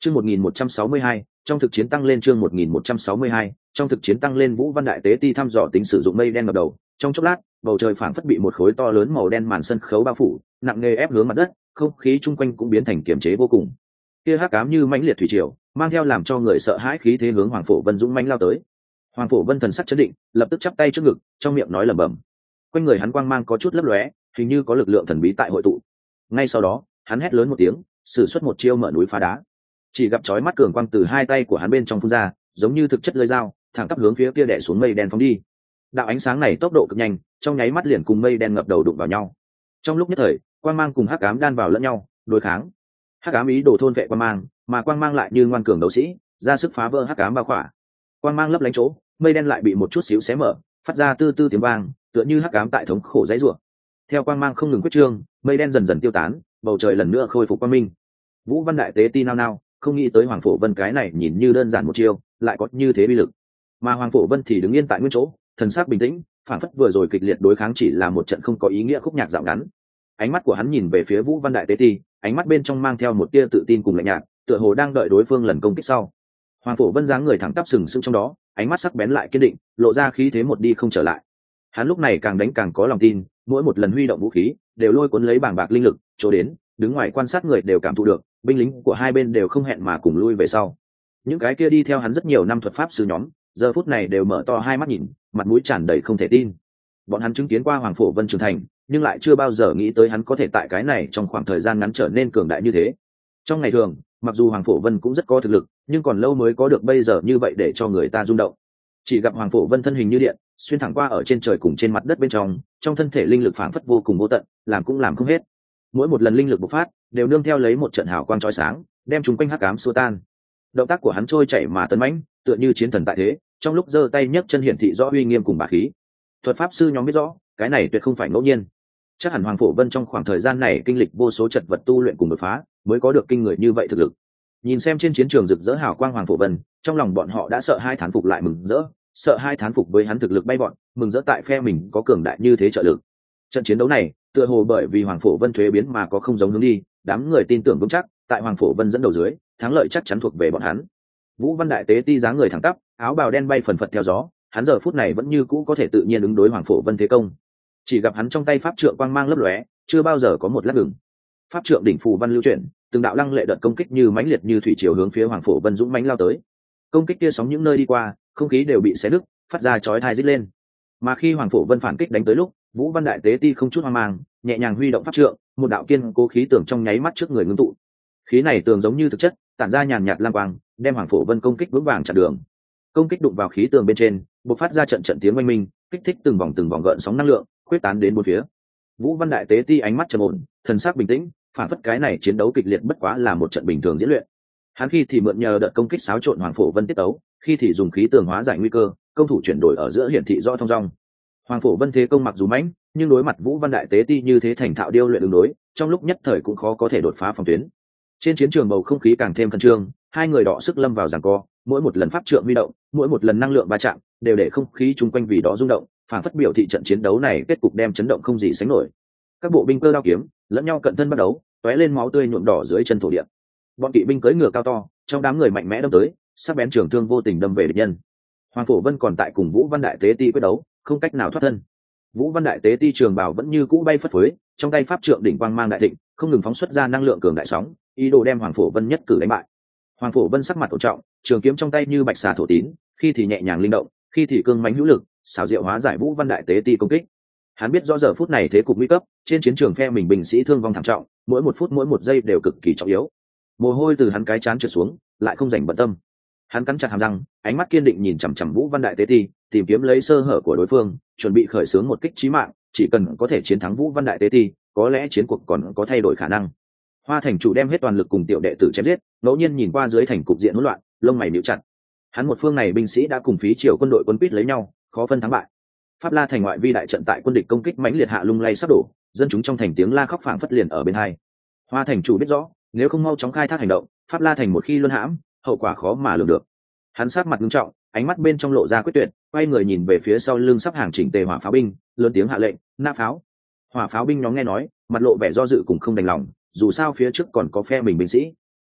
Chương 1162, trong thực chiến tăng lên. Chương 1162, trong thực chiến tăng lên. Vũ Văn Đại Tế Ti thăm dò tính sử dụng mây đen ngập đầu, trong chốc lát, bầu trời phảng phất bị một khối to lớn màu đen màn sân khấu bao phủ, nặng nề ép hướng mặt đất, không khí chung quanh cũng biến thành kiềm chế vô cùng. Kia hắc ám như mãnh liệt thủy triều, mang theo làm cho người sợ hãi khí thế hướng Hoàng Phổ Vân dũng mãnh lao tới. Hoàng Phổ Vân thần sắc chấn định, lập tức chắp tay trước ngực, trong miệng nói lẩm bẩm. Quanh người hắn quang mang có chút lấp lóe, hình như có lực lượng thần bí tại hội tụ. Ngay sau đó, hắn hét lớn một tiếng, sử xuất một chiêu mở núi phá đá. Chỉ gặp chói mắt cường quang từ hai tay của hắn bên trong phun ra, giống như thực chất lưỡi dao, thẳng tắp hướng phía kia đè xuống mây đen phóng đi. Đạo ánh sáng này tốc độ cực nhanh, trong nháy mắt liền cùng mây đen ngập đầu đụng vào nhau. Trong lúc nhất thời, quang mang cùng hắc ám đan vào lẫn nhau, đối kháng. Hắc ám ý đồ thôn vệ quang mang, mà quang mang lại như ngoan cường đấu sĩ, ra sức phá vỡ hắc ám bao khỏa. Quang mang lấp lánh chỗ, mây đen lại bị một chút xíu xé mở, phát ra tư tư tiếng vang, tựa như hắc ám tại thống khổ dãy rủa. Theo quang mang không ngừng quyết trương, mây đen dần dần tiêu tán, bầu trời lần nữa khôi phục quang minh. Vũ Văn Đại Tế Ti nao nao, không nghĩ tới Hoàng Phổ Vân cái này nhìn như đơn giản một chiêu, lại có như thế uy lực. Mà Hoàng Phổ Vân thì đứng yên tại nguyên chỗ, thần sắc bình tĩnh, phản phất vừa rồi kịch liệt đối kháng chỉ là một trận không có ý nghĩa khúc nhạc dạo ngắn. Ánh mắt của hắn nhìn về phía Vũ Văn Đại Tế Ti, ánh mắt bên trong mang theo một tia tự tin cùng lạnh nhạt, tựa hồ đang đợi đối phương lần công kích sau. Hoàng Phổ Vân dáng người thẳng tắp sừng sững trong đó, ánh mắt sắc bén lại kiên định, lộ ra khí thế một đi không trở lại. Hắn lúc này càng đánh càng có lòng tin, mỗi một lần huy động vũ khí đều lôi cuốn lấy bàng bạc linh lực, chỗ đến, đứng ngoài quan sát người đều cảm thụ được, binh lính của hai bên đều không hẹn mà cùng lui về sau. Những cái kia đi theo hắn rất nhiều năm thuật pháp sư nhóm, giờ phút này đều mở to hai mắt nhìn, mặt mũi tràn đầy không thể tin. Bọn hắn chứng kiến qua Hoàng Phổ Vân trưởng thành, nhưng lại chưa bao giờ nghĩ tới hắn có thể tại cái này trong khoảng thời gian ngắn trở nên cường đại như thế. Trong ngày thường, mặc dù Hoàng Phổ Vân cũng rất có thực lực, nhưng còn lâu mới có được bây giờ như vậy để cho người ta rung động. Chỉ gặp Hoàng Phổ Vân thân hình như điện, xuyên thẳng qua ở trên trời cùng trên mặt đất bên trong thân thể linh lực phảng phất vô cùng vô tận, làm cũng làm không hết. Mỗi một lần linh lực bộc phát, đều nương theo lấy một trận hào quang chói sáng, đem chúng quanh hắc ám xua tan. Động tác của hắn trôi chảy mà tấn mãnh, tựa như chiến thần tại thế, trong lúc giơ tay nhấc chân hiển thị rõ uy nghiêm cùng bá khí. Thuật pháp sư nhóm biết rõ, cái này tuyệt không phải ngẫu nhiên. Chắc hẳn Hoàng Phổ Vân trong khoảng thời gian này kinh lịch vô số trận vật tu luyện cùng đột phá, mới có được kinh người như vậy thực lực. Nhìn xem trên chiến trường rực rỡ hào quang Hoàng Phổ Vân, trong lòng bọn họ đã sợ hai thán phục lại mừng rỡ, sợ hai thán phục với hắn thực lực bay bọn, mừng rỡ tại phe mình có cường đại như thế trợ lực. Trận chiến đấu này, tựa hồ bởi vì Hoàng Phổ Vân thuế biến mà có không giống hướng đi, đám người tin tưởng vững chắc, tại Hoàng Phổ Vân dẫn đầu dưới, thắng lợi chắc chắn thuộc về bọn hắn. Vũ Văn Đại Tế Ti dáng người thẳng tắp, áo bào đen bay phần phật theo gió, hắn giờ phút này vẫn như cũ có thể tự nhiên ứng đối Hoàng Phổ Vân thế công. Chỉ gặp hắn trong tay pháp trượng quang mang lấp lóe, chưa bao giờ có một lát ngừng. Pháp trượng đỉnh phù văn lưu chuyển, từng đạo lăng lệ đợt công kích như mãnh liệt như thủy triều hướng phía Hoàng Phổ Vân dũng mãnh lao tới. Công kích kia sóng những nơi đi qua, không khí đều bị xé nứt, phát ra chói tai rít lên. Mà khi Hoàng Phổ Vân phản kích đánh tới lúc, Vũ Văn Đại Tế Ti không chút hoang mang, nhẹ nhàng huy động pháp trượng, một đạo kiên cố khí tường trong nháy mắt trước người ngưng tụ. Khí này tường giống như thực chất, tản ra nhàn nhạt lam quang, đem Hoàng Phổ Vân công kích vững vàng chặn đường. Công kích đụng vào khí tường bên trên, bộc phát ra trận trận tiếng oanh minh, kích thích từng vòng gợn sóng năng lượng, khuyết tán đến bốn phía. Vũ Văn Đại Tế Ti ánh mắt trầm ổn, thần sắc bình tĩnh, phản phất cái này chiến đấu kịch liệt bất quá là một trận bình thường diễn luyện. Hắn khi thì mượn nhờ đợt công kích xáo trộn Hoàng Phổ Vân tiết tấu, khi thì dùng khí tường hóa giải nguy cơ, công thủ chuyển đổi ở giữa hiển thị rõ thông dong. Hoàng Phổ Vân thế công mặc dù mãnh, nhưng đối mặt Vũ Văn Đại Tế Ti như thế thành thạo điêu luyện ứng đối, trong lúc nhất thời cũng khó có thể đột phá phòng tuyến. Trên chiến trường bầu không khí càng thêm khẩn trương, hai người đọ sức lâm vào giằng co, mỗi một lần pháp trượng huy động, mỗi một lần năng lượng va chạm, đều để không khí chung quanh vì đó rung động, phản phất biểu thị trận chiến đấu này kết cục đem chấn động không gì sánh nổi. Các bộ binh cơ đao kiếm lẫn nhau cận thân bắt đấu, tóe lên máu tươi nhuộm đỏ dưới chân thổ địa. Bọn kỵ binh cưỡi ngựa cao to, trong đám người mạnh mẽ đâm tới, sắc bén trường thương vô tình đâm về địch nhân. Hoàng Phổ Vân còn tại cùng Vũ Văn Đại Tế Ti quyết đấu, không cách nào thoát thân. Vũ Văn Đại Tế Ti trường bào vẫn như cũ bay phất phới, trong tay pháp trượng đỉnh quang mang đại thịnh, không ngừng phóng xuất ra năng lượng cường đại sóng, ý đồ đem Hoàng Phổ Vân nhất cử đánh bại. Hoàng Phổ Vân sắc mặt ổn trọng, trường kiếm trong tay như bạch xà thổ tín, khi thì nhẹ nhàng linh động, khi thì cương mãnh hữu lực, xảo diệu hóa giải Vũ Văn Đại Tế Ti công kích. Hắn biết rõ giờ phút này thế cục nguy cấp, trên chiến trường phe mình binh sĩ thương vong thảm trọng, mỗi một phút mỗi một giây đều cực kỳ trọng yếu. Mồ hôi từ hắn cái trán trượt xuống, lại không rảnh bận tâm. Hắn cắn chặt hàm răng, ánh mắt kiên định nhìn chằm chằm Vũ Văn Đại Tế Ti, tìm kiếm lấy sơ hở của đối phương, chuẩn bị khởi xướng một kích chí mạng, chỉ cần có thể chiến thắng Vũ Văn Đại Tế Ti, có lẽ chiến cuộc còn có thay đổi khả năng. Hoa Thành chủ đem hết toàn lực cùng tiểu đệ tử chém giết, ngẫu nhiên nhìn qua dưới thành cục diện hỗn loạn, lông mày nhíu chặt. Hắn một phương này binh sĩ đã cùng phí triều quân đội quân quýt lấy nhau, khó phân thắng bại. Pháp La thành ngoại vi đại trận tại quân địch công kích mãnh liệt hạ lung lay sắp đổ, dân chúng trong thành tiếng la khóc phảng phất liền ở bên hai. Hoa Thành chủ biết rõ, nếu không mau chóng khai thác hành động, Pháp La thành một khi luân hãm, hậu quả khó mà lường được. Hắn sát mặt nghiêm trọng, ánh mắt bên trong lộ ra quyết tuyệt, quay người nhìn về phía sau lưng sắp hàng chỉnh tề hỏa pháo binh, lớn tiếng hạ lệnh, nã pháo. Hỏa pháo binh nhóm nghe nói, mặt lộ vẻ do dự cùng không đành lòng, dù sao phía trước còn có phe mình binh sĩ.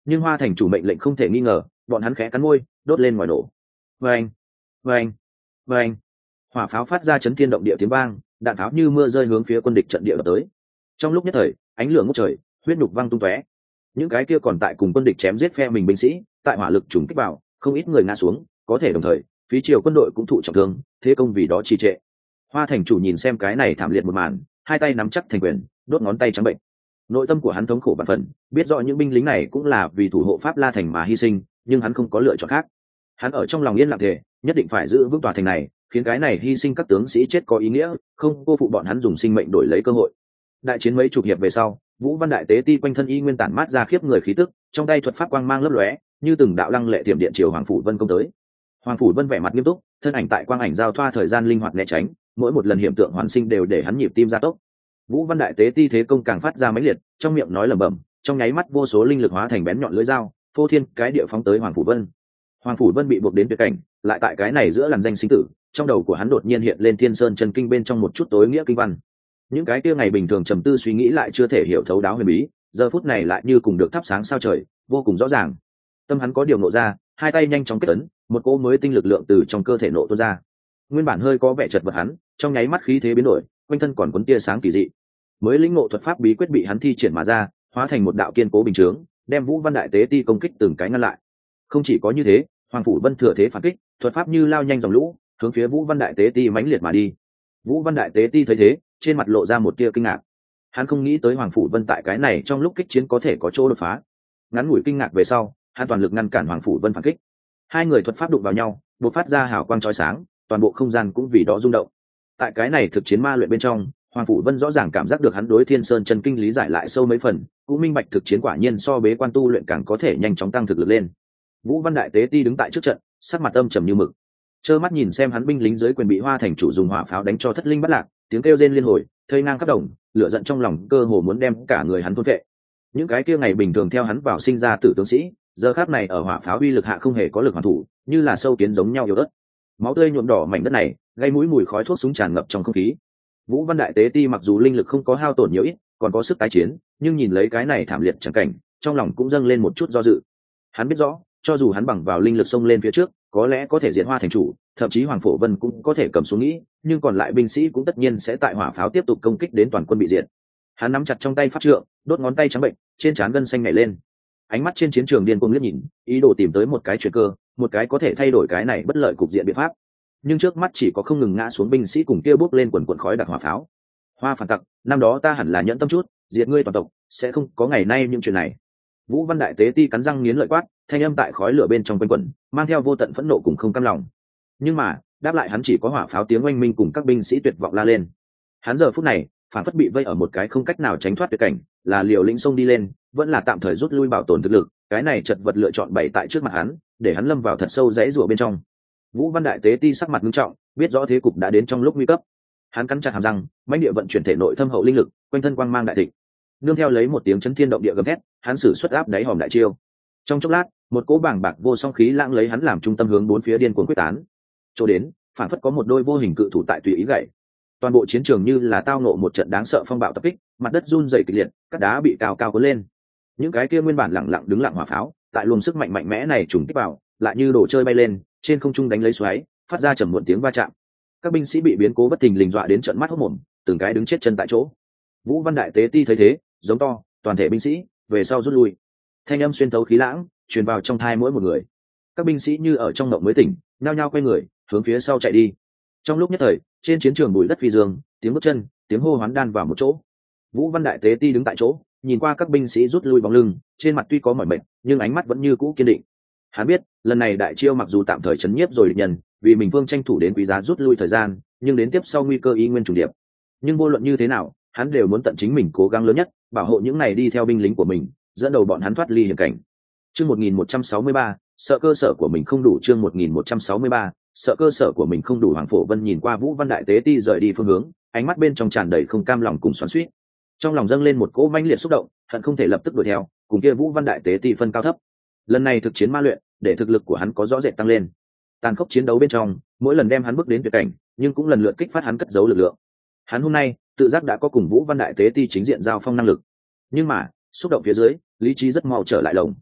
Nhưng Hoa thành chủ mệnh lệnh không thể nghi ngờ, bọn hắn khẽ cắn môi đốt lên ngoài nổ. Vâng, vâng, vâng. Hỏa pháo phát ra chấn thiên động địa tiếng vang, đạn pháo như mưa rơi hướng phía quân địch trận địa đập tới. Trong lúc nhất thời, ánh lửa ngút trời, huyết nhục văng tung tóe. Những cái kia còn tại cùng quân địch chém giết phe mình binh sĩ, tại hỏa lực trùng kích vào, không ít người ngã xuống, có thể đồng thời, phía triều quân đội cũng thụ trọng thương, thế công vì đó trì trệ. Hoa thành chủ nhìn xem cái này thảm liệt một màn, hai tay nắm chắc thành quyền, đốt ngón tay trắng bệnh. Nội tâm của hắn thống khổ vạn phần, biết rõ những binh lính này cũng là vì thủ hộ Pháp La thành mà hy sinh, nhưng hắn không có lựa chọn khác. Hắn ở trong lòng yên lặng thề, nhất định phải giữ vững tòa thành này, khiến cái này hy sinh các tướng sĩ chết có ý nghĩa, không cô phụ bọn hắn dùng sinh mệnh đổi lấy cơ hội. Đại chiến mấy chục hiệp về sau, Vũ Văn Đại Tế Ti quanh thân y nguyên tản mát ra khiếp người khí tức, trong tay thuật pháp quang mang lấp lóe, như từng đạo lăng lệ tiềm điện chiều Hoàng phủ Vân công tới. Hoàng phủ Vân vẻ mặt nghiêm túc, thân ảnh tại quang ảnh giao thoa thời gian linh hoạt né tránh, mỗi một lần hiểm tượng hoàn sinh đều để hắn nhịp tim gia tốc. Vũ Văn Đại Tế Ti thế công càng phát ra mãnh liệt, trong miệng nói lẩm bẩm, trong nháy mắt vô số linh lực hóa thành bén nhọn lưỡi dao, phô thiên cái địa phóng tới Hoàng phủ Vân. Hoàng phủ Vân bị buộc đến tuyệt cảnh, lại tại cái này giữa làn danh sinh tử, trong đầu của hắn đột nhiên hiện lên Thiên Sơn Chân Kinh bên trong một chút tối nghĩa kinh văn. Những cái kia ngày bình thường trầm tư suy nghĩ lại chưa thể hiểu thấu đáo huyền bí, giờ phút này lại như cùng được thắp sáng sao trời, vô cùng rõ ràng. Tâm hắn có điều nộ ra, hai tay nhanh chóng kết ấn, một cỗ mới tinh lực lượng từ trong cơ thể nộ tuôn ra. Nguyên bản hơi có vẻ chật vật hắn, trong nháy mắt khí thế biến đổi, quanh thân còn cuốn tia sáng kỳ dị. Mới lĩnh ngộ thuật pháp bí quyết bị hắn thi triển mà ra, hóa thành một đạo kiên cố bình chướng, đem Vũ Văn Đại Tế Ti công kích từng cái ngăn lại. Không chỉ có như thế, Hoàng phủ Vân thừa thế phản kích, thuật pháp như lao nhanh dòng lũ, hướng phía Vũ Văn Đại Tế Ti mãnh liệt mà đi. Vũ Văn Đại Tế Ti thấy thế, trên mặt lộ ra một tia kinh ngạc. Hắn không nghĩ tới Hoàng phủ Vân tại cái này trong lúc kích chiến có thể có chỗ đột phá. Ngắn ngủi kinh ngạc về sau, hắn toàn lực ngăn cản Hoàng phủ Vân phản kích. Hai người thuật pháp đụng vào nhau, bộc phát ra hào quang chói sáng, toàn bộ không gian cũng vì đó rung động. Tại cái này thực chiến ma luyện bên trong, Hoàng phủ Vân rõ ràng cảm giác được hắn đối Thiên Sơn Chân Kinh lý giải lại sâu mấy phần, cũng minh bạch thực chiến quả nhiên so bế quan tu luyện càng có thể nhanh chóng tăng thực lực lên. Vũ Văn Đại Tế Ti đứng tại trước trận, sắc mặt âm trầm như mực, trơ mắt nhìn xem hắn binh lính dưới quyền bị Hoa thành chủ dùng hỏa pháo đánh cho thất linh bất lạc, tiếng kêu rên liên hồi, thây ngang khắp đồng, lửa giận trong lòng cơ hồ muốn đem cả người hắn thôn phệ. Những cái kia ngày bình thường theo hắn vào sinh ra tử tướng sĩ, giờ khắc này ở hỏa pháo uy lực hạ không hề có lực hoàn thủ, như là sâu kiến giống nhau yếu ớt. Máu tươi nhuộm đỏ mảnh đất này, gây mũi mùi khói thuốc súng tràn ngập trong không khí. Vũ Văn Đại Tế Ti mặc dù linh lực không có hao tổn nhiều ít, còn có sức tái chiến, nhưng nhìn lấy cái này thảm liệt chẳng cảnh, trong lòng cũng dâng lên một chút do dự. Hắn biết rõ, cho dù hắn bằng vào linh lực xông lên phía trước, có lẽ có thể diệt Hoa thành chủ, thậm chí Hoàng Phổ Vân cũng có thể cầm xuống nghĩ, nhưng còn lại binh sĩ cũng tất nhiên sẽ tại hỏa pháo tiếp tục công kích đến toàn quân bị diệt. Hắn nắm chặt trong tay pháp trượng, đốt ngón tay trắng bệnh, trên trán gân xanh nhảy lên. Ánh mắt trên chiến trường điên cuồng liếc nhìn, ý đồ tìm tới một cái chuyển cơ, một cái có thể thay đổi cái này bất lợi cục diện biện pháp. Nhưng trước mắt chỉ có không ngừng ngã xuống binh sĩ cùng kia bốc lên quần quần khói đặc hỏa pháo. Hoa phản tặc, năm đó ta hẳn là nhẫn tâm chút, diệt ngươi toàn tộc, sẽ không có ngày nay những chuyện này. Vũ Văn Đại Tế Ti cắn răng nghiến lợi quát, thanh âm tại khói lửa bên trong quanh quẩn, mang theo vô tận phẫn nộ cùng không cam lòng. Nhưng mà, đáp lại hắn chỉ có hỏa pháo tiếng oanh minh cùng các binh sĩ tuyệt vọng la lên. Hắn giờ phút này, phản phất bị vây ở một cái không cách nào tránh thoát tuyệt cảnh, là liều lĩnh xông đi lên, vẫn là tạm thời rút lui bảo tồn thực lực, cái này chật vật lựa chọn bày tại trước mặt hắn, để hắn lâm vào thật sâu rẫy rủa bên trong. Vũ Văn Đại Tế Ti sắc mặt nghiêm trọng, biết rõ thế cục đã đến trong lúc nguy cấp. Hắn cắn chặt hàm răng, mãnh địa vận chuyển thể nội thâm hậu linh lực, quanh thân quang mang đại thịnh. Nương theo lấy một tiếng chấn thiên động địa gầm thét, hắn sử xuất áp đáy hòm đại chiêu. Trong chốc lát, một cỗ bàng bạc vô song khí lãng lấy hắn làm trung tâm hướng bốn phía điên cuồng quyết tán. Chỗ đến, phản phất có một đôi vô hình cự thủ tại tùy ý gậy. Toàn bộ chiến trường như là tao nộ một trận đáng sợ phong bạo tập kích, mặt đất run rẩy kịch liệt, các đá bị cao cao cuốn lên. Những cái kia nguyên bản lặng lặng đứng lặng hỏa pháo, tại luồng sức mạnh mạnh mẽ này trùng kích vào, lại như đồ chơi bay lên, trên không trung đánh lấy xoáy, phát ra trầm muộn tiếng va chạm. Các binh sĩ bị biến cố bất thình lình dọa đến trợn mắt hốt mồm, từng cái đứng chết chân tại chỗ. Vũ Văn Đại Tế Ti thấy thế, giống to, toàn thể binh sĩ về sau rút lui. Thanh âm xuyên thấu khí lãng, truyền vào trong thai mỗi một người. Các binh sĩ như ở trong mộng mới tỉnh, nhao nhao quay người, hướng phía sau chạy đi. Trong lúc nhất thời, trên chiến trường bụi đất phi dương, tiếng bước chân, tiếng hô hoán đan vào một chỗ. Vũ Văn Đại Tế Ti đứng tại chỗ, nhìn qua các binh sĩ rút lui bóng lưng, trên mặt tuy có mỏi mệt, nhưng ánh mắt vẫn như cũ kiên định. Hắn biết, lần này đại chiêu mặc dù tạm thời chấn nhiếp rồi địch nhân, vì mình vương tranh thủ đến quý giá rút lui thời gian, nhưng đến tiếp sau nguy cơ y nguyên trùng điệp. Nhưng vô luận như thế nào, hắn đều muốn tận chính mình cố gắng lớn nhất, bảo hộ những này đi theo binh lính của mình, dẫn đầu bọn hắn thoát ly hiểm cảnh. Chương 1163, sợ cơ sở của mình không đủ. Chương 1163, sợ cơ sở của mình không đủ. Hoàng Phổ Vân nhìn qua Vũ Văn Đại Tế Ti rời đi phương hướng, ánh mắt bên trong tràn đầy không cam lòng cùng xoắn xuýt. Trong lòng dâng lên một cỗ mãnh liệt xúc động, hận không thể lập tức đuổi theo, cùng kia Vũ Văn Đại Tế Ti phân cao thấp. Lần này thực chiến ma luyện, để thực lực của hắn có rõ rệt tăng lên. Tàn khốc chiến đấu bên trong, mỗi lần đem hắn bước đến tuyệt cảnh, nhưng cũng lần lượt kích phát hắn cất giấu lực lượng. Hắn hôm nay tự giác đã có cùng Vũ Văn Đại Tế Ti chính diện giao phong năng lực. Nhưng mà, xúc động phía dưới, lý trí rất mau trở lại lồng.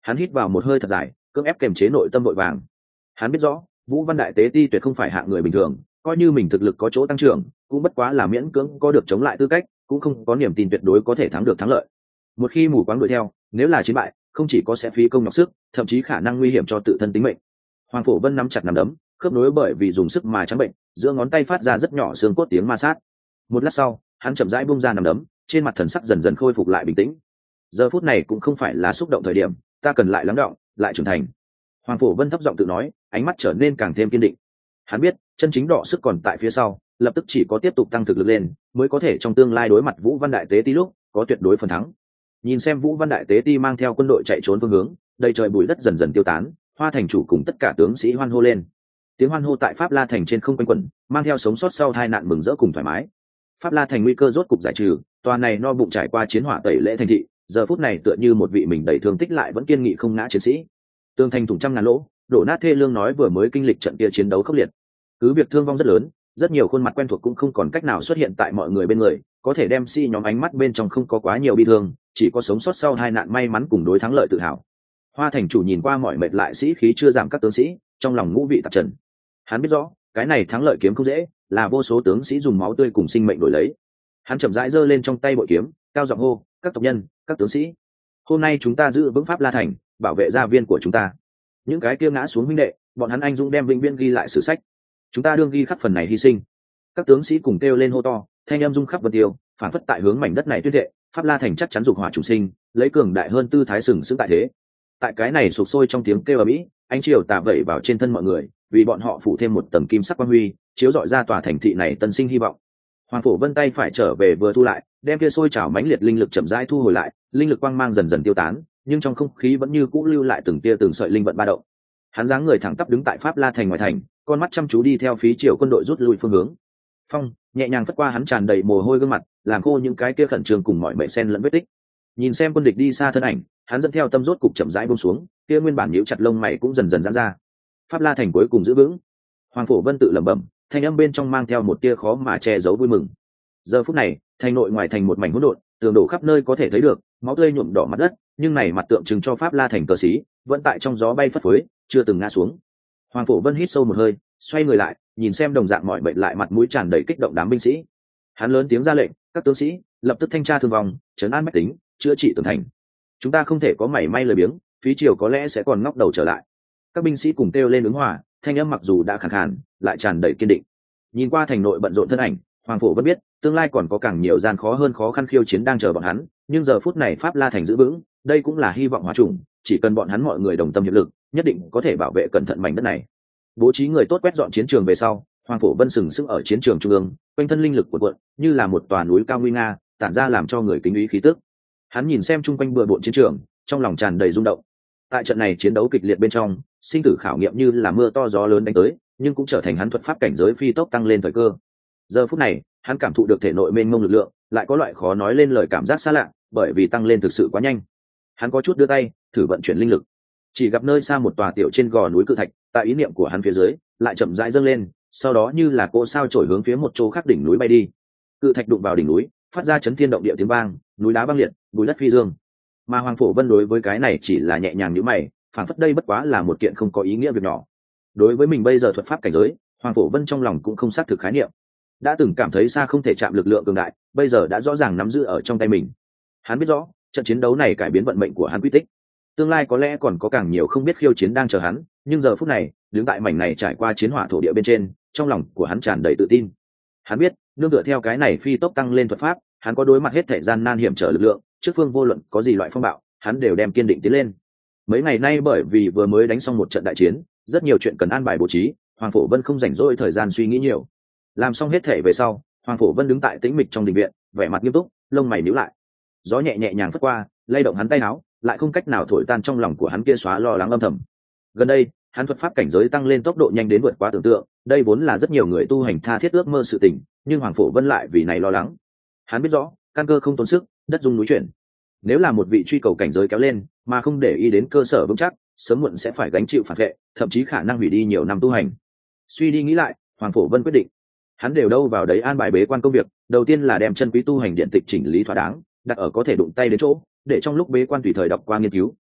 Hắn hít vào một hơi thật dài, cưỡng ép kềm chế nội tâm vội vàng. Hắn biết rõ Vũ Văn Đại Tế Ti tuyệt không phải hạng người bình thường, coi như mình thực lực có chỗ tăng trưởng cũng bất quá là miễn cưỡng có được chống lại tư cách, cũng không có niềm tin tuyệt đối có thể thắng được thắng lợi. Một khi mù quáng đuổi theo, nếu là chiến bại không chỉ có sẽ phí công nhọc sức, thậm chí khả năng nguy hiểm cho tự thân tính mệnh. Hoàng Phổ Vân nắm chặt nắm đấm, khớp nối bởi vì dùng sức mà trắng bệnh, giữa ngón tay phát ra rất nhỏ xương cốt tiếng ma sát. Một lát sau hắn chậm rãi buông ra nắm đấm, trên mặt thần sắc dần dần khôi phục lại bình tĩnh. Giờ phút này cũng không phải là xúc động thời điểm, ta cần lại lắng đọng, lại trưởng thành. Hoàng Phổ Vân thấp giọng tự nói, ánh mắt trở nên càng thêm kiên định. Hắn biết chân chính đọ sức còn tại phía sau, lập tức chỉ có tiếp tục tăng thực lực lên mới có thể trong tương lai đối mặt Vũ Văn Đại Tế Ti lúc có tuyệt đối phần thắng. Nhìn xem Vũ Văn Đại Tế Ti mang theo quân đội chạy trốn phương hướng, đầy trời bụi đất dần dần tiêu tán, Hoa thành chủ cùng tất cả tướng sĩ hoan hô lên. Tiếng hoan hô tại Pháp La thành trên không quanh quẩn, mang theo sống sót sau tai nạn mừng rỡ cùng thoải mái. Pháp La thành nguy cơ rốt cục giải trừ, tòa này no bụng trải qua chiến hỏa tẩy lễ thành thị, giờ phút này tựa như một vị mình đầy thương tích lại vẫn kiên nghị không ngã chiến sĩ. Tường thành thủng trăm ngàn lỗ, đổ nát thê lương nói vừa mới kinh lịch trận kia chiến đấu khốc liệt. Cứ việc thương vong rất lớn, rất nhiều khuôn mặt quen thuộc cũng không còn cách nào xuất hiện tại mọi người bên người, có thể đem nhóm ánh mắt bên trong không có quá nhiều bi thương, chỉ có sống sót sau hai nạn may mắn cùng đối thắng lợi tự hào. Hoa thành chủ nhìn qua mọi mệt lại sĩ khí chưa giảm các tướng sĩ, trong lòng ngũ vị tạp trần. Hắn biết rõ cái này thắng lợi kiếm không dễ, là vô số tướng sĩ dùng máu tươi cùng sinh mệnh đổi lấy. Hắn chậm rãi giơ lên trong tay bội kiếm, cao giọng hô, các tộc nhân, các tướng sĩ, hôm nay chúng ta giữ vững Pháp La thành, bảo vệ gia viên của chúng ta. Những cái kia ngã xuống huynh đệ, bọn hắn anh dũng đem vĩnh viễn ghi lại sử sách, chúng ta đương ghi khắc phần này hy sinh. Các tướng sĩ cùng kêu lên hô to, thanh âm rung khắp vân tiêu, phản phất tại hướng mảnh đất này tuyên thệ, Pháp La thành chắc chắn dục hỏa chủ sinh, lấy cường đại hơn tư thái sừng sững tại thế. Tại cái này sụp sôi trong tiếng kêu ầm ĩ, ánh chiều tà vẩy vào trên thân mọi người, vì bọn họ phủ thêm một tầng kim sắc quang huy, chiếu rọi ra tòa thành thị này tân sinh hy vọng. Hoàng Phổ Vân tay phải trở về vừa thu lại, đem kia sôi trào mãnh liệt linh lực chậm rãi thu hồi lại, linh lực quang mang dần dần tiêu tán, nhưng trong không khí vẫn như cũ lưu lại từng tia từng sợi linh vận ba động. Hắn dáng người thẳng tắp đứng tại Pháp La thành ngoài thành, con mắt chăm chú đi theo phí triều quân đội rút lui phương hướng. Phong nhẹ nhàng phất qua hắn tràn đầy mồ hôi gương mặt, làm khô những cái kia khẩn trương cùng mọi mệnh sen lẫn vết tích. Nhìn xem quân địch đi xa thân ảnh, hắn dẫn theo tâm rốt cục chậm rãi buông xuống, kia nguyên bản nhíu chặt lông mày cũng dần dần giãn ra. Pháp La thành cuối cùng giữ vững. Hoàng Phổ Vân tự lẩm bẩm, thanh âm bên trong mang theo một tia khó mà che giấu vui mừng. Giờ phút này, thành nội ngoài thành một mảnh hỗn độn, tường đổ khắp nơi có thể thấy được, máu tươi nhuộm đỏ mặt đất, nhưng này mặt tượng trưng cho Pháp La thành cờ xí, vẫn tại trong gió bay phất phới, chưa từng ngã xuống. Hoàng Phổ Vân hít sâu một hơi, xoay người lại, nhìn xem đồng dạng mọi bệnh lại mặt mũi tràn đầy kích động đám binh sĩ. Hắn lớn tiếng ra lệnh, các tướng sĩ lập tức thanh tra thương vong, trấn an bách tính, chữa trị tường thành. Chúng ta không thể có mảy may lười biếng, phí triều có lẽ sẽ còn ngóc đầu trở lại. Các binh sĩ cùng kêu lên ứng hòa, thanh âm mặc dù đã khàn khàn, lại tràn đầy kiên định. Nhìn qua thành nội bận rộn thân ảnh, Hoàng Phổ Vân biết tương lai còn có càng nhiều gian khó hơn khó khăn khiêu chiến đang chờ bọn hắn, nhưng giờ phút này Pháp La thành giữ vững, đây cũng là hy vọng hóa trùng, chỉ cần bọn hắn mọi người đồng tâm hiệp lực, nhất định có thể bảo vệ cẩn thận mảnh đất này. Bố trí người tốt quét dọn chiến trường về sau, Hoàng Phổ Vân sừng sững ở chiến trường trung ương, quanh thân linh lực cuộn cuộn, như là một tòa núi cao nguy nga, tản ra làm cho người kính ý khí tức. Hắn nhìn xem chung quanh bừa bộn chiến trường, trong lòng tràn đầy rung động. Tại trận này chiến đấu kịch liệt bên trong, sinh tử khảo nghiệm như là mưa to gió lớn đánh tới, nhưng cũng trở thành hắn thuật pháp cảnh giới phi tốc tăng lên thời cơ. Giờ phút này, hắn cảm thụ được thể nội mênh mông lực lượng, lại có loại khó nói lên lời cảm giác xa lạ, bởi vì tăng lên thực sự quá nhanh. Hắn có chút đưa tay, thử vận chuyển linh lực, chỉ gặp nơi xa một tòa tiểu trên gò núi cự thạch, tại ý niệm của hắn phía dưới, lại chậm rãi dâng lên, sau đó như là cỗ sao chổi hướng phía một chỗ khác đỉnh núi bay đi. Cự thạch đụng vào đỉnh núi, phát ra chấn thiên động địa tiếng vang, núi đá băng liệt, bùi đất phi dương. Mà Hoàng Phổ Vân đối với cái này chỉ là nhẹ nhàng nhíu mày, phản phất đây bất quá là một kiện không có ý nghĩa việc nhỏ. Đối với mình bây giờ thuật pháp cảnh giới, Hoàng Phổ Vân trong lòng cũng không xác thực khái niệm. Đã từng cảm thấy xa không thể chạm lực lượng cường đại, bây giờ đã rõ ràng nắm giữ ở trong tay mình. Hắn biết rõ, trận chiến đấu này cải biến vận mệnh của hắn quy tích. Tương lai có lẽ còn có càng nhiều không biết khiêu chiến đang chờ hắn, nhưng giờ phút này, đứng tại mảnh này trải qua chiến hỏa thổ địa bên trên, trong lòng của hắn tràn đầy tự tin. Hắn biết, nương tựa theo cái này phi tốc tăng lên thuật pháp, hắn có đối mặt hết thảy gian nan hiểm trở lực lượng, trước phương vô luận có gì loại phong bạo, hắn đều đem kiên định tiến lên. Mấy ngày nay bởi vì vừa mới đánh xong một trận đại chiến, rất nhiều chuyện cần an bài bố trí, Hoàng Phổ Vân không rảnh rỗi thời gian suy nghĩ nhiều. Làm xong hết thảy về sau, Hoàng Phổ Vân đứng tại tĩnh mịch trong đình viện, vẻ mặt nghiêm túc, lông mày nhíu lại. Gió nhẹ nhẹ nhàng phất qua, lay động hắn tay áo, lại không cách nào thổi tan trong lòng của hắn kia xóa lo lắng âm thầm. Gần đây, hắn thuật pháp cảnh giới tăng lên tốc độ nhanh đến vượt quá tưởng tượng, đây vốn là rất nhiều người tu hành tha thiết ước mơ sự tình, nhưng Hoàng Phổ Vân lại vì này lo lắng. Hắn biết rõ, căn cơ không tốn sức, đất rung núi chuyển. Nếu là một vị truy cầu cảnh giới kéo lên, mà không để ý đến cơ sở vững chắc, sớm muộn sẽ phải gánh chịu phản vệ, thậm chí khả năng hủy đi nhiều năm tu hành. Suy đi nghĩ lại, Hoàng Phổ Vân quyết định, hắn đều đâu vào đấy an bài bế quan công việc, đầu tiên là đem chân quý tu hành điện tịch chỉnh lý thỏa đáng, đặt ở có thể đụng tay đến chỗ, để trong lúc bế quan tùy thời đọc qua nghiên cứu.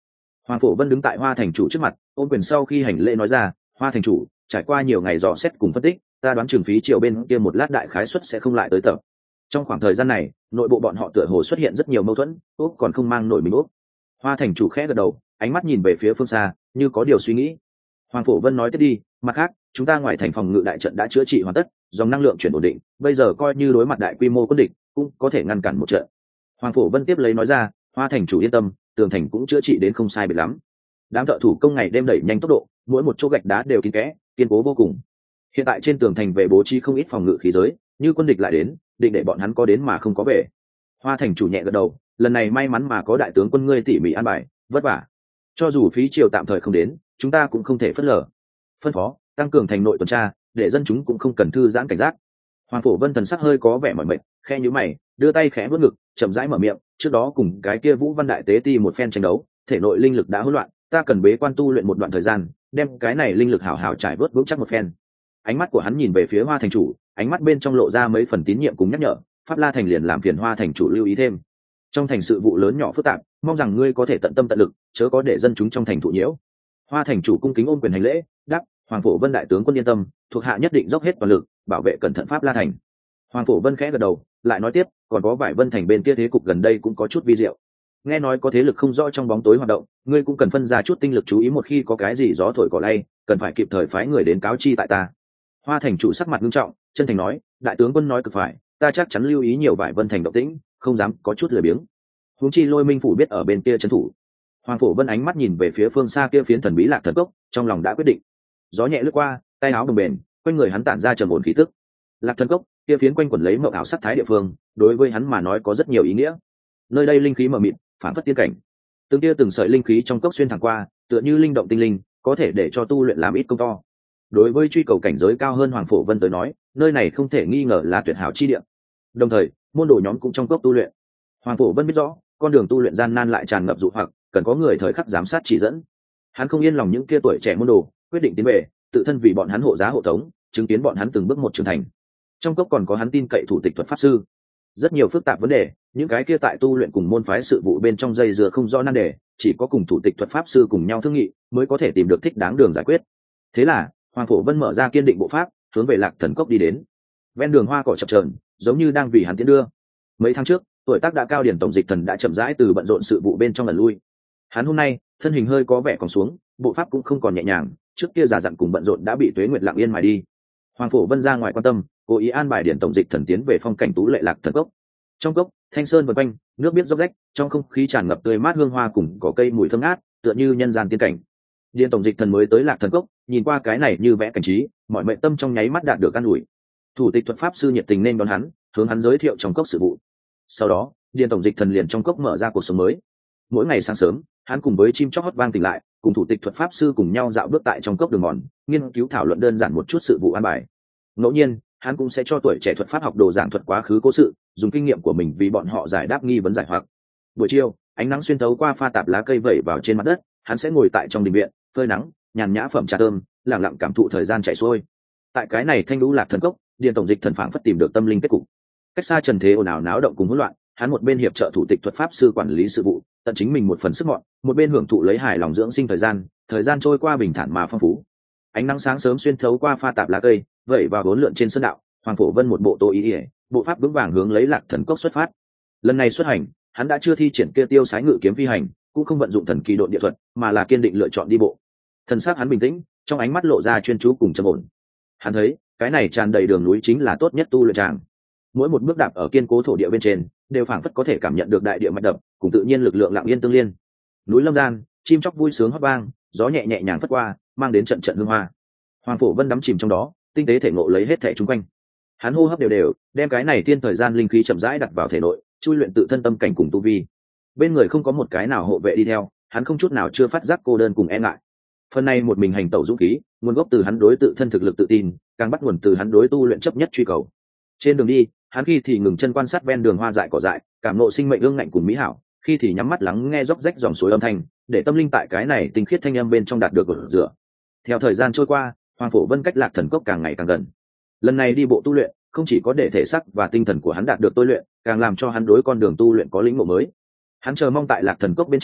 Hoàng Phổ Vân đứng tại Hoa thành chủ trước mặt, ôm quyền sau khi hành lễ nói ra, Hoa thành chủ, trải qua nhiều ngày dò xét cùng phân tích, ta đoán trường phí triệu bên kia một lát đại khái suất sẽ không lại tới tập. Trong khoảng thời gian này, nội bộ bọn họ tựa hồ xuất hiện rất nhiều mâu thuẫn, úc còn không mang nổi mình úc. Hoa thành chủ khẽ gật đầu, ánh mắt nhìn về phía phương xa, như có điều suy nghĩ. Hoàng Phổ Vân nói tiếp đi, mặt khác, chúng ta ngoài thành phòng ngự đại trận đã chữa trị hoàn tất, dòng năng lượng chuyển ổn định, bây giờ coi như đối mặt đại quy mô quân địch, cũng có thể ngăn cản một trận. Hoàng Phổ Vân tiếp lấy nói ra, Hoa thành chủ yên tâm, tường thành cũng chữa trị đến không sai biệt lắm. Đám thợ thủ công ngày đêm đẩy nhanh tốc độ, mỗi một chỗ gạch đá đều kín kẽ, kiên cố vô cùng. Hiện tại trên tường thành về bố trí không ít phòng ngự khí giới, như quân địch lại đến, định để bọn hắn có đến mà không có về. Hoa thành chủ nhẹ gật đầu, lần này may mắn mà có đại tướng quân ngươi tỉ mỉ an bài, vất vả. Cho dù phí triều tạm thời không đến, chúng ta cũng không thể phớt lờ. Phân phó, tăng cường thành nội tuần tra, để dân chúng cũng không cần thư giãn cảnh giác. Hoàng Phổ Vân thần sắc hơi có vẻ mỏi mệt, khe nhíu mày, đưa tay khẽ vuốt ngực, chậm rãi mở miệng, trước đó cùng cái kia Vũ Văn đại tế ti một phen tranh đấu, thể nội linh lực đã hỗn loạn, ta cần bế quan tu luyện một đoạn thời gian, đem cái này linh lực hảo hảo trải vớt vững chắc một phen. Ánh mắt của hắn nhìn về phía Hoa thành chủ, ánh mắt bên trong lộ ra mấy phần tín nhiệm cùng nhắc nhở, Pháp La thành liền làm phiền Hoa thành chủ lưu ý thêm. Trong thành sự vụ lớn nhỏ phức tạp, mong rằng ngươi có thể tận tâm tận lực, chớ có để dân chúng trong thành thụ nhiễu. Hoa thành chủ cung kính ôm quyền hành lễ, đáp, Hoàng Phổ Vân đại tướng quân yên tâm, thuộc hạ nhất định dốc hết toàn lực, bảo vệ cẩn thận Pháp La thành. Hoàng Phổ Vân khẽ gật đầu, lại nói tiếp, còn có Vải Vân thành bên kia thế cục gần đây cũng có chút vi diệu. Nghe nói có thế lực không rõ trong bóng tối hoạt động, ngươi cũng cần phân ra chút tinh lực chú ý, một khi có cái gì gió thổi cỏ lay, cần phải kịp thời phái người đến cáo chi tại ta. Hoa thành chủ sắc mặt nghiêm trọng, chân thành nói, đại tướng quân nói cực phải, ta chắc chắn lưu ý nhiều Vải Vân thành động tĩnh, không dám có chút lười biếng. Huống chi Lôi Minh phủ biết ở bên kia trấn thủ. Hoàng Phổ Vân ánh mắt nhìn về phía phương xa kia phiến thần bí Lạc Thần Cốc, trong lòng đã quyết định. Gió nhẹ lướt qua, tay áo bồng bềnh, quanh người hắn tản ra trầm ổn khí tức. Lạc Thần Cốc, kia phiến quanh quẩn lấy mộng ảo sắc thái địa phương, đối với hắn mà nói có rất nhiều ý nghĩa. Nơi đây linh khí mờ mịt, phản phất tiên cảnh. Từng tia từng sợi linh khí trong cốc xuyên thẳng qua, tựa như linh động tinh linh, có thể để cho tu luyện làm ít công to. Đối với truy cầu cảnh giới cao hơn Hoàng Phổ Vân tới nói, nơi này không thể nghi ngờ là tuyệt hảo chi địa. Đồng thời, môn đồ nhóm cũng trong cốc tu luyện. Hoàng Phổ Vân biết rõ, con đường tu luyện gian nan lại tràn ngập dụ hoặc, cần có người thời khắc giám sát chỉ dẫn. Hắn không yên lòng những kia tuổi trẻ môn đồ, quyết định tiến về, tự thân vì bọn hắn hộ giá hộ tống, chứng kiến bọn hắn từng bước một trưởng thành. Trong cốc còn có hắn tin cậy thủ tịch thuật pháp sư. Rất nhiều phức tạp vấn đề, những cái kia tại tu luyện cùng môn phái sự vụ bên trong dây dưa không rõ nan đề, chỉ có cùng thủ tịch thuật pháp sư cùng nhau thương nghị, mới có thể tìm được thích đáng đường giải quyết. Thế là, Hoàng Phổ Vân mở ra kiên định bộ pháp, hướng về Lạc Thần Cốc đi đến. Ven đường hoa cỏ chập chờn, giống như đang vì hắn tiến đưa. Mấy tháng trước, tuổi tác đã cao Điền tổng dịch thần đã chậm rãi từ bận rộn sự vụ bên trong lần lui. Hắn hôm nay, thân hình hơi có vẻ còn xuống, bộ pháp cũng không còn nhẹ nhàng, trước kia giả dặn cùng bận rộn đã bị Tuế Nguyệt lặng yên mài đi. Hoàng Phổ Vân ra ngoài quan tâm, cố ý an bài Điền tổng dịch thần tiến về phong cảnh tú lệ Lạc Thần Cốc. Trong cốc, thanh sơn vần quanh, nước biết róc rách, trong không khí tràn ngập tươi mát hương hoa cùng cỏ cây mùi thơm ngát, tựa như nhân gian tiên cảnh. Điền tổng dịch thần mới tới Lạc Thần Cốc, nhìn qua cái này như vẽ cảnh trí, mọi mệnh tâm trong nháy mắt đạt được an ủi. Thủ tịch thuật pháp sư nhiệt tình nên đón hắn, hướng hắn giới thiệu trong cốc sự vụ. Sau đó, Điền tổng dịch thần liền trong cốc mở ra cuộc sống mới. Mỗi ngày sáng sớm, hắn cùng với chim chóc hót vang tỉnh lại, cùng thủ tịch thuật pháp sư cùng nhau dạo bước tại trong cốc đường mòn, nghiên cứu thảo luận đơn giản một chút sự vụ an bài. Ngẫu nhiên, hắn cũng sẽ cho tuổi trẻ thuật pháp học đồ giảng thuật quá khứ cố sự, dùng kinh nghiệm của mình vì bọn họ giải đáp nghi vấn giải hoặc. Buổi chiều, ánh nắng xuyên thấu qua pha tạp lá cây vẩy vào trên mặt đất, hắn sẽ ngồi tại trong đình viện, phơi nắng, nhàn nhã phẩm trà thơm, lặng lặng cảm thụ thời gian chảy xuôi. Tại cái này thanh lũ Lạc Thần Cốc, Điền tổng dịch thần phảng phất tìm được tâm linh kết cục. Cách xa trần thế ồn ào náo động cùng hỗn loạn, hắn một bên hiệp trợ thủ tịch thuật pháp sư quản lý sự vụ, tận chính mình một phần sức mọn, một bên hưởng thụ lấy hài lòng dưỡng sinh thời gian trôi qua bình thản mà phong phú. Ánh nắng sáng sớm xuyên thấu qua pha tạp lá cây, vẩy vào bốn lượn trên sơn đạo. Hoàng Phổ Vân một bộ tô ý ỉa, bộ pháp vững vàng hướng lấy Lạc Thần Cốc xuất phát. Lần này xuất hành, hắn đã chưa thi triển kia tiêu sái ngự kiếm phi hành, cũng không vận dụng thần kỳ độn địa thuật, mà là kiên định lựa chọn đi bộ. Thần sắc hắn bình tĩnh, trong ánh mắt lộ ra chuyên chú cùng trầm ổn. Hắn thấy, cái này tràn đầy đường núi chính là tốt nhất tu luyện tràng. Mỗi một bước đạp ở kiên cố thổ địa bên trên, đều phảng phất có thể cảm nhận được đại địa mạch đập, cùng tự nhiên lực lượng lặng yên tương liên. Núi lâm gian, chim chóc vui sướng hót vang, gió nhẹ nhẹ nhàng phất qua, mang đến trận trận hương hoa. Hoàng Phổ Vân đắm chìm trong đó, tinh tế thể ngộ lấy hết thể chung quanh. Hắn hô hấp đều đều, đem cái này tiên thời gian linh khí chậm rãi đặt vào thể nội, chui luyện tự thân tâm cảnh cùng tu vi. Bên người không có một cái nào hộ vệ đi theo, hắn không chút nào chưa phát giác cô đơn cùng e ngại. Phần này một mình hành tẩu dũng khí, nguồn gốc từ hắn đối tự thân thực lực tự tin, càng bắt nguồn từ hắn đối tu luyện chấp nhất truy cầu. Trên đường đi, hắn khi thì ngừng chân quan sát ven đường hoa dại cỏ dại, cảm ngộ sinh mệnh ương ngạnh cùng mỹ hảo, khi thì nhắm mắt lắng nghe róc rách dòng suối âm thanh, để tâm linh tại cái này tinh khiết thanh âm bên trong đạt được gột rửa. Theo thời gian trôi qua, Hoàng Phổ Vân cách Lạc Thần Cốc càng ngày càng gần. Lần này đi bộ tu luyện, không chỉ có để thể xác và tinh thần của hắn đạt được tôi luyện, càng làm cho hắn đối con đường tu luyện có lĩnh ngộ mới. Hắn chờ mong tại Lạc Thần Cốc bên trong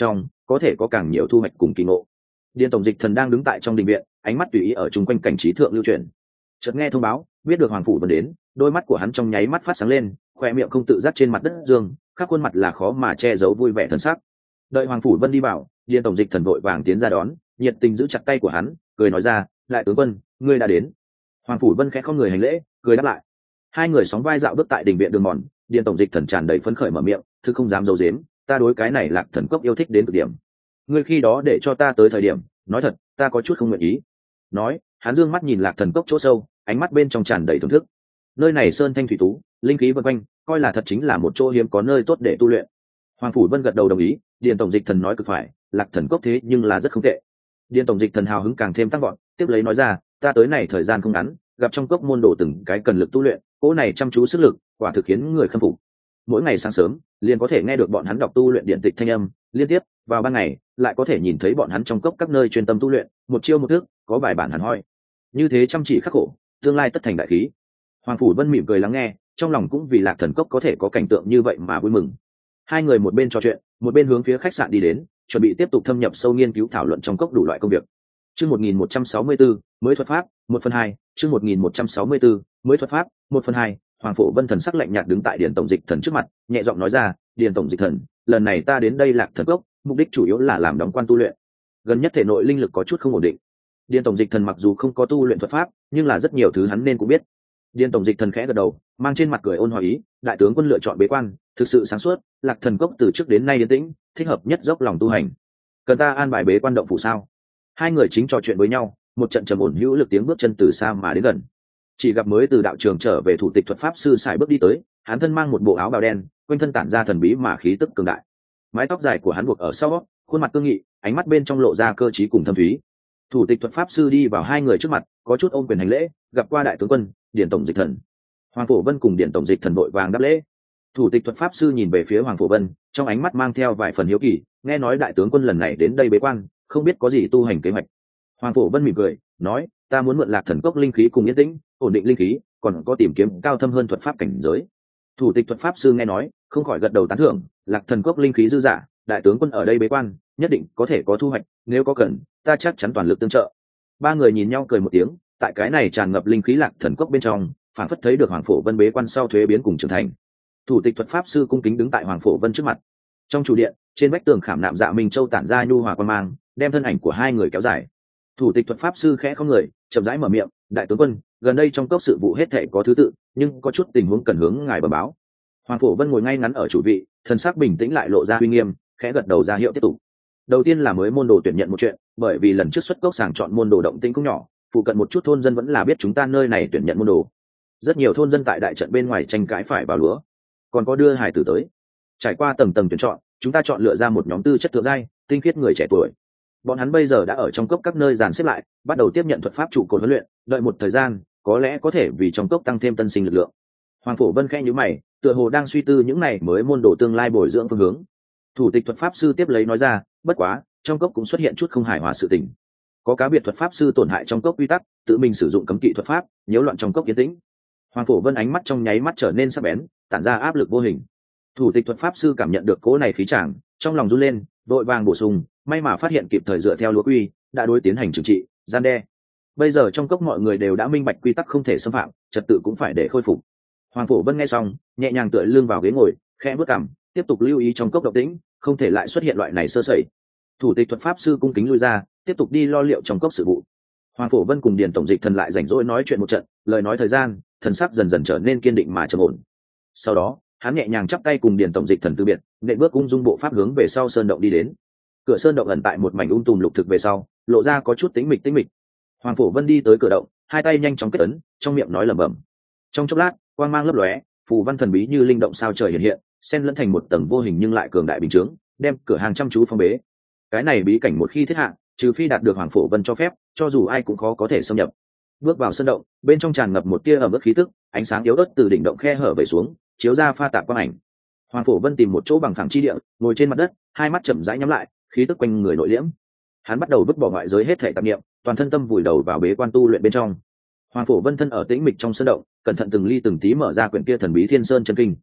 có thể có càng nhiều thu hoạch cùng kỳ ngộ. Điền tổng dịch thần đang đứng tại trong đình viện, ánh mắt tùy ý ở chung quanh cảnh trí thượng lưu chuyển. Chợt nghe thông báo, biết được Hoàng phủ Vân đến, đôi mắt của hắn trong nháy mắt phát sáng lên, khoe miệng không tự giác trên mặt đất dương, khắp khuôn mặt là khó mà che giấu vui vẻ thần sắc. Đợi Hoàng phủ Vân đi vào, Điền tổng dịch thần vội vàng tiến ra đón, nhiệt tình giữ chặt tay của hắn, cười nói ra, đại tướng quân, ngươi đã đến. Hoàng phủ Vân khẽ không người hành lễ, cười đáp lại. Hai người sóng vai dạo bước tại đình viện đường mòn, Điền tổng dịch thần tràn đầy phấn khởi mở miệng, thứ không dám giấu giếm, ta đối cái này Lạc Thần Cốc yêu thích đến cực điểm. Ngươi khi đó để cho ta tới thời điểm, nói thật, ta có chút không nguyện ý. Nói, hắn dương mắt nhìn Lạc Thần Cốc chỗ sâu, ánh mắt bên trong tràn đầy thưởng thức. Nơi này sơn thanh thủy tú, linh khí vần quanh, coi là thật chính là một chỗ hiếm có nơi tốt để tu luyện. Hoàng phủ Vân gật đầu đồng ý, Điền tổng dịch thần nói cực phải, Lạc Thần Cốc thế nhưng là rất không tệ. Điền tổng dịch thần hào hứng càng thêm tăng vọt, tiếp lấy nói ra, ta tới này thời gian không ngắn, gặp trong cốc môn đồ từng cái cần lực tu luyện, cỗ này chăm chú sức lực, quả thực khiến người khâm phục. Mỗi ngày sáng sớm, liền có thể nghe được bọn hắn đọc tu luyện điện tịch thanh âm, liên tiếp, vào ban ngày, lại có thể nhìn thấy bọn hắn trong cốc các nơi chuyên tâm tu luyện, một chiêu một thức, có bài bản hẳn hoi. Như thế chăm chỉ khắc khổ, tương lai tất thành đại khí. Hoàng phủ Vân mỉm cười lắng nghe, trong lòng cũng vì Lạc Thần Cốc có thể có cảnh tượng như vậy mà vui mừng. Hai người một bên trò chuyện, một bên hướng phía khách sạn đi đến, chuẩn bị tiếp tục thâm nhập sâu nghiên cứu thảo luận trong cốc đủ loại công việc. Chương 1164, mới thuật pháp, 1/2, chương 1164, mới thuật pháp, 1/2. Hoàng phủ Vân thần sắc lạnh nhạt đứng tại Điền tổng dịch thần trước mặt, nhẹ giọng nói ra, Điền tổng dịch thần, lần này ta đến đây Lạc Thần Cốc, mục đích chủ yếu là làm đóng quan tu luyện. Gần nhất thể nội linh lực có chút không ổn định. Điền tổng dịch thần mặc dù không có tu luyện thuật pháp, nhưng là rất nhiều thứ hắn nên cũng biết. Điền tổng dịch thần khẽ gật đầu, mang trên mặt cười ôn hòa ý, đại tướng quân lựa chọn bế quan, thực sự sáng suốt, Lạc Thần Cốc từ trước đến nay yên tĩnh, thích hợp nhất dốc lòng tu hành. Cần ta an bài bế quan động phủ sao? Hai người chính trò chuyện với nhau, một trận trầm ổn hữu lực tiếng bước chân từ xa mà đến gần. Chỉ gặp mới từ đạo trường trở về thủ tịch thuật pháp sư sải bước đi tới, hắn thân mang một bộ áo bào đen, quanh thân tản ra thần bí mà khí tức cường đại. Mái tóc dài của hắn buộc ở sau, khuôn mặt cương nghị, ánh mắt bên trong lộ ra cơ trí cùng thâm thúy. Thủ tịch thuật pháp sư đi vào hai người trước mặt, có chút ôm quyền hành lễ, gặp qua đại tướng quân, Điền tổng dịch thần. Hoàng phủ Vân cùng Điền tổng dịch thần vội vàng đáp lễ. Thủ tịch thuật pháp sư nhìn về phía Hoàng phủ Vân, trong ánh mắt mang theo vài phần hiếu kỳ, nghe nói đại tướng quân lần này đến đây bế quan, không biết có gì tu hành kế hoạch. Hoàng phủ Vân mỉm cười, nói, ta muốn mượn Lạc Thần Cốc linh khí cùng yên tĩnh, ổn định linh khí, còn có tìm kiếm cao thâm hơn thuật pháp cảnh giới. Thủ tịch thuật pháp sư nghe nói, không khỏi gật đầu tán thưởng, Lạc Thần Cốc linh khí dư dả, đại tướng quân ở đây bế quan, nhất định có thể có thu hoạch, nếu có cần, ta chắc chắn toàn lực tương trợ. Ba người nhìn nhau cười một tiếng, tại cái này tràn ngập linh khí Lạc Thần Cốc bên trong, phản phất thấy được Hoàng phủ Vân bế quan sau thuế biến cùng trưởng thành. Thủ tịch thuật pháp sư cung kính đứng tại Hoàng phủ Vân trước mặt. Trong chủ điện, trên vách tường khảm nạm dạ minh châu tản ra nhu hòa quan mang, đem thân ảnh của hai người kéo dài. Thủ tịch thuật pháp sư khẽ không người, chậm rãi mở miệng, đại tướng quân, gần đây trong cốc sự vụ hết thảy có thứ tự, nhưng có chút tình huống cần hướng ngài bẩm báo. Hoàng phủ Vân ngồi ngay ngắn ở chủ vị, thần sắc bình tĩnh lại lộ ra uy nghiêm, khẽ gật đầu ra hiệu tiếp tục. Đầu tiên là mới môn đồ tuyển nhận một chuyện, bởi vì lần trước xuất cốc sàng chọn môn đồ động tĩnh cũng nhỏ, phụ cận một chút thôn dân vẫn là biết chúng ta nơi này tuyển nhận môn đồ. Rất nhiều thôn dân tại đại trận bên ngoài tranh cãi phải vào lúa, còn có đưa hài tử tới. Trải qua tầng tầng tuyển chọn, chúng ta chọn lựa ra một nhóm tư chất thượng giai, tinh khiết người trẻ tuổi. Bọn hắn bây giờ đã ở trong cốc các nơi dàn xếp lại, bắt đầu tiếp nhận thuật pháp trụ cột huấn luyện, đợi một thời gian, có lẽ có thể vì trong cốc tăng thêm tân sinh lực lượng. Hoàng phủ Vân khẽ nhíu mày, tựa hồ đang suy tư những này mới môn đồ tương lai bồi dưỡng phương hướng. Thủ tịch thuật pháp sư tiếp lấy nói ra, bất quá, trong cốc cũng xuất hiện chút không hài hòa sự tình. Có cá biệt thuật pháp sư tổn hại trong cốc quy tắc, tự mình sử dụng cấm kỵ thuật pháp, nhiễu loạn trong cốc yên tĩnh. Hoàng phủ Vân ánh mắt trong nháy mắt trở nên sắc bén, tản ra áp lực vô hình. Thủ tịch thuật pháp sư cảm nhận được cỗ này khí tràng, trong lòng run lên, vội vàng bổ sung, may mà phát hiện kịp thời dựa theo lúa quy, đã đối tiến hành trừng trị, gian đe. Bây giờ trong cốc mọi người đều đã minh bạch quy tắc không thể xâm phạm, trật tự cũng phải để khôi phục. Hoàng phủ Vân nghe xong, nhẹ nhàng tựa lưng vào ghế ngồi, khẽ bước cằm, tiếp tục lưu ý trong cốc động tĩnh, không thể lại xuất hiện loại này sơ sẩy. Thủ tịch thuật pháp sư cung kính lui ra, tiếp tục đi lo liệu trong cốc sự vụ. Hoàng phủ Vân cùng Điền tổng dịch thần lại rảnh rỗi nói chuyện một trận, lời nói thời gian, thần sắc dần dần trở nên kiên định mà trầm ổn. Sau đó, hắn nhẹ nhàng chắp tay cùng Điền tổng dịch thần từ biệt, nện bước ung dung bộ pháp hướng về sau sơn động đi đến. Cửa sơn động ẩn tại một mảnh tùm lục thực về sau, lộ ra có chút tĩnh mịch. Hoàng phủ Vân đi tới cửa động, hai tay nhanh chóng kết ấn, trong miệng nói lẩm bẩm. Trong chốc lát, quang mang lấp lóe, phù văn thần bí như linh động sao trời hiện hiện, xen lẫn thành một tầng vô hình nhưng lại cường đại bình chướng, đem cửa hàng chăm chú phong bế. Cái này bí cảnh một khi thiết hạ, trừ phi đạt được Hoàng phủ Vân cho phép, cho dù ai cũng khó có thể xâm nhập. Bước vào sơn động, bên trong tràn ngập một tia ẩm ướt khí tức, ánh sáng yếu ớt từ đỉnh động khe hở về xuống, chiếu ra pha tạp quang ảnh. Hoàng phủ Vân tìm một chỗ bằng phẳng chi địa, ngồi trên mặt đất, hai mắt chậm rãi nhắm lại, khí tức quanh người nội liễm. Hắn bắt đầu vứt bỏ ngoại giới hết thảy tạp niệm, toàn thân tâm vùi đầu vào bế quan tu luyện bên trong. Hoàng phủ Vân thân ở tĩnh mịch trong sơn động, cẩn thận từng ly từng tí mở ra quyển kia thần bí Thiên Sơn chân kinh.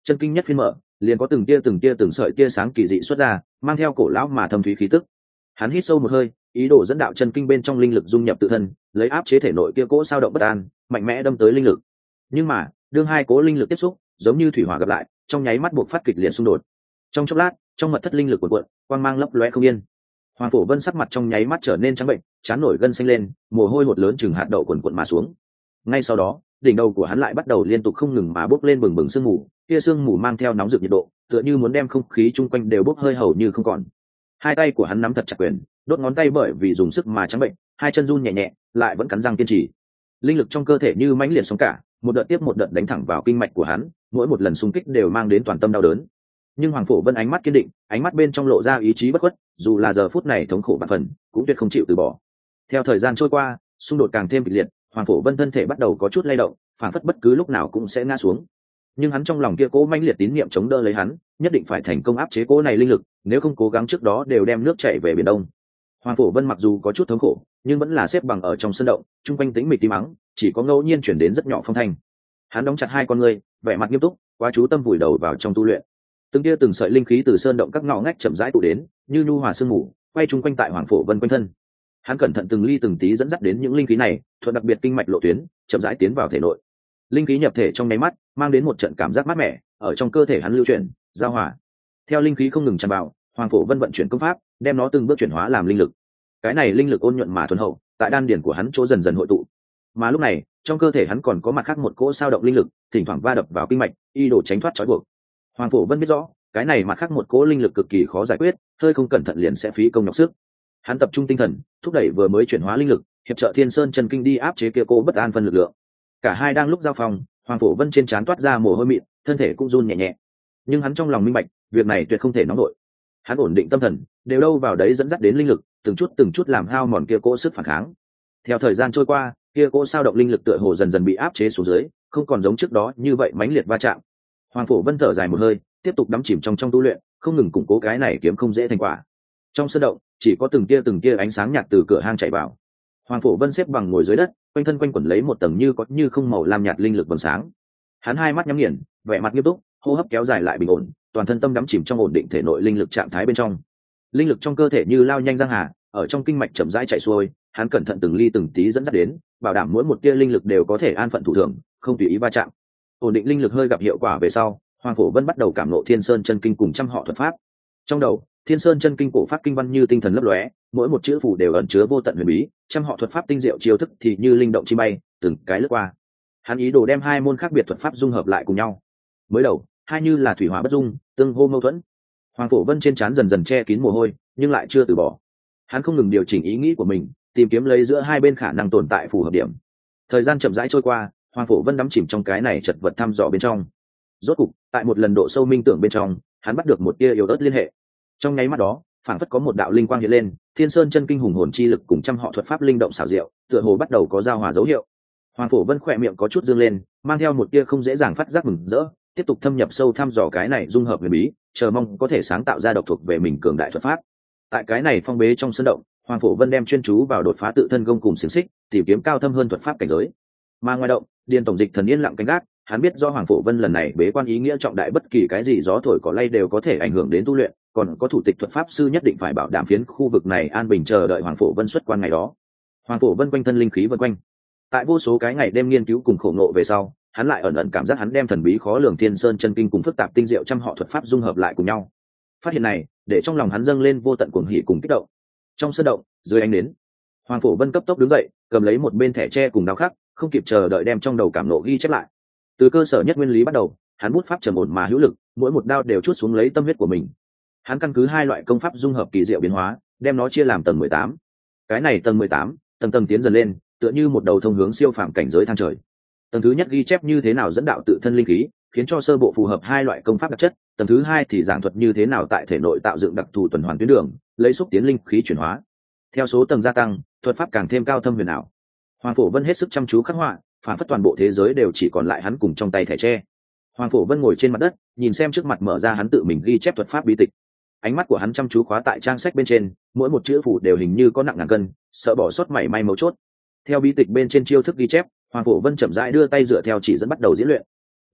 Chân kinh nhất phiên mở, liền có từng tia từng sợi tia sáng kỳ dị xuất ra, mang theo cổ lão mà thâm thúy khí tức. Hắn hít sâu một hơi, ý đồ dẫn đạo chân kinh bên trong linh lực dung nhập tự thân, lấy áp chế thể nội kia cỗ sao động bất an, mạnh mẽ đâm tới linh lực. Nhưng mà, đương hai cỗ linh lực tiếp xúc, giống như thủy hỏa gặp lại, trong nháy mắt buộc phát kịch liệt xung đột. Trong chốc lát, trong mật thất linh lực cuộn cuộn, quang mang lấp lóe không yên. Hoàng Phổ Vân sắc mặt trong nháy mắt trở nên trắng bệnh, trán nổi gân xanh lên, mồ hôi hột lớn chừng hạt đậu cuộn cuộn mà xuống. Ngay sau đó, đỉnh đầu của hắn lại bắt đầu liên tục không ngừng mà bốc lên bừng bừng sương mù, kia sương mù mang theo nóng rực nhiệt độ, tựa như muốn đem không khí chung quanh đều bốc hơi hầu như không còn. Hai tay của hắn nắm thật chặt quyền, đốt ngón tay bởi vì dùng sức mà trắng bệnh, hai chân run nhẹ nhẹ, lại vẫn cắn răng kiên trì. Linh lực trong cơ thể như mãnh liệt sóng cả, một đợt tiếp một đợt đánh thẳng vào kinh mạch của hắn, mỗi một lần xung kích đều mang đến toàn tâm đau đớn. Nhưng Hoàng Phổ Vân ánh mắt kiên định, ánh mắt bên trong lộ ra ý chí bất khuất, dù là giờ phút này thống khổ vạn phần, cũng tuyệt không chịu từ bỏ. Theo thời gian trôi qua, xung đột càng thêm kịch liệt, Hoàng Phổ Vân thân thể bắt đầu có chút lay động, phản phất bất cứ lúc nào cũng sẽ ngã xuống. Nhưng hắn trong lòng kia cố mãnh liệt tín niệm chống đỡ lấy hắn, nhất định phải thành công áp chế cố này linh lực, nếu không cố gắng trước đó đều đem nước chảy về biển đông. Hoàng Phổ Vân mặc dù có chút thống khổ, nhưng vẫn là xếp bằng ở trong sân động, trung quanh tĩnh mịch tím mắng, chỉ có ngẫu nhiên chuyển đến rất nhỏ phong thanh. Hắn đóng chặt hai con ngươi, vẻ mặt nghiêm túc, quá chú tâm vùi đầu vào trong tu luyện. Từng tia từng sợi linh khí từ sơn động các ngõ ngách chậm rãi tụ đến, như nhu hòa sương mù, quay chung quanh tại Hoàng Phổ Vân quanh thân. Hắn cẩn thận từng ly từng tí dẫn dắt đến những linh khí này, thuận đặc biệt kinh mạch lộ tuyến, chậm rãi tiến vào thể nội. Linh khí nhập thể trong nháy mắt, mang đến một trận cảm giác mát mẻ, ở trong cơ thể hắn lưu chuyển, giao hòa. Theo linh khí không ngừng tràn vào, Hoàng Phổ Vân vận chuyển công pháp, đem nó từng bước chuyển hóa làm linh lực. Cái này linh lực ôn nhuận mà thuần hậu, tại đan điển của hắn chỗ dần dần hội tụ. Mà lúc này, trong cơ thể hắn còn có mặt khác một cỗ sao động linh lực, thỉnh thoảng va đập vào kinh mạch, y đồ tránh thoát trói buộc. Hoàng Phổ Vân biết rõ, cái này mặt khác một cỗ linh lực cực kỳ khó giải quyết, hơi không cẩn thận liền sẽ phí công nhọc sức. Hắn tập trung tinh thần, thúc đẩy vừa mới chuyển hóa linh lực, hiệp trợ Thiên Sơn Chân Kinh đi áp chế kia cô bất an phân lực lượng. Cả hai đang lúc giao phòng, Hoàng Phổ Vân trên trán toát ra mồ hôi mịn, thân thể cũng run nhẹ nhẹ. Nhưng hắn trong lòng minh bạch, việc này tuyệt không thể nóng nổi. Hắn ổn định tâm thần, đều đâu vào đấy dẫn dắt đến linh lực, từng chút làm hao mòn kia cỗ sức phản kháng. Theo thời gian trôi qua, kia cỗ sao động linh lực tựa hồ dần dần bị áp chế xuống dưới, không còn giống trước đó như vậy mãnh liệt va chạm. Hoàng Phổ Vân thở dài một hơi, tiếp tục đắm chìm trong tu luyện, không ngừng củng cố cái này kiếm không dễ thành quả. Trong sân động, chỉ có từng tia ánh sáng nhạt từ cửa hang chạy vào. Hoàng Phổ Vân xếp bằng ngồi dưới đất, quanh thân quanh quẩn lấy một tầng như có như không màu lam nhạt linh lực vầng sáng. Hắn hai mắt nhắm nghiền, vẻ mặt nghiêm túc, hô hấp kéo dài lại bình ổn, toàn thân tâm đắm chìm trong ổn định thể nội linh lực trạng thái bên trong. Linh lực trong cơ thể như lao nhanh giang hà, ở trong kinh mạch chậm rãi chạy xuôi, hắn cẩn thận từng ly từng tí dẫn dắt đến, bảo đảm mỗi một tia linh lực đều có thể an phận thủ thường, không tùy ý va chạm. Ổn định linh lực hơi gặp hiệu quả về sau, Hoàng Phổ Vân bắt đầu cảm ngộ Thiên Sơn Chân Kinh cùng trăm họ thuật pháp. Trong đầu, Thiên Sơn Chân Kinh cổ pháp kinh văn như tinh thần lấp lóe, mỗi một chữ phù đều ẩn chứa vô tận huyền bí, trăm họ thuật pháp tinh diệu chiêu thức thì như linh động chi bay, từng cái lướt qua. Hắn ý đồ đem hai môn khác biệt thuật pháp dung hợp lại cùng nhau. Mới đầu, hai như là thủy hỏa bất dung, tương hô mâu thuẫn. Hoàng Phổ Vân trên trán dần dần che kín mồ hôi, nhưng lại chưa từ bỏ. Hắn không ngừng điều chỉnh ý nghĩ của mình, tìm kiếm lấy giữa hai bên khả năng tồn tại phù hợp điểm. Thời gian chậm rãi trôi qua, Hoàng Phổ Vân đắm chìm trong cái này chật vật thăm dò bên trong. Rốt cục, tại một lần độ sâu minh tưởng bên trong, hắn bắt được một tia yếu ớt liên hệ. Trong nháy mắt đó, phảng phất có một đạo linh quang hiện lên, Thiên Sơn Chân Kinh hùng hồn chi lực cùng trăm họ thuật pháp linh động xảo diệu, tựa hồ bắt đầu có giao hòa dấu hiệu. Hoàng Phổ Vân khỏe miệng có chút dương lên, mang theo một tia không dễ dàng phát giác mừng rỡ, tiếp tục thâm nhập sâu thăm dò cái này dung hợp huyền bí, chờ mong có thể sáng tạo ra độc thuộc về mình cường đại thuật pháp. Tại cái này phong bế trong sân động, Hoàng Phổ Vân đem chuyên chú vào đột phá tự thân gông cùng xiềng xích, tìm kiếm cao thâm hơn thuật pháp cảnh giới. Mà ngoài động, Điền tổng dịch thần yên lặng canh gác, hắn biết do Hoàng Phổ Vân lần này bế quan ý nghĩa trọng đại, bất kỳ cái gì gió thổi cỏ lay đều có thể ảnh hưởng đến tu luyện, còn có thủ tịch thuật pháp sư nhất định phải bảo đảm phiến khu vực này an bình chờ đợi Hoàng Phổ Vân xuất quan ngày đó. Hoàng Phổ Vân quanh thân linh khí vần quanh. Tại vô số cái ngày đêm nghiên cứu cùng khổ ngộ về sau, hắn lại ẩn ẩn cảm giác hắn đem thần bí khó lường Thiên Sơn Chân Kinh cùng phức tạp tinh diệu trăm họ thuật pháp dung hợp lại cùng nhau. Phát hiện này, để trong lòng hắn dâng lên vô tận cuồng hỉ cùng kích động. Trong sân động, dưới ánh nến, Hoàng Phổ Vân cấp tốc đứng dậy, cầm lấy một bên thẻ tre cùng đao khắc, không kịp chờ đợi đem trong đầu cảm nộ ghi chép lại. Từ cơ sở nhất nguyên lý bắt đầu, hắn bút pháp trầm ổn mà hữu lực, mỗi một đao đều chuốt xuống lấy tâm huyết của mình. Hắn căn cứ hai loại công pháp dung hợp kỳ diệu biến hóa, đem nó chia làm tầng 18. Cái này tầng 18, tầng tầng tiến dần lên, tựa như một đầu thông hướng siêu phàm cảnh giới thang trời. Tầng thứ nhất ghi chép như thế nào dẫn đạo tự thân linh khí, khiến cho sơ bộ phù hợp hai loại công pháp đặc chất. Tầng thứ hai thì giảng thuật như thế nào tại thể nội tạo dựng đặc thù tuần hoàn tuyến đường, lấy xúc tiến linh khí chuyển hóa. Theo số tầng gia tăng, thuật pháp càng thêm cao thâm huyền ảo. Hoàng Phổ Vân hết sức chăm chú khắc họa, phản phất toàn bộ thế giới đều chỉ còn lại hắn cùng trong tay thẻ tre. Hoàng Phổ Vân ngồi trên mặt đất, nhìn xem trước mặt mở ra hắn tự mình ghi chép thuật pháp bí tịch. Ánh mắt của hắn chăm chú khóa tại trang sách bên trên, mỗi một chữ phủ đều hình như có nặng ngàn cân, sợ bỏ sót mảy may mấu chốt. Theo bí tịch bên trên chiêu thức ghi chép, Hoàng Phổ Vân chậm rãi đưa tay dựa theo chỉ dẫn bắt đầu diễn luyện.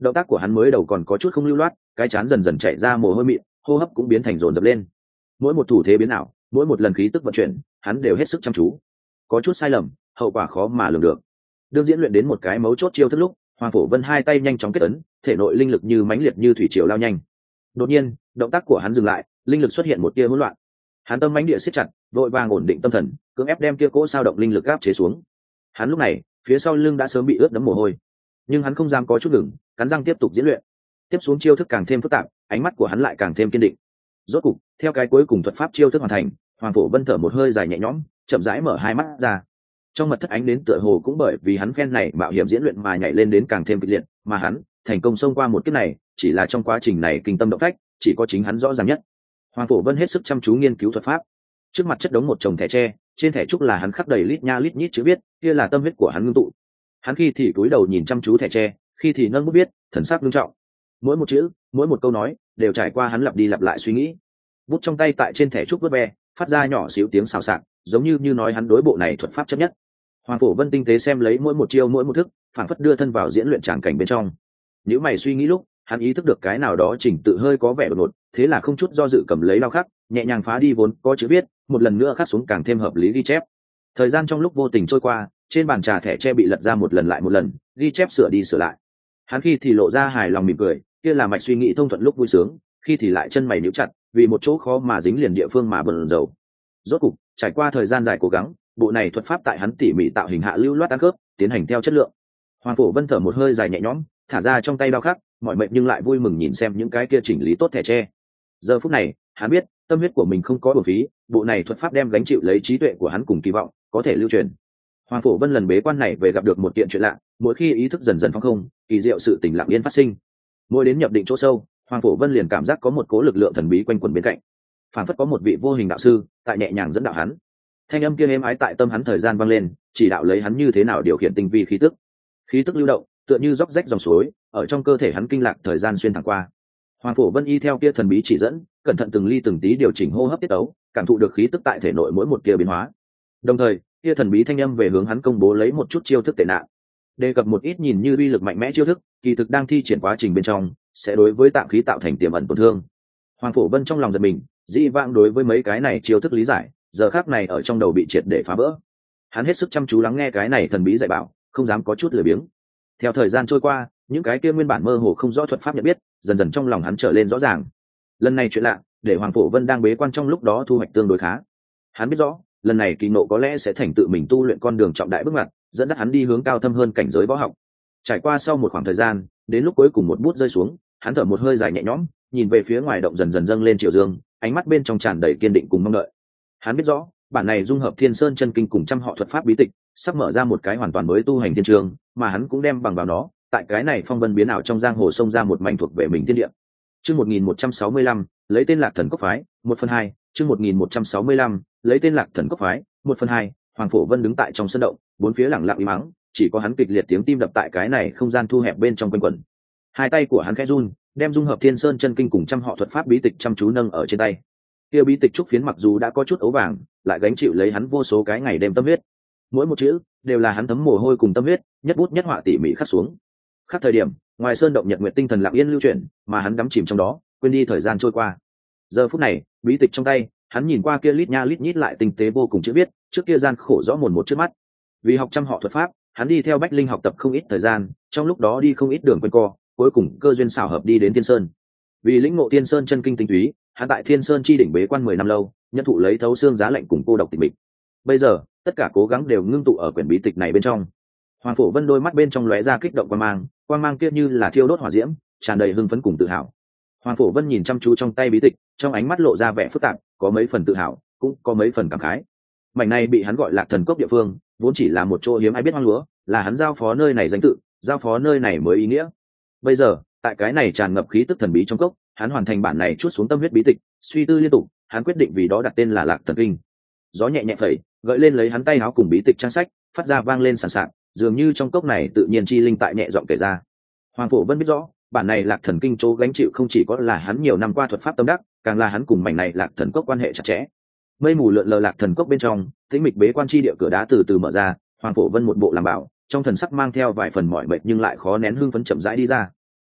Động tác của hắn mới đầu còn có chút không lưu loát, cái chán dần dần chảy ra mồ hôi mịn, hô hấp cũng biến thành dồn dập lên. Mỗi một thủ thế biến ảo, mỗi một lần khí tức vận chuyển, hắn đều hết sức chăm chú. Có chút sai lầm, hậu quả khó mà lường được. Đương diễn luyện đến một cái mấu chốt chiêu thức lúc, Hoàng Phổ Vân hai tay nhanh chóng kết ấn, thể nội linh lực như mãnh liệt như thủy triều lao nhanh. Đột nhiên, động tác của hắn dừng lại, linh lực xuất hiện một tia hỗn loạn. Hắn tâm mãnh địa siết chặt, vội vàng ổn định tâm thần, cưỡng ép đem kia cỗ sao động linh lực áp chế xuống. Hắn lúc này, phía sau lưng đã sớm bị ướt đẫm mồ hôi, nhưng hắn không dám có chút ngừng, cắn răng tiếp tục diễn luyện. Tiếp xuống chiêu thức càng thêm phức tạp, ánh mắt của hắn lại càng thêm kiên định. Rốt cục, theo cái cuối cùng thuật pháp chiêu thức hoàn thành, Hoàng Phổ Vân thở một hơi dài nhẹ nhõm, chậm rãi mở hai mắt ra. Trong mật thất ánh đến tựa hồ cũng bởi vì hắn phen này mạo hiểm diễn luyện mà nhảy lên đến càng thêm kịch liệt, mà hắn thành công xông qua một kiếp này, chỉ là trong quá trình này kinh tâm động phách, chỉ có chính hắn rõ ràng nhất. Hoàng Phổ Vân hết sức chăm chú nghiên cứu thuật pháp. Trước mặt chất đống một chồng thẻ tre, trên thẻ trúc là hắn khắc đầy lít nha lít nhít chữ viết, kia là tâm huyết của hắn ngưng tụ. Hắn khi thì cúi đầu nhìn chăm chú thẻ tre, khi thì nâng bút viết, thần sắc nghiêm trọng. Mỗi một chữ, mỗi một câu nói, đều trải qua hắn lặp đi lặp lại suy nghĩ. Bút trong tay tại trên thẻ trúc vớt ve, phát ra nhỏ xíu tiếng xào xạc, giống như nói hắn đối bộ này thuật pháp chấp nhất. Hoàng Phổ Vân tinh tế xem lấy mỗi một chiêu mỗi một thức, phản phất đưa thân vào diễn luyện tràng cảnh bên trong. Nếu mày suy nghĩ lúc, hắn ý thức được cái nào đó chỉnh tự hơi có vẻ đột ngột, thế là không chút do dự cầm lấy lao khắc, nhẹ nhàng phá đi vốn có chữ viết, một lần nữa khắc xuống càng thêm hợp lý ghi chép. Thời gian trong lúc vô tình trôi qua, trên bàn trà thẻ tre bị lật ra một lần lại một lần, ghi chép sửa đi sửa lại. Hắn khi thì lộ ra hài lòng mỉm cười, kia là mạch suy nghĩ thông thuận lúc vui sướng, khi thì lại chân mày nhíu chặt, vì một chỗ khó mà dính liền địa phương mà bận rầu. Rốt cục, trải qua thời gian dài cố gắng, bộ này thuật pháp tại hắn tỉ mỉ tạo hình hạ lưu loát ăn khớp, tiến hành theo chất lượng. Hoàng Phổ Vân thở một hơi dài nhẹ nhõm, thả ra trong tay đao khắc, mọi mệnh nhưng lại vui mừng nhìn xem những cái kia chỉnh lý tốt thẻ tre. Giờ phút này, hắn biết, tâm huyết của mình không có uổng phí, bộ này thuật pháp đem gánh chịu lấy trí tuệ của hắn cùng kỳ vọng, có thể lưu truyền. Hoàng Phổ Vân lần bế quan này về gặp được một kiện chuyện lạ, mỗi khi ý thức dần dần phóng không, kỳ diệu sự tình lặng yên phát sinh. Mỗi đến nhập định chỗ sâu, Hoàng Phổ Vân liền cảm giác có một cố lực lượng thần bí quanh quẩn bên cạnh, phảng phất có một vị vô hình đạo sư tại nhẹ nhàng dẫn đạo hắn. Thanh âm kia êm ái tại tâm hắn thời gian vang lên, chỉ đạo lấy hắn như thế nào điều khiển tinh vi khí tức. Khí tức lưu động, tựa như róc rách dòng suối, ở trong cơ thể hắn kinh lạc thời gian xuyên thẳng qua. Hoàng Phổ Vân y theo kia thần bí chỉ dẫn, cẩn thận từng ly từng tí điều chỉnh hô hấp tiết tấu, cảm thụ được khí tức tại thể nội mỗi một kia biến hóa. Đồng thời, kia thần bí thanh âm về hướng hắn công bố lấy một chút chiêu thức tệ nạn, đề cập một ít nhìn như uy lực mạnh mẽ chiêu thức, kỳ thực đang thi triển quá trình bên trong sẽ đối với tạng khí tạo thành tiềm ẩn tổn thương. Hoàng Phổ Vân trong lòng giật mình, dĩ vãng đối với mấy cái này chiêu thức lý giải, giờ khác này ở trong đầu bị triệt để phá vỡ. Hắn hết sức chăm chú lắng nghe cái này thần bí dạy bảo, không dám có chút lười biếng. Theo thời gian trôi qua, những cái kia nguyên bản mơ hồ không rõ thuật pháp nhận biết, dần dần trong lòng hắn trở lên rõ ràng. Lần này chuyện lạ, để Hoàng Phổ Vân đang bế quan trong lúc đó thu hoạch tương đối khá. Hắn biết rõ, lần này kỳ nộ có lẽ sẽ thành tự mình tu luyện con đường trọng đại bước ngoặt, dẫn dắt hắn đi hướng cao thâm hơn cảnh giới võ học. Trải qua sau một khoảng thời gian, đến lúc cuối cùng một bút rơi xuống, hắn thở một hơi dài nhẹ nhõm, nhìn về phía ngoài động dần dần dâng lên triều dương, ánh mắt bên trong tràn đầy kiên định cùng mong đợi. Hắn biết rõ, bản này dung hợp Thiên Sơn chân kinh cùng trăm họ thuật pháp bí tịch, sắp mở ra một cái hoàn toàn mới tu hành thiên trường, mà hắn cũng đem bằng vào nó, tại cái này phong vân biến ảo trong giang hồ sông ra một mảnh thuộc về mình thiên địa. Chương 1165, lấy tên Lạc Thần Cốc phái, 1/2, chương 1165, lấy tên Lạc Thần Cốc phái, 1/2, Hoàng Phổ Vân đứng tại trong sân động, bốn phía lặng lặng im mắng, chỉ có hắn kịch liệt tiếng tim đập tại cái này không gian thu hẹp bên trong quanh quẩn. Hai tay của hắn khẽ run, đem dung hợp Thiên Sơn chân kinh cùng trăm họ thuật pháp bí tịch chăm chú nâng ở trên tay. Kia bí tịch trúc phiến mặc dù đã có chút ấu vàng, lại gánh chịu lấy hắn vô số cái ngày đêm tâm huyết. Mỗi một chữ đều là hắn thấm mồ hôi cùng tâm huyết, nhất bút nhất họa tỉ mỉ khắc xuống. Khắc thời điểm, ngoài sơn động nhật nguyện tinh thần lặng yên lưu chuyển, mà hắn đắm chìm trong đó, quên đi thời gian trôi qua. Giờ phút này, bí tịch trong tay, hắn nhìn qua kia lít nha lít nhít lại tinh tế vô cùng chữ viết, trước kia gian khổ rõ mồn một trước mắt. Vì học trăm họ thuật pháp, hắn đi theo Bách Linh học tập không ít thời gian, trong lúc đó đi không ít đường quanh co, cuối cùng cơ duyên xảo hợp đi đến Thiên Sơn. Vì lĩnh ngộ Thiên Sơn chân kinh tinh túy, hắn tại Thiên Sơn chi đỉnh bế quan 10 năm lâu, nhận thụ lấy thấu xương giá lạnh cùng cô độc tịch mịch. Bây giờ, tất cả cố gắng đều ngưng tụ ở quyển bí tịch này bên trong. Hoàng Phổ Vân đôi mắt bên trong lóe ra kích động quang mang kia như là thiêu đốt hỏa diễm, tràn đầy hưng phấn cùng tự hào. Hoàng Phổ Vân nhìn chăm chú trong tay bí tịch, trong ánh mắt lộ ra vẻ phức tạp, có mấy phần tự hào, cũng có mấy phần cảm khái. Mảnh này bị hắn gọi Lạc Thần Cốc địa phương, vốn chỉ là một chỗ hiếm ai biết hoang lúa, là hắn giao phó nơi này danh tự, giao phó nơi này mới ý nghĩa. Bây giờ, tại cái này tràn ngập khí tức thần bí trong cốc, hắn hoàn thành bản này chuốt xuống tâm huyết bí tịch, suy tư liên tục, hắn quyết định vì đó đặt tên là Lạc Thần Kinh. Gió nhẹ nhẹ phẩy, gợi lên lấy hắn tay áo cùng bí tịch trang sách, phát ra vang lên sàn sạt, dường như trong cốc này tự nhiên chi linh tại nhẹ giọng kể ra. Hoàng Phổ Vân biết rõ, bản này Lạc Thần Kinh chỗ gánh chịu không chỉ có là hắn nhiều năm qua thuật pháp tâm đắc, càng là hắn cùng mảnh này Lạc Thần Cốc quan hệ chặt chẽ. Mây mù lượn lờ Lạc Thần Cốc bên trong, tĩnh mịch bế quan chi địa cửa đá từ từ mở ra, Hoàng Phổ Vân một bộ làm bảo, trong thần sắc mang theo vài phần mỏi mệt nhưng lại khó nén hưng phấn chậm rãi đi ra.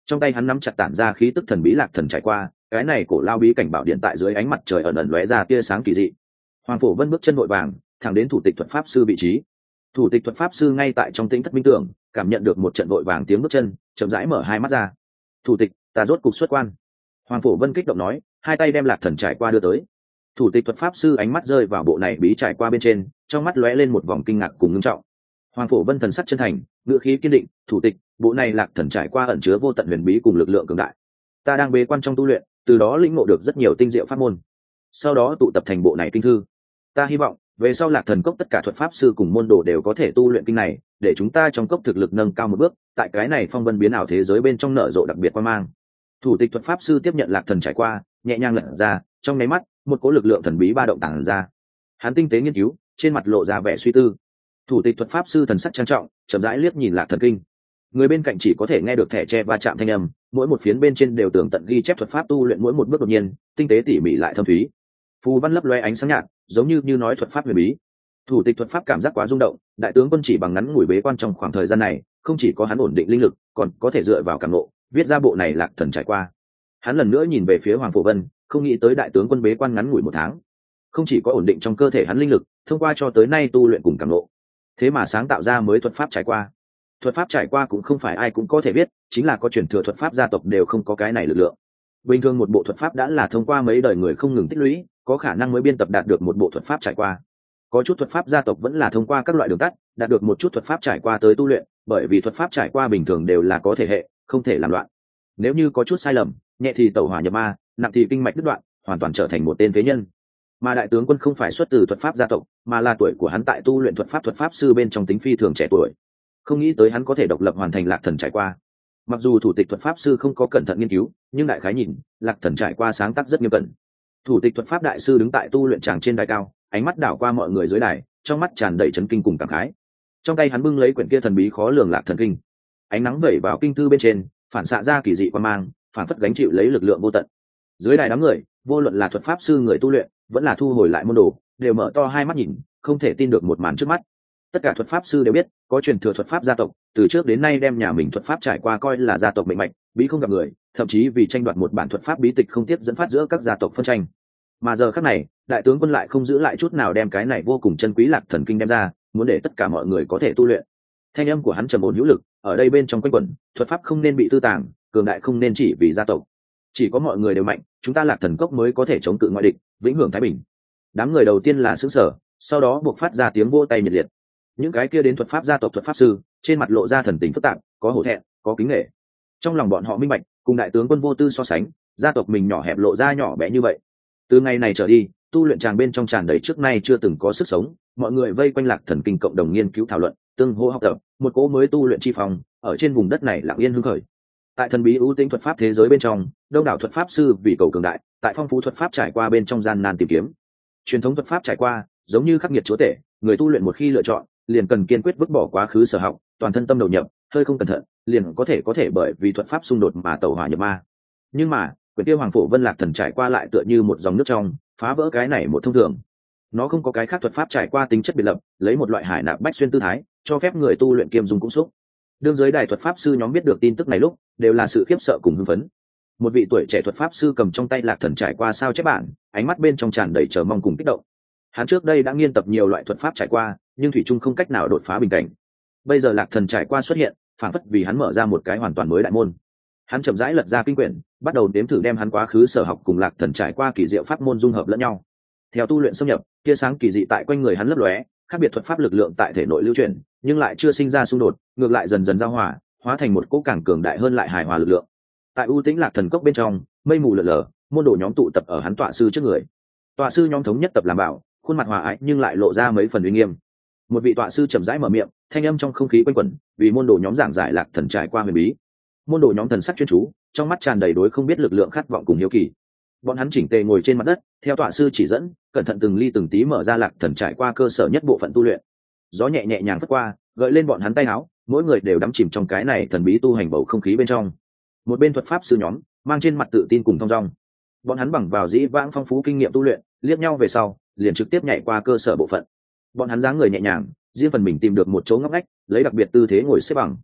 Trong tay hắn nắm chặt tản ra khí tức thần bí lạc thần trải qua, cái này cổ lao bí cảnh bảo điện tại dưới ánh mặt trời ẩn ẩn lóe ra tia sáng kỳ dị. Hoàng Phổ Vân bước chân vội vàng thẳng đến thủ tịch thuật pháp sư vị trí. Thủ tịch thuật pháp sư ngay tại trong tĩnh thất minh tưởng, cảm nhận được một trận vội vàng tiếng bước chân, chậm rãi mở hai mắt ra. Thủ tịch, ta rốt cục xuất quan. Hoàng Phổ Vân kích động nói, hai tay đem lạc thần trải qua đưa tới. Thủ tịch thuật pháp sư ánh mắt rơi vào bộ này bí trải qua bên trên, trong mắt lóe lên một vòng kinh ngạc cùng ngưng trọng. Hoàng Phổ Vân thần sắc chân thành, ngữ khí kiên định, thủ tịch, bộ này lạc thần trải qua ẩn chứa vô tận huyền bí cùng lực lượng cường đại. Ta đang bế quan trong tu luyện, từ đó lĩnh ngộ được rất nhiều tinh diệu pháp môn, sau đó tụ tập thành bộ này kinh thư. Ta hy vọng về sau lạc thần cốc tất cả thuật pháp sư cùng môn đồ đều có thể tu luyện kinh này, để chúng ta trong cốc thực lực nâng cao một bước, tại cái này phong vân biến ảo thế giới bên trong nở rộ đặc biệt quan mang. Thủ tịch thuật pháp sư tiếp nhận lạc thần trải qua, nhẹ nhàng lật ra, trong nháy mắt một cỗ lực lượng thần bí ba động tàng ra. Hắn tinh tế nghiên cứu, trên mặt lộ ra vẻ suy tư. Thủ tịch thuật pháp sư thần sắc trang trọng, chậm rãi liếc nhìn lạc thần kinh. Người bên cạnh chỉ có thể nghe được thẻ tre va chạm thanh âm, mỗi một phiến bên trên đều tường tận ghi chép thuật pháp tu luyện mỗi một bước đột nhiên, tinh tế tỉ mỉ lại thâm thúy. Phù văn lấp loe ánh sáng nhạt, giống như nói thuật pháp huyền bí. Thủ tịch thuật pháp cảm giác quá rung động, đại tướng quân chỉ bằng ngắn ngủi bế quan trong khoảng thời gian này, không chỉ có hắn ổn định linh lực, còn có thể dựa vào cảm ngộ, viết ra bộ này lạc thần trải qua. Hắn lần nữa nhìn về phía Hoàng Phổ Vân, không nghĩ tới đại tướng quân bế quan ngắn ngủi 1 tháng, không chỉ có ổn định trong cơ thể hắn linh lực, thông qua cho tới nay tu luyện cùng cảm ngộ, thế mà sáng tạo ra mới thuật pháp trải qua. Thuật pháp trải qua cũng không phải ai cũng có thể biết, chính là có truyền thừa thuật pháp gia tộc đều không có cái này lực lượng. Bình thường một bộ thuật pháp đã là thông qua mấy đời người không ngừng tích lũy, có khả năng mới biên tập đạt được một bộ thuật pháp trải qua. Có chút thuật pháp gia tộc vẫn là thông qua các loại đường tắt đạt được một chút thuật pháp trải qua tới tu luyện, bởi vì thuật pháp trải qua bình thường đều là có thể hệ, không thể làm loạn. Nếu như có chút sai lầm, nhẹ thì tẩu hỏa nhập ma, nặng thì kinh mạch đứt đoạn, hoàn toàn trở thành một tên phế nhân. Mà đại tướng quân không phải xuất từ thuật pháp gia tộc, mà là tuổi của hắn tại tu luyện thuật pháp sư bên trong tính phi thường trẻ tuổi. Không nghĩ tới hắn có thể độc lập hoàn thành lạc thần trải qua. Mặc dù thủ tịch thuật pháp sư không có cẩn thận nghiên cứu, nhưng đại khái nhìn, lạc thần trải qua sáng tác rất nghiêm cẩn. Thủ tịch thuật pháp đại sư đứng tại tu luyện tràng trên đài cao, ánh mắt đảo qua mọi người dưới đài, trong mắt tràn đầy chấn kinh cùng cảm khái. Trong tay hắn bưng lấy quyển kia thần bí khó lường lạc thần kinh, ánh nắng vẩy vào kinh thư bên trên, phản xạ ra kỳ dị quan mang, phản phất gánh chịu lấy lực lượng vô tận. Dưới đài đám người, vô luận là thuật pháp sư người tu luyện, vẫn là thu hồi lại môn đồ, đều mở to hai mắt nhìn, không thể tin được một màn trước mắt. Tất cả thuật pháp sư đều biết, có truyền thừa thuật pháp gia tộc, từ trước đến nay đem nhà mình thuật pháp trải qua coi là gia tộc mệnh mạnh, bí không gặp người, thậm chí vì tranh đoạt một bản thuật pháp bí tịch không tiếp dẫn phát giữa các gia tộc phân tranh. Mà giờ khắc này, đại tướng quân lại không giữ lại chút nào đem cái này vô cùng chân quý lạc thần kinh đem ra, muốn để tất cả mọi người có thể tu luyện. Thanh âm của hắn trầm ổn hữu lực, ở đây bên trong quanh quẩn, thuật pháp không nên bị tư tàng, cường đại không nên chỉ vì gia tộc. Chỉ có mọi người đều mạnh, chúng ta lạc thần cốc mới có thể chống cự ngoại địch, vĩnh hưởng thái bình. Đám người đầu tiên là sững sờ, sau đó buộc phát ra tiếng vỗ tay nhiệt liệt. Những cái kia đến thuật pháp gia tộc thuật pháp sư, trên mặt lộ ra thần tình phức tạp, có hổ thẹn, có kính nể. Trong lòng bọn họ minh bạch, cùng đại tướng quân vô tư so sánh, gia tộc mình nhỏ hẹp lộ ra nhỏ bé như vậy. Từ ngày này trở đi, tu luyện tràng bên trong tràn đầy trước nay chưa từng có sức sống, mọi người vây quanh lạc thần kinh cộng đồng nghiên cứu thảo luận, tương hỗ học tập, một cỗ mới tu luyện chi phòng ở trên vùng đất này lặng yên hưng khởi. Tại thần bí ưu tinh thuật pháp thế giới bên trong, đông đảo thuật pháp sư vì cầu cường đại, tại phong phú thuật pháp trải qua bên trong gian nan tìm kiếm. Truyền thống thuật pháp trải qua, giống như khắc nghiệt chúa tể, người tu luyện một khi lựa chọn, liền cần kiên quyết vứt bỏ quá khứ sở học, toàn thân tâm đầu nhập, hơi không cẩn thận, liền có thể bởi vì thuật pháp xung đột mà tẩu hỏa nhập ma. Nhưng mà, quyển kia Hoàng Phổ Vân lạc thần trải qua lại tựa như một dòng nước trong, phá vỡ cái này một thông thường. Nó không có cái khác thuật pháp trải qua tính chất biệt lập, lấy một loại hải nạp bách xuyên tư thái, cho phép người tu luyện kiêm dung cũng xúc. Đương giới đài thuật pháp sư nhóm biết được tin tức này lúc, đều là sự khiếp sợ cùng hưng phấn. Một vị tuổi trẻ thuật pháp sư cầm trong tay lạc thần trải qua sao chép bản, ánh mắt bên trong tràn đầy chờ mong cùng kích động. Hắn trước đây đã nghiên tập nhiều loại thuật pháp trải qua, nhưng thủy chung không cách nào đột phá bình cảnh. Bây giờ lạc thần trải qua xuất hiện, phản phất vì hắn mở ra một cái hoàn toàn mới đại môn. Hắn chậm rãi lật ra kinh quyển, bắt đầu đếm thử đem hắn quá khứ sở học cùng lạc thần trải qua kỳ diệu pháp môn dung hợp lẫn nhau. Theo tu luyện xâm nhập, tia sáng kỳ dị tại quanh người hắn lấp lóe, khác biệt thuật pháp lực lượng tại thể nội lưu chuyển, nhưng lại chưa sinh ra xung đột, ngược lại dần dần giao hòa, hóa thành một cỗ càng cường đại hơn lại hài hòa lực lượng. Tại ưu tĩnh lạc thần cốc bên trong, mây mù lờ lờ, môn đồ nhóm tụ tập ở hắn tọa sư trước người. Tọa sư nhóm thống nhất tập làm bảo, khuôn mặt hòa ái nhưng lại lộ ra mấy phần uy nghiêm. Một vị tọa sư chậm rãi mở miệng, thanh âm trong không khí quanh quẩn, vì môn đồ nhóm giảng giải lạc thần trải qua huyền bí. Môn đồ nhóm thần sắc chuyên chú, trong mắt tràn đầy đối không biết lực lượng khát vọng cùng hiếu kỳ. Bọn hắn chỉnh tề ngồi trên mặt đất, theo tọa sư chỉ dẫn, cẩn thận từng ly từng tí mở ra lạc thần trải qua cơ sở nhất bộ phận tu luyện. Gió nhẹ nhẹ nhàng phất qua, gợi lên bọn hắn tay áo, mỗi người đều đắm chìm trong cái này thần bí tu hành bầu không khí bên trong. Một bên thuật pháp sư nhóm mang trên mặt tự tin cùng thong dong. Bọn hắn bằng vào dĩ vãng phong phú kinh nghiệm tu luyện, liếc nhau về sau, liền trực tiếp nhảy qua cơ sở bộ phận. Bọn hắn dáng người nhẹ nhàng, riêng phần mình tìm được một chỗ ngóc ngách, lấy đặc biệt tư thế ngồi xếp bằng.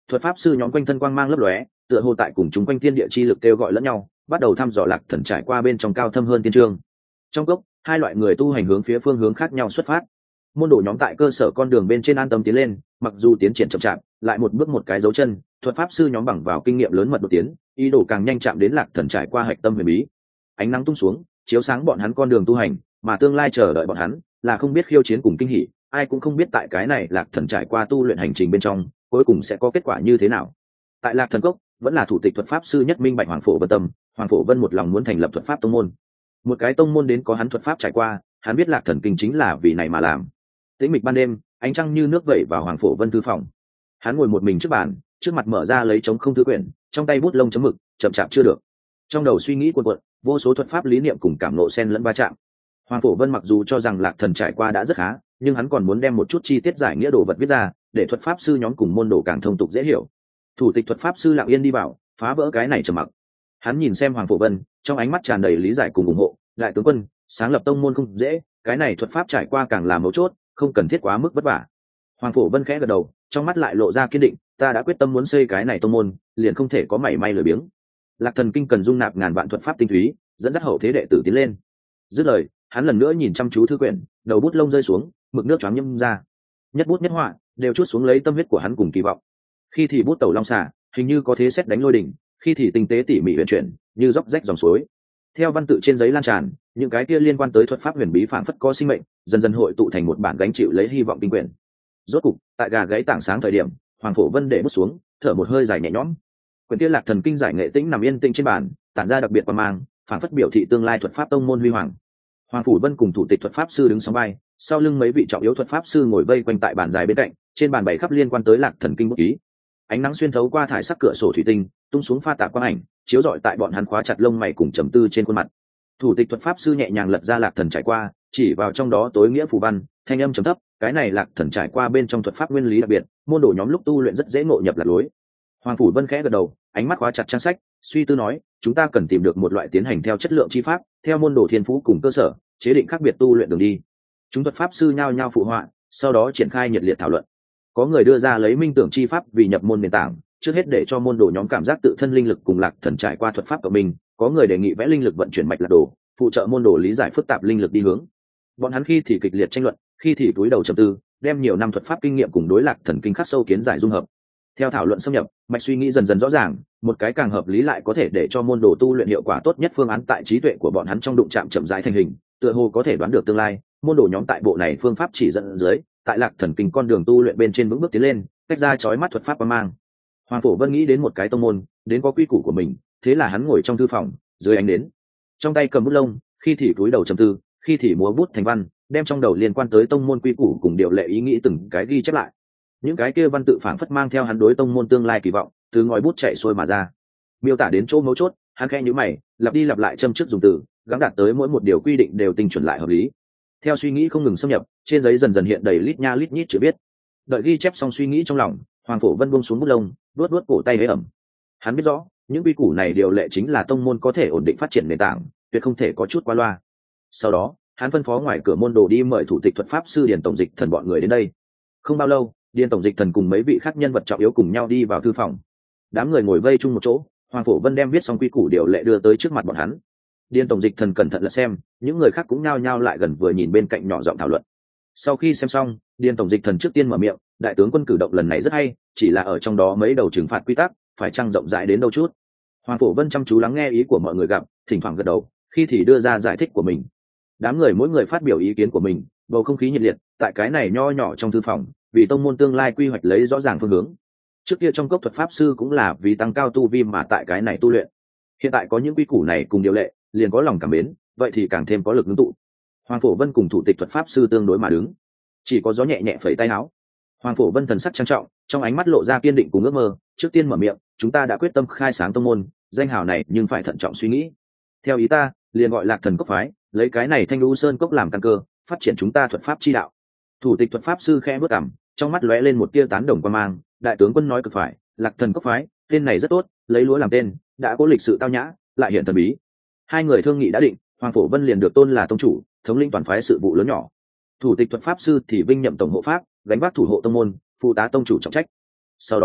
thuật pháp sư nhóm quanh thân quang mang lấp lóe, tựa hồ tại cùng chúng quanh thiên địa chi lực kêu gọi lẫn nhau, bắt đầu thăm dò Lạc Thần trải qua bên trong cao thâm hơn tiên trương. Trong cốc, hai loại người tu hành hướng phía phương hướng khác nhau xuất phát. Môn đồ nhóm tại cơ sở con đường bên trên an tâm tiến lên, mặc dù tiến triển chậm chạp, lại một bước một cái dấu chân, thuật pháp sư nhóm bằng vào kinh nghiệm lớn mật đột tiến, ý đồ càng nhanh chạm đến Lạc Thần trải qua hạch tâm huyền bí. Ánh nắng tung xuống, chiếu sáng bọn hắn con đường tu hành, mà tương lai chờ đợi bọn hắn là không biết khiêu chiến cùng kinh hỉ, ai cũng không biết tại cái này Lạc Thần trải qua tu luyện hành trình bên trong, cuối cùng sẽ có kết quả như thế nào. Tại Lạc Thần cốc, vẫn là thủ tịch thuật pháp sư nhất minh bạch Hoàng Phổ Vân tâm, Hoàng Phổ Vân một lòng muốn thành lập thuật pháp tông môn. Một cái tông môn đến có hắn thuật pháp trải qua, hắn biết Lạc Thần kinh chính là vì này mà làm. Tĩnh mịch ban đêm, ánh trăng như nước vẩy vào Hoàng Phổ Vân thư phòng. Hắn ngồi một mình trước bàn, trước mặt mở ra lấy trống không thư quyển, trong tay bút lông chấm mực, chậm chạp chưa được. Trong đầu suy nghĩ cuộn cuộn, vô số thuật pháp lý niệm cùng cảm nộ xen lẫn va chạm. Hoàng Phổ Vân mặc dù cho rằng Lạc Thần trải qua đã rất khá, nhưng hắn còn muốn đem một chút chi tiết giải nghĩa đồ vật viết ra, để thuật pháp sư nhóm cùng môn đồ càng thông tục dễ hiểu. Thủ tịch thuật pháp sư lặng yên đi vào, phá vỡ cái này trầm mặc. Hắn nhìn xem Hoàng Phổ Vân, trong ánh mắt tràn đầy lý giải cùng ủng hộ. Đại tướng quân, sáng lập tông môn không dễ, cái này thuật pháp trải qua càng là mấu chốt, không cần thiết quá mức vất vả. Hoàng Phổ Vân khẽ gật đầu, trong mắt lại lộ ra kiên định. Ta đã quyết tâm muốn xây cái này tông môn, liền không thể có mảy may lười biếng. Lạc Thần kinh cần dung nạp ngàn vạn thuật pháp tinh túy, dẫn dắt hậu thế đệ tử tiến lên. Dứt lời, hắn lần nữa nhìn chăm chú thư quyển, đầu bút lông rơi xuống, mực nước choáng nhâm ra, nhất bút nhất họa đều chút xuống lấy tâm huyết của hắn cùng kỳ vọng. Khi thì bút tẩu long xả, hình như có thế xét đánh lôi đỉnh, khi thì tinh tế tỉ mỉ huyền chuyển, như dốc rách dòng suối. Theo văn tự trên giấy lan tràn, những cái kia liên quan tới thuật pháp huyền bí phảng phất có sinh mệnh, dần dần hội tụ thành một bản gánh chịu lấy hy vọng kinh quyển. Rốt cục, tại gà gáy tảng sáng thời điểm, Hoàng Phổ Vân để bút xuống, thở một hơi dài nhẹ nhõm. Quyển kia Lạc Thần kinh giải nghệ tĩnh nằm yên tĩnh trên bàn, tản ra đặc biệt qua mang, phảng phất biểu thị tương lai thuật pháp tông môn huy hoàng. Hoàng Phổ Vân cùng thủ tịch thuật pháp sư đứng song vai, sau lưng mấy vị trọng yếu thuật pháp sư ngồi vây quanh tại bàn dài bên cạnh, trên bàn bày khắp liên quan tới Lạc Thần kinh bút ký. Ánh nắng xuyên thấu qua thải sắc cửa sổ thủy tinh, tung xuống pha tạp quang ảnh, chiếu rọi tại bọn hắn khóa chặt lông mày cùng trầm tư trên khuôn mặt. Thủ tịch thuật pháp sư nhẹ nhàng lật ra Lạc Thần trải qua, chỉ vào trong đó tối nghĩa phù văn, thanh âm trầm thấp, cái này Lạc Thần trải qua bên trong thuật pháp nguyên lý đặc biệt, môn đồ nhóm lúc tu luyện rất dễ ngộ nhập lạc lối. Hoàng Phủ Vân khẽ gật đầu, ánh mắt khóa chặt trang sách, suy tư nói, chúng ta cần tìm được một loại tiến hành theo chất lượng chi pháp, theo môn đồ thiên phú cùng cơ sở, chế định khác biệt tu luyện đường đi. Chúng thuật pháp sư nhao nhao phụ họa, sau đó triển khai nhiệt liệt thảo luận. Có người đưa ra lấy minh tưởng chi pháp vì nhập môn nền tảng, trước hết để cho môn đồ nhóm cảm giác tự thân linh lực cùng Lạc Thần trải qua thuật pháp của mình. Có người đề nghị vẽ linh lực vận chuyển mạch lạc đồ, phụ trợ môn đồ lý giải phức tạp linh lực đi hướng. Bọn hắn khi thì kịch liệt tranh luận, khi thì túi đầu trầm tư, đem nhiều năm thuật pháp kinh nghiệm cùng đối Lạc Thần kinh khắc sâu kiến giải dung hợp. Theo thảo luận xâm nhập, mạch suy nghĩ dần dần rõ ràng, một cái càng hợp lý lại có thể để cho môn đồ tu luyện hiệu quả tốt nhất phương án tại trí tuệ của bọn hắn trong đụng chạm chậm rãi thành hình, tựa hồ có thể đoán được tương lai. Môn đồ nhóm tại bộ này phương pháp chỉ dẫn dưới, tại Lạc Thần kinh con đường tu luyện bên trên vững bước tiến lên, tách ra chói mắt thuật pháp qua mang. Hoàng Phổ Vân nghĩ đến một cái tông môn, đến có quy củ của mình, thế là hắn ngồi trong thư phòng, dưới ánh đến, trong tay cầm bút lông, khi thì cúi đầu trầm tư, khi thì múa bút thành văn, đem trong đầu liên quan tới tông môn quy củ cùng điều lệ ý nghĩ từng cái ghi chép lại. Những cái kia văn tự phảng phất mang theo hắn đối tông môn tương lai kỳ vọng, từ ngòi bút chạy xuôi mà ra. Miêu tả đến chỗ mấu chốt, hắn khẽ nhíu mày, lặp đi lặp lại châm trước dùng từ, gắng đạt tới mỗi một điều quy định đều tinh chuẩn lại hợp lý. Theo suy nghĩ không ngừng xâm nhập, trên giấy dần dần hiện đầy lít nha lít nhít chữ viết. Đợi ghi chép xong suy nghĩ trong lòng, Hoàng Phổ Vân buông xuống bút lông, vuốt vuốt cổ tay hế ẩm. Hắn biết rõ, những quy củ này điều lệ chính là tông môn có thể ổn định phát triển nền tảng, tuyệt không thể có chút qua loa. Sau đó, hắn phân phó ngoài cửa môn đồ đi mời thủ tịch thuật pháp sư Điền tổng dịch thần bọn người đến đây. Không bao lâu, Điền tổng dịch thần cùng mấy vị khác nhân vật trọng yếu cùng nhau đi vào thư phòng. Đám người ngồi vây chung một chỗ, Hoàng Phổ Vân đem viết xong quy củ điều lệ đưa tới trước mặt bọn hắn. Điền tổng dịch thần cẩn thận lật xem, những người khác cũng nhao nhao lại gần vừa nhìn bên cạnh nhỏ giọng thảo luận. Sau khi xem xong, Điền tổng dịch thần trước tiên mở miệng, đại tướng quân cử động lần này rất hay, chỉ là ở trong đó mấy đầu trừng phạt quy tắc, phải chăng rộng rãi đến đâu chút. Hoàng Phổ Vân chăm chú lắng nghe ý của mọi người gặp, thỉnh thoảng gật đầu, khi thì đưa ra giải thích của mình. Đám người mỗi người phát biểu ý kiến của mình, bầu không khí nhiệt liệt, tại cái này nho nhỏ trong thư phòng, vì tông môn tương lai quy hoạch lấy rõ ràng phương hướng. Trước kia trong cốc thuật pháp sư cũng là vì tăng cao tu vi mà tại cái này tu luyện. Hiện tại có những quy củ này cùng điều lệ, liền có lòng cảm mến, vậy thì càng thêm có lực ngưng tụ. Hoàng Phổ Vân cùng thủ tịch thuật pháp sư tương đối mà đứng, chỉ có gió nhẹ nhẹ phẩy tay áo. Hoàng Phổ Vân thần sắc trang trọng, trong ánh mắt lộ ra kiên định cùng ước mơ. Trước tiên mở miệng, chúng ta đã quyết tâm khai sáng tông môn, danh hào này nhưng phải thận trọng suy nghĩ. Theo ý ta, liền gọi Lạc Thần cốc phái, lấy cái này Thanh Lũ Sơn cốc làm căn cơ, phát triển chúng ta thuật pháp chi đạo. Thủ tịch thuật pháp sư khẽ bước cằm, trong mắt lóe lên một tia tán đồng quan mang. Đại tướng quân nói cực phải, Lạc Thần cốc phái, tên này rất tốt, lấy lúa làm tên, đã có lịch sự tao nhã, lại hiện thần bí. Hai người thương nghị đã định, Hoàng Phổ Vân liền được tôn là tông chủ, thống lĩnh toàn phái sự vụ lớn nhỏ. Thủ tịch thuật pháp sư thì vinh nhậm tổng hộ pháp, gánh vác thủ hộ tông môn, phụ tá tông chủ trọng trách. Sau đó,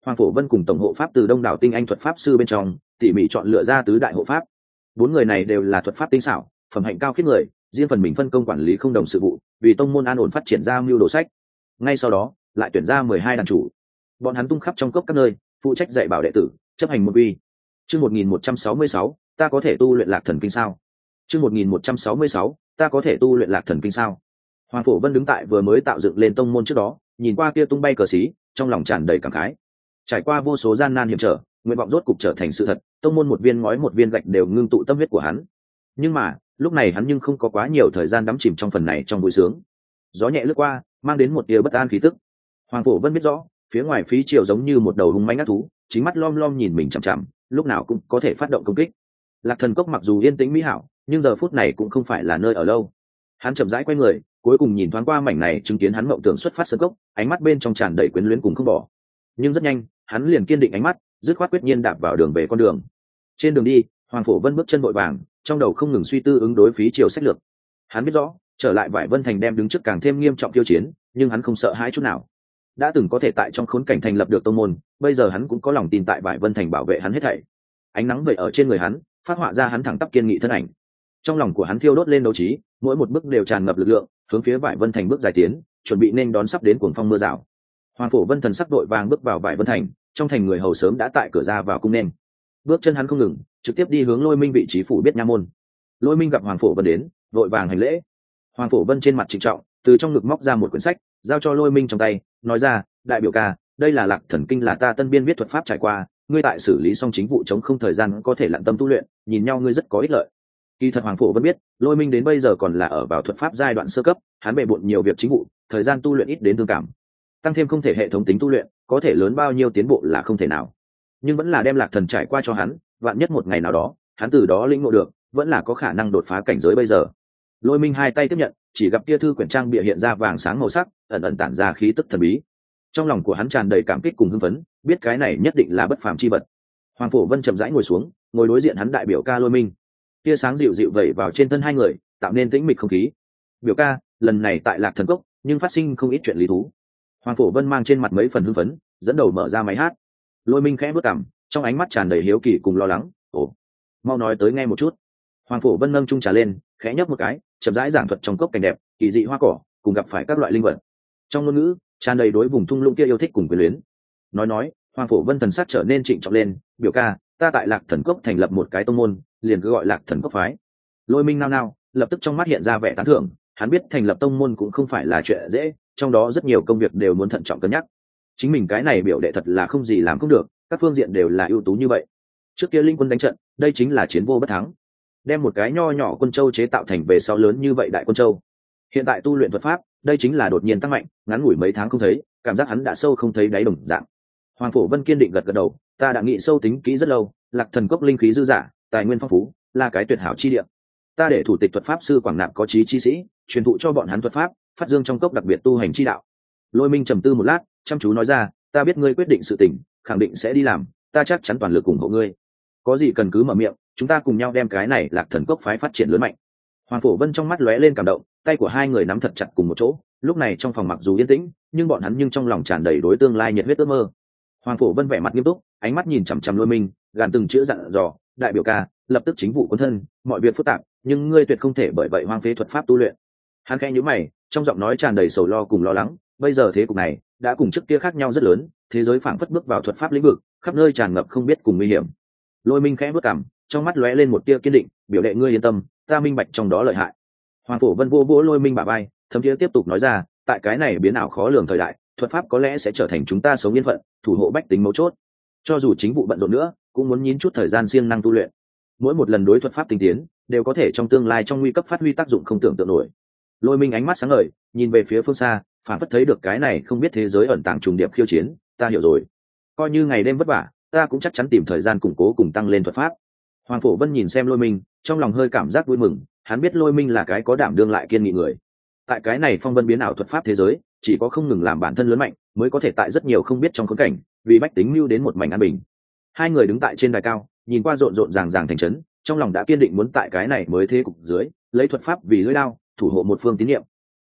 Hoàng Phổ Vân cùng tổng hộ pháp từ đông đảo tinh anh thuật pháp sư bên trong tỉ mỉ chọn lựa ra tứ đại hộ pháp. 4 người này đều là thuật pháp tinh xảo, phẩm hạnh cao khiết người, riêng phần mình phân công quản lý không đồng sự vụ, vì tông môn an ổn phát triển ra mưu đồ sách. Ngay sau đó, lại tuyển ra 12 đàn chủ. Bọn hắn tung khắp trong cốc các nơi, phụ trách dạy bảo đệ tử, chấp hành môn quy. Chương 1166, ta có thể tu luyện Lạc Thần Kinh sao? Chương 1166, ta có thể tu luyện Lạc Thần Kinh sao? Hoàng Phổ Vân đứng tại vừa mới tạo dựng lên tông môn trước đó, nhìn qua kia tung bay cờ xí, trong lòng tràn đầy cảm khái. Trải qua vô số gian nan hiểm trở, nguyện vọng rốt cục trở thành sự thật, tông môn một viên ngói một viên gạch đều ngưng tụ tâm huyết của hắn. Nhưng mà, lúc này hắn nhưng không có quá nhiều thời gian đắm chìm trong phần này trong vui sướng. Gió nhẹ lướt qua, mang đến một tia bất an khí tức. Hoàng Phổ Vân biết rõ, phía ngoài phí triều giống như một đầu hung mãnh ác thú, chính mắt lom lom nhìn mình chằm chằm, lúc nào cũng có thể phát động công kích. Lạc Thần Cốc mặc dù yên tĩnh mỹ hảo, nhưng giờ phút này cũng không phải là nơi ở lâu. Hắn chậm rãi quay người, cuối cùng nhìn thoáng qua mảnh này, chứng kiến hắn mộng tưởng xuất phát sân cốc, ánh mắt bên trong tràn đầy quyến luyến cùng không bỏ. Nhưng rất nhanh, hắn liền kiên định ánh mắt, dứt khoát quyết nhiên đạp vào đường về con đường. Trên đường đi, Hoàng Phổ Vân bước chân vội vàng, trong đầu không ngừng suy tư ứng đối phí triều sách lược. Hắn biết rõ, trở lại Vải Vân Thành đem đứng trước càng thêm nghiêm trọng tiêu chiến, nhưng hắn không sợ hãi chút nào. Đã từng có thể tại trong khốn cảnh thành lập được tông môn, bây giờ hắn cũng có lòng tin tại Vải Vân Thành bảo vệ hắn hết thảy. Ánh nắng vậy ở trên người hắn, phát họa ra hắn thẳng tắp kiên nghị thân ảnh. Trong lòng của hắn thiêu đốt lên đấu trí, mỗi một bước đều tràn ngập lực lượng, hướng phía Vải Vân Thành bước dài tiến, chuẩn bị nên đón sắp đến cuồng phong mưa rào. Hoàng Phổ Vân thần sắc đội vàng bước vào Vải Vân Thành, trong thành người hầu sớm đã tại cửa ra vào cung nên. Bước chân hắn không ngừng, trực tiếp đi hướng Lôi Minh vị trí phủ biết nha môn. Lôi Minh gặp Hoàng Phổ Vân đến, vội vàng hành lễ. Hoàng Phổ Vân trên mặt trịnh trọng, từ trong ngực móc ra một quyển sách, giao cho Lôi Minh trong tay, nói ra, đại biểu ca, đây là Lạc Thần Kinh, là ta tân biên viết thuật pháp trải qua, ngươi tại xử lý xong chính vụ chống không thời gian có thể lặn tâm tu luyện, nhìn nhau ngươi rất có ích lợi. Kỳ thật Hoàng Phổ Vân biết, Lôi Minh đến bây giờ còn là ở vào thuật pháp giai đoạn sơ cấp, hắn bề bộn nhiều việc chính vụ, thời gian tu luyện ít đến thương cảm. Tăng thêm không thể hệ thống tính tu luyện, có thể lớn bao nhiêu tiến bộ là không thể nào. Nhưng vẫn là đem Lạc Thần trải qua cho hắn, vạn nhất một ngày nào đó, hắn từ đó lĩnh ngộ được, vẫn là có khả năng đột phá cảnh giới bây giờ. Lôi Minh hai tay tiếp nhận, chỉ gặp kia thư quyển trang bìa hiện ra vàng sáng màu sắc, ẩn ẩn tản ra khí tức thần bí. Trong lòng của hắn tràn đầy cảm kích cùng hưng phấn, biết cái này nhất định là bất phàm chi vật. Hoàng Phổ Vân chậm rãi ngồi xuống, ngồi đối diện hắn đại biểu ca Lôi Minh. Tia sáng dịu dịu vẩy vào trên thân hai người, tạo nên tĩnh mịch không khí. Biểu ca, lần này tại Lạc Thần Cốc, nhưng phát sinh không ít chuyện lý thú. Hoàng Phổ Vân mang trên mặt mấy phần hưng phấn, dẫn đầu mở ra máy hát. Lôi Minh khẽ bước cằm, trong ánh mắt tràn đầy hiếu kỳ cùng lo lắng. Ồ, mau nói tới nghe một chút. Hoàng Phổ Vân nâng chung trà lên, khẽ nhấp một cái, chậm rãi giảng thuật trong cốc cảnh đẹp, kỳ dị hoa cỏ, cùng gặp phải các loại linh vật. Trong ngôn ngữ tràn đầy đối vùng thung lũng kia yêu thích cùng quyền luyến. Nói, Hoàng Phổ Vân thần sắc trở nên trịnh trọng lên. Biểu ca, ta tại Lạc Thần Cốc thành lập một cái tông môn, liền cứ gọi Lạc Thần Cốc phái. Lôi Minh nao nao, lập tức trong mắt hiện ra vẻ tán thưởng. Hắn biết thành lập tông môn cũng không phải là chuyện dễ, trong đó rất nhiều công việc đều muốn thận trọng cân nhắc. Chính mình cái này biểu đệ thật là không gì làm không được, các phương diện đều là ưu tú như vậy. Trước kia linh quân đánh trận, đây chính là chiến vô bất thắng. Đem một cái nho nhỏ quân châu chế tạo thành về sau lớn như vậy đại quân châu. Hiện tại tu luyện thuật pháp, đây chính là đột nhiên tăng mạnh, ngắn ngủi mấy tháng không thấy, cảm giác hắn đã sâu không thấy đáy đồng dạng. Hoàng Phổ Vân kiên định gật gật đầu, ta đã nghĩ sâu tính kỹ rất lâu, Lạc Thần Cốc linh khí dư dả, tài nguyên phong phú, là cái tuyệt hảo chi địa. Ta để thủ tịch thuật pháp sư quảng nạp có chí chi sĩ, truyền thụ cho bọn hắn thuật pháp, phát dương trong cốc đặc biệt tu hành chi đạo. Lôi Minh trầm tư một lát, chăm chú nói ra, ta biết ngươi quyết định sự tình, khẳng định sẽ đi làm, ta chắc chắn toàn lực ủng hộ ngươi. Có gì cần cứ mở miệng, chúng ta cùng nhau đem cái này Lạc Thần Cốc phái phát triển lớn mạnh. Hoàng Phổ Vân trong mắt lóe lên cảm động, tay của hai người nắm thật chặt cùng một chỗ. Lúc này trong phòng mặc dù yên tĩnh, nhưng bọn hắn trong lòng tràn đầy đối tương lai nhiệt huyết ước mơ. Hoàng Phổ Vân vẻ mặt nghiêm túc, ánh mắt nhìn chằm chằm Lôi Minh, gàn từng chữ dặn dò, đại biểu ca, lập tức chính vụ quân thân, mọi việc phức tạp, nhưng ngươi tuyệt không thể bởi vậy hoang phế thuật pháp tu luyện. Hắn khẽ nhíu mày, trong giọng nói tràn đầy sầu lo cùng lo lắng. Bây giờ thế cục này đã cùng trước kia khác nhau rất lớn, thế giới phảng phất bước vào thuật pháp lĩnh vực, khắp nơi tràn ngập không biết cùng nguy hiểm. Lôi Minh khẽ bước cằm, trong mắt lóe lên một tia kiên định, biểu đệ ngươi yên tâm, ta minh bạch trong đó lợi hại. Hoàng Phổ Vân vô vỗ Lôi Minh bả vai, thấm thiế tiếp tục nói ra, tại cái này biến ảo khó lường thời đại, thuật pháp có lẽ sẽ trở thành chúng ta sống yên phận, thủ hộ bách tính mấu chốt. Cho dù chính vụ bận rộn nữa, cũng muốn nhín chút thời gian siêng năng tu luyện. Mỗi một lần đối thuật pháp tinh tiến, đều có thể trong tương lai trong nguy cấp phát huy tác dụng không tưởng tượng nổi. Lôi Minh ánh mắt sáng ngời, nhìn về phía phương xa, phản phất thấy được cái này không biết thế giới ẩn tàng trùng điệp khiêu chiến. Ta hiểu rồi, coi như ngày đêm vất vả, ta cũng chắc chắn tìm thời gian củng cố cùng tăng lên thuật pháp. Hoàng Phổ Vân nhìn xem Lôi Minh, trong lòng hơi cảm giác vui mừng. Hắn biết Lôi Minh là cái có đảm đương lại kiên nghị người. Tại cái này phong vân biến ảo thuật pháp thế giới, chỉ có không ngừng làm bản thân lớn mạnh, mới có thể tại rất nhiều không biết trong khốn cảnh, vì bách tính mưu đến một mảnh an bình. Hai người đứng tại trên đài cao, nhìn qua rộn rộn ràng ràng thành trấn, trong lòng đã kiên định muốn tại cái này mới thế cục dưới, lấy thuật pháp vì lưỡi đao, thủ hộ một phương tín nhiệm.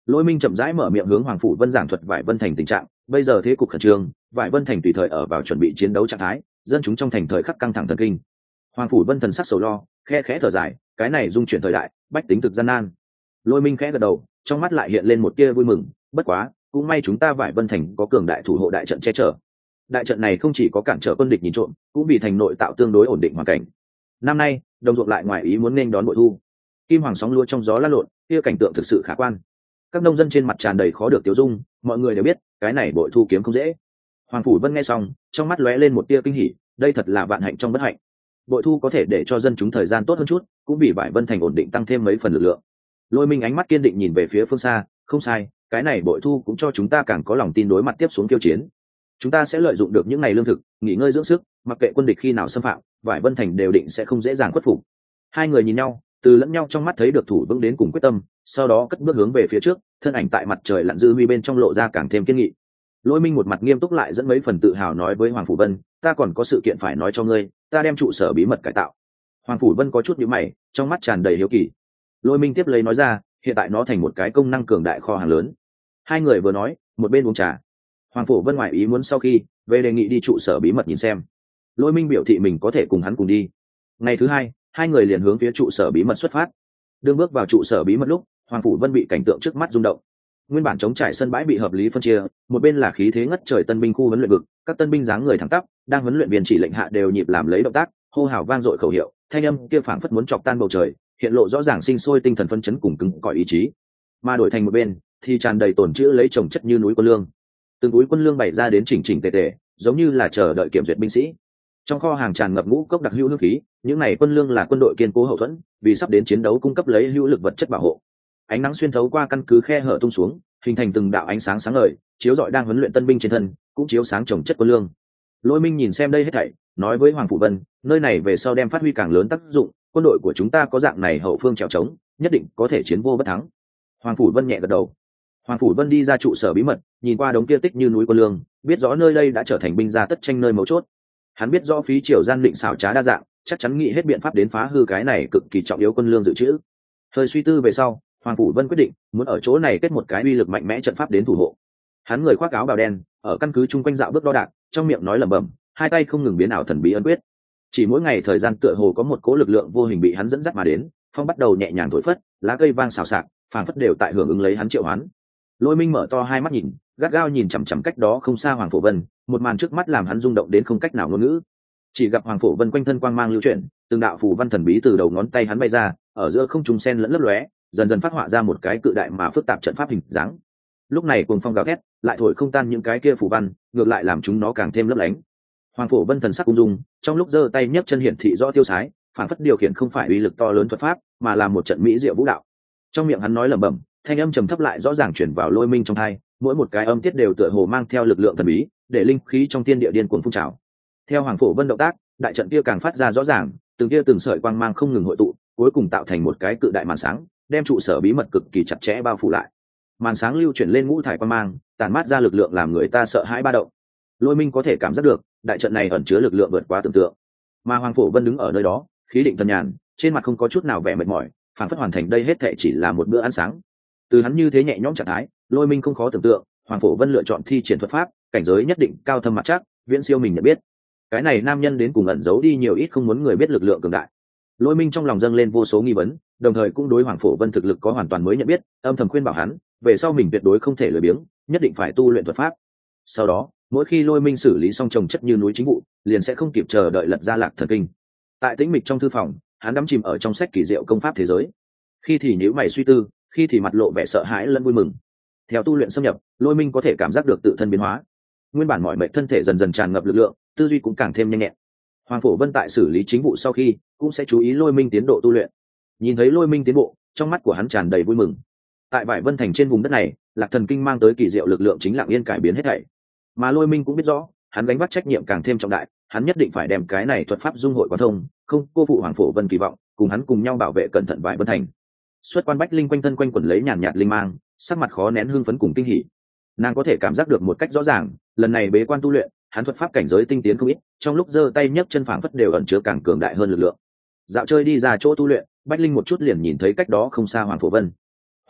Lôi Minh chậm rãi mở miệng hướng Hoàng Phủ Vân giảng thuật Vải Vân Thành tình trạng. Bây giờ thế cục khẩn trương, Vải Vân Thành tùy thời ở vào chuẩn bị chiến đấu trạng thái, dân chúng trong thành thời khắc căng thẳng thần kinh. Hoàng Phủ Vân thần sắc sầu lo, khẽ khẽ thở dài, cái này dung chuyển thời đại, bách tính thực gian nan. Lôi Minh khẽ gật đầu, trong mắt lại hiện lên một tia vui mừng, bất quá, cũng may chúng ta Vải Vân Thành có cường đại thủ hộ đại trận che chở. Đại trận này không chỉ có cản trở quân địch nhìn trộm, cũng vì thành nội tạo tương đối ổn định hoàn cảnh. Năm nay, đồng ruộng lại ngoài ý muốn nên đón bội thu. Kim hoàng sóng lúa trong gió lăn lộn, kia cảnh tượng thực sự khả quan. Các nông dân trên mặt tràn đầy khó được tiêu dung, mọi người đều biết, cái này bội thu kiếm không dễ. Hoàng Phủ Vân nghe xong, trong mắt lóe lên một tia kinh hỉ, đây thật là vạn hạnh trong bất hạnh. Bội thu có thể để cho dân chúng thời gian tốt hơn chút, cũng vì Vải Vân Thành ổn định tăng thêm mấy phần lực lượng. Lôi Minh ánh mắt kiên định nhìn về phía phương xa, không sai, cái này bội thu cũng cho chúng ta càng có lòng tin đối mặt tiếp xuống kiêu chiến. Chúng ta sẽ lợi dụng được những ngày lương thực, nghỉ ngơi dưỡng sức, mặc kệ quân địch khi nào xâm phạm, Vải Vân Thành đều định sẽ không dễ dàng khuất phục. Hai người nhìn nhau, từ lẫn nhau trong mắt thấy được thủ vững đến cùng quyết tâm, sau đó cất bước hướng về phía trước, thân ảnh tại mặt trời lặn dư huy bên trong lộ ra càng thêm kiên nghị. Lôi Minh một mặt nghiêm túc lại dẫn mấy phần tự hào nói với Hoàng Phủ Vân, ta còn có sự kiện phải nói cho ngươi, ta đem trụ sở bí mật cải tạo. Hoàng Phủ Vân có chút nhíu mày, trong mắt tràn đầy hiếu kỳ. Lôi Minh tiếp lấy nói ra, hiện tại nó thành một cái công năng cường đại kho hàng lớn. Hai người vừa nói, một bên uống trà. Hoàng Phủ Vân ngoại ý muốn sau khi về đề nghị đi trụ sở bí mật nhìn xem. Lôi Minh biểu thị mình có thể cùng hắn cùng đi. Ngày thứ hai, hai người liền hướng phía trụ sở bí mật xuất phát. Đương bước vào trụ sở bí mật lúc, Hoàng Phủ Vân bị cảnh tượng trước mắt rung động. Nguyên bản chống trải sân bãi bị hợp lý phân chia, một bên là khí thế ngất trời tân binh khu huấn luyện vực, các tân binh dáng người thẳng tắp, đang huấn luyện viên chỉ lệnh hạ đều nhịp làm lấy động tác, hô hào vang dội khẩu hiệu, thanh âm kia phảng phất muốn chọc tan bầu trời, hiện lộ rõ ràng sinh sôi tinh thần phấn chấn cùng cứng cỏi ý chí. Mà đổi thành một bên, thì tràn đầy tổn chữ lấy chồng chất như núi quân lương. Từng túi quân lương bày ra đến chỉnh chỉnh tề tề, giống như là chờ đợi kiểm duyệt binh sĩ. Trong kho hàng tràn ngập ngũ cốc đặc hữu hương khí, những này quân lương là quân đội kiên cố hậu thuẫn, vì sắp đến chiến đấu cung cấp lấy hữu lực vật chất bảo hộ. Ánh nắng xuyên thấu qua căn cứ khe hở tung xuống, hình thành từng đạo ánh sáng sáng ngời, chiếu rọi đang huấn luyện tân binh trên thân, cũng chiếu sáng chồng chất quân lương. Lôi Minh nhìn xem đây hết thảy, nói với Hoàng Phủ Vân, nơi này về sau đem phát huy càng lớn tác dụng, quân đội của chúng ta có dạng này hậu phương trèo trống, nhất định có thể chiến vô bất thắng. Hoàng Phủ Vân nhẹ gật đầu. Hoàng Phủ Vân đi ra trụ sở bí mật, nhìn qua đống kia tích như núi quân lương, biết rõ nơi đây đã trở thành binh gia tất tranh nơi mấu chốt. Hắn biết rõ phí triều gian định xảo trá đa dạng, chắc chắn nghĩ hết biện pháp đến phá hư cái này cực kỳ trọng yếu quân lương dự trữ. Hơi suy tư về sau, Hoàng Phủ Vân quyết định muốn ở chỗ này kết một cái uy lực mạnh mẽ trận pháp đến thủ hộ. Hắn người khoác áo bào đen, ở căn cứ chung quanh dạo bước đo đạc, trong miệng nói lẩm bẩm, hai tay không ngừng biến ảo thần bí ấn quyết. Chỉ mỗi ngày thời gian tựa hồ có một cỗ lực lượng vô hình bị hắn dẫn dắt mà đến, phong bắt đầu nhẹ nhàng thổi phất, lá cây vang xào xạc, phảng phất đều tại hưởng ứng lấy hắn triệu hoán. Lôi Minh mở to hai mắt nhìn, gắt gao nhìn chằm chằm cách đó không xa Hoàng Phủ Vân, một màn trước mắt làm hắn rung động đến không cách nào ngôn ngữ. Chỉ gặp Hoàng Phủ Vân quanh thân quang mang lưu chuyển, từng đạo phù văn thần bí từ đầu ngón tay hắn bay ra, ở giữa không trung sen lẫn lấp lóe, dần dần phát họa ra một cái cự đại mà phức tạp trận pháp hình dáng. Lúc này cuồng phong gào thét, lại thổi không tan những cái kia phù văn, ngược lại làm chúng nó càng thêm lấp lánh. Hoàng Phủ Vân thần sắc ung dung, trong lúc giơ tay nhấc chân hiển thị rõ tiêu sái, phản phất điều khiển không phải uy lực to lớn thuật pháp, mà là một trận mỹ diệu vũ đạo. Trong miệng hắn nói lẩm bẩm, thanh âm trầm thấp lại rõ ràng chuyển vào Lôi Minh trong tai, mỗi một cái âm tiết đều tựa hồ mang theo lực lượng thần bí, để linh khí trong thiên địa điên cuồng phun trào. Theo Hoàng Phủ Vân động tác, đại trận kia càng phát ra rõ ràng, từng kia từng sợi quang mang không ngừng hội tụ, cuối cùng tạo thành một cái cự đại màn sáng, đem trụ sở bí mật cực kỳ chặt chẽ bao phủ lại. Màn sáng lưu chuyển lên ngũ thải quang mang, tàn mát ra lực lượng làm người ta sợ hãi ba động. Lôi Minh có thể cảm giác được, đại trận này ẩn chứa lực lượng vượt quá tưởng tượng. Mà Hoàng Phủ Vân đứng ở nơi đó, khí định thần nhàn, trên mặt không có chút nào vẻ mệt mỏi, phản phất hoàn thành đây hết thảy chỉ là một bữa ăn sáng. Từ hắn như thế nhẹ nhõm trạng thái, Lôi Minh không khó tưởng tượng, Hoàng Phủ Vân lựa chọn thi triển thuật pháp, cảnh giới nhất định cao thâm mặt chắc, viễn siêu mình nhận biết. Cái này nam nhân đến cùng ẩn giấu đi nhiều ít không muốn người biết lực lượng cường đại. Lôi Minh trong lòng dâng lên vô số nghi vấn, đồng thời cũng đối Hoàng Phủ Vân thực lực có hoàn toàn mới nhận biết, âm thầm khuyên bảo hắn, về sau mình tuyệt đối không thể lười biếng, nhất định phải tu luyện thuật pháp. Sau đó, mỗi khi Lôi Minh xử lý xong trồng chất như núi chính vụ, liền sẽ không kịp chờ đợi lật ra Lạc Thần Kinh. Tại tĩnh mịch trong thư phòng, hắn đắm chìm ở trong sách kỳ diệu công pháp thế giới. Khi thì nhíu mày suy tư, khi thì mặt lộ vẻ sợ hãi lẫn vui mừng. Theo tu luyện xâm nhập, Lôi Minh có thể cảm giác được tự thân biến hóa. Nguyên bản mọi mệnh thân thể dần dần tràn ngập lực lượng, tư duy cũng càng thêm nhanh nhẹn. Hoàng Phủ Vân tại xử lý chính vụ sau khi, cũng sẽ chú ý Lôi Minh tiến độ tu luyện. Nhìn thấy Lôi Minh tiến bộ, trong mắt của hắn tràn đầy vui mừng. Tại Vải Vân Thành trên vùng đất này, Lạc Thần Kinh mang tới kỳ diệu lực lượng chính lặng yên cải biến hết thảy. Mà Lôi Minh cũng biết rõ, hắn gánh vác trách nhiệm càng thêm trọng đại, hắn nhất định phải đem cái này thuật pháp dung hội quán thông, không cô phụ Hoàng Phủ Vân kỳ vọng, cùng hắn cùng nhau bảo vệ cẩn thận Vải Vân Thành. Xuất Quan Bách Linh quanh thân quanh quẩn lấy nhàn nhạt linh mang, sắc mặt khó nén hưng phấn cùng kinh hỉ. Nàng có thể cảm giác được một cách rõ ràng, lần này bế quan tu luyện, hắn thuật pháp cảnh giới tinh tiến không ít, trong lúc giơ tay nhấc chân phảng phất đều ẩn chứa càng cường đại hơn lực lượng. Dạo chơi đi ra chỗ tu luyện, Bách Linh một chút liền nhìn thấy cách đó không xa Hoàng Phủ Vân.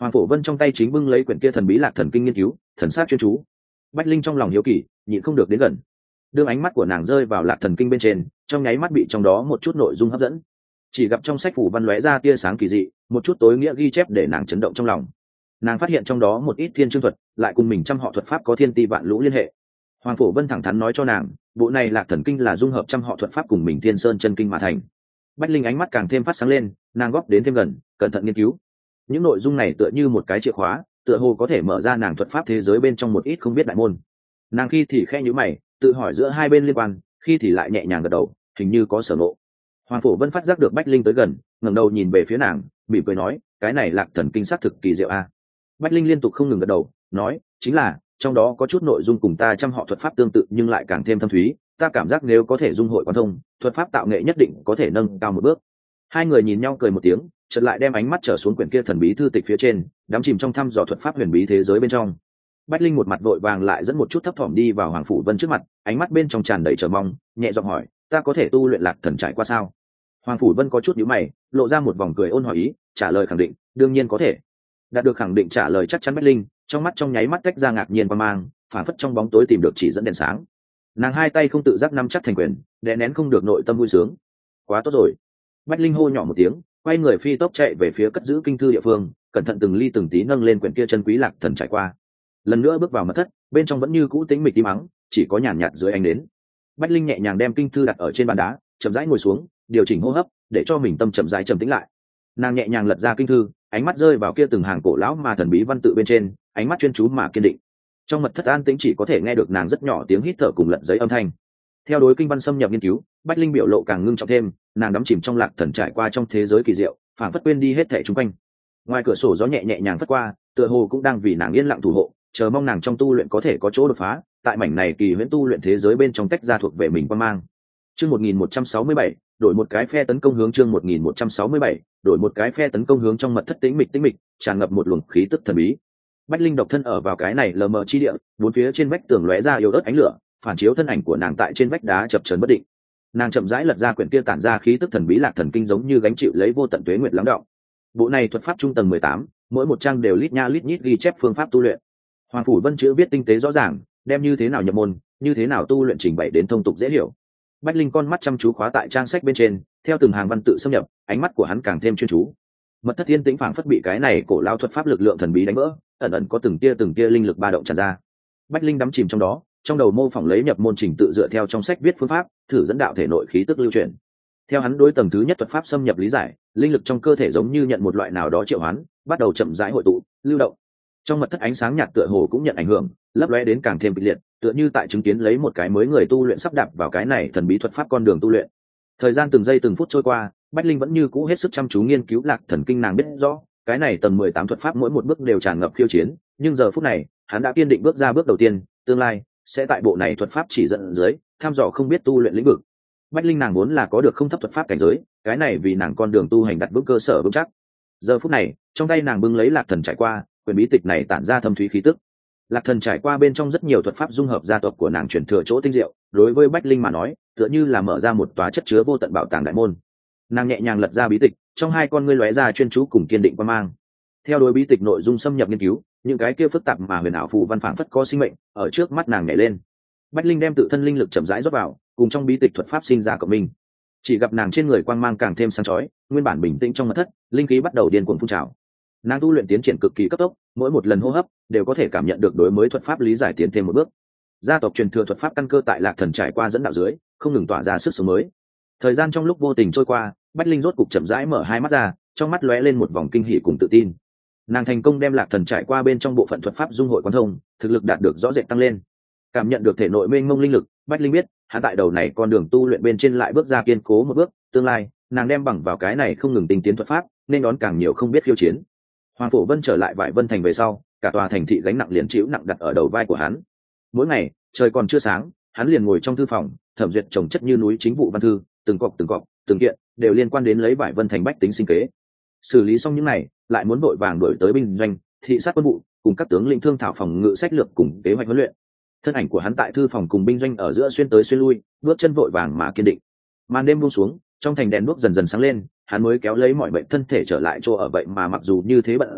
Hoàng Phổ Vân trong tay chính bưng lấy quyển kia thần bí lạc thần kinh nghiên cứu, thần sát chuyên chú. Bách Linh trong lòng hiếu kỳ, nhịn không được đến gần. Đương ánh mắt của nàng rơi vào lạc thần kinh bên trên, trong nháy mắt bị trong đó một chút nội dung hấp dẫn. Chỉ gặp trong sách phủ văn lóe ra tia sáng kỳ dị, một chút tối nghĩa ghi chép để nàng chấn động trong lòng. Nàng phát hiện trong đó một ít thiên chương thuật, lại cùng mình trăm họ thuật pháp có thiên ti vạn lũ liên hệ. Hoàng Phổ Vân thẳng thắn nói cho nàng, bộ này lạc thần kinh là dung hợp trăm họ thuật pháp cùng mình thiên sơn chân kinh mà thành. Bách Linh ánh mắt càng thêm phát sáng lên, nàng góp đến thêm gần, cẩn thận nghiên cứu. Những nội dung này tựa như một cái chìa khóa, tựa hồ có thể mở ra nàng thuật pháp thế giới bên trong một ít không biết đại môn. Nàng khi thì khẽ nhíu mày, tự hỏi giữa hai bên liên quan, khi thì lại nhẹ nhàng gật đầu, hình như có sở ngộ. Hoàng Phổ Vân phát giác được Bách Linh tới gần, ngẩng đầu nhìn về phía nàng, mỉm cười nói, cái này lạc thần kinh xác thực kỳ diệu a. Bách Linh liên tục không ngừng gật đầu, nói, chính là trong đó có chút nội dung cùng ta trăm họ thuật pháp tương tự nhưng lại càng thêm thâm thúy, ta cảm giác nếu có thể dung hội quan thông, thuật pháp tạo nghệ nhất định có thể nâng cao một bước. Hai người nhìn nhau cười một tiếng, chợt lại đem ánh mắt trở xuống quyển kia thần bí thư tịch phía trên, đắm chìm trong thăm dò thuật pháp huyền bí thế giới bên trong. Bách Linh một mặt vội vàng lại dẫn một chút thấp thỏm đi vào Hoàng Phủ Vân trước mặt, ánh mắt bên trong tràn đầy chờ mong, nhẹ giọng hỏi, ta có thể tu luyện lạc thần trải qua sao? Hoàng Phủ Vân có chút nhíu mày, lộ ra một vòng cười ôn hòa ý, trả lời khẳng định, đương nhiên có thể. Đạt được khẳng định trả lời chắc chắn, Bách Linh trong mắt trong nháy mắt tách ra ngạc nhiên và mang, phản phất trong bóng tối tìm được chỉ dẫn đèn sáng. Nàng hai tay không tự giác nắm chắc thành quyền, đè nén không được nội tâm vui sướng. Quá tốt rồi. Bách Linh hô nhỏ một tiếng, quay người phi tốc chạy về phía cất giữ kinh thư địa phương, cẩn thận từng ly từng tí nâng lên quyển kia chân quý lạc thần trải qua. Lần nữa bước vào mật thất, bên trong vẫn như cũ tĩnh mịch im ắng, chỉ có nhàn nhạt dưới ánh đến. Bách Linh nhẹ nhàng đem kinh thư đặt ở trên bàn đá, chậm rãi ngồi xuống, điều chỉnh hô hấp, để cho mình tâm chậm rãi trầm tĩnh lại. Nàng nhẹ nhàng lật ra kinh thư, ánh mắt rơi vào kia từng hàng cổ lão mà thần bí văn tự bên trên, ánh mắt chuyên chú mà kiên định. Trong mật thất an tĩnh chỉ có thể nghe được nàng rất nhỏ tiếng hít thở cùng lật giấy âm thanh. Theo đối kinh văn xâm nhập nghiên cứu, Bách Linh biểu lộ càng ngưng trọng thêm, nàng đắm chìm trong lạc thần trải qua trong thế giới kỳ diệu, phảng phất quên đi hết thảy xung quanh. Ngoài cửa sổ gió nhẹ nhẹ nhàng phất qua, tựa hồ cũng đang vì nàng yên lặng thủ hộ, chờ mong nàng trong tu luyện có thể có chỗ đột phá, tại mảnh này kỳ huyễn tu luyện thế giới bên trong tách ra thuộc về mình quan mang. Chương 1167, đổi một cái phe tấn công hướng chương 1167, đổi một cái phe tấn công hướng trong mật thất tĩnh mịch, tràn ngập một luồng khí tức thần bí. Bách Linh độc thân ở vào cái này lờ mờ chi địa, bốn phía trên vách tường lóe ra yếu ớt ánh lửa, phản chiếu thân ảnh của nàng tại trên vách đá chập chờn bất định. Nàng chậm rãi lật ra quyển kia tản ra khí tức thần bí lạc thần kinh giống như gánh chịu lấy vô tận tuế nguyệt lắng đọng. Bộ này thuật pháp trung tầng 18, mỗi một trang đều lít nha lít nhít ghi chép phương pháp tu luyện. Hoàng Phủ Vân chữ viết tinh tế rõ ràng, đem như thế nào nhập môn, như thế nào tu luyện trình bày đến thông tục dễ hiểu. Bách Linh con mắt chăm chú khóa tại trang sách bên trên, theo từng hàng văn tự xâm nhập, ánh mắt của hắn càng thêm chuyên chú. Mật thất yên tĩnh phảng phất bị cái này cổ lao thuật pháp lực lượng thần bí đánh vỡ, ẩn ẩn có từng tia linh lực ba động tràn ra. Bách Linh đắm chìm trong đó, trong đầu mô phỏng lấy nhập môn trình tự dựa theo trong sách viết phương pháp, thử dẫn đạo thể nội khí tức lưu chuyển. Theo hắn đối tầng thứ nhất thuật pháp xâm nhập lý giải, linh lực trong cơ thể giống như nhận một loại nào đó triệu hoán, bắt đầu chậm rãi hội tụ, lưu động. Trong mật thất ánh sáng nhạt tựa hồ cũng nhận ảnh hưởng, lấp lóe đến càng thêm kịch liệt, tựa như tại chứng kiến lấy một cái mới người tu luyện sắp đạp vào cái này thần bí thuật pháp con đường tu luyện. Thời gian từng giây từng phút trôi qua, Bách Linh vẫn như cũ hết sức chăm chú nghiên cứu lạc thần kinh. Nàng biết rõ, cái này tầng 18 thuật pháp mỗi một bước đều tràn ngập khiêu chiến, nhưng giờ phút này, hắn đã kiên định bước ra bước đầu tiên, tương lai sẽ tại bộ này thuật pháp chỉ dẫn dưới, tham dò không biết tu luyện lĩnh vực. Bách Linh nàng muốn là có được không thấp thuật pháp cảnh giới, cái này vì nàng con đường tu hành đặt vững cơ sở vững chắc. Giờ phút này, trong tay nàng bưng lấy lạc thần trải qua, quyển bí tịch này tản ra thâm thúy khí tức. Lạc thần trải qua bên trong rất nhiều thuật pháp dung hợp gia tộc của nàng truyền thừa chỗ tinh diệu, đối với Bách Linh mà nói, tựa như là mở ra một tòa chất chứa vô tận bảo tàng đại môn. Nàng nhẹ nhàng lật ra bí tịch, trong hai con ngươi lóe ra chuyên chú cùng kiên định quan mang. Theo đối bí tịch nội dung xâm nhập nghiên cứu, những cái kia phức tạp mà huyền ảo phù văn phảng phất có sinh mệnh, ở trước mắt nàng nhảy lên. Bách Linh đem tự thân linh lực chậm rãi rót vào, cùng trong bí tịch thuật pháp sinh ra cộng minh. Chỉ gặp nàng trên người quang mang càng thêm sáng chói, nguyên bản bình tĩnh trong mật thất, linh khí bắt đầu điên cuồng phun trào. Nàng tu luyện tiến triển cực kỳ cấp tốc, mỗi một lần hô hấp đều có thể cảm nhận được đối mới thuật pháp lý giải tiến thêm một bước. Gia tộc truyền thừa thuật pháp căn cơ tại lạc thần trải qua dẫn đạo dưới, không ngừng tỏa ra sức sống mới. Thời gian trong lúc vô tình trôi qua, Bách Linh rốt cục chậm rãi mở hai mắt ra, trong mắt lóe lên một vòng kinh hỉ cùng tự tin. Nàng thành công đem lạc thần trải qua bên trong bộ phận thuật pháp dung hội quán thông, thực lực đạt được rõ rệt tăng lên. Cảm nhận được thể nội mênh mông linh lực, Bách Linh biết, hắn tại đầu này con đường tu luyện bên trên lại bước ra kiên cố một bước, tương lai, nàng đem bằng vào cái này không ngừng tinh tiến thuật pháp, nên đón càng nhiều không biết khiêu chiến. Hoàng Phổ Vân trở lại Vải Vân thành về sau, cả tòa thành thị gánh nặng liền chịu nặng đặt ở đầu vai của hắn. Mỗi ngày, trời còn chưa sáng, hắn liền ngồi trong thư phòng, thẩm duyệt chồng chất như núi chính vụ văn thư, từng cọc, từng kiện, đều liên quan đến lấy Vải Vân thành bách tính sinh kế. Xử lý xong những này, lại muốn vội vàng đuổi tới binh doanh, thị sát quân vụ, cùng các tướng lĩnh thương thảo phòng ngự sách lược cùng kế hoạch huấn luyện. Thân ảnh của hắn tại thư phòng cùng binh doanh ở giữa xuyên tới xuyên lui, bước chân vội vàng mà kiên định. Màn đêm buông xuống, trong thành đèn đuốc dần dần sáng lên, hắn mới kéo lấy mọi bệnh thân thể trở lại chỗ ở. Vậy mà mặc dù như thế bận rộn,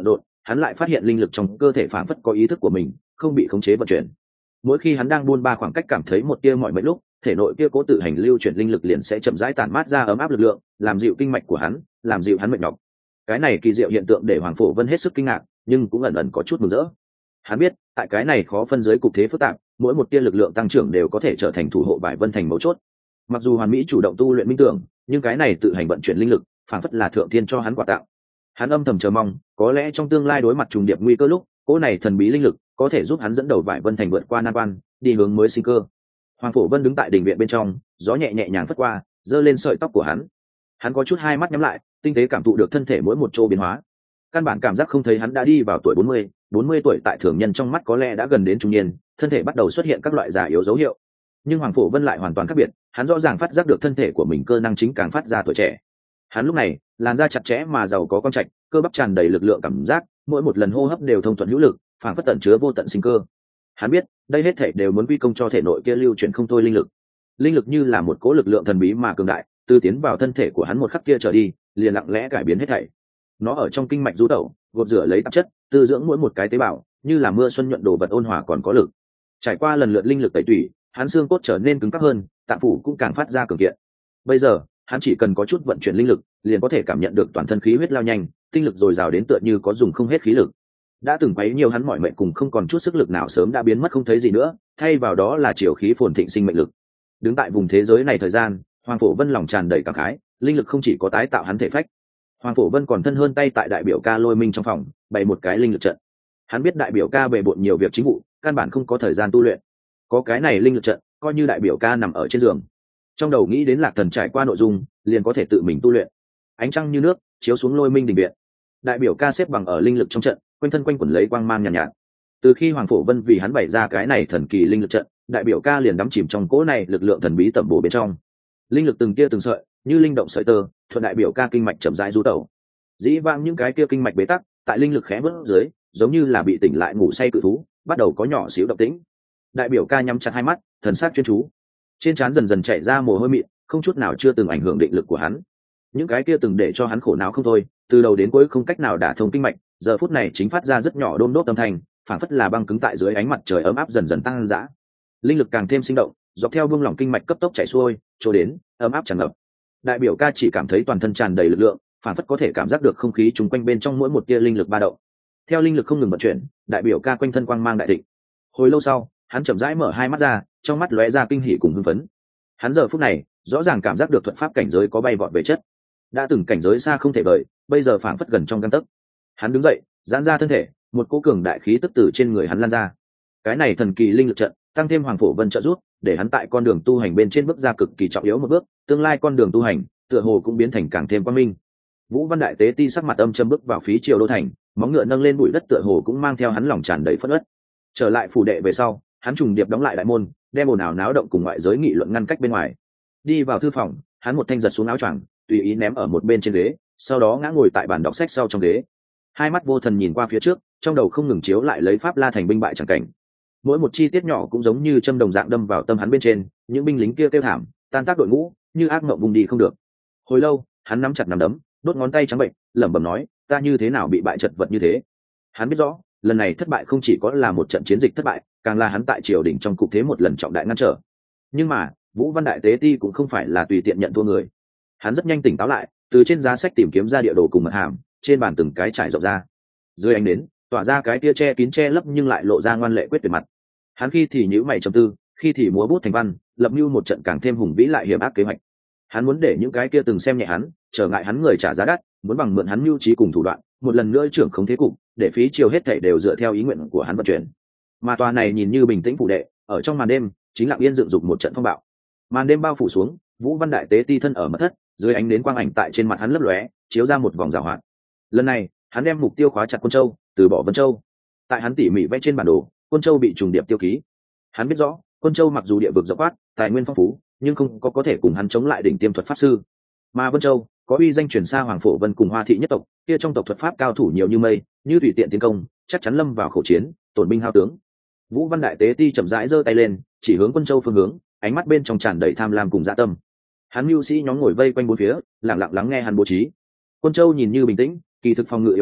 hắn lại phát hiện linh lực trong cơ thể phảng phất có ý thức của mình, không bị khống chế vận chuyển. Mỗi khi hắn đang buôn ba khoảng cách cảm thấy một tia mỏi mệt lúc, thể nội kia cố tự hành lưu chuyển linh lực liền sẽ chậm rãi tản mát ra ấm áp lực lượng, làm dịu kinh mạch của hắn, làm dịu hắn mệt nhọc. Cái này kỳ diệu hiện tượng để Hoàng Phổ Vân hết sức kinh ngạc, nhưng cũng ẩn ẩn có chút mừng rỡ. Hắn biết, tại cái này khó phân giới cục thế phức tạp, mỗi một tia lực lượng tăng trưởng đều có thể trở thành thủ hộ Bại Vân Thành mấu chốt. Mặc dù Hoàn Mỹ chủ động tu luyện minh tưởng, nhưng cái này tự hành vận chuyển linh lực, phản phất là thượng thiên cho hắn quà tặng. Hắn âm thầm chờ mong, có lẽ trong tương lai đối mặt trùng điệp nguy cơ lúc, cỗ này thần bí linh lực có thể giúp hắn dẫn đầu Bại Vân Thành vượt qua nan quan, đi hướng mới sinh cơ. Hoàng Phổ Vân đứng tại đình viện bên trong, gió nhẹ nhẹ nhàng phất qua, giơ lên sợi tóc của hắn. Hắn có chút hai mắt nhắm lại, tinh tế cảm thụ được thân thể mỗi một chỗ biến hóa. Căn bản cảm giác không thấy hắn đã đi vào tuổi 40 tuổi tại thường nhân trong mắt có lẽ đã gần đến trung niên, thân thể bắt đầu xuất hiện các loại già yếu dấu hiệu. Nhưng Hoàng Phổ Vân lại hoàn toàn khác biệt, hắn rõ ràng phát giác được thân thể của mình cơ năng chính càng phát ra tuổi trẻ. Hắn lúc này, làn da chặt chẽ mà giàu có quang trạch, cơ bắp tràn đầy lực lượng cảm giác, mỗi một lần hô hấp đều thông thuận hữu lực, phảng phất tẩn chứa vô tận sinh cơ. Hắn biết, đây hết thảy đều muốn quy công cho thể nội kia lưu chuyển không thôi linh lực. Linh lực như là một cỗ lực lượng thần bí mà cường đại, từ tiến vào thân thể của hắn một khắc kia trở đi, liền lặng lẽ cải biến hết thảy. Nó ở trong kinh mạch du tẩu, gột rửa lấy tạp chất, tư dưỡng mỗi một cái tế bào, như là mưa xuân nhuận đồ vật ôn hòa còn có lực. Trải qua lần lượt linh lực tẩy tủy, hắn xương cốt trở nên cứng cáp hơn, tạng phủ cũng càng phát ra cường kiện. Bây giờ, hắn chỉ cần có chút vận chuyển linh lực, liền có thể cảm nhận được toàn thân khí huyết lao nhanh, tinh lực dồi dào đến tựa như có dùng không hết khí lực. Đã từng quấy nhiều hắn mỏi mệt cùng không còn chút sức lực nào sớm đã biến mất không thấy gì nữa, thay vào đó là chiều khí phồn thịnh sinh mệnh lực. Đứng tại vùng thế giới này thời gian, Hoàng Phổ Vân lòng tràn đầy cảm khái, linh lực không chỉ có tái tạo hắn thể phách. Hoàng Phổ Vân còn thân hơn tay tại đại biểu ca Lôi Minh trong phòng, bày một cái linh lực trận. Hắn biết đại biểu ca bề bộn nhiều việc chính vụ, căn bản không có thời gian tu luyện. Có cái này linh lực trận, coi như đại biểu ca nằm ở trên giường, trong đầu nghĩ đến Lạc Thần trải qua nội dung, liền có thể tự mình tu luyện. Ánh trăng như nước chiếu xuống Lôi Minh đình viện, đại biểu ca xếp bằng ở linh lực trong trận, quanh thân quanh quẩn lấy quang mang nhàn nhạt. Từ khi Hoàng Phổ Vân vì hắn bày ra cái này thần kỳ linh lực trận, đại biểu ca liền đắm chìm trong cỗ này lực lượng thần bí tẩm bổ bên trong. Linh lực từng tia từng sợi, như linh động sợi tơ, thuận đại biểu ca kinh mạch chậm rãi du tẩu. Dĩ vãng những cái kia kinh mạch bế tắc, tại linh lực khẽ vớt dưới, giống như là bị tỉnh lại ngủ say cự thú, bắt đầu có nhỏ xíu động tĩnh. Đại biểu ca nhắm chặt hai mắt, thần sắc chuyên chú. Trên trán dần dần chảy ra mồ hôi mịn, không chút nào chưa từng ảnh hưởng định lực của hắn. Những cái kia từng để cho hắn khổ não không thôi, từ đầu đến cuối không cách nào đả thông kinh mạch, giờ phút này chính phát ra rất nhỏ đôm đốt âm thanh, phảng phất là băng cứng tại dưới ánh mặt trời ấm áp dần dần tăng dã. Linh lực càng thêm sinh động, dọc theo buông lỏng kinh mạch cấp tốc chảy xuôi, trôi đến ấm áp tràn ngập. Đại biểu ca chỉ cảm thấy toàn thân tràn đầy lực lượng, phảng phất có thể cảm giác được không khí chung quanh bên trong mỗi một tia linh lực ba động. Theo linh lực không ngừng vận chuyển, đại biểu ca quanh thân quang mang đại thịnh. Hồi lâu sau, hắn chậm rãi mở hai mắt ra, trong mắt lóe ra kinh hỉ cùng hưng phấn. Hắn giờ phút này rõ ràng cảm giác được thuận pháp cảnh giới có bay vọt về chất. Đã từng cảnh giới xa không thể vời, bây giờ phảng phất gần trong gang tấc. Hắn đứng dậy, giãn ra thân thể, một cỗ cường đại khí tức từ trên người hắn lan ra. Cái này thần kỳ linh lực trận, tăng thêm Hoàng Phổ Vân trợ giúp, để hắn tại con đường tu hành bên trên bước ra cực kỳ trọng yếu một bước, tương lai con đường tu hành, tựa hồ cũng biến thành càng thêm quang minh. Vũ Văn Đại Tế Ti sắc mặt âm trầm bước vào phí triều đô thành, móng ngựa nâng lên bụi đất tựa hồ cũng mang theo hắn lòng tràn đầy phẫn uất. Trở lại phủ đệ về sau, hắn trùng điệp đóng lại đại môn, đem ồn ào náo động cùng ngoại giới nghị luận ngăn cách bên ngoài. Đi vào thư phòng, hắn một thanh giật xuống áo choàng, tùy ý ném ở một bên trên ghế, sau đó ngã ngồi tại bàn đọc sách sau trong ghế. Hai mắt vô thần nhìn qua phía trước, trong đầu không ngừng chiếu lại lấy Pháp La thành binh bại chẳng cảnh. Mỗi một chi tiết nhỏ cũng giống như châm đồng dạng đâm vào tâm hắn bên trên, những binh lính kia kêu thảm, tan tác đội ngũ, như ác mộng vùng đi không được. Hồi lâu, hắn nắm chặt nắm đấm, đốt ngón tay trắng bệnh, lẩm bẩm nói, ta như thế nào bị bại chật vật như thế? Hắn biết rõ, lần này thất bại không chỉ có là một trận chiến dịch thất bại, càng là hắn tại triều đình trong cục thế một lần trọng đại ngăn trở. Nhưng mà, Vũ Văn Đại Tế Ti cũng không phải là tùy tiện nhận thua người. Hắn rất nhanh tỉnh táo lại, từ trên giá sách tìm kiếm ra địa đồ cùng mật hàm, trên bàn từng cái trải rộng ra. Dưới ánh nến, tỏa ra cái tia che kín che lấp nhưng lại lộ ra ngoan lệ quyết tuyệt mặt. Hắn khi thì nhíu mày trầm tư, khi thì múa bút thành văn, lập mưu một trận càng thêm hùng vĩ lại hiểm ác kế hoạch. Hắn muốn để những cái kia từng xem nhẹ hắn, trở ngại hắn người trả giá đắt, muốn bằng mượn hắn mưu trí cùng thủ đoạn, một lần nữa trưởng khống thế cục, để phí triều hết thảy đều dựa theo ý nguyện của hắn vận chuyển. Mà tòa này nhìn như bình tĩnh phủ đệ, ở trong màn đêm, chính lặng yên dựng dục một trận phong bạo. Màn đêm bao phủ xuống, Vũ Văn Đại Tế Ti thân ở mật thất, dưới ánh nến quang ảnh tại trên mặt hắn lấp lóe, chiếu ra một vòng giảo hoạt. Lần này, hắn đem mục tiêu khóa chặt Quân Châu, từ bỏ Vân Châu. Tại hắn tỉ mỉ vẽ trên bản đồ, Quân Châu bị trùng điệp tiêu ký. Hắn biết rõ, Quân Châu mặc dù địa vực rộng quát, tài nguyên phong phú, nhưng không có thể cùng hắn chống lại đỉnh tiêm thuật pháp sư. Mà Vân Châu có uy danh truyền xa Hoàng Phổ Vân cùng Hoa Thị nhất tộc, kia trong tộc thuật pháp cao thủ nhiều như mây, như tùy tiện tiến công, chắc chắn lâm vào khẩu chiến, tổn binh hao tướng. Vũ Văn Đại Tế Ti chậm rãi giơ tay lên, chỉ hướng Quân Châu phương hướng, ánh mắt bên trong tràn đầy tham lam cùng dạ tâm. Hắn mưu sĩ nhóm ngồi vây quanh bốn phía, lặng lặng lắng nghe hắn bố trí. Quân Châu nhìn như bình tĩnh, kỳ thực phòng ngự yếu kém,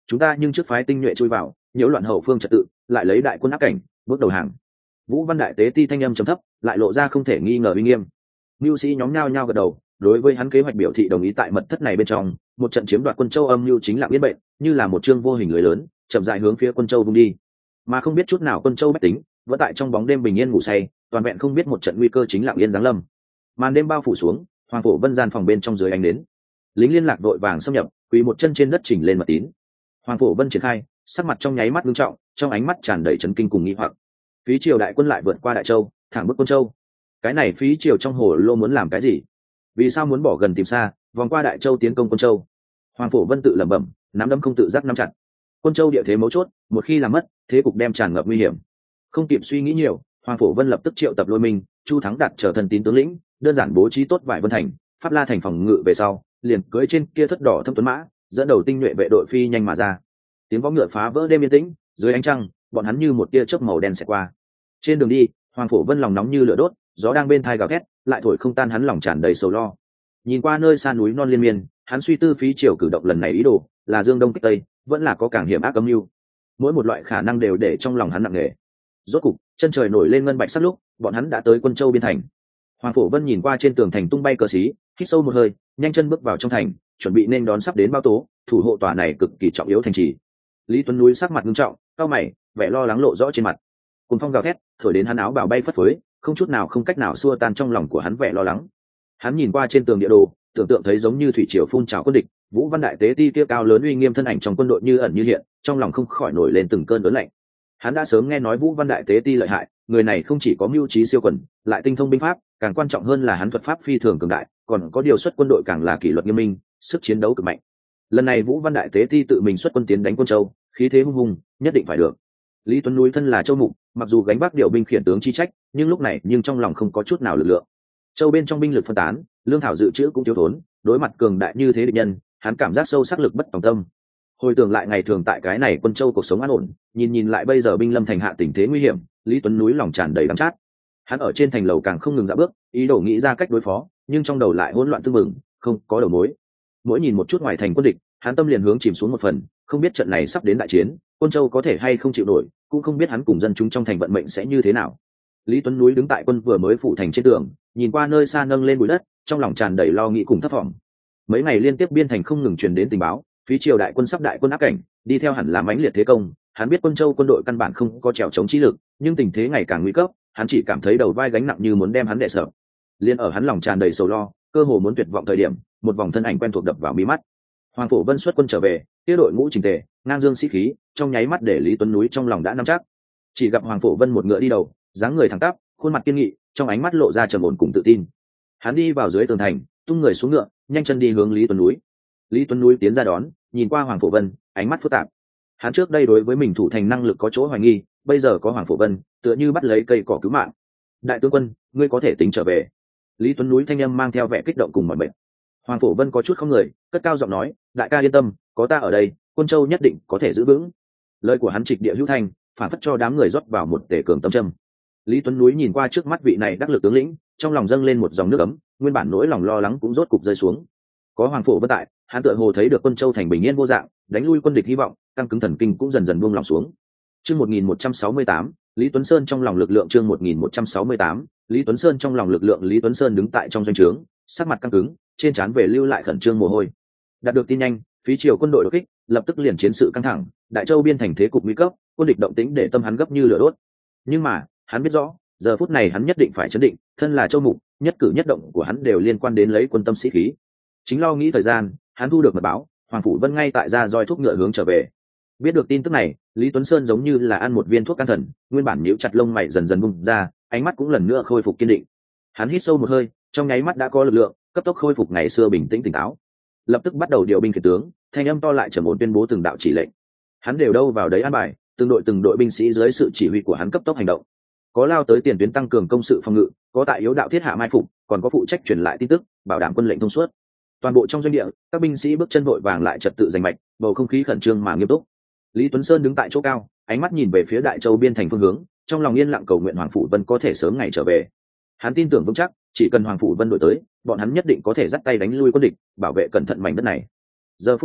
chúng ta nhưng trước phái tinh nhuệ chui vào nhiễu loạn hậu phương trật tự, lại lấy đại quân áp cảnh, bước đầu hàng. Vũ Văn Đại Tế Ti thanh âm trầm thấp, lại lộ ra không thể nghi ngờ uy nghiêm. Mưu sĩ nhóm nhao nhao gật đầu, đối với hắn kế hoạch biểu thị đồng ý. Tại mật thất này bên trong, một trận chiếm đoạt Quân Châu âm mưu chính lặng yên bệnh, như là một chương vô hình lưới lớn, chậm rãi hướng phía Quân Châu vung đi. Mà không biết chút nào Quân Châu bách tính, vẫn tại trong bóng đêm bình yên ngủ say, toàn vẹn không biết một trận nguy cơ chính lặng yên giáng lâm. Màn đêm bao phủ xuống, Hoàng Phổ Vân gian phòng bên trong dưới ánh đến, lính liên lạc đội vàng xâm nhập, quỳ một chân trên đất chỉnh lên mật tín. Hoàng Phổ Vân triển khai, sắc mặt trong nháy mắt nghiêm trọng, trong ánh mắt tràn đầy chấn kinh cùng nghi hoặc. Phí triều đại quân lại vượt qua Đại Châu, thẳng bước Quân Châu. Cái này Phí triều trong hồ lô muốn làm cái gì? Vì sao muốn bỏ gần tìm xa, vòng qua Đại Châu tiến công Quân Châu? Hoàng Phổ Vân tự lẩm bẩm, nắm đấm không tự giác nắm chặt. Quân Châu địa thế mấu chốt, một khi làm mất, thế cục đem tràn ngập nguy hiểm. Không kịp suy nghĩ nhiều, Hoàng Phổ Vân lập tức triệu tập Lôi Minh, Chu Thắng Đạt trở thần tín tướng lĩnh, đơn giản bố trí tốt Vải Vân thành, Pháp La thành phòng ngự về sau, liền cưỡi trên kia thất đỏ thâm tuấn mã, dẫn đầu tinh nhuệ vệ đội phi nhanh mà ra. Tiếng vó ngựa phá vỡ đêm yên tĩnh, dưới ánh trăng, bọn hắn như một tia chớp màu đen xẹt qua. Trên đường đi, Hoàng Phổ Vân lòng nóng như lửa đốt, gió đang bên thai gào thét, lại thổi không tan hắn lòng tràn đầy sầu lo. Nhìn qua nơi xa núi non liên miên, hắn suy tư Phí triều cử động lần này ý đồ là dương đông kích tây, vẫn là có càng hiểm ác âm mưu. Mỗi một loại khả năng đều để trong lòng hắn nặng nề. Rốt cục, chân trời nổi lên ngân bạch sắc lúc, bọn hắn đã tới Quân Châu biên thành. Hoàng Phổ Vân nhìn qua trên tường thành tung bay cờ xí, hít sâu một hơi, nhanh chân bước vào trong thành, chuẩn bị nên đón sắp đến bao tố, thủ hộ tòa này cực kỳ trọng yếu thành trì. Lý Tuấn Núi sắc mặt nghiêm trọng, cau mày, vẻ lo lắng lộ rõ trên mặt. Cùng phong gào thét, thổi đến hắn áo bào bay phất phới, không chút nào không cách nào xua tan trong lòng của hắn vẻ lo lắng. Hắn nhìn qua trên tường địa đồ, tưởng tượng thấy giống như thủy triều phun trào quân địch, Vũ Văn Đại Tế Ti kia cao lớn uy nghiêm thân ảnh trong quân đội như ẩn như hiện, trong lòng không khỏi nổi lên từng cơn đớn lạnh. Hắn đã sớm nghe nói Vũ Văn Đại Tế Ti lợi hại, người này không chỉ có mưu trí siêu quần, lại tinh thông binh pháp, càng quan trọng hơn là hắn thuật pháp phi thường cường đại, còn có điều xuất quân đội càng là kỷ luật nghiêm minh, sức chiến đấu cực mạnh. Lần này Vũ Văn Đại Tế Ti tự mình xuất quân tiến đánh Quân Châu, khí thế hung hùng, nhất định phải được. Lý Tuấn Núi thân là Châu Mục, mặc dù gánh vác điều binh khiển tướng chi trách, nhưng lúc này trong lòng không có chút nào lực lượng. Châu bên trong binh lực phân tán, lương thảo dự trữ cũng thiếu thốn, đối mặt cường đại như thế địch nhân, hắn cảm giác sâu sắc lực bất tòng tâm. Hồi tưởng lại ngày thường tại cái này Quân Châu cuộc sống an ổn, nhìn lại bây giờ binh lâm thành hạ tình thế nguy hiểm, Lý Tuấn Núi lòng tràn đầy đắng chát. Hắn ở trên thành lầu càng không ngừng dạo bước, ý đồ nghĩ ra cách đối phó, nhưng trong đầu lại hỗn loạn tương mừng, không có đầu mối. Mỗi nhìn một chút ngoài thành quân địch, hắn tâm liền hướng chìm xuống một phần, không biết trận này sắp đến đại chiến, Quân Châu có thể hay không chịu nổi, cũng không biết hắn cùng dân chúng trong thành vận mệnh sẽ như thế nào. Lý Tuấn Núi đứng tại quân vừa mới phủ thành trên tường, nhìn qua nơi xa nâng lên bụi đất, trong lòng tràn đầy lo nghĩ cùng thất vọng. Mấy ngày liên tiếp biên thành không ngừng truyền đến tình báo, Phí triều đại quân sắp đại quân áp cảnh, đi theo hẳn là mãnh liệt thế công. Hắn biết Quân Châu quân đội căn bản không có trèo chống trí lực, nhưng tình thế ngày càng nguy cấp, hắn chỉ cảm thấy đầu vai gánh nặng như muốn đem hắn đè sập. Liên ở hắn lòng tràn đầy sầu lo, cơ hồ muốn tuyệt vọng thời điểm, một vòng thân ảnh quen thuộc đập vào mí mắt. Hoàng Phổ Vân xuất quân trở về, kia đội ngũ chỉnh tề, ngang dương sĩ khí, trong nháy mắt để Lý Tuấn Núi trong lòng đã nắm chắc. Chỉ gặp Hoàng Phổ Vân một ngựa đi đầu, dáng người thẳng tắp, khuôn mặt kiên nghị, trong ánh mắt lộ ra trầm ổn cùng tự tin. Hắn đi vào dưới tường thành, tung người xuống ngựa, nhanh chân đi hướng Lý Tuấn Núi. Lý Tuấn Núi tiến ra đón, nhìn qua Hoàng Phổ Vân, ánh mắt phức tạp. Hắn trước đây đối với mình thủ thành năng lực có chỗ hoài nghi, bây giờ có Hoàng Phổ Vân, tựa như bắt lấy cây cỏ cứu mạng. Đại tướng quân, ngươi có thể tính trở về. Lý Tuấn Núi thanh âm mang theo vẻ kích động cùng mọi mệnh. Hoàng Phổ Vân có chút không người, cất cao giọng nói, đại ca yên tâm, có ta ở đây, Quân Châu nhất định có thể giữ vững. Lời của hắn trịch địa hữu thanh, phản phất cho đám người rót vào một tể cường tâm châm. Lý Tuấn Núi nhìn qua trước mắt vị này đắc lực tướng lĩnh, trong lòng dâng lên một dòng nước ấm, nguyên bản nỗi lòng lo lắng cũng rốt cục rơi xuống. Có Hoàng Phổ Vân tại, hắn tựa hồ thấy được Quân Châu thành bình yên vô dạng, đánh lui quân địch hy vọng, căng cứng thần kinh cũng dần dần buông lòng xuống. Chương 1168, Lý Tuấn Sơn trong lòng lực lượng. Chương 1168, Lý Tuấn Sơn trong lòng lực lượng. Lý Tuấn Sơn đứng tại trong doanh trướng, sắc mặt căng cứng, trên trán về lưu lại khẩn trương mồ hôi. Đạt được tin nhanh, Phí triều quân đội đột kích, lập tức liền chiến sự căng thẳng, Đại Châu biên thành thế cục nguy cấp, quân địch động tĩnh để tâm hắn gấp như lửa đốt. Nhưng mà, hắn biết rõ, giờ phút này hắn nhất định phải trấn định, thân là Châu Mục, nhất cử nhất động của hắn đều liên quan đến lấy quân tâm sĩ khí. Chính lo nghĩ thời gian, hắn thu được mật báo, Hoàng Phủ Vân ngay tại ra roi thuốc ngựa hướng trở về. Biết được tin tức này, Lý Tuấn Sơn giống như là ăn một viên thuốc can thần, nguyên bản nhíu chặt lông mày dần dần bung ra, ánh mắt cũng lần nữa khôi phục kiên định. Hắn hít sâu một hơi, trong nháy mắt đã có lực lượng, cấp tốc khôi phục ngày xưa bình tĩnh tỉnh táo. Lập tức bắt đầu điều binh khiển tướng, thanh âm to lại trầm ổn tuyên bố từng đạo chỉ lệnh. Hắn đều đâu vào đấy an bài, từng đội binh sĩ dưới sự chỉ huy của hắn cấp tốc hành động. Có lao tới tiền tuyến tăng cường công sự phòng ngự, có tại yếu đạo thiết hạ mai phục, còn có phụ trách truyền lại tin tức, bảo đảm quân lệnh thông suốt. Toàn bộ trong doanh địa, các binh sĩ bước chân vội vàng lại trật tự giành mạch, bầu không khí khẩn trương mà nghiêm túc. Lý Tuấn Sơn đứng tại chỗ cao, ánh mắt nhìn về phía Đại Châu biên thành phương hướng, trong lòng yên lặng cầu nguyện Hoàng Phủ Vân có thể sớm ngày trở về. Hắn tin tưởng vững chắc, chỉ cần Hoàng Phủ Vân đổi tới, bọn hắn nhất định có thể dắt tay đánh lui quân địch, bảo vệ cẩn thận mảnh đất này. Giờ phút này,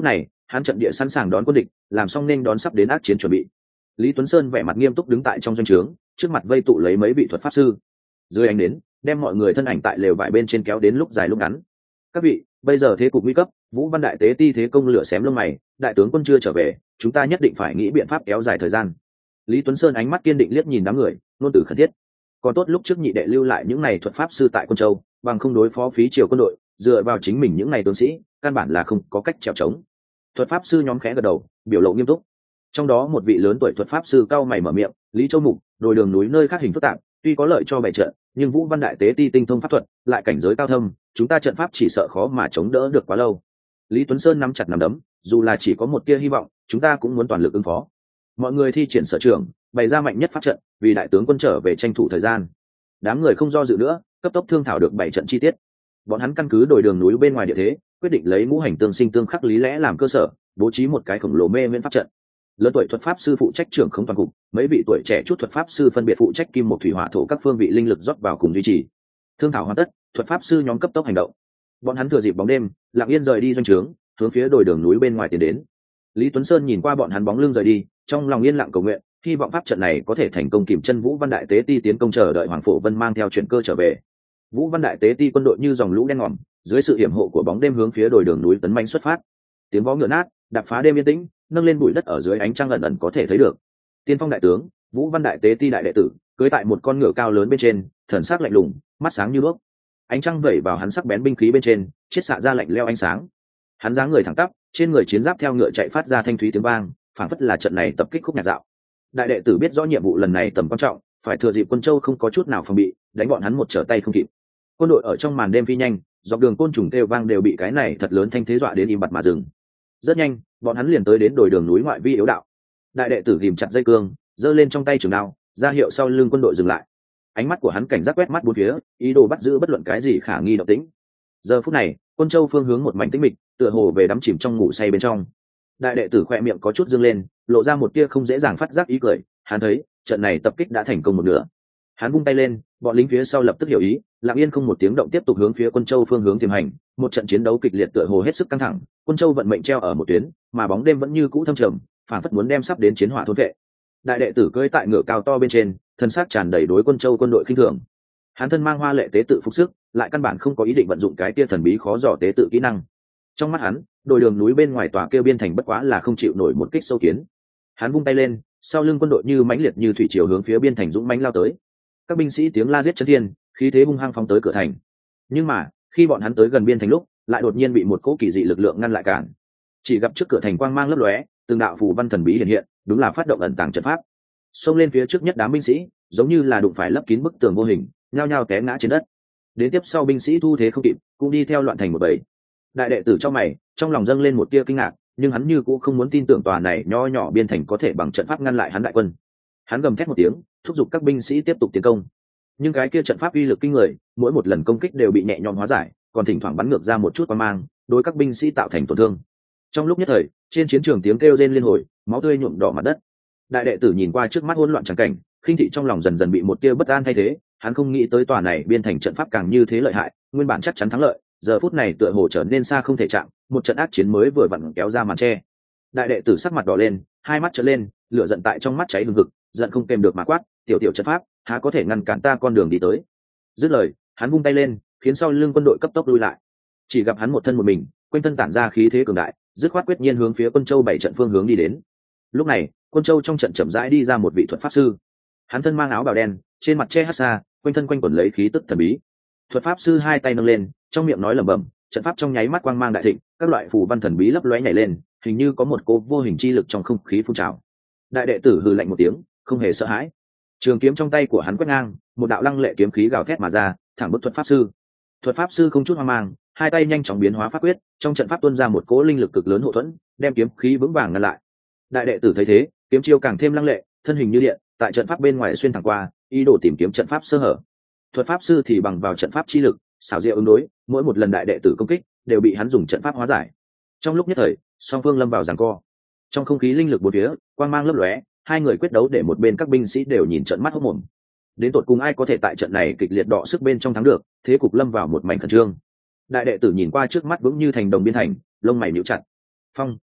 hắn trận địa sẵn sàng đón quân địch, làm xong nên đón sắp đến ác chiến chuẩn bị. Lý Tuấn Sơn vẻ mặt nghiêm túc đứng tại trong doanh trướng, trước mặt vây tụ lấy mấy vị thuật pháp sư. Dưới ánh đến, đem mọi người thân ảnh tại lều vải bên trên kéo đến lúc dài lúc ngắn. Các vị, bây giờ thế cục nguy cấp, Vũ Văn đại tế ti thế công lửa xém lông mày, đại tướng quân chưa trở về, chúng ta nhất định phải nghĩ biện pháp kéo dài thời gian. Lý Tuấn Sơn ánh mắt kiên định liếc nhìn đám người, ngôn từ khẩn thiết. Còn tốt lúc trước nhị đệ lưu lại những này thuật pháp sư tại Quân Châu, bằng không đối phó phí triều quân đội, dựa vào chính mình những này tướng sĩ, căn bản là không có cách trèo trống. Thuật pháp sư nhóm khẽ gật đầu, biểu lộ nghiêm túc. Trong đó một vị lớn tuổi thuật pháp sư cao mày mở miệng, Lý Châu Mục, đồi đường núi nơi khác hình phức tạp, tuy có lợi cho bày trận, nhưng Vũ Văn đại tế ti tinh thông pháp thuật, lại cảnh giới cao thâm, chúng ta trận pháp chỉ sợ khó mà chống đỡ được quá lâu. Lý Tuấn Sơn nắm chặt nắm đấm, dù là chỉ có một tia hy vọng, chúng ta cũng muốn toàn lực ứng phó. Mọi người thi triển sở trường, bày ra mạnh nhất pháp trận, vì đại tướng quân trở về tranh thủ thời gian. Đám người không do dự nữa, cấp tốc thương thảo được bảy trận chi tiết. Bọn hắn căn cứ đồi đường núi bên ngoài địa thế, quyết định lấy ngũ hành tương sinh tương khắc lý lẽ làm cơ sở, bố trí một cái khổng lồ mê miễn pháp trận. Lớn tuổi thuật pháp sư phụ trách trưởng không toàn cục, mấy vị tuổi trẻ chút thuật pháp sư phân biệt phụ trách kim một thủy hỏa thổ các phương vị linh lực rót vào cùng duy trì. Thương thảo hoàn tất, thuật pháp sư nhóm cấp tốc hành động. Bọn hắn thừa dịp bóng đêm, lặng yên rời đi doanh trướng, hướng phía đồi đường núi bên ngoài tiến đến. Lý Tuấn Sơn nhìn qua bọn hắn bóng lưng rời đi, trong lòng yên lặng cầu nguyện, hy vọng pháp trận này có thể thành công kìm chân Vũ Văn đại tế ti tiến công, chờ đợi Hoàng Phổ Vân mang theo chuyện cơ trở về. Vũ Văn đại tế ti quân đội như dòng lũ đen ngòm, dưới sự hiểm hộ của bóng đêm hướng phía đồi đường núi tấn manh xuất phát. Tiếng vó ngựa nát, đạp phá đêm yên tĩnh, nâng lên bụi đất ở dưới ánh trăng ẩn ẩn có thể thấy được. Tiên phong đại tướng, Vũ Văn đại tế ti đại đệ tử, cưỡi tại một con ngựa cao lớn bên trên, thần sắc lạnh lùng, mắt sáng như đuốc. Ánh trăng vẩy vào hắn sắc bén binh khí bên trên, chiết xạ ra lạnh lẽo ánh sáng. Hắn dáng người thẳng tắp, trên người chiến giáp theo ngựa chạy phát ra thanh thúy tiếng vang, phảng phất là trận này tập kích khúc nhạc dạo. Đại đệ tử biết rõ nhiệm vụ lần này tầm quan trọng, phải thừa dịp Quân Châu không có chút nào phòng bị, đánh bọn hắn một trở tay không kịp. Quân đội ở trong màn đêm phi nhanh, dọc đường côn trùng kêu vang đều bị cái này thật lớn thanh thế dọa đến im bặt mà dừng. Rất nhanh, bọn hắn liền tới đến đồi đường núi ngoại vi yếu đạo. Đại đệ tử ghìm chặt dây cương, giơ lên trong tay trường đao, ra hiệu sau lưng quân đội dừng lại. Ánh mắt của hắn cảnh giác quét mắt bốn phía, ý đồ bắt giữ bất luận cái gì khả nghi động tĩnh. Giờ phút này, Quân Châu phương hướng một mảnh tĩnh mịch, tựa hồ về đắm chìm trong ngủ say bên trong. Đại đệ tử khỏe miệng có chút dương lên, lộ ra một tia không dễ dàng phát giác ý cười. Hắn thấy trận này tập kích đã thành công một nửa. Hắn vung tay lên, bọn lính phía sau lập tức hiểu ý, lặng yên không một tiếng động tiếp tục hướng phía Quân Châu phương hướng tiềm hành. Một trận chiến đấu kịch liệt tựa hồ hết sức căng thẳng, Quân Châu vận mệnh treo ở một tuyến, mà bóng đêm vẫn như cũ thâm trầm, phản phất muốn đem sắp đến chiến hỏa thôn vệ. Đại đệ tử cưỡi tại ngựa cao to bên trên, thân xác tràn đầy đối Quân Châu quân đội khinh thường. Hắn thân mang hoa lệ tế tự phục sức, lại căn bản không có ý định vận dụng cái tia thần bí khó dò tế tự kỹ năng. Trong mắt hắn, đồi đường núi bên ngoài tòa kêu biên thành bất quá là không chịu nổi một kích sâu kiến. Hắn vung tay lên, sau lưng quân đội như mãnh liệt như thủy triều hướng phía biên thành dũng mãnh lao tới. Các binh sĩ tiếng la giết chấn thiên, khí thế hung hăng phóng tới cửa thành. Nhưng mà khi bọn hắn tới gần biên thành lúc, lại đột nhiên bị một cỗ kỳ dị lực lượng ngăn lại cản. Chỉ gặp trước cửa thành quang mang lấp lóe, từng đạo phù văn thần bí hiện hiện, đúng là phát động ẩn tàng trận pháp. Xông lên phía trước nhất đám binh sĩ, giống như là đụng phải lấp kín bức tường vô hình, nhao nhao té ngã trên đất. Đến tiếp sau binh sĩ thu thế không kịp, cũng đi theo loạn thành một bầy. Đại đệ tử trong mày, trong lòng dâng lên một tia kinh ngạc, nhưng hắn như cũng không muốn tin tưởng tòa này nho nhỏ biên thành có thể bằng trận pháp ngăn lại hắn đại quân. Hắn gầm thét một tiếng, thúc giục các binh sĩ tiếp tục tiến công. Nhưng cái kia trận pháp uy lực kinh người, mỗi một lần công kích đều bị nhẹ nhõm hóa giải, còn thỉnh thoảng bắn ngược ra một chút quang mang, đối các binh sĩ tạo thành tổn thương. Trong lúc nhất thời, trên chiến trường tiếng kêu rên liên hồi, máu tươi nhuộm đỏ mặt đất. Đại đệ tử nhìn qua trước mắt hỗn loạn trắng cảnh, khinh thị trong lòng dần dần bị một tia bất an thay thế. Hắn không nghĩ tới tòa này biên thành trận pháp càng như thế lợi hại, nguyên bản chắc chắn thắng lợi, giờ phút này tựa hồ trở nên xa không thể chạm, một trận ác chiến mới vừa vặn kéo ra màn che. Đại đệ tử sắc mặt đỏ lên, hai mắt trợn lên, lửa giận tại trong mắt cháy hừng hực, giận không kèm được mà quát, tiểu tiểu trận pháp, há có thể ngăn cản ta con đường đi tới. Dứt lời, hắn vung tay lên, khiến sau lưng quân đội cấp tốc lui lại. Chỉ gặp hắn một thân một mình, quanh thân tản ra khí thế cường đại, dứt khoát quyết nhiên hướng phía Quân Châu bảy trận phương hướng đi đến. Lúc này, Quân Châu trong trận chậm rãi đi ra một vị thuật pháp sư. Hắn thân mang áo bào đen, trên mặt che hắc xa, quanh thân quanh quẩn lấy khí tức thần bí. Thuật pháp sư hai tay nâng lên, trong miệng nói lẩm bẩm, trận pháp trong nháy mắt quang mang đại thịnh, các loại phù văn thần bí lấp lóe nhảy lên, hình như có một cỗ vô hình chi lực trong không khí phun trào. Đại đệ tử hừ lạnh một tiếng, không hề sợ hãi. Trường kiếm trong tay của hắn quét ngang, một đạo lăng lệ kiếm khí gào thét mà ra, thẳng bức thuật pháp sư. Thuật pháp sư không chút hoang mang, hai tay nhanh chóng biến hóa pháp quyết, trong trận pháp tuôn ra một cỗ linh lực cực lớn hộ thuẫn, đem kiếm khí vững vàng ngăn lại. Đại đệ tử thấy thế, kiếm chiêu càng thêm lăng lệ, thân hình như điện, tại trận pháp bên ngoài xuyên thẳng qua, ý đồ tìm kiếm trận pháp sơ hở. Thuật pháp sư thì bằng vào trận pháp chi lực, xảo diệu ứng đối, mỗi một lần đại đệ tử công kích đều bị hắn dùng trận pháp hóa giải. Trong lúc nhất thời, song phương lâm vào giằng co. Trong không khí linh lực bốn phía, quang mang lấp lóe, hai người quyết đấu để một bên các binh sĩ đều nhìn trận mắt hốc mồm. Đến tột cùng ai có thể tại trận này kịch liệt đọ sức bên trong thắng được, thế cục lâm vào một mảnh khẩn trương. Đại đệ tử nhìn qua trước mắt vững như thành đồng biên thành, lông mày nhíu chặt. Phong,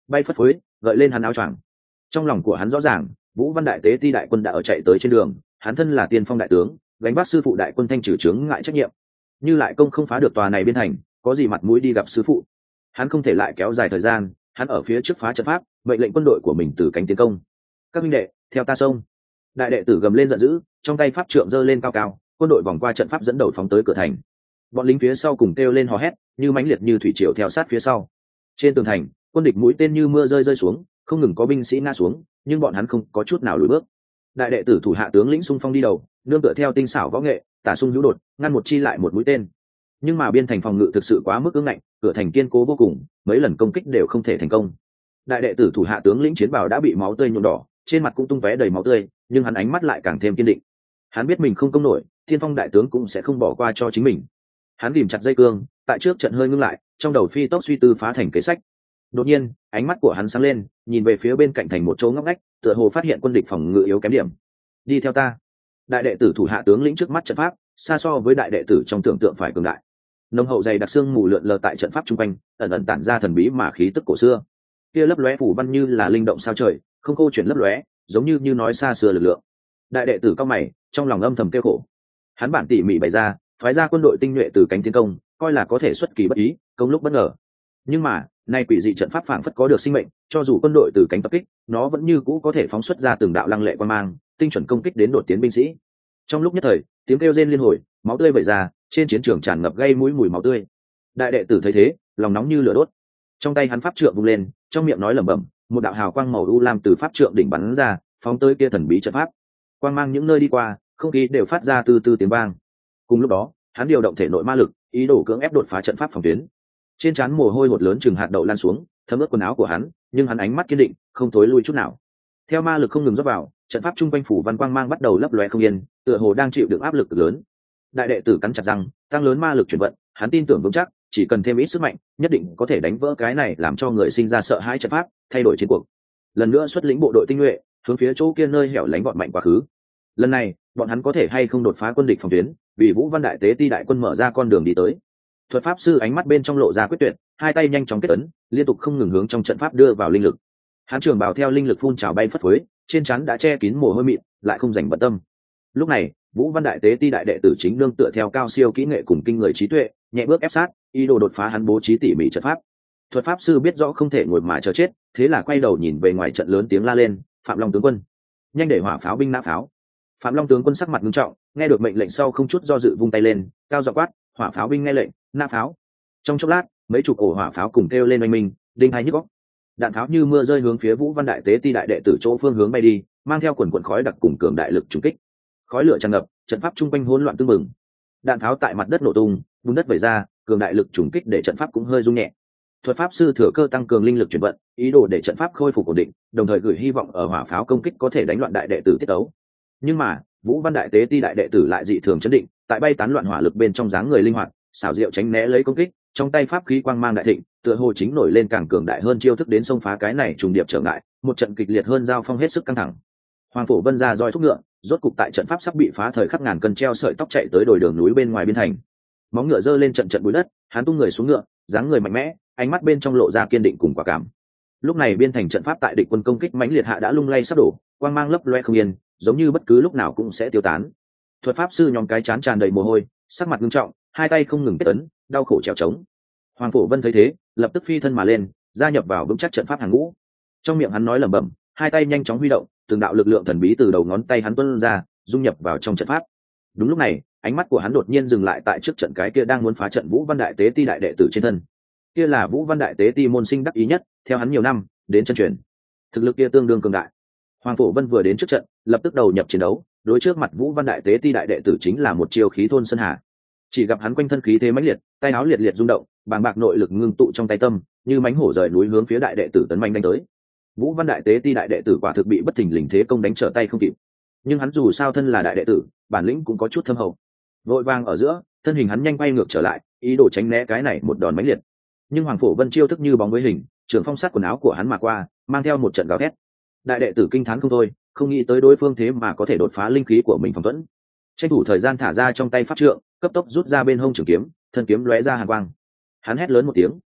bay phất phới gợi lên hắn áo choàng. Trong lòng của hắn rõ ràng, Vũ Văn Đại Tế Ti đại quân đã ở chạy tới trên đường, hắn thân là tiên phong đại tướng, gánh vác sư phụ đại quân thanh trừ chướng ngại trách nhiệm. Như lại công không phá được tòa này biên thành, có gì mặt mũi đi gặp sư phụ? Hắn không thể lại kéo dài thời gian, hắn ở phía trước phá trận pháp, mệnh lệnh quân đội của mình từ cánh tiến công. Các minh đệ, theo ta xông! Đại đệ tử gầm lên giận dữ, trong tay pháp trượng giơ lên cao cao, quân đội vòng qua trận pháp dẫn đầu phóng tới cửa thành. Bọn lính phía sau cùng kêu lên hò hét, như mãnh liệt như thủy triều theo sát phía sau. Trên tường thành, quân địch mũi tên như mưa rơi xuống, không ngừng có binh sĩ ngã xuống, nhưng bọn hắn không có chút nào lùi bước. Đại đệ tử thủ hạ tướng lĩnh xung phong đi đầu, nương tựa theo tinh xảo võ nghệ, tả xung hữu đột, ngăn một chi lại một mũi tên. Nhưng mà biên thành phòng ngự thực sự quá mức cứng ngạnh, cửa thành kiên cố vô cùng, mấy lần công kích đều không thể thành công. Đại đệ tử thủ hạ tướng lĩnh chiến bào đã bị máu tươi nhuộm đỏ, trên mặt cũng tung tóe đầy máu tươi, nhưng hắn ánh mắt lại càng thêm kiên định. Hắn biết mình không công nổi, Thiên Phong đại tướng cũng sẽ không bỏ qua cho chính mình. Hắn ghìm chặt dây cương, tại trước trận hơi ngưng lại, trong đầu phi tốc suy tư phá thành kế sách. Đột nhiên, ánh mắt của hắn sáng lên, nhìn về phía bên cạnh thành một chỗ ngóc ngách, tựa hồ phát hiện quân địch phòng ngự yếu kém điểm. Đi theo ta. Đại đệ tử thủ hạ tướng lĩnh trước mắt trận pháp, xa so với đại đệ tử trong tưởng tượng phải cường đại. Nồng hậu dày đặc xương mù lượn lờ tại trận pháp trung quanh, ẩn ẩn tản ra thần bí mà khí tức cổ xưa. Kia lấp lóe phủ văn như là linh động sao trời, không câu chuyển lấp lóe, giống như nói xa xưa lực lượng. Đại đệ tử cao mày, trong lòng âm thầm kêu khổ. Hắn bản tỉ mỉ bày ra, phái ra quân đội tinh nhuệ từ cánh tiến công, coi là có thể xuất kỳ bất ý, công lúc bất ngờ. Nhưng mà, nay quỷ dị trận pháp phảng phất có được sinh mệnh, cho dù quân đội từ cánh tập kích, nó vẫn như cũ có thể phóng xuất ra từng đạo lăng lệ quang mang, tinh chuẩn công kích đến đột tiến binh sĩ. Trong lúc nhất thời, tiếng kêu rên liên hồi, máu tươi vẩy ra, trên chiến trường tràn ngập gây mũi mùi máu tươi. Đại đệ tử thấy thế, lòng nóng như lửa đốt. Trong tay hắn pháp trượng vung lên, trong miệng nói lẩm bẩm, một đạo hào quang màu u lam từ pháp trượng đỉnh bắn ra, phóng tới kia thần bí trận pháp. Quang mang những nơi đi qua, không khí đều phát ra từ từ tiếng vang. Cùng lúc đó, hắn điều động thể nội ma lực, ý đồ cưỡng ép đột phá trận pháp phòng tuyến. Trên trán mồ hôi hột lớn chừng hạt đậu lan xuống, thấm ướt quần áo của hắn, nhưng hắn ánh mắt kiên định, không thối lui chút nào. Theo ma lực không ngừng rót vào, trận pháp trung quanh phủ văn quang mang bắt đầu lấp lóe không yên, tựa hồ đang chịu đựng áp lực lớn. Đại đệ tử cắn chặt răng, tăng lớn ma lực chuyển vận, hắn tin tưởng vững chắc, chỉ cần thêm ít sức mạnh, nhất định có thể đánh vỡ cái này làm cho người sinh ra sợ hãi trận pháp, thay đổi chiến cuộc. Lần nữa xuất lĩnh bộ đội tinh nhuệ, hướng phía chỗ kia nơi hẻo lánh vọt mạnh quá khứ. Lần này, bọn hắn có thể hay không đột phá quân địch phòng tuyến, vì Vũ Văn Đại Tế Ti đại quân mở ra con đường đi tới. Thuật pháp sư ánh mắt bên trong lộ ra quyết tuyệt, hai tay nhanh chóng kết ấn, liên tục không ngừng hướng trong trận pháp đưa vào linh lực. Hắn trường bào theo linh lực phun trào bay phất phới, trên trán đã che kín mồ hôi mịn, lại không rảnh bận tâm. Lúc này, Vũ Văn Đại Tế Ti đại đệ tử chính nương tựa theo cao siêu kỹ nghệ cùng kinh người trí tuệ, nhẹ bước ép sát, ý đồ đột phá hắn bố trí tỉ mỉ trận pháp. Thuật pháp sư biết rõ không thể ngồi mà chờ chết, thế là quay đầu nhìn về ngoài trận lớn tiếng la lên, "Phạm Long tướng quân, nhanh để hỏa pháo binh nã pháo!" Phạm Long tướng quân sắc mặt nghiêm trọng, nghe được mệnh lệnh sau không chút do dự vung tay lên, cao giọng quát, "Hỏa pháo binh nghe lệnh, nã pháo!" Trong chốc lát, mấy chục ổ hỏa pháo cùng kêu lên oanh minh, đinh hai nhức óc. Đạn pháo như mưa rơi hướng phía Vũ Văn Đại Tế Ti đại đệ tử chỗ phương hướng bay đi, mang theo quần quần khói đặc cùng cường đại lực trùng kích. Khói lửa tràn ngập, trận pháp trung quanh hỗn loạn tương mừng. Đạn pháo tại mặt đất nổ tung, bùn đất vẩy ra, cường đại lực trùng kích để trận pháp cũng hơi rung nhẹ. Thuật pháp sư thừa cơ tăng cường linh lực chuyển vận, ý đồ để trận pháp khôi phục ổn định, đồng thời gửi hy vọng ở hỏa pháo công kích có thể đánh loạn đại đệ tử tiết tấu. Nhưng mà, Vũ Văn Đại Tế Ti đại đệ tử lại dị thường chấn định, tại bay tán loạn hỏa lực bên trong dáng người linh hoạt, xảo diệu tránh né lấy công kích, trong tay pháp khí quang mang đại thịnh, tựa hồ chính nổi lên càng cường đại hơn chiêu thức đến xông phá cái này trùng điệp trở ngại, một trận kịch liệt hơn giao phong hết sức căng thẳng. Hoàng Phổ Vân ra roi thúc ngựa, rốt cục tại trận pháp sắp bị phá thời khắc ngàn cân treo sợi tóc chạy tới đồi đường núi bên ngoài biên thành. Móng ngựa giơ lên trận trận bụi đất, hắn tung người xuống ngựa, dáng người mạnh mẽ, ánh mắt bên trong lộ ra kiên định cùng quả cảm. Lúc này biên thành trận pháp tại địch quân công kích mãnh liệt hạ đã lung lay sắp đổ, quang mang lấp loe không yên, giống như bất cứ lúc nào cũng sẽ tiêu tán. Thuật pháp sư nhóm cái chán tràn đầy mồ hôi, sắc mặt nghiêm trọng, hai tay không ngừng kết ấn, đau khổ trèo trống. Hoàng Phổ Vân thấy thế, lập tức phi thân mà lên, gia nhập vào vững chắc trận pháp hàng ngũ. Trong miệng hắn nói lẩm bẩm, hai tay nhanh chóng huy động, từng đạo lực lượng thần bí từ đầu ngón tay hắn tuôn ra, dung nhập vào trong trận pháp. Đúng lúc này, ánh mắt của hắn đột nhiên dừng lại tại trước trận cái kia đang muốn phá trận Vũ Văn Đại Tế Ti đại đệ tử trên thân. Kia là Vũ Văn Đại Tế Ti môn sinh đắc ý nhất, theo hắn nhiều năm, đến chân truyền. Thực lực kia tương đương cường đại. Hoàng Phổ Vân vừa đến trước trận, lập tức đầu nhập chiến đấu, đối trước mặt Vũ Văn Đại Tế Ti đại đệ tử chính là một chiêu khí thôn sơn hà. Chỉ gặp hắn quanh thân khí thế mãnh liệt, tay áo liệt liệt rung động, bàng bạc nội lực ngưng tụ trong tay tâm, như mãnh hổ rời núi hướng phía đại đệ tử tấn manh đánh tới. Vũ Văn Đại Tế Ti đại đệ tử quả thực bị bất thình lình thế công đánh trở tay không kịp. Nhưng hắn dù sao thân là đại đệ tử, bản lĩnh cũng có chút thâm hậu. Vội vàng ở giữa, thân hình hắn nhanh quay ngược trở lại, ý đồ tránh né cái này một đòn mãnh liệt. Nhưng Hoàng Phổ Vân chiêu thức như bóng với hình, trường phong sát quần áo của hắn mà qua, mang theo một trận gào thét. Đại đệ tử kinh thán không thôi, không nghĩ tới đối phương thế mà có thể đột phá linh khí của mình phòng thuẫn. Tranh thủ thời gian thả ra trong tay pháp trượng, cấp tốc rút ra bên hông trường kiếm, thân kiếm lóe ra hàn quang. Hắn hét lớn một tiếng,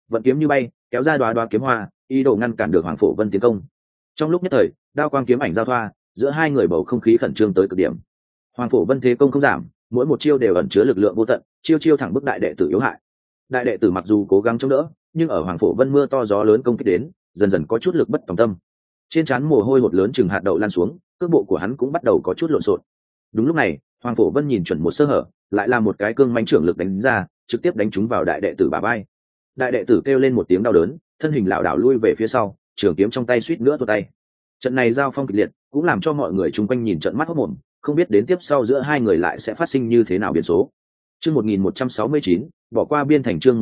vận kiếm như bay kéo ra đoá đoá kiếm hoa, ý đồ ngăn cản được Hoàng Phổ Vân tiến công. Trong lúc nhất thời đao quang kiếm ảnh giao thoa, giữa hai người bầu không khí khẩn trương tới cực điểm. Hoàng Phổ Vân thế công không giảm, mỗi một chiêu đều ẩn chứa lực lượng vô tận, chiêu chiêu thẳng bức đại đệ tử yếu hại. Đại đệ tử mặc dù cố gắng chống đỡ, nhưng ở Hoàng Phổ Vân mưa to gió lớn công kích đến, dần dần có chút lực bất tòng tâm. Trên trán mồ hôi hột lớn chừng hạt đậu lan xuống, cước bộ của hắn cũng bắt đầu có chút lộn xộn. Đúng lúc này Hoàng Phổ Vân nhìn chuẩn một sơ hở, lại làm một cái cương mãnh trưởng lực đánh ra, trực tiếp đánh trúng vào đại đệ tử bả vai. Đại đệ tử kêu lên một tiếng đau đớn, thân hình lảo đảo lui về phía sau, trường kiếm trong tay suýt nữa tuột tay. Trận này giao phong kịch liệt cũng làm cho mọi người chung quanh nhìn trận mắt hốt mồm, không biết đến tiếp sau giữa hai người lại sẽ phát sinh như thế nào biến số. Chương 1169, bỏ qua biên thành. Chương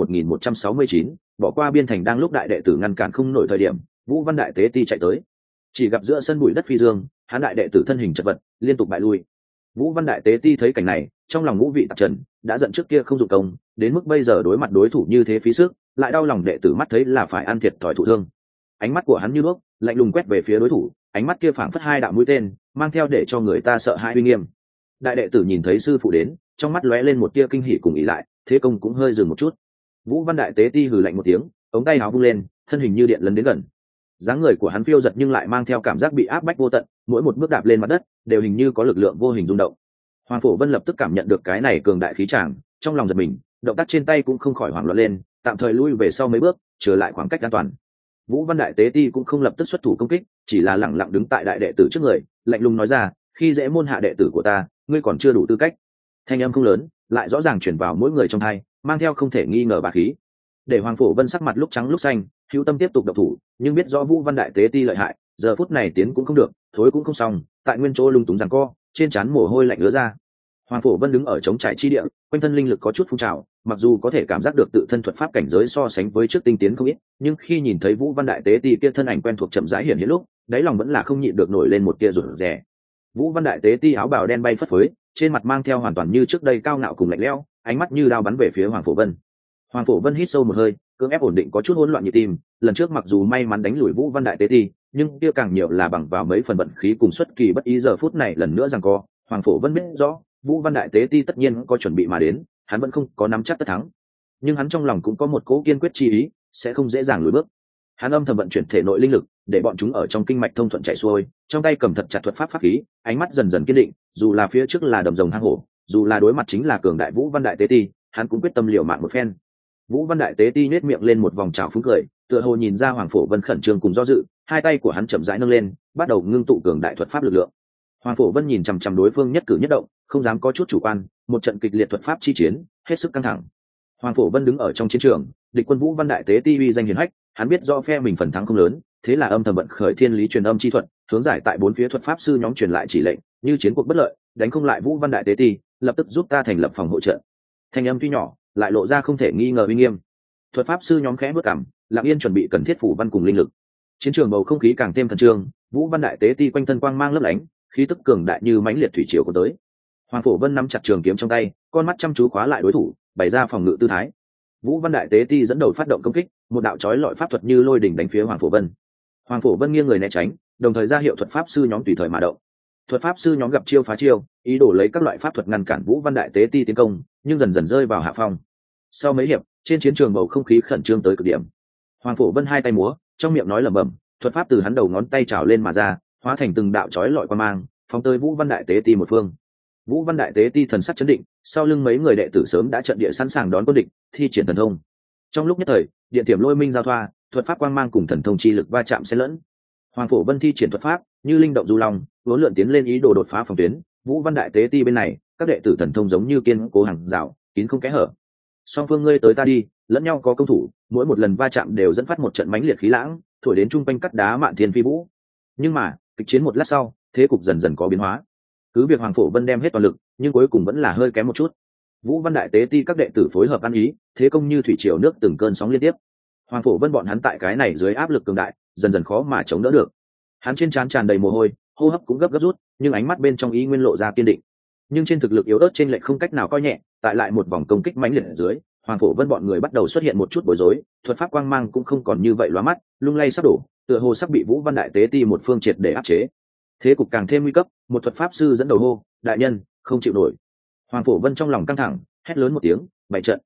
1169, bỏ qua biên thành. Đang lúc đại đệ tử ngăn cản không nổi thời điểm, Vũ Văn Đại Tế Ti chạy tới, chỉ gặp giữa sân bụi đất phi dương, hắn đại đệ tử thân hình chật vật, liên tục bại lui. Vũ Văn Đại Tế Ti thấy cảnh này, trong lòng ngũ vị tạp trần, đã giận trước kia không dụng công, đến mức bây giờ đối mặt đối thủ như thế phí sức, lại đau lòng đệ tử mắt thấy là phải ăn thiệt thòi thụ thương. Ánh mắt của hắn như đuốc, lạnh lùng quét về phía đối thủ, ánh mắt kia phảng phất hai đạo mũi tên, mang theo để cho người ta sợ hãi uy nghiêm. Đại đệ tử nhìn thấy sư phụ đến, trong mắt lóe lên một tia kinh hỉ cùng ý lại, thế công cũng hơi dừng một chút. Vũ Văn Đại Tế Ti hừ lạnh một tiếng, ống tay áo vung lên, thân hình như điện lấn đến gần. Dáng người của hắn phiêu giật nhưng lại mang theo cảm giác bị áp bách vô tận, mỗi một bước đạp lên mặt đất đều hình như có lực lượng vô hình rung động. Hoàng Phổ Vân lập tức cảm nhận được cái này cường đại khí tràng, trong lòng giật mình, động tác trên tay cũng không khỏi hoảng loạn lên, tạm thời lui về sau mấy bước, trở lại khoảng cách an toàn. Vũ Văn Đại Tế Ti cũng không lập tức xuất thủ công kích, chỉ là lẳng lặng đứng tại đại đệ tử trước người, lạnh lùng nói ra, khi dễ môn hạ đệ tử của ta, ngươi còn chưa đủ tư cách. Thanh âm không lớn, lại rõ ràng truyền vào mỗi người trong tai, mang theo không thể nghi ngờ bá khí. Để Hoàng Phổ Vân sắc mặt lúc trắng lúc xanh, hữu tâm tiếp tục động thủ, nhưng biết rõ Vũ Văn Đại Tế Ti lợi hại, giờ phút này tiến cũng không được, thối cũng không xong, tại nguyên chỗ lung túng giằng co, trên trán mồ hôi lạnh ứa ra. Hoàng Phổ Vân đứng ở chống trải chi địa, quanh thân linh lực có chút phun trào, mặc dù có thể cảm giác được tự thân thuật pháp cảnh giới so sánh với trước tinh tiến không ít, nhưng khi nhìn thấy Vũ Văn Đại Tế Ti kia thân ảnh quen thuộc chậm rãi hiện hiện lúc, đáy lòng vẫn là không nhịn được nổi lên một tia rụt rè. Vũ Văn Đại Tế Ti áo bào đen bay phất phới, trên mặt mang theo hoàn toàn như trước đây cao ngạo cùng lạnh lẽo, ánh mắt như đao bắn về phía Hoàng Phổ Vân. Hoàng Phổ Vân hít sâu một hơi, cưỡng ép ổn định có chút hỗn loạn nhịp tim, lần trước mặc dù may mắn đánh lùi Vũ Văn Đại Tế Ti, nhưng kia càng nhiều là bằng vào mấy phần vận khí cùng xuất kỳ bất ý, giờ phút này lần nữa giằng co, Hoàng Phổ Vân biết rõ Vũ Văn Đại Tế Ti tất nhiên có chuẩn bị mà đến, hắn vẫn không có nắm chắc tất thắng, nhưng hắn trong lòng cũng có một cố kiên quyết chi ý, sẽ không dễ dàng lùi bước. Hắn âm thầm vận chuyển thể nội linh lực, để bọn chúng ở trong kinh mạch thông thuận chảy xuôi, trong tay cầm thật chặt thuật pháp pháp khí, ánh mắt dần dần kiên định, dù là phía trước là đầm rồng hang hổ, dù là đối mặt chính là cường đại Vũ Văn Đại Tế Ti, hắn cũng quyết tâm liều mạng một phen. Vũ Văn Đại Tế Ti nhếch miệng lên một vòng trào phúng cười, tựa hồ nhìn ra Hoàng Phổ Vân khẩn trương cùng do dự, hai tay của hắn chậm rãi nâng lên, bắt đầu ngưng tụ cường đại thuật pháp lực lượng. Hoàng Phổ Vân nhìn chằm chằm đối phương nhất cử nhất động, không dám có chút chủ quan, một trận kịch liệt thuật pháp chi chiến, hết sức căng thẳng. Hoàng Phổ Vân đứng ở trong chiến trường, địch quân Vũ Văn Đại Tế Ti uy danh hiển hách, hắn biết rõ phe mình phần thắng không lớn, thế là âm thầm vận khởi thiên lý truyền âm chi thuật, hướng giải tại bốn phía thuật pháp sư nhóm truyền lại chỉ lệnh, như chiến cuộc bất lợi, đánh không lại Vũ Văn Đại Tế Ti, lập tức giúp ta thành lập phòng hộ trận. Thanh âm tuy nhỏ, lại lộ ra không thể nghi ngờ uy nghiêm. Thuật pháp sư nhóm khẽ bước cằm, lặng yên chuẩn bị cần thiết phủ văn cùng linh lực. Chiến trường bầu không khí càng thêm khẩn trương, Vũ Văn Đại Tế Ti quanh thân quang mang lấp lánh, khí tức cường đại như mãnh liệt thủy triều của tới. Hoàng Phổ Vân nắm chặt trường kiếm trong tay, con mắt chăm chú khóa lại đối thủ, bày ra phòng ngự tư thái. Vũ Văn Đại Tế Ti dẫn đầu phát động công kích, một đạo chói lọi pháp thuật như lôi đỉnh đánh phía Hoàng Phổ Vân. Hoàng Phổ Vân nghiêng người né tránh, đồng thời ra hiệu thuật pháp sư nhóm tùy thời mà động. Thuật pháp sư nhóm gặp chiêu phá chiêu, ý đồ lấy các loại pháp thuật ngăn cản Vũ Văn Đại Tế Ti tiến công, nhưng dần dần rơi vào hạ phong. Sau mấy hiệp, trên chiến trường bầu không khí khẩn trương tới cực điểm. Hoàng Phổ Vân hai tay múa, trong miệng nói lẩm bẩm, thuật pháp từ hắn đầu ngón tay trào lên mà ra, hóa thành từng đạo chói lọi quang mang, phóng tới Vũ Văn Đại Tế Ti một phương. Vũ Văn Đại Tế Ti thần sắc chấn định, sau lưng mấy người đệ tử sớm đã trận địa sẵn sàng đón quân địch, thi triển thần thông. Trong lúc nhất thời, điện tiềm lôi minh giao thoa, thuật pháp quang mang cùng thần thông chi lực va chạm xen lẫn. Hoàng Phổ Vân thi triển thuật pháp, như linh động du long, vốn lượn tiến lên ý đồ đột phá phòng tuyến. Vũ Văn Đại Tế Ti bên này, các đệ tử thần thông giống như kiên cố hàng rào, kín không kẽ hở. Song phương ngươi tới ta đi, lẫn nhau có công thủ, mỗi một lần va chạm đều dẫn phát một trận mãnh liệt khí lãng, thổi đến trung quanh cắt đá mạn thiên phi vũ. Nhưng mà, kịch chiến một lát sau, thế cục dần dần có biến hóa. Cứ việc Hoàng Phổ Vân đem hết toàn lực, nhưng cuối cùng vẫn là hơi kém một chút. Vũ Văn Đại Tế Ti các đệ tử phối hợp ăn ý, thế công như thủy triều nước từng cơn sóng liên tiếp. Hoàng Phổ Vân bọn hắn tại cái này dưới áp lực cường đại, dần dần khó mà chống đỡ được. Hắn trên trán tràn đầy mồ hôi, hô hấp cũng gấp gáp rút, nhưng ánh mắt bên trong ý nguyên lộ ra kiên định. Nhưng trên thực lực yếu ớt trên lệch không cách nào coi nhẹ, tại lại một vòng công kích mãnh liệt ở dưới, Hoàng Phổ Vân bọn người bắt đầu xuất hiện một chút bối rối, thuật pháp quang mang cũng không còn như vậy lóa mắt, lung lay sắp đổ, tựa hồ sắp bị Vũ Văn Đại Tế Ti một phương triệt để áp chế. Thế cục càng thêm nguy cấp, một thuật pháp sư dẫn đầu hô, đại nhân, không chịu nổi. Hoàng Phổ Vân trong lòng căng thẳng, hét lớn một tiếng, bày trận.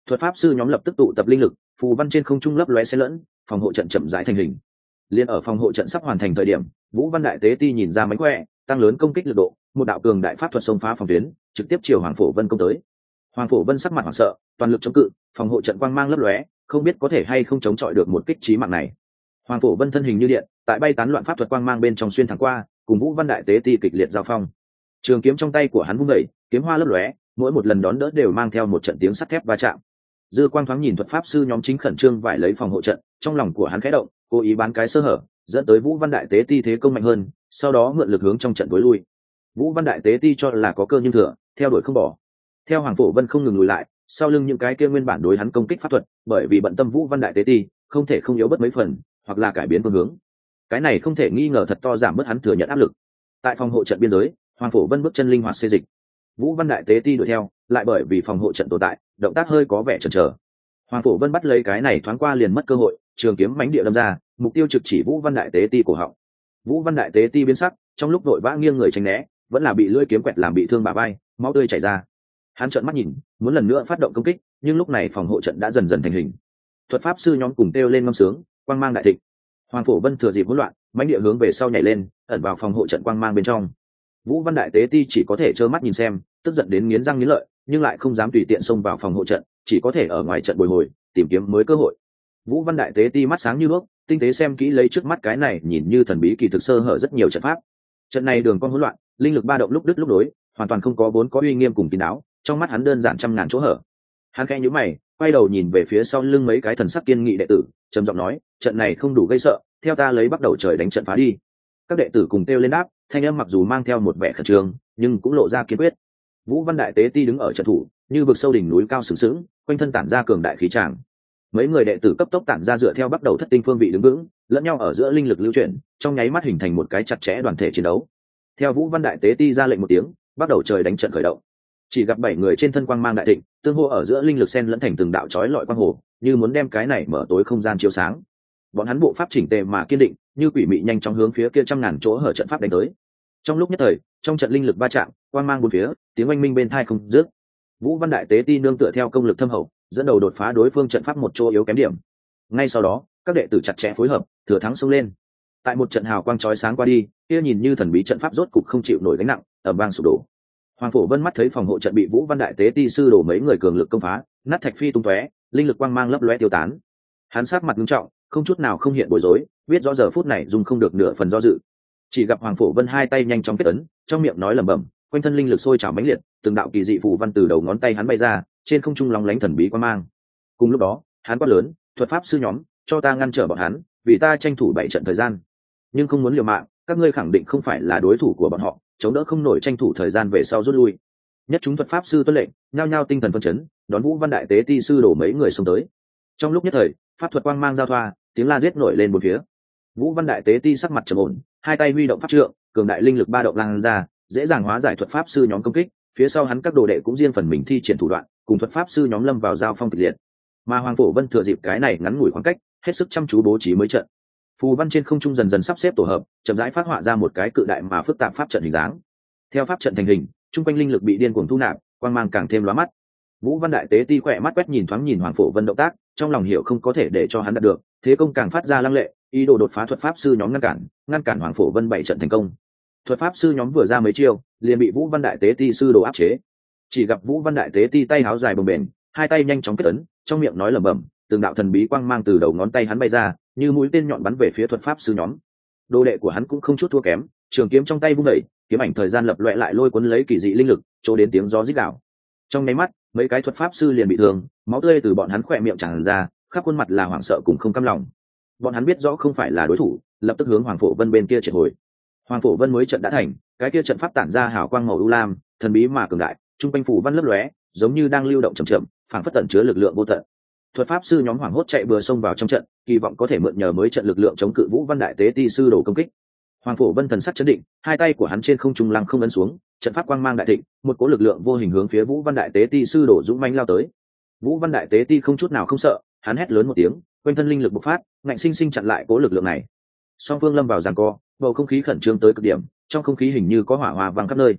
thuật pháp sư nhóm lập tức tụ tập linh lực, phù văn trên không trung lấp lóe xen lẫn, phòng hộ trận chậm rãi thành hình. Liên ở phòng hộ trận sắp hoàn thành thời điểm, Vũ Văn Đại Tế Ti nhìn ra mánh khỏe, tăng lớn công kích lực độ, một đạo cường đại pháp thuật xông phá phòng tuyến, trực tiếp chiều Hoàng Phổ Vân công tới. Hoàng Phổ Vân sắc mặt hoảng sợ, toàn lực chống cự, phòng hộ trận quang mang lấp lóe, không biết có thể hay không chống chọi được một kích chí mạng này. Hoàng Phổ Vân thân hình như điện, tại bay tán loạn pháp thuật quang mang bên trong xuyên thẳng qua, cùng Vũ Văn Đại Tế Ti kịch liệt giao phong. Trường kiếm trong tay của hắn vung dậy, kiếm hoa lấp lóe, mỗi một lần đón đỡ đều mang theo một trận tiếng sắt thép va chạm. Dư Quang thoáng nhìn thuật pháp sư nhóm chính khẩn trương vải lấy phòng hộ trận, trong lòng của hắn khẽ động, cố ý bán cái sơ hở, dẫn tới Vũ Văn Đại Tế Ti thế công mạnh hơn, sau đó mượn lực hướng trong trận đối lui. Vũ Văn Đại Tế Ti cho là có cơ nhưng thừa, theo đuổi không bỏ. Theo Hoàng Phổ Vân không ngừng lùi lại, sau lưng những cái kia nguyên bản đối hắn công kích pháp thuật, bởi vì bận tâm Vũ Văn Đại Tế Ti, không thể không yếu bất mấy phần, hoặc là cải biến phương hướng. Cái này không thể nghi ngờ thật to giảm bớt hắn thừa nhận áp lực. Tại phòng hộ trận biên giới, Hoàng Phổ Vân bước chân linh hoạt xê dịch. Vũ Văn Đại Tế Ti đuổi theo, lại bởi vì phòng hộ trận tồn tại, động tác hơi có vẻ chần chờ. Hoàng Phổ Vân bắt lấy cái này thoáng qua liền mất cơ hội, trường kiếm mãnh địa đâm ra, mục tiêu trực chỉ Vũ Văn Đại Tế Ti cổ họng. Vũ Văn Đại Tế Ti biến sắc, trong lúc vội vã nghiêng người tránh né, vẫn là bị lưỡi kiếm quẹt làm bị thương bả vai, máu tươi chảy ra. Hắn trợn mắt nhìn, muốn lần nữa phát động công kích, nhưng lúc này phòng hộ trận đã dần dần thành hình. Thuật pháp sư nhóm cùng kêu lên ngâm sướng, quang mang đại thịnh. Hoàng Phổ Vân thừa dịp hỗn loạn, mãnh địa hướng về sau nhảy lên, ẩn vào phòng hộ trận quang mang bên trong. Vũ Văn Đại Tế Ti chỉ có thể trơ mắt nhìn xem, tức giận đến nghiến răng nghiến lợi, nhưng lại không dám tùy tiện xông vào phòng hộ trận, chỉ có thể ở ngoài trận bồi hồi, tìm kiếm mới cơ hội. Vũ Văn Đại Tế Ti mắt sáng như đuốc, tinh tế xem kỹ lấy trước mắt cái này nhìn như thần bí kỳ thực sơ hở rất nhiều trận pháp. Trận này đường cong hỗn loạn, linh lực ba động lúc đứt lúc nối, hoàn toàn không có vốn có uy nghiêm cùng kín đáo, trong mắt hắn đơn giản trăm ngàn chỗ hở. Hắn khẽ nhíu mày, quay đầu nhìn về phía sau lưng mấy cái thần sắc kiên nghị đệ tử, trầm giọng nói, trận này không đủ gây sợ, theo ta lấy bắt đầu trời đánh trận phá đi. Các đệ tử cùng kêu lên đáp, thanh âm mặc dù mang theo một vẻ khẩn trương, nhưng cũng lộ ra kiên quyết. Vũ Văn Đại Tế Ti đứng ở trận thủ, như vực sâu đỉnh núi cao sừng sững, quanh thân tản ra cường đại khí tràng. Mấy người đệ tử cấp tốc tản ra dựa theo bắt đầu thất tinh phương vị đứng vững, lẫn nhau ở giữa linh lực lưu chuyển, trong nháy mắt hình thành một cái chặt chẽ đoàn thể chiến đấu. Theo Vũ Văn Đại Tế Ti ra lệnh một tiếng, bắt đầu trời đánh trận khởi động. Chỉ gặp 7 người trên thân quang mang đại thịnh, tương hô ở giữa linh lực xen lẫn thành từng đạo chói lọi quang hồ, như muốn đem cái này mở tối không gian chiếu sáng. Bọn hắn bộ pháp chỉnh tề mà kiên định, như quỷ mị nhanh chóng hướng phía kia trăm ngàn chỗ hở trận pháp đánh tới. Trong lúc nhất thời, trong trận linh lực va chạm, quang mang bốn phía, tiếng oanh minh bên tai không dứt. Vũ Văn Đại Tế Ti nương tựa theo công lực thâm hậu, dẫn đầu đột phá đối phương trận pháp một chỗ yếu kém điểm. Ngay sau đó, các đệ tử chặt chẽ phối hợp, thừa thắng xông lên. Tại một trận hào quang chói sáng qua đi, kia nhìn như thần bí trận pháp rốt cục không chịu nổi gánh nặng, ầm vang sụp đổ. Hoàng Phổ Vân mắt thấy phòng hộ trận bị Vũ Văn Đại Tế Ti sư đổ mấy người cường lực công phá, nát thạch phi tung tóe, linh lực quang mang lấp lóe tiêu tán. Hắn sát mặt nghiêm trọng, không chút nào không hiện bối rối, biết rõ giờ phút này dùng không được nửa phần do dự. Chỉ gặp Hoàng Phổ Vân hai tay nhanh chóng kết ấn, trong miệng nói lẩm bẩm, quanh thân linh lực sôi trào mãnh liệt, từng đạo kỳ dị phù văn từ đầu ngón tay hắn bay ra, trên không trung lóng lánh thần bí quang mang. Cùng lúc đó, hắn quát lớn, thuật pháp sư nhóm, cho ta ngăn trở bọn hắn, vì ta tranh thủ 7 trận thời gian. Nhưng không muốn liều mạng, các ngươi khẳng định không phải là đối thủ của bọn họ, chống đỡ không nổi tranh thủ thời gian về sau rút lui. Nhất chúng thuật pháp sư tuân lệnh, nhao nhao tinh thần phân chấn, đón Vũ Văn Đại Tế Ti sư đổ mấy người xông tới. Trong lúc nhất thời, pháp thuật quang mang giao thoa, tiếng la giết nổi lên bốn phía. Vũ Văn Đại Tế Ti sắc mặt trầm ổn, hai tay huy động pháp trượng, cường đại linh lực ba động lan ra, dễ dàng hóa giải thuật pháp sư nhóm công kích. Phía sau hắn các đồ đệ cũng riêng phần mình thi triển thủ đoạn, cùng thuật pháp sư nhóm lâm vào giao phong kịch liệt. Mà Hoàng Phổ Vân thừa dịp cái này ngắn ngủi khoảng cách, hết sức chăm chú bố trí mới trận. Phù văn trên không trung dần dần sắp xếp tổ hợp, chậm rãi phát họa ra một cái cự đại mà phức tạp pháp trận hình dáng. Theo pháp trận thành hình, trung quanh linh lực bị điên cuồng thu nạp, quang mang càng thêm lóa mắt. Vũ Văn Đại Tế Ti khỏe mắt quét nhìn thoáng nhìn Hoàng Phổ Vân động tác, trong lòng hiểu không có thể để cho hắn đạt được, thế công càng phát ra lăng lệ, ý đồ đột phá thuật pháp sư nhóm ngăn cản Hoàng Phổ Vân 7 trận thành công. Thuật pháp sư nhóm vừa ra mấy chiêu, liền bị Vũ Văn Đại Tế Ti sư đồ áp chế. Chỉ gặp Vũ Văn Đại Tế Ti tay háo dài bồng bềnh, hai tay nhanh chóng kết ấn, trong miệng nói lẩm bẩm, từng đạo thần bí quang mang từ đầu ngón tay hắn bay ra, như mũi tên nhọn bắn về phía thuật pháp sư nhóm. Đồ đệ của hắn cũng không chút thua kém, trường kiếm trong tay vung đẩy, kiếm ảnh thời gian lập loè lại lôi cuốn lấy kỳ dị linh lực, chỗ đến tiếng gió rít gào. Trong nháy mắt, mấy cái thuật pháp sư liền bị thương, máu tươi từ bọn hắn khỏe miệng tràn ra, khắp khuôn mặt là hoảng sợ cùng không cam lòng. Bọn hắn biết rõ không phải là đối thủ, lập tức hướng Hoàng Phổ Vân bên kia triệt hồi. Hoàng Phổ Vân mới trận đã thành, cái kia trận pháp tản ra hào quang màu u lam, thần bí mà cường đại, trung quanh phủ văn lấp lóe, giống như đang lưu động chậm chậm, phảng phất tẩn chứa lực lượng vô tận. Thuật pháp sư nhóm hoảng hốt chạy bừa xông vào trong trận, kỳ vọng có thể mượn nhờ mới trận lực lượng chống cự Vũ Văn Đại Tế Ti sư đồ công kích. Hoàng Phổ Vân thần sắc chấn định, hai tay của hắn trên không trung lăng không ấn xuống, trận pháp quang mang đại thịnh, một cỗ lực lượng vô hình hướng phía Vũ Văn Đại Tế Ti sư đồ dũng mãnh lao tới. Vũ Văn Đại Tế Ti không chút nào không sợ, hắn hét lớn một tiếng, quanh thân linh lực bộc phát, ngạnh sinh sinh chặn lại cỗ lực lượng này. Song phương lâm vào giằng co, bầu không khí khẩn trương tới cực điểm, trong không khí hình như có hỏa hoa vang khắp nơi.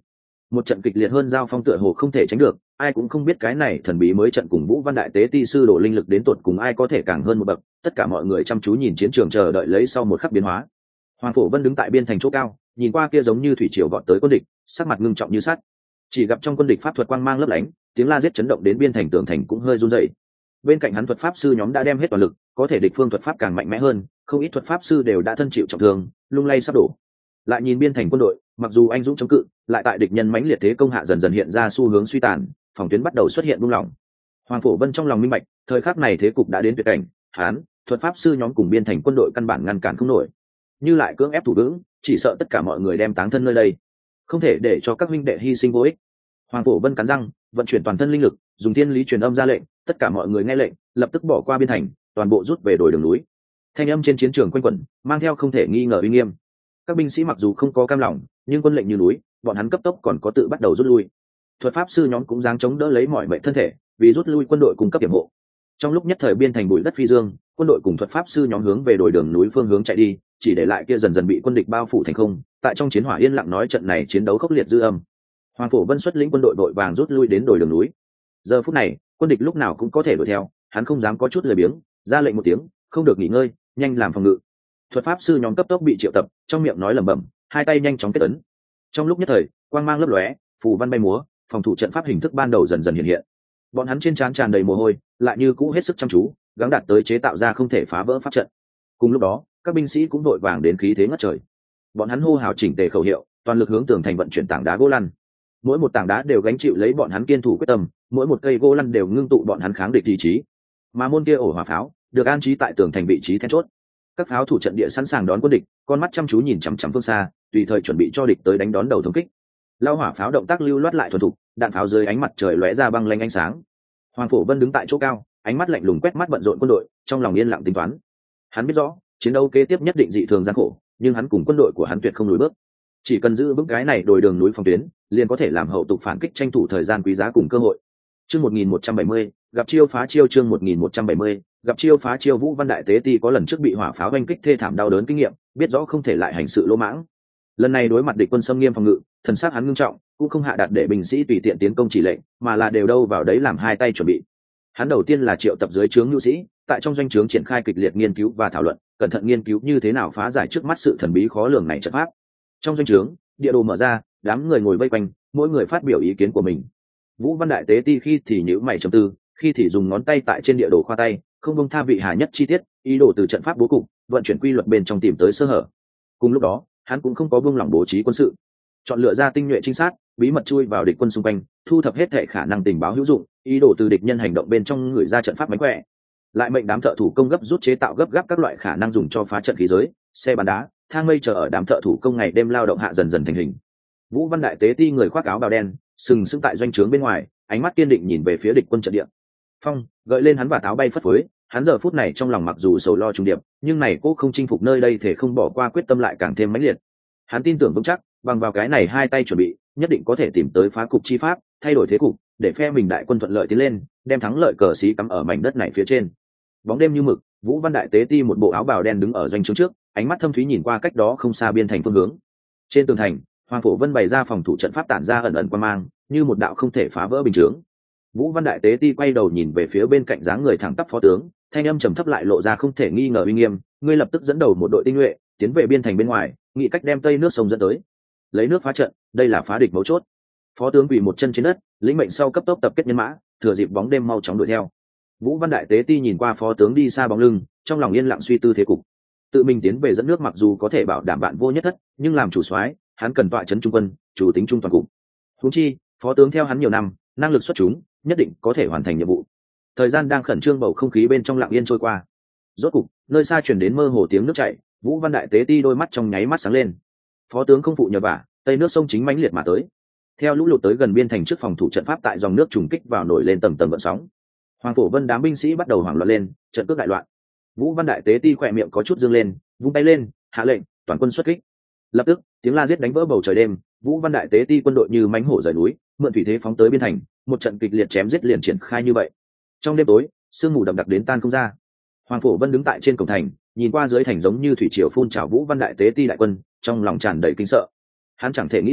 Một trận kịch liệt hơn giao phong tựa hồ không thể tránh được, ai cũng không biết cái này thần bí mới trận cùng Vũ Văn Đại Tế Ti sư đổ linh lực đến tột cùng ai có thể càng hơn một bậc. Tất cả mọi người chăm chú nhìn chiến trường chờ đợi lấy sau một khắc biến hóa. Hoàng Phổ Vân đứng tại biên thành chỗ cao, nhìn qua kia giống như thủy triều vọt tới quân địch, sắc mặt ngưng trọng như sắt. Chỉ gặp trong quân địch pháp thuật quang mang lấp lánh, tiếng la giết chấn động đến biên thành tường thành cũng hơi run rẩy. Bên cạnh hắn thuật pháp sư nhóm đã đem hết toàn lực, có thể địch phương thuật pháp càng mạnh mẽ hơn, không ít thuật pháp sư đều đã thân chịu trọng thương, lung lay sắp đổ. Lại nhìn biên thành quân đội, mặc dù anh dũng chống cự, lại tại địch nhân mãnh liệt thế công hạ dần dần hiện ra xu hướng suy tàn, phòng tuyến bắt đầu xuất hiện buông lỏng. Hoàng Phổ Vân trong lòng minh bạch, thời khắc này thế cục đã đến tuyệt cảnh, hắn, thuật pháp sư nhóm cùng biên thành quân đội căn bản ngăn cản không nổi. Như lại cưỡng ép thủ vững, chỉ sợ tất cả mọi người đem táng thân nơi đây, không thể để cho các huynh đệ hy sinh vô ích. Hoàng Phổ Vân cắn răng, vận chuyển toàn thân linh lực, dùng thiên lý truyền âm ra lệnh, tất cả mọi người nghe lệnh, lập tức bỏ qua biên thành, toàn bộ rút về đồi đường núi. Thanh âm trên chiến trường quanh quẩn, mang theo không thể nghi ngờ uy nghiêm. Các binh sĩ mặc dù không có cam lòng, nhưng quân lệnh như núi, bọn hắn cấp tốc còn có tự bắt đầu rút lui. Thuật pháp sư nhóm cũng dáng chống đỡ lấy mọi mệnh thân thể, vì rút lui quân đội cung cấp điểm hộ. Trong lúc nhất thời biên thành bụi đất phi dương, quân đội cùng thuật pháp sư nhóm hướng về đồi đường núi phương hướng chạy đi, chỉ để lại kia dần dần bị quân địch bao phủ thành không. Tại trong chiến hỏa yên lặng nói trận này chiến đấu khốc liệt dư âm. Hoàng Phổ Vân xuất lĩnh quân đội vội vàng rút lui đến đồi đường núi. Giờ phút này, quân địch lúc nào cũng có thể đuổi theo, hắn không dám có chút lười biếng, ra lệnh một tiếng, không được nghỉ ngơi, nhanh làm phòng ngự. Thuật pháp sư nhóm cấp tốc bị triệu tập, trong miệng nói lẩm bẩm, hai tay nhanh chóng kết ấn. Trong lúc nhất thời, quang mang lấp lóe, phù văn bay múa, phòng thủ trận pháp hình thức ban đầu dần dần hiện hiện. Bọn hắn trên trán tràn đầy mồ hôi, lại như cũ hết sức chăm chú, gắng đạt tới chế tạo ra không thể phá vỡ pháp trận. Cùng lúc đó, các binh sĩ cũng đội vàng đến khí thế ngất trời. Bọn hắn hô hào chỉnh tề khẩu hiệu, toàn lực hướng tường thành vận chuyển tảng đá gỗ lăn. Mỗi một tảng đá đều gánh chịu lấy bọn hắn kiên thủ quyết tâm, mỗi một cây gỗ lăn đều ngưng tụ bọn hắn kháng địch ý chí. Mà môn kia ổ hỏa pháo được an trí tại tường thành vị trí then chốt. Các pháo thủ trận địa sẵn sàng đón quân địch, con mắt chăm chú nhìn chằm chằm phương xa, tùy thời chuẩn bị cho địch tới đánh đón đầu thống kích. Lao hỏa pháo động tác lưu loát lại thuần thục, đạn pháo dưới ánh mặt trời lóe ra băng lanh ánh sáng. Hoàng Phổ Vân đứng tại chỗ cao, ánh mắt lạnh lùng quét mắt bận rộn quân đội, trong lòng yên lặng tính toán. Hắn biết rõ, chiến đấu kế tiếp nhất định dị thường gian khổ, nhưng hắn cùng quân đội của hắn tuyệt không lùi bước. Chỉ cần giữ vững cái này đồi đường núi phòng tuyến, liền có thể làm hậu tục phản kích, tranh thủ thời gian quý giá cùng cơ hội. Chương 1170, gặp chiêu phá chiêu. Chương 1170, gặp chiêu phá chiêu. Vũ Văn Đại Tế Ti có lần trước bị hỏa pháo oanh kích thê thảm đau đớn kinh nghiệm, biết rõ không thể lại hành sự lỗ mãng. Lần này đối mặt địch quân xâm nghiêm phòng ngự, thần sắc hắn ngưng trọng, cũng không hạ đạt để binh sĩ tùy tiện tiến công chỉ lệnh, mà là đều đâu vào đấy làm hai tay chuẩn bị. Hắn đầu tiên là triệu tập dưới trướng nhu sĩ, tại trong doanh trướng triển khai kịch liệt nghiên cứu và thảo luận, cẩn thận nghiên cứu như thế nào phá giải trước mắt sự thần bí khó lường này trận pháp. Trong doanh trướng, địa đồ mở ra, đám người ngồi vây quanh, mỗi người phát biểu ý kiến của mình. Vũ Văn Đại Tế Ti khi thì nhíu mày trầm tư, khi thì dùng ngón tay tại trên địa đồ khoa tay, không bông tha vị hà nhất chi tiết, ý đồ từ trận pháp bố cục, vận chuyển quy luật bên trong tìm tới sơ hở. Cùng lúc đó, hắn cũng không có buông lỏng bố trí quân sự, chọn lựa ra tinh nhuệ trinh sát, bí mật chui vào địch quân xung quanh, thu thập hết hệ khả năng tình báo hữu dụng, ý đồ từ địch nhân hành động bên trong người ra trận pháp mánh khỏe. Lại mệnh đám thợ thủ công gấp rút chế tạo gấp gáp các loại khả năng dùng cho phá trận khí giới, xe bắn đá, thang mây chờ ở đám thợ thủ công ngày đêm lao động hạ dần dần thành hình. Vũ Văn Đại Tế Ti người khoác áo bào đen, sừng sững tại doanh trướng bên ngoài, ánh mắt kiên định nhìn về phía địch quân trận địa. Phong gợi lên hắn và áo bay phất phới, hắn giờ phút này trong lòng mặc dù sầu lo trùng điệp, nhưng này cô không chinh phục nơi đây thể không bỏ qua quyết tâm lại càng thêm mãnh liệt. Hắn tin tưởng vững chắc, bằng vào cái này hai tay chuẩn bị, nhất định có thể tìm tới phá cục chi pháp, thay đổi thế cục, để phe mình đại quân thuận lợi tiến lên, đem thắng lợi cờ xí cắm ở mảnh đất này phía trên. Bóng đêm như mực, Vũ Văn Đại Tế Ti một bộ áo bào đen đứng ở doanh trướng trước, ánh mắt thâm thúy nhìn qua cách đó không xa biên thành phương hướng. Trên tường thành, Hoàng Phổ Vân bày ra phòng thủ trận pháp tản ra ẩn ẩn quang mang, như một đạo không thể phá vỡ bình chướng. Vũ Văn Đại Tế Ti quay đầu nhìn về phía bên cạnh dáng người thẳng tắp phó tướng, thanh âm trầm thấp lại lộ ra không thể nghi ngờ uy nghiêm, ngươi lập tức dẫn đầu một đội tinh nhuệ, tiến về biên thành bên ngoài, nghĩ cách đem tây nước sông dẫn tới, lấy nước phá trận, đây là phá địch mấu chốt. Phó tướng quỳ một chân trên đất, lĩnh mệnh sau cấp tốc tập kết nhân mã, thừa dịp bóng đêm mau chóng đuổi theo. Vũ Văn Đại Tế Ti nhìn qua phó tướng đi xa bóng lưng, trong lòng yên lặng suy tư thế cục. Tự mình tiến về dẫn nước mặc dù có thể bảo đảm bạn vô nhất thất, nhưng làm chủ soái, hắn cần tọa trấn trung quân, chủ tính trung toàn cục. Huống chi, phó tướng theo hắn nhiều năm, năng lực xuất chúng, nhất định có thể hoàn thành nhiệm vụ. Thời gian đang khẩn trương, bầu không khí bên trong lặng yên trôi qua. Rốt cục, nơi xa truyền đến mơ hồ tiếng nước chảy, Vũ Văn Đại Tế Ti đôi mắt trong nháy mắt sáng lên. Phó tướng không phụ nhờ vả, tây nước sông chính mãnh liệt mà tới. Theo lũ lụt tới gần biên thành trước phòng thủ trận pháp tại dòng nước trùng kích vào nổi lên tầng tầng gợn sóng. Hoàng Phổ Vân đám binh sĩ bắt đầu hoảng loạn lên, trận cướp đại loạn. Vũ Văn Đại Tế Ti khỏe miệng có chút dương lên, vung tay lên, hạ lệnh, toàn quân xuất kích. Lập tức, tiếng la giết đánh vỡ bầu trời đêm, Vũ Văn Đại Tế Ti quân đội như mãnh hổ rời núi, mượn thủy thế phóng tới biên thành, một trận kịch liệt chém giết liền triển khai như vậy. Trong đêm tối, sương mù đậm đặc đến tan không ra. Hoàng Phổ Vân đứng tại trên cổng thành, nhìn qua dưới thành giống như thủy triều phun trào Vũ Văn Đại Tế Ti đại quân, trong lòng tràn đầy kinh sợ. Hắn chẳng thể nghĩ tới,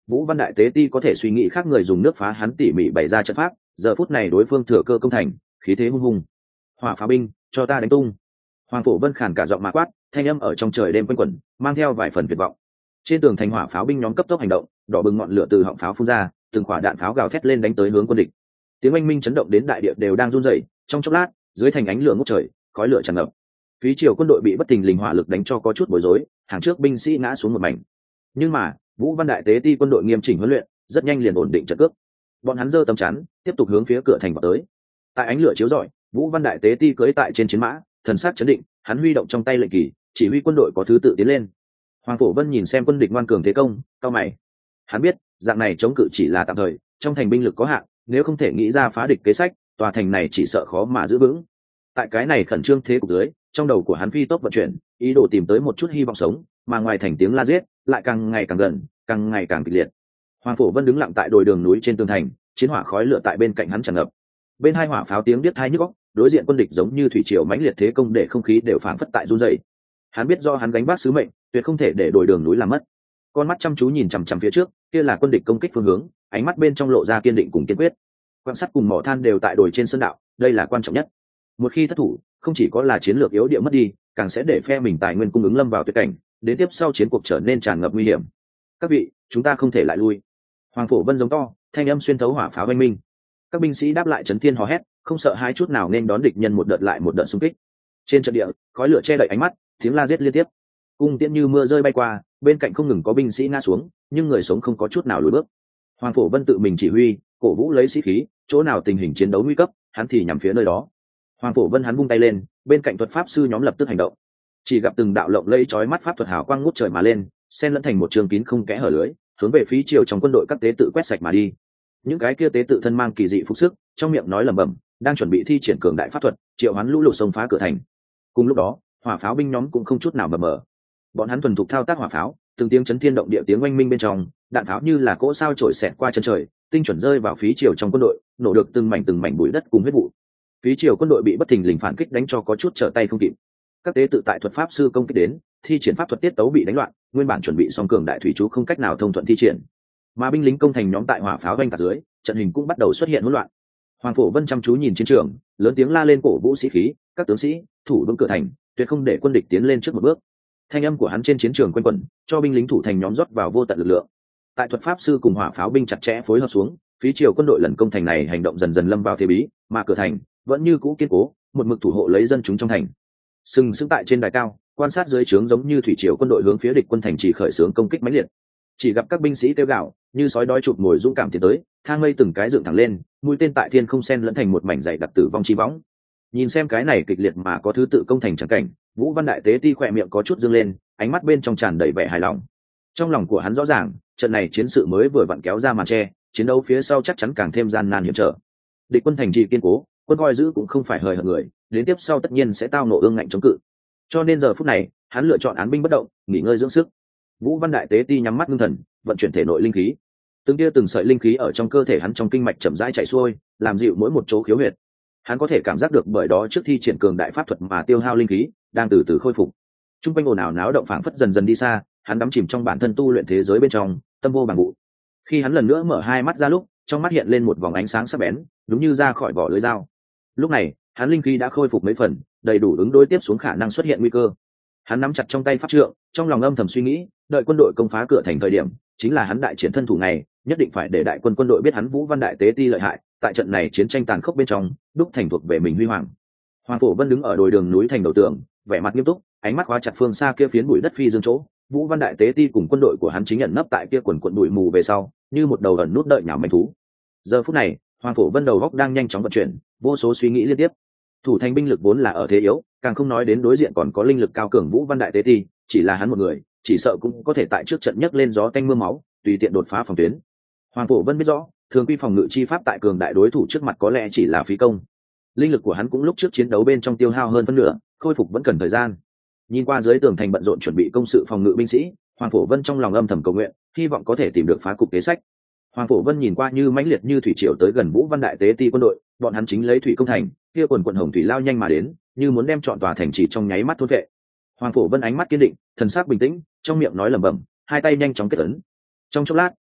Vũ Văn Đại Tế Ti có thể suy nghĩ khác người dùng nước phá hắn tỉ mỉ bày ra trận pháp, giờ phút này đối phương thừa cơ công thành, khí thế hung hùng. Hỏa pháo binh, cho ta đánh tung. Hoàng Phổ Vân khàn cả giọng mà quát, thanh âm ở trong trời đêm quanh quẩn, mang theo vài phần tuyệt vọng. Trên tường thành hỏa pháo binh nhóm cấp tốc hành động, đỏ bừng ngọn lửa từ họng pháo phun ra, từng quả đạn pháo gào thét lên đánh tới hướng quân địch. Tiếng oanh minh chấn động đến đại địa đều đang run rẩy, trong chốc lát, dưới thành ánh lửa ngút trời, khói lửa tràn ngập. Phí triều quân đội bị bất thình lình hỏa lực đánh cho có chút bối rối, hàng trước binh sĩ ngã xuống một mảnh. Nhưng mà, Vũ Văn Đại Tế Ti quân đội nghiêm chỉnh huấn luyện, rất nhanh liền ổn định trận cước. Bọn hắn giơ tấm chắn, tiếp tục hướng phía cửa thành vào tới. Tại ánh lửa chiếu rọi, Vũ Văn Đại Tế Ti cưỡi tại trên chiến mã, thần sắc chấn định, hắn huy động trong tay lệnh kỳ, chỉ huy quân đội có thứ tự tiến lên. Hoàng Phổ Vân nhìn xem quân địch ngoan cường thế công, cau mày. Hắn biết, dạng này chống cự chỉ là tạm thời, trong thành binh lực có hạn, nếu không thể nghĩ ra phá địch kế sách, tòa thành này chỉ sợ khó mà giữ vững. Tại cái này khẩn trương thế cục dưới, trong đầu của hắn phi tốc vận chuyển, ý đồ tìm tới một chút hy vọng sống, mà ngoài thành tiếng la giết lại càng ngày càng gần, càng ngày càng kịch liệt. Hoàng Phổ Vân đứng lặng tại đồi đường núi trên tường thành, chiến hỏa khói lửa tại bên cạnh hắn tràn ngập. Bên hai hỏa pháo tiếng biết tai nhức óc, đối diện quân địch giống như thủy triều mãnh liệt thế công để không khí đều phảng phất tại run rẩy. Hắn biết do hắn gánh vác sứ mệnh, tuyệt không thể để đồi đường núi làm mất. Con mắt chăm chú nhìn chằm chằm phía trước, kia là quân địch công kích phương hướng, ánh mắt bên trong lộ ra kiên định cùng kiên quyết. Quan sát cùng mỏ than đều tại đồi trên sơn đạo, đây là quan trọng nhất. Một khi thất thủ, không chỉ có là chiến lược yếu địa mất đi, càng sẽ để phe mình tài nguyên cung ứng lâm vào tuyệt cảnh, đến tiếp sau chiến cuộc trở nên tràn ngập nguy hiểm. Các vị, chúng ta không thể lại lui. Hoàng Phổ Vân giống to, thanh âm xuyên thấu hỏa pháo oanh minh. Các binh sĩ đáp lại chấn thiên hò hét, không sợ hãi chút nào nên đón địch nhân một đợt lại một đợt xung kích. Trên trận địa, khói lửa che đậy ánh mắt, tiếng la giết liên tiếp. Cung tiễn như mưa rơi bay qua, bên cạnh không ngừng có binh sĩ ngã xuống, nhưng người sống không có chút nào lùi bước. Hoàng Phổ Vân tự mình chỉ huy, cổ vũ lấy sĩ khí, chỗ nào tình hình chiến đấu nguy cấp, hắn thì nhắm phía nơi đó. Hoàng Phổ Vân hắn vung tay lên, bên cạnh thuật pháp sư nhóm lập tức hành động. Chỉ gặp từng đạo lộng lẫy chói mắt pháp thuật hào quang ngút trời mà lên, xen lẫn thành một trường kín không kẽ hở lưới, hướng về phía triều trong quân đội các tế tự quét sạch mà đi. Những cái kia tế tự thân mang kỳ dị phục sức, trong miệng nói lẩm bẩm, đang chuẩn bị thi triển cường đại pháp thuật, triệu hoán lũ lụt xông phá cửa thành. Cùng lúc đó, hỏa pháo binh nhóm cũng không chút nào mờ mờ. Bọn hắn thuần thục thao tác hỏa pháo, từng tiếng chấn thiên động địa tiếng oanh minh bên trong, đạn pháo như là cỗ sao trổi xẹt qua chân trời, tinh chuẩn rơi vào phía triều trong quân đội, nổ được từng mảnh bụi đất cùng huyết vụ. Phía triều quân đội bị bất thình lình phản kích đánh cho có chút trở tay không kịp. Các tế tự tại thuật pháp sư công kích đến, thi triển pháp thuật tiết tấu bị đánh loạn, nguyên bản chuẩn bị xong cường đại thủy chú không cách nào thông thuận thi triển. Mà binh lính công thành nhóm tại hỏa pháo vanh tạc dưới, trận hình cũng bắt đầu xuất hiện hỗn loạn. Hoàng Phổ Vân chăm chú nhìn chiến trường, lớn tiếng la lên cổ vũ sĩ khí, các tướng sĩ, thủ vững cửa thành, tuyệt không để quân địch tiến lên trước một bước. Thanh âm của hắn trên chiến trường quanh quẩn, cho binh lính thủ thành nhóm rót vào vô tận lực lượng. Tại thuật pháp sư cùng hỏa pháo binh chặt chẽ phối hợp xuống, phía triều quân đội lần công thành này hành động dần dần lâm vào thế bí, mà cửa thành vẫn như cũ kiên cố, một mực thủ hộ lấy dân chúng trong thành. Sừng sững tại trên đài cao, quan sát dưới trướng giống như thủy triều quân đội hướng phía địch quân thành chỉ khởi xướng công kích mãnh liệt. Chỉ gặp các binh sĩ kêu gào, như sói đói chụp ngồi dũng cảm tiến tới, thang mây từng cái dựng thẳng lên, mũi tên tại thiên không sen lẫn thành một mảnh dày đặc tử vong chi võng. Nhìn xem cái này kịch liệt mà có thứ tự công thành chẳng cảnh, Vũ Văn Đại Tế Ti khỏe miệng có chút dương lên, ánh mắt bên trong tràn đầy vẻ hài lòng. Trong lòng của hắn rõ ràng, trận này chiến sự mới vừa vặn kéo ra màn che, chiến đấu phía sau chắc chắn càng thêm gian nan hiểm trở. Địch quân thành trì kiên cố, quân coi giữ cũng không phải hời hợt người, đến tiếp sau tất nhiên sẽ tao nộ ương ngạnh chống cự. Cho nên giờ phút này, hắn lựa chọn án binh bất động, nghỉ ngơi dưỡng sức. Vũ Văn Đại Tế Ti nhắm mắt ngưng thần, vận chuyển thể nội linh khí. Từng tia từng sợi linh khí ở trong cơ thể hắn trong kinh mạch chậm rãi chảy xuôi, làm dịu mỗi một chỗ khiếu huyệt. Hắn có thể cảm giác được bởi đó trước thi triển cường đại pháp thuật mà tiêu hao linh khí đang từ từ khôi phục. Trung quanh ồn ào náo động phảng phất dần dần đi xa, hắn đắm chìm trong bản thân tu luyện thế giới bên trong, tâm vô bằng vụ. Khi hắn lần nữa mở hai mắt ra lúc, trong mắt hiện lên một vòng ánh sáng sắc bén, đúng như ra khỏi vỏ lưới dao. Lúc này, hắn linh khí đã khôi phục mấy phần, đầy đủ ứng đối tiếp xuống khả năng xuất hiện nguy cơ. Hắn nắm chặt trong tay pháp trượng, trong lòng âm thầm suy nghĩ, đợi quân đội công phá cửa thành thời điểm, chính là hắn đại triển thân thủ này, nhất định phải để đại quân đội biết hắn Vũ Văn Đại Tế Ti lợi hại, tại trận này chiến tranh tàn khốc bên trong, đúc thành thuộc về mình huy hoàng. Hoàng Phổ Vân đứng ở đồi đường núi thành đầu tường, vẻ mặt nghiêm túc, ánh mắt khóa chặt phương xa kia phiến bụi đất phi dương chỗ. Vũ Văn Đại Tế Ti cùng quân đội của hắn chính nhận nấp tại kia quần quần bụi mù về sau, như một đầu ẩn nút đợi nhào manh thú. Giờ phút này, Hoàng Phổ Vân đầu góc đang nhanh chóng vận chuyển, vô số suy nghĩ liên tiếp. Thủ thành binh lực vốn là ở thế yếu, càng không nói đến đối diện còn có linh lực cao cường Vũ Văn Đại Tế Ti, chỉ là hắn một người, chỉ sợ cũng có thể tại trước trận nhấc lên gió tanh mưa máu, tùy tiện đột phá phòng tuyến. Hoàng Phổ Vân biết rõ, thường quy phòng ngự chi pháp tại cường đại đối thủ trước mặt có lẽ chỉ là phí công. Linh lực của hắn cũng lúc trước chiến đấu bên trong tiêu hao hơn phân nửa, khôi phục vẫn cần thời gian. Nhìn qua dưới tường thành bận rộn chuẩn bị công sự phòng ngự binh sĩ, Hoàng Phổ Vân trong lòng âm thầm cầu nguyện, hy vọng có thể tìm được phá cục kế sách. Hoàng Phổ Vân nhìn qua như mãnh liệt như thủy triều tới gần Vũ Văn Đại Tế Ti quân đội, bọn hắn chính lấy thủy công thành, kia quần quần hồng thủy lao nhanh mà đến, như muốn đem trọn tòa thành chỉ trong nháy mắt thôn vệ. Hoàng Phổ Vân ánh mắt kiên định, thần sắc bình tĩnh, trong miệng nói lẩm bẩm, hai tay nhanh chóng kết ấn. Trong chốc lát,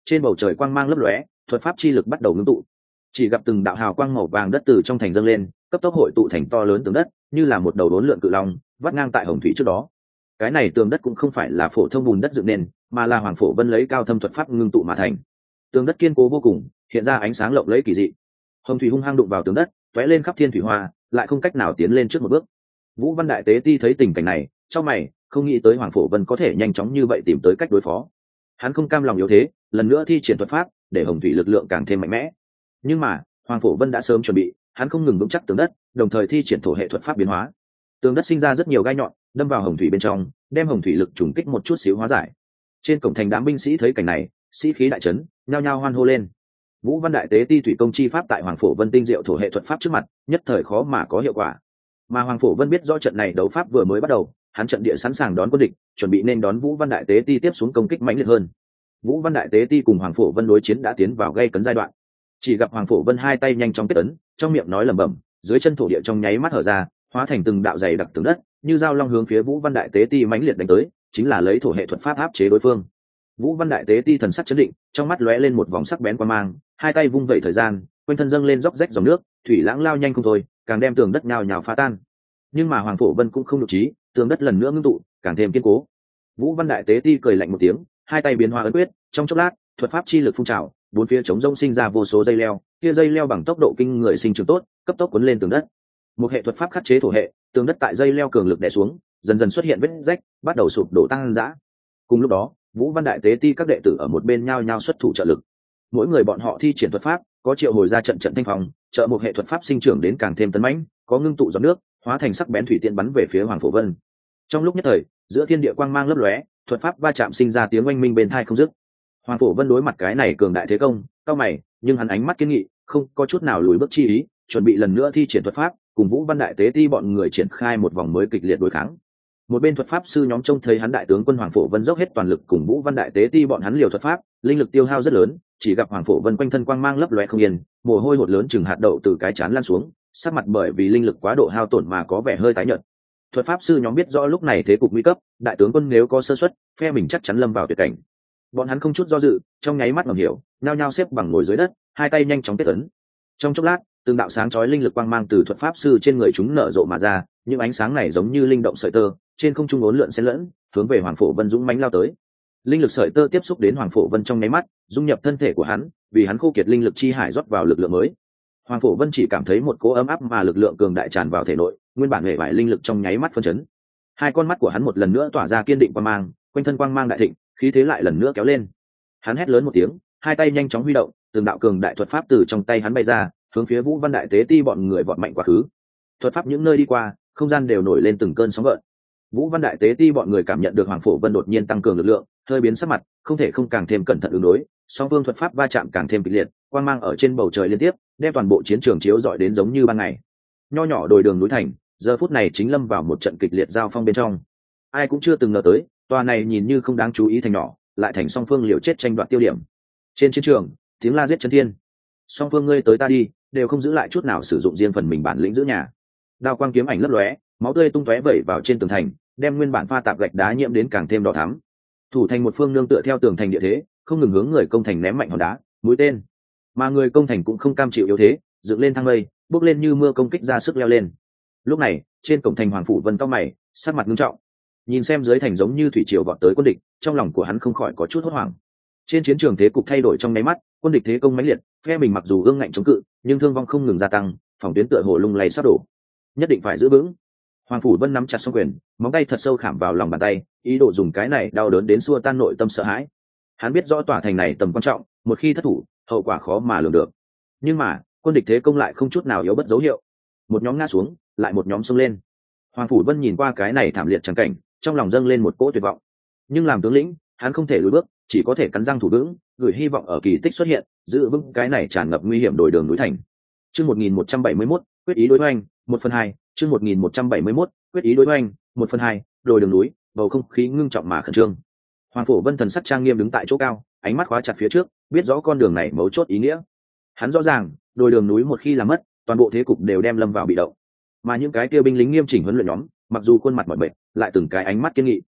trên bầu trời quang mang lấp lóe, thuật pháp chi lực bắt đầu ngưng tụ. Chỉ gặp từng đạo hào quang màu vàng đất từ trong thành dâng lên, cấp tốc hội tụ thành to lớn tường đất, như là một đầu đốn lượn cự long vắt ngang tại hồng thủy trước đó. Cái này tường đất cũng không phải là phổ thông bùn đất dựng nền, mà là Hoàng Phổ Vân lấy cao thâm thuật pháp ngưng tụ mà thành. Tường đất kiên cố vô cùng, hiện ra ánh sáng lộng lẫy kỳ dị. Hồng thủy hung hăng đụng vào tường đất, tóe lên khắp thiên thủy hoa, lại không cách nào tiến lên trước một bước. Vũ Văn Đại Tế Ti thấy tình cảnh này, trong mày không nghĩ tới Hoàng Phổ Vân có thể nhanh chóng như vậy tìm tới cách đối phó. Hắn không cam lòng yếu thế, lần nữa thi triển thuật pháp để hồng thủy lực lượng càng thêm mạnh mẽ. Nhưng mà Hoàng Phổ Vân đã sớm chuẩn bị, hắn không ngừng vững chắc tường đất, đồng thời thi triển thổ hệ thuật pháp biến hóa. Tường đất sinh ra rất nhiều gai nhọn, đâm vào hồng thủy bên trong, đem hồng thủy lực trùng kích một chút xíu hóa giải. Trên cổng thành đám binh sĩ thấy cảnh này, sĩ khí đại chấn, nhao nhao hoan hô lên. Vũ Văn Đại Tế Ti thủy công chi pháp tại Hoàng Phổ Vân tinh diệu thổ hệ thuật pháp trước mặt, nhất thời khó mà có hiệu quả. Mà Hoàng Phổ Vân biết rõ trận này đấu pháp vừa mới bắt đầu, hắn trận địa sẵn sàng đón quân địch, chuẩn bị nên đón Vũ Văn Đại Tế Ti tiếp xuống công kích mãnh liệt hơn. Vũ Văn Đại Tế Ti cùng Hoàng Phổ Vân đối chiến đã tiến vào gây cấn giai đoạn. Chỉ gặp Hoàng Phổ Vân hai tay nhanh chóng kết ấn, trong miệng nói lẩm bẩm, dưới chân thổ địa trong nháy mắt hở ra, hóa thành từng đạo dày đặc tường đất, như dao long hướng phía Vũ Văn Đại Tế Ti mãnh liệt đánh tới, chính là lấy thổ hệ thuật pháp áp chế đối phương. Vũ Văn Đại Tế Ti thần sắc chấn định, trong mắt lóe lên một vòng sắc bén quang mang, hai tay vung vẩy thời gian, quanh thân dâng lên róc rách dòng nước, thủy lãng lao nhanh không thôi, càng đem tường đất nhào nhào phá tan. Nhưng mà Hoàng Phổ Vân cũng không nhục trí, tường đất lần nữa ngưng tụ, càng thêm kiên cố. Vũ Văn Đại Tế Ti cười lạnh một tiếng, hai tay biến hóa ấn quyết, trong chốc lát, thuật pháp chi lực phun trào, bốn phía trống rông sinh ra vô số dây leo, kia dây leo bằng tốc độ kinh người sinh trưởng tốt, cấp tốc cuốn lên tường đất. Một hệ thuật pháp khắc chế thổ hệ, tường đất tại dây leo cường lực đè xuống, dần dần xuất hiện vết rách, bắt đầu sụp đổ tăng dã. Cùng lúc đó, Vũ Văn Đại Tế Ti các đệ tử ở một bên nhao nhao xuất thủ trợ lực. Mỗi người bọn họ thi triển thuật pháp, có triệu hồi ra trận trận thanh phong, trợ một hệ thuật pháp sinh trưởng đến càng thêm tấn mãnh, có ngưng tụ giọt nước, hóa thành sắc bén thủy tiễn bắn về phía Hoàng Phổ Vân. Trong lúc nhất thời, giữa thiên địa quang mang lấp lóe, thuật pháp va chạm sinh ra tiếng oanh minh bên tai không dứt. Hoàng Phổ Vân đối mặt cái này cường đại thế công, cao mày, nhưng hắn ánh mắt kiên nghị, không có chút nào lùi bước chi ý, chuẩn bị lần nữa thi triển thuật pháp, cùng Vũ Văn Đại Tế Ti bọn người triển khai một vòng mới kịch liệt đối kháng. Một bên thuật pháp sư nhóm trông thấy hắn đại tướng quân Hoàng Phổ Vân dốc hết toàn lực cùng Vũ Văn Đại Tế Ti bọn hắn liều thuật pháp, linh lực tiêu hao rất lớn, chỉ gặp Hoàng Phổ Vân quanh thân quang mang lấp lóe không yên, mồ hôi hột lớn chừng hạt đậu từ cái trán lan xuống, sắc mặt bởi vì linh lực quá độ hao tổn mà có vẻ hơi tái nhợt. Thuật pháp sư nhóm biết rõ lúc này thế cục nguy cấp, đại tướng quân nếu có sơ suất, phe mình chắc chắn lâm vào tuyệt cảnh. Bọn hắn không chút do dự, trong nháy mắt ngầm hiểu, nhao nhao xếp bằng ngồi dưới đất, hai tay nhanh chóng kết ấn. Trong chốc lát, từng đạo sáng chói linh lực quang mang từ thuật pháp sư trên người chúng nở rộ mà ra, những ánh sáng này giống như linh động sợi tơ, trên không trung uốn lượn xen lẫn, hướng về Hoàng Phổ Vân dũng mãnh lao tới. Linh lực sợi tơ tiếp xúc đến Hoàng Phổ Vân trong nháy mắt, dung nhập thân thể của hắn, vì hắn khô kiệt linh lực chi hải rót vào lực lượng mới. Hoàng Phổ Vân chỉ cảm thấy một cỗ ấm áp mà lực lượng cường đại tràn vào thể nội, nguyên bản hệ vải linh lực trong nháy mắt phân chấn. Hai con mắt của hắn một lần nữa tỏa ra kiên định quang mang, quanh thân quang mang đại thịnh, khí thế lại lần nữa kéo lên. Hắn hét lớn một tiếng, hai tay nhanh chóng huy động, từng đạo cường đại thuật pháp từ trong tay hắn bay ra, hướng phía Vũ Văn Đại Tế Ti bọn người vọt mạnh quá khứ. Thuật pháp những nơi đi qua, không gian đều nổi lên từng cơn sóng gợn. Vũ Văn Đại Tế Ti bọn người cảm nhận được Hoàng Phổ Vân đột nhiên tăng cường lực lượng, hơi biến sắc mặt, không thể không càng thêm cẩn thận ứng đối. Song phương thuật pháp va chạm càng thêm kịch liệt, quang mang ở trên bầu trời liên tiếp, đem toàn bộ chiến trường chiếu rọi đến giống như ban ngày. Nho nhỏ đồi đường núi thành, giờ phút này chính lâm vào một trận kịch liệt giao phong bên trong. Ai cũng chưa từng ngờ tới, tòa này nhìn như không đáng chú ý thành nhỏ, lại thành song phương liều chết tranh đoạt tiêu điểm. Trên chiến trường, tiếng la giết chân thiên. Song phương ngươi tới ta đi, đều không giữ lại chút nào sử dụng riêng phần mình bản lĩnh giữ nhà. Đao quang kiếm ảnh lấp lóe, máu tươi tung tóe vẩy vào trên tường thành, đem nguyên bản pha tạp gạch đá nhiễm đến càng thêm đỏ thắm. Thủ thành một phương nương tựa theo tường thành địa thế, không ngừng hướng người công thành ném mạnh hòn đá, mũi tên. Mà người công thành cũng không cam chịu yếu thế, dựng lên thang lây, bốc lên như mưa công kích ra sức leo lên. Lúc này, trên cổng thành Hoàng Phủ Vân cao mày, sắc mặt nghiêm trọng. Nhìn xem dưới thành giống như thủy triều vọt tới quân địch, trong lòng của hắn không khỏi có chút hốt hoảng. Trên chiến trường thế cục thay đổi trong nháy mắt, quân địch thế công mãnh liệt, phe mình mặc dù ương ngạnh chống cự, nhưng thương vong không ngừng gia tăng, phòng tuyến tựa hồ lung lay sắp đổ. Nhất định phải giữ vững. Hoàng Phủ Vân nắm chặt song quyền, móng tay thật sâu khảm vào lòng bàn tay, ý đồ dùng cái này đau đớn đến xua tan nội tâm sợ hãi. Hắn biết rõ tòa thành này tầm quan trọng, một khi thất thủ, hậu quả khó mà lường được. Nhưng mà, quân địch thế công lại không chút nào yếu bất dấu hiệu. Một nhóm ngã xuống, lại một nhóm xông lên. Hoàng Phủ Vân nhìn qua cái này thảm liệt trắng cảnh, trong lòng dâng lên một cỗ tuyệt vọng. Nhưng làm tướng lĩnh, hắn không thể lùi bước, chỉ có thể cắn răng thủ vững, gửi hy vọng ở kỳ tích xuất hiện, giữ vững cái này tràn ngập nguy hiểm đồi đường núi thành. Chương 1171, quyết ý đối hoành, 1/2, chương 1171, quyết ý đối hoành, 1/2, đồi đường núi, bầu không khí ngưng trọng mà khẩn trương. Hoàng Phủ Vân thần sắc trang nghiêm đứng tại chỗ cao, ánh mắt khóa chặt phía trước, biết rõ con đường này mấu chốt ý nghĩa. Hắn rõ ràng, đồi đường núi một khi làm mất, toàn bộ thế cục đều đem lâm vào bị động. Mà những cái kia binh lính nghiêm chỉnh huấn luyện nhóm, mặc dù khuôn mặt mỏi mệt, lại từng cái ánh mắt kiên nghị.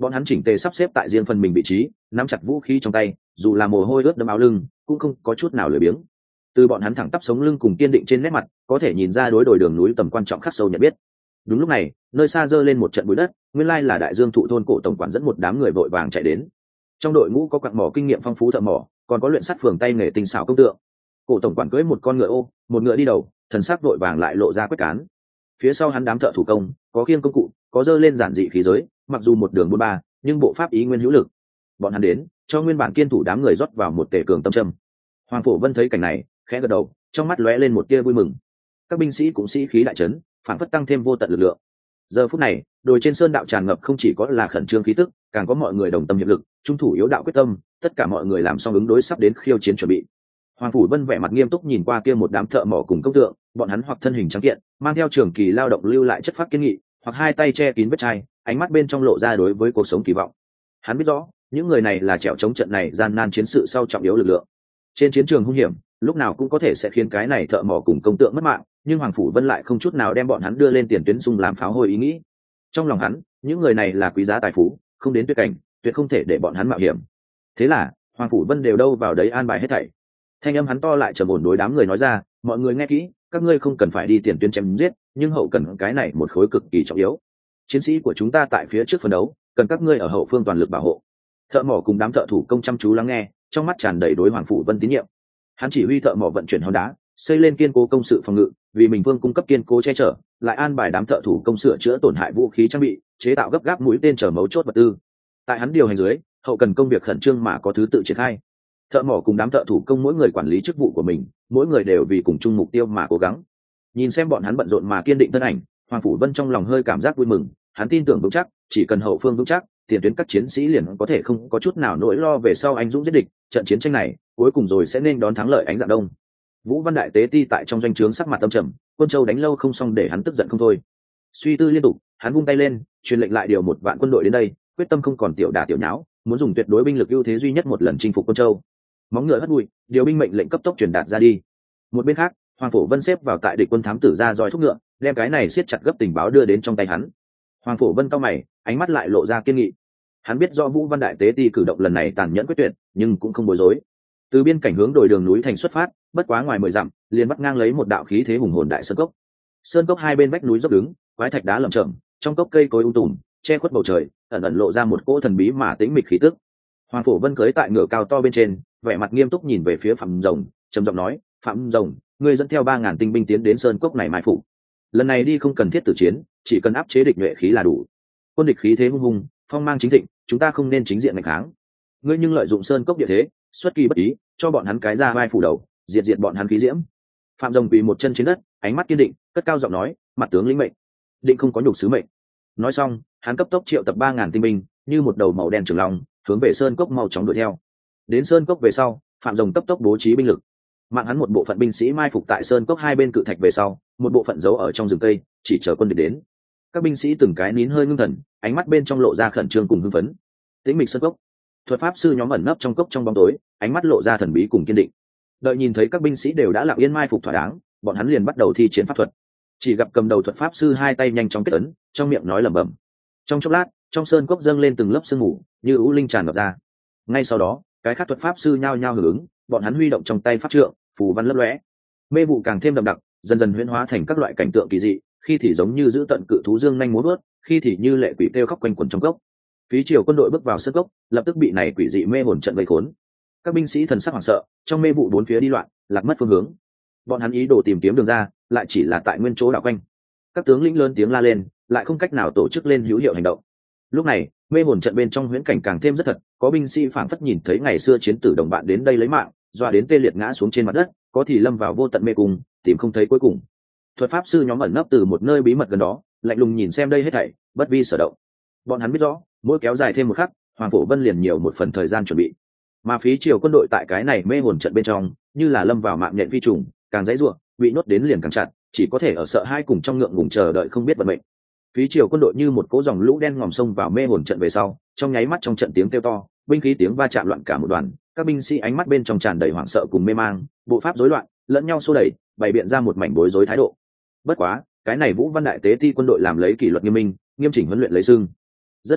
bọn hắn chỉnh tề sắp xếp tại riêng phần mình vị trí, nắm chặt vũ khí trong tay, dù là mồ hôi ướt đẫm áo lưng cũng không có chút nào lười biếng. Từ bọn hắn thẳng tắp sống lưng cùng kiên định trên nét mặt có thể nhìn ra đối đồi đường núi tầm quan trọng khắc sâu nhận biết. Đúng lúc này, nơi xa giơ lên một trận bụi đất, nguyên lai là đại dương thụ thôn cổ tổng quản dẫn một đám người vội vàng chạy đến. Trong đội ngũ có quặng mỏ kinh nghiệm phong phú thợ mỏ, còn có luyện sắt phường tay nghề tinh xảo công tượng. Cổ tổng quản cưỡi một con ngựa ô, một ngựa đi đầu, thần sắc vội vàng lại lộ ra quyết cán. Phía sau hắn đám thợ thủ công, có khiêng công cụ, có dơ lên giản dị khí giới, mặc dù một đường buôn ba, nhưng bộ pháp ý nguyên hữu lực. Bọn hắn đến, cho nguyên bản kiên thủ đám người rót vào một tể cường tâm trâm. Hoàng Phổ Vân thấy cảnh này, khẽ gật đầu, trong mắt lóe lên một tia vui mừng. Các binh sĩ cũng sĩ khí đại trấn, phản phất tăng thêm vô tận lực lượng. Giờ phút này, đồi trên sơn đạo tràn ngập không chỉ có là khẩn trương khí tức, càng có mọi người đồng tâm hiệp lực, trung thủ yếu đạo quyết tâm, tất cả mọi người làm xong ứng đối sắp đến khiêu chiến chuẩn bị. Hoàng Phủ Vân vẻ mặt nghiêm túc nhìn qua kia một đám thợ mỏ cùng công tượng, bọn hắn hoặc thân hình trắng kiện, mang theo trường kỳ lao động lưu lại chất phác kiên nghị, hoặc hai tay che kín vết chai, ánh mắt bên trong lộ ra đối với cuộc sống kỳ vọng. Hắn biết rõ, những người này là trèo chống trận này gian nan chiến sự sau trọng yếu lực lượng. Trên chiến trường hung hiểm, lúc nào cũng có thể sẽ khiến cái này thợ mỏ cùng công tượng mất mạng, nhưng Hoàng Phủ Vân lại không chút nào đem bọn hắn đưa lên tiền tuyến xung làm pháo hôi ý nghĩ. Trong lòng hắn, những người này là quý giá tài phú, không đến tuyệt cảnh, tuyệt không thể để bọn hắn mạo hiểm. Thế là, Hoàng Phủ Vân đều đâu vào đấy an bài hết thảy. Thanh âm hắn to lại trầm ổn đối đám người nói ra, mọi người nghe kỹ, các ngươi không cần phải đi tiền tuyến chém giết, nhưng hậu cần cái này một khối cực kỳ trọng yếu. Chiến sĩ của chúng ta tại phía trước phân đấu, cần các ngươi ở hậu phương toàn lực bảo hộ. Thợ mỏ cùng đám thợ thủ công chăm chú lắng nghe, trong mắt tràn đầy đối Hoàng Phủ Vân tín nhiệm. Hắn chỉ huy thợ mỏ vận chuyển hòn đá, xây lên kiên cố công sự phòng ngự, vì mình vương cung cấp kiên cố che chở, lại an bài đám thợ thủ công sửa chữa tổn hại vũ khí trang bị, chế tạo gấp gáp mũi tên chở mấu chốt vật tư. Tại hắn điều hành dưới, hậu cần công việc khẩn trương mà có thứ tự triển khai. Thợ mỏ cùng đám thợ thủ công mỗi người quản lý chức vụ của mình, mỗi người đều vì cùng chung mục tiêu mà cố gắng. Nhìn xem bọn hắn bận rộn mà kiên định thân ảnh, Hoàng Phủ Vân trong lòng hơi cảm giác vui mừng. Hắn tin tưởng vững chắc, chỉ cần hậu phương vững chắc, tiền tuyến các chiến sĩ liền có thể không có chút nào nỗi lo về sau anh dũng giết địch. Trận chiến tranh này cuối cùng rồi sẽ nên đón thắng lợi ánh dạng đông. Vũ Văn Đại Tế Ti tại trong doanh trướng sắc mặt âm trầm, Quân Châu đánh lâu không xong để hắn tức giận không thôi. Suy tư liên tục, hắn vung tay lên, truyền lệnh lại điều 1 vạn quân đội đến đây, quyết tâm không còn tiểu đả tiểu nháo, muốn dùng tuyệt đối binh lực ưu thế duy nhất một lần chinh phục Quân Châu. Móng ngựa hất bụi, điều binh mệnh lệnh cấp tốc truyền đạt ra đi. Một bên khác, Hoàng Phổ Vân xếp vào tại địch quân thám tử ra dòi thúc ngựa, đem cái này siết chặt gấp tình báo đưa đến trong tay hắn. Hoàng Phổ Vân cau mày, ánh mắt lại lộ ra kiên nghị. Hắn biết do Vũ Văn Đại Tế Ti cử động lần này tàn nhẫn quyết tuyệt, nhưng cũng không bối rối. Từ biên cảnh hướng đồi đường núi thành xuất phát, bất quá ngoài 10 dặm, liền bắt ngang lấy một đạo khí thế hùng hồn đại sơn cốc. Sơn cốc hai bên vách núi dốc đứng, quái thạch đá lởm chởm, trong cốc cây cối tùm, che khuất bầu trời, ẩn ẩn lộ ra một cỗ thần bí mà tĩnh mịch khí tức. Hoàng Phổ Vân cưỡi tại ngựa cao to bên trên, vẻ mặt nghiêm túc nhìn về phía Phạm Rồng, trầm giọng nói: "Phạm Rồng, ngươi dẫn theo 3000 tinh binh tiến đến sơn cốc này mai phục. Lần này đi không cần thiết tử chiến, chỉ cần áp chế địch nhuệ khí là đủ. Quân địch khí thế hung hùng, phong mang chính thịnh, chúng ta không nên chính diện nghênh kháng. Ngươi nhưng lợi dụng sơn cốc địa thế, xuất kỳ bất ý, cho bọn hắn cái ra vai phủ đầu, diệt bọn hắn khí diễm." Phạm Rồng quỳ một chân trên đất, ánh mắt kiên định, cất cao giọng nói: "Mặt tướng lĩnh mệnh, định không có nhục sứ mệnh." Nói xong, hắn cấp tốc triệu tập 3000 tinh binh, như một đầu màu đen trường long, hướng về sơn cốc mau chóng đuổi theo. Đến sơn cốc về sau, Phạm Rồng cấp tốc bố trí binh lực. Mạng hắn một bộ phận binh sĩ mai phục tại sơn cốc hai bên cự thạch về sau, một bộ phận giấu ở trong rừng cây, chỉ chờ quân địch đến. Các binh sĩ từng cái nín hơi ngưng thần, ánh mắt bên trong lộ ra khẩn trương cùng hưng phấn. Tĩnh mịch sơn cốc, thuật pháp sư nhóm ẩn nấp trong cốc trong bóng tối, ánh mắt lộ ra thần bí cùng kiên định. Đợi nhìn thấy các binh sĩ đều đã lặng yên mai phục thỏa đáng, bọn hắn liền bắt đầu thi chiến pháp thuật. Chỉ gặp cầm đầu thuật pháp sư hai tay nhanh chóng kết ấn, trong miệng nói lẩm bẩm. Trong chốc lát, trong sơn cốc dâng lên từng lớp sương mù, như ưu linh tràn ngập ra. Ngay sau đó, cái khác thuật pháp sư nhao nhao hưởng ứng, bọn hắn huy động trong tay pháp trượng, phù văn lấp lóe. Mê vụ càng thêm đậm đặc, dần dần huyễn hóa thành các loại cảnh tượng kỳ dị, khi thì giống như giữ tận cự thú dương nhanh múa vớt, khi thì như lệ quỷ kêu khóc quanh quẩn trong cốc. Phí triều quân đội bước vào sơn cốc, lập tức bị này quỷ dị mê hồn trận vây khốn. Các binh sĩ thần sắc hoảng sợ, trong mê vụ bốn phía đi loạn, lạc mất phương hướng. Bọn hắn ý đồ tìm kiếm đường ra, lại chỉ là tại nguyên chỗ đảo quanh. Các tướng lĩnh lớn tiếng la lên, lại không cách nào tổ chức lên hữu hiệu hành động. Lúc này, mê hồn trận bên trong huyễn cảnh càng thêm rất thật, có binh sĩ phảng phất nhìn thấy ngày xưa chiến tử đồng bạn đến đây lấy mạng, doa đến tê liệt ngã xuống trên mặt đất, có thì lâm vào vô tận mê cung, tìm không thấy cuối cùng. Thuật pháp sư nhóm ẩn nấp từ một nơi bí mật gần đó, lạnh lùng nhìn xem đây hết thảy, bất vi sở động. Bọn hắn biết rõ, mỗi kéo dài thêm một khắc, Hoàng Phổ Vân liền nhiều một phần thời gian chuẩn bị. Mà phí triều quân đội tại cái này mê hồn trận bên trong, như là lâm vào mạng nhện phi trùng, càng dãy rủa, bị nhốt đến liền càng chặt, chỉ có thể ở sợ hai cùng trong ngượng ngùng chờ đợi không biết vận mệnh. Phí triều quân đội như một cỗ dòng lũ đen ngòm sông vào mê hồn trận về sau, trong nháy mắt trong trận tiếng kêu to, binh khí tiếng va chạm loạn cả một đoàn, các binh sĩ ánh mắt bên trong tràn đầy hoảng sợ cùng mê mang, bộ pháp rối loạn, lẫn nhau xô đẩy, bày biện ra một mảnh bối rối thái độ. Bất quá, cái này Vũ Văn Đại Tế Ti quân đội làm lấy kỷ luật nghiêm minh, nghiêm chỉnh huấn luyện lấy xương. Rất nhanh,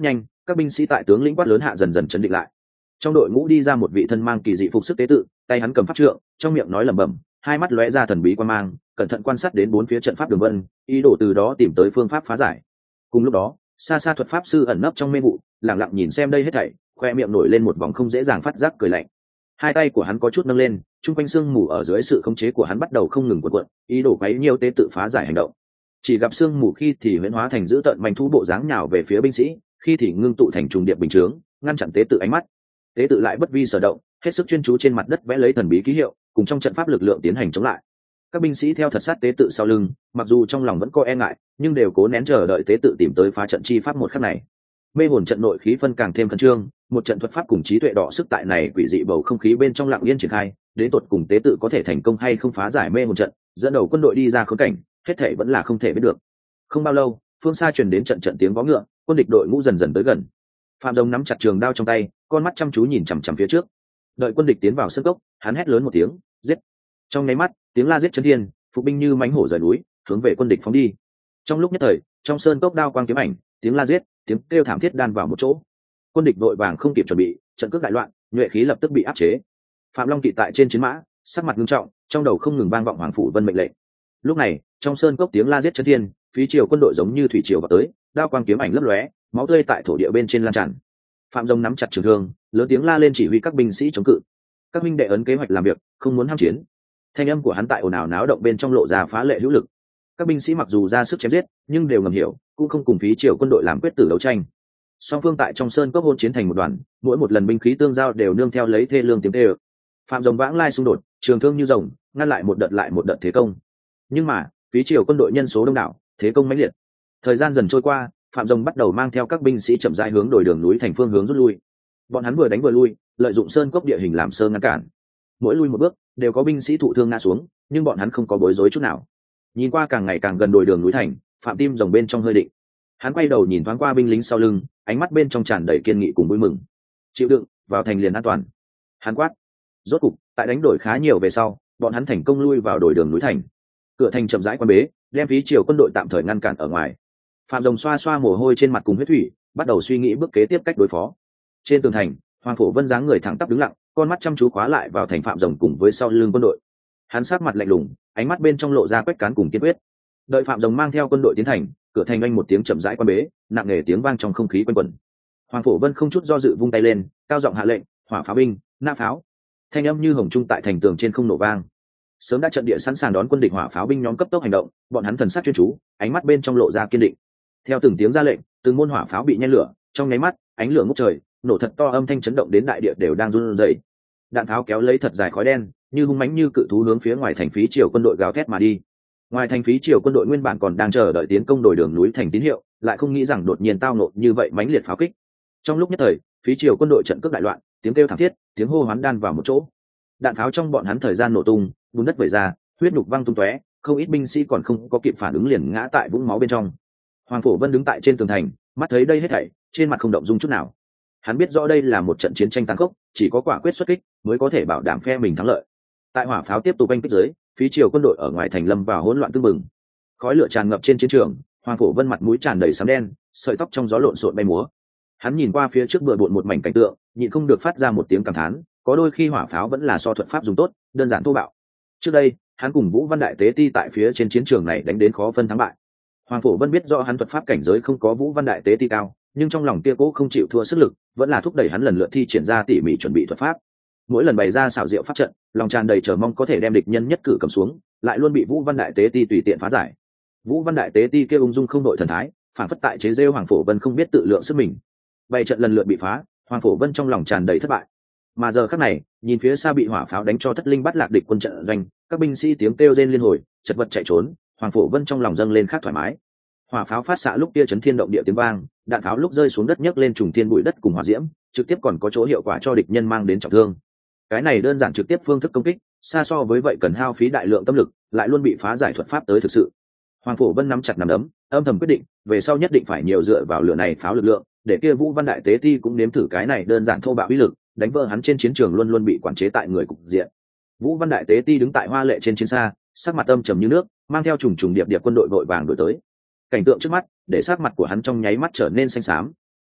các binh sĩ tại tướng lĩnh quát lớn hạ dần dần chấn định lại. Trong đội ngũ đi ra một vị thân mang kỳ dị phục sức tế tự, tay hắn cầm pháp trượng, trong miệng nói lẩm bẩm, hai mắt lóe ra thần bí quan mang, cẩn thận quan sát đến bốn phía trận pháp đường vân, ý đồ từ đó tìm tới phương pháp phá giải. Cùng lúc đó, xa xa thuật pháp sư ẩn nấp trong mê vụ, lặng lặng nhìn xem đây hết thảy, khoe miệng nổi lên một vòng không dễ dàng phát giác cười lạnh. Hai tay của hắn có chút nâng lên, trung quanh sương mù ở dưới sự khống chế của hắn bắt đầu không ngừng cuộn cuộn, ý đồ quấy nhiều tế tự phá giải hành động. Chỉ gặp sương mù khi thì huyễn hóa thành dữ tợn manh thú bộ dáng nhào về phía binh sĩ, khi thì ngưng tụ thành trùng điệp bình chướng, ngăn chặn tế tự ánh mắt. Tế tự lại bất vi sở động, hết sức chuyên chú trên mặt đất vẽ lấy thần bí ký hiệu, cùng trong trận pháp lực lượng tiến hành chống lại. Các binh sĩ theo thật sát tế tự sau lưng, mặc dù trong lòng vẫn có e ngại, nhưng đều cố nén chờ đợi tế tự tìm tới phá trận chi pháp một khắc này. Mê hồn trận nội khí phân càng thêm khẩn trương, một trận thuật pháp cùng trí tuệ đọ sức tại này quỷ dị bầu không khí bên trong lặng yên triển khai, đến tột cùng tế tự có thể thành công hay không phá giải mê hồn trận, dẫn đầu quân đội đi ra khốn cảnh, hết thảy vẫn là không thể biết được. Không bao lâu, phương xa truyền đến trận trận tiếng vó ngựa, quân địch đội ngũ dần dần tới gần. Phạm Dung nắm chặt trường đao trong tay, con mắt chăm chú nhìn chằm chằm phía trước. Đợi quân địch tiến vào sân cốc, hắn hét lớn một tiếng, giết! Trong nháy mắt, tiếng la giết chấn thiên, phục binh như mãnh hổ rời núi, hướng về quân địch phóng đi. Trong lúc nhất thời, trong sơn cốc đao quang kiếm ảnh, tiếng la giết, tiếng kêu thảm thiết đan vào một chỗ. Quân địch vội vàng không kịp chuẩn bị, trận cước đại loạn, nhuệ khí lập tức bị áp chế. Phạm Long kỵ tại trên chiến mã, sắc mặt nghiêm trọng, trong đầu không ngừng vang vọng hoàng phủ vân mệnh lệnh. Lúc này, trong sơn cốc tiếng la giết chấn thiên, phía triều quân đội giống như thủy triều vào tới, đao quang kiếm ảnh lấp lóe, máu tươi tại thổ địa bên trên lan tràn. Phạm Dung nắm chặt trường thương, lớn tiếng la lên chỉ huy các binh sĩ chống cự. Các binh đệ ấn kế hoạch làm việc, không muốn ham chiến. Thanh âm của hắn tại ồn ào náo động bên trong lộ ra phá lệ hữu lực. Các binh sĩ mặc dù ra sức chém giết, nhưng đều ngầm hiểu, cũng không cùng phí triều quân đội làm quyết tử đấu tranh. Song phương tại trong sơn cốc hôn chiến thành một đoàn, mỗi một lần binh khí tương giao đều nương theo lấy thê lương tiếng tê ơ. Phạm Dung vãng lai xung đột, trường thương như rồng, ngăn lại một đợt thế công. Nhưng mà, phí triều quân đội nhân số đông đảo, thế công mãnh liệt. Thời gian dần trôi qua, Phạm Dung bắt đầu mang theo các binh sĩ chậm rãi hướng đồi đường núi thành phương hướng rút lui. Bọn hắn vừa đánh vừa lui, lợi dụng sơn cốc địa hình làm sơ ngăn cản. Mỗi lui một bước, đều có binh sĩ thụ thương ngã xuống, nhưng bọn hắn không có bối rối chút nào. Nhìn qua càng ngày càng gần đồi đường núi thành, Phạm Tim rồng bên trong hơi định. Hắn quay đầu nhìn thoáng qua binh lính sau lưng, ánh mắt bên trong tràn đầy kiên nghị cùng vui mừng. Chịu đựng, vào thành liền an toàn. Hắn quát. Rốt cục, tại đánh đổi khá nhiều về sau, bọn hắn thành công lui vào đồi đường núi thành. Cửa thành chậm rãi quan bế, đem phí triều quân đội tạm thời ngăn cản ở ngoài. Phạm Dung xoa xoa mồ hôi trên mặt cùng huyết thủy, bắt đầu suy nghĩ bước kế tiếp cách đối phó. Trên tường thành, Hoàng Phổ Vân dáng người thẳng tắp đứng lặng, con mắt chăm chú khóa lại vào thành Phạm Dung cùng với sau lưng quân đội. Hắn sát mặt lạnh lùng, ánh mắt bên trong lộ ra quét cán cùng kiên quyết. Đợi Phạm Dung mang theo quân đội tiến thành, cửa thành oanh một tiếng chậm rãi quan bế, nặng nề tiếng vang trong không khí quanh quẩn. Hoàng Phổ Vân không chút do dự vung tay lên, cao giọng hạ lệnh, hỏa pháo binh, nã pháo. Thanh âm như hồng trung tại thành tường trên không nổ vang. Sớm đã trận địa sẵn sàng đón quân địch hỏa pháo binh nhóm cấp tốc hành động, bọn hắn thần sắc chuyên chú, ánh mắt bên trong lộ ra kiên định. Theo từng tiếng ra lệnh, từng môn hỏa pháo bị nhen lửa, trong nháy mắt, ánh lửa ngút trời, nổ thật to, âm thanh chấn động đến đại địa đều đang run rẩy. Đạn pháo kéo lấy thật dài khói đen, như hung mãnh như cự thú hướng phía ngoài thành phí triều quân đội gào thét mà đi. Ngoài thành phí triều quân đội nguyên bản còn đang chờ đợi tiến công đồi đường núi thành tín hiệu, lại không nghĩ rằng đột nhiên tao nộ như vậy mãnh liệt pháo kích. Trong lúc nhất thời, phí triều quân đội trận cước đại loạn, tiếng kêu thảm thiết, tiếng hô hoán đan vào một chỗ. Đạn pháo trong bọn hắn thời gian nổ tung, bùn đất vẩy ra, huyết nhục văng tung tóe, không ít binh sĩ còn không có kịp phản ứng liền ngã tại vũng máu bên trong. Hoàng Phổ Vân đứng tại trên tường thành, mắt thấy đây hết thảy, trên mặt không động dung chút nào. Hắn biết rõ đây là một trận chiến tranh tàn khốc, chỉ có quả quyết xuất kích mới có thể bảo đảm phe mình thắng lợi. Tại hỏa pháo tiếp tục oanh kích dưới, phí triều quân đội ở ngoài thành lâm vào hỗn loạn tương mừng. Khói lửa tràn ngập trên chiến trường, Hoàng Phổ Vân mặt mũi tràn đầy sám đen, sợi tóc trong gió lộn xộn bay múa. Hắn nhìn qua phía trước bừa bộn một mảnh cảnh tượng, nhịn không được phát ra một tiếng cảm thán, có đôi khi hỏa pháo vẫn là so thuật pháp dùng tốt, đơn giản thô bạo. Trước đây, hắn cùng Vũ Văn Đại Tế Ti tại phía trên chiến trường này đánh đến khó phân thắng bại. Hoàng Phổ Vân biết rõ hắn thuật pháp cảnh giới không có Vũ Văn Đại Tế Ti cao, nhưng trong lòng kia cố không chịu thua sức lực, vẫn là thúc đẩy hắn lần lượt thi triển ra tỉ mỉ chuẩn bị thuật pháp. Mỗi lần bày ra xảo diệu pháp trận, lòng tràn đầy chờ mong có thể đem địch nhân nhất cử cầm xuống, lại luôn bị Vũ Văn Đại Tế Ti tùy tiện phá giải. Vũ Văn Đại Tế Ti kia ung dung không đội thần thái, phản phất tại chế giễu Hoàng Phổ Vân không biết tự lượng sức mình. Bày trận lần lượt bị phá, Hoàng Phổ Vân trong lòng tràn đầy thất bại. Mà giờ khắc này, nhìn phía xa bị hỏa pháo đánh cho thất linh bắt lạc địch quân trận doanh, các binh sĩ tiếng kêu rên liên hồi, chật vật chạy trốn, Hoàng Phổ Vân trong lòng dâng lên khác thoải mái. Hỏa pháo phát xạ lúc kia chấn thiên động địa tiếng vang, đạn pháo lúc rơi xuống đất nhấc lên trùng thiên bụi đất cùng hỏa diễm, trực tiếp còn có chỗ hiệu quả cho địch nhân mang đến trọng thương. Cái này đơn giản trực tiếp phương thức công kích, xa so với vậy cần hao phí đại lượng tâm lực, lại luôn bị phá giải thuật pháp tới thực sự. Hoàng Phổ Vân nắm chặt nắm đấm, âm thầm quyết định, về sau nhất định phải nhiều dựa vào lửa này pháo lực lượng, để kia Vũ Văn Đại Tế Ti cũng nếm thử cái này đơn giản thô bạo uy lực, đánh vỡ hắn trên chiến trường luôn luôn bị quản chế tại người cục diện. Vũ Văn Đại Tế Ti đứng tại hoa lệ trên chiến xa, sắc mặt âm trầm như nước, mang theo trùng trùng điệp điệp quân đội vội vàng đuổi tới. Cảnh tượng trước mắt để sắc mặt của hắn trong nháy mắt trở nên xanh xám.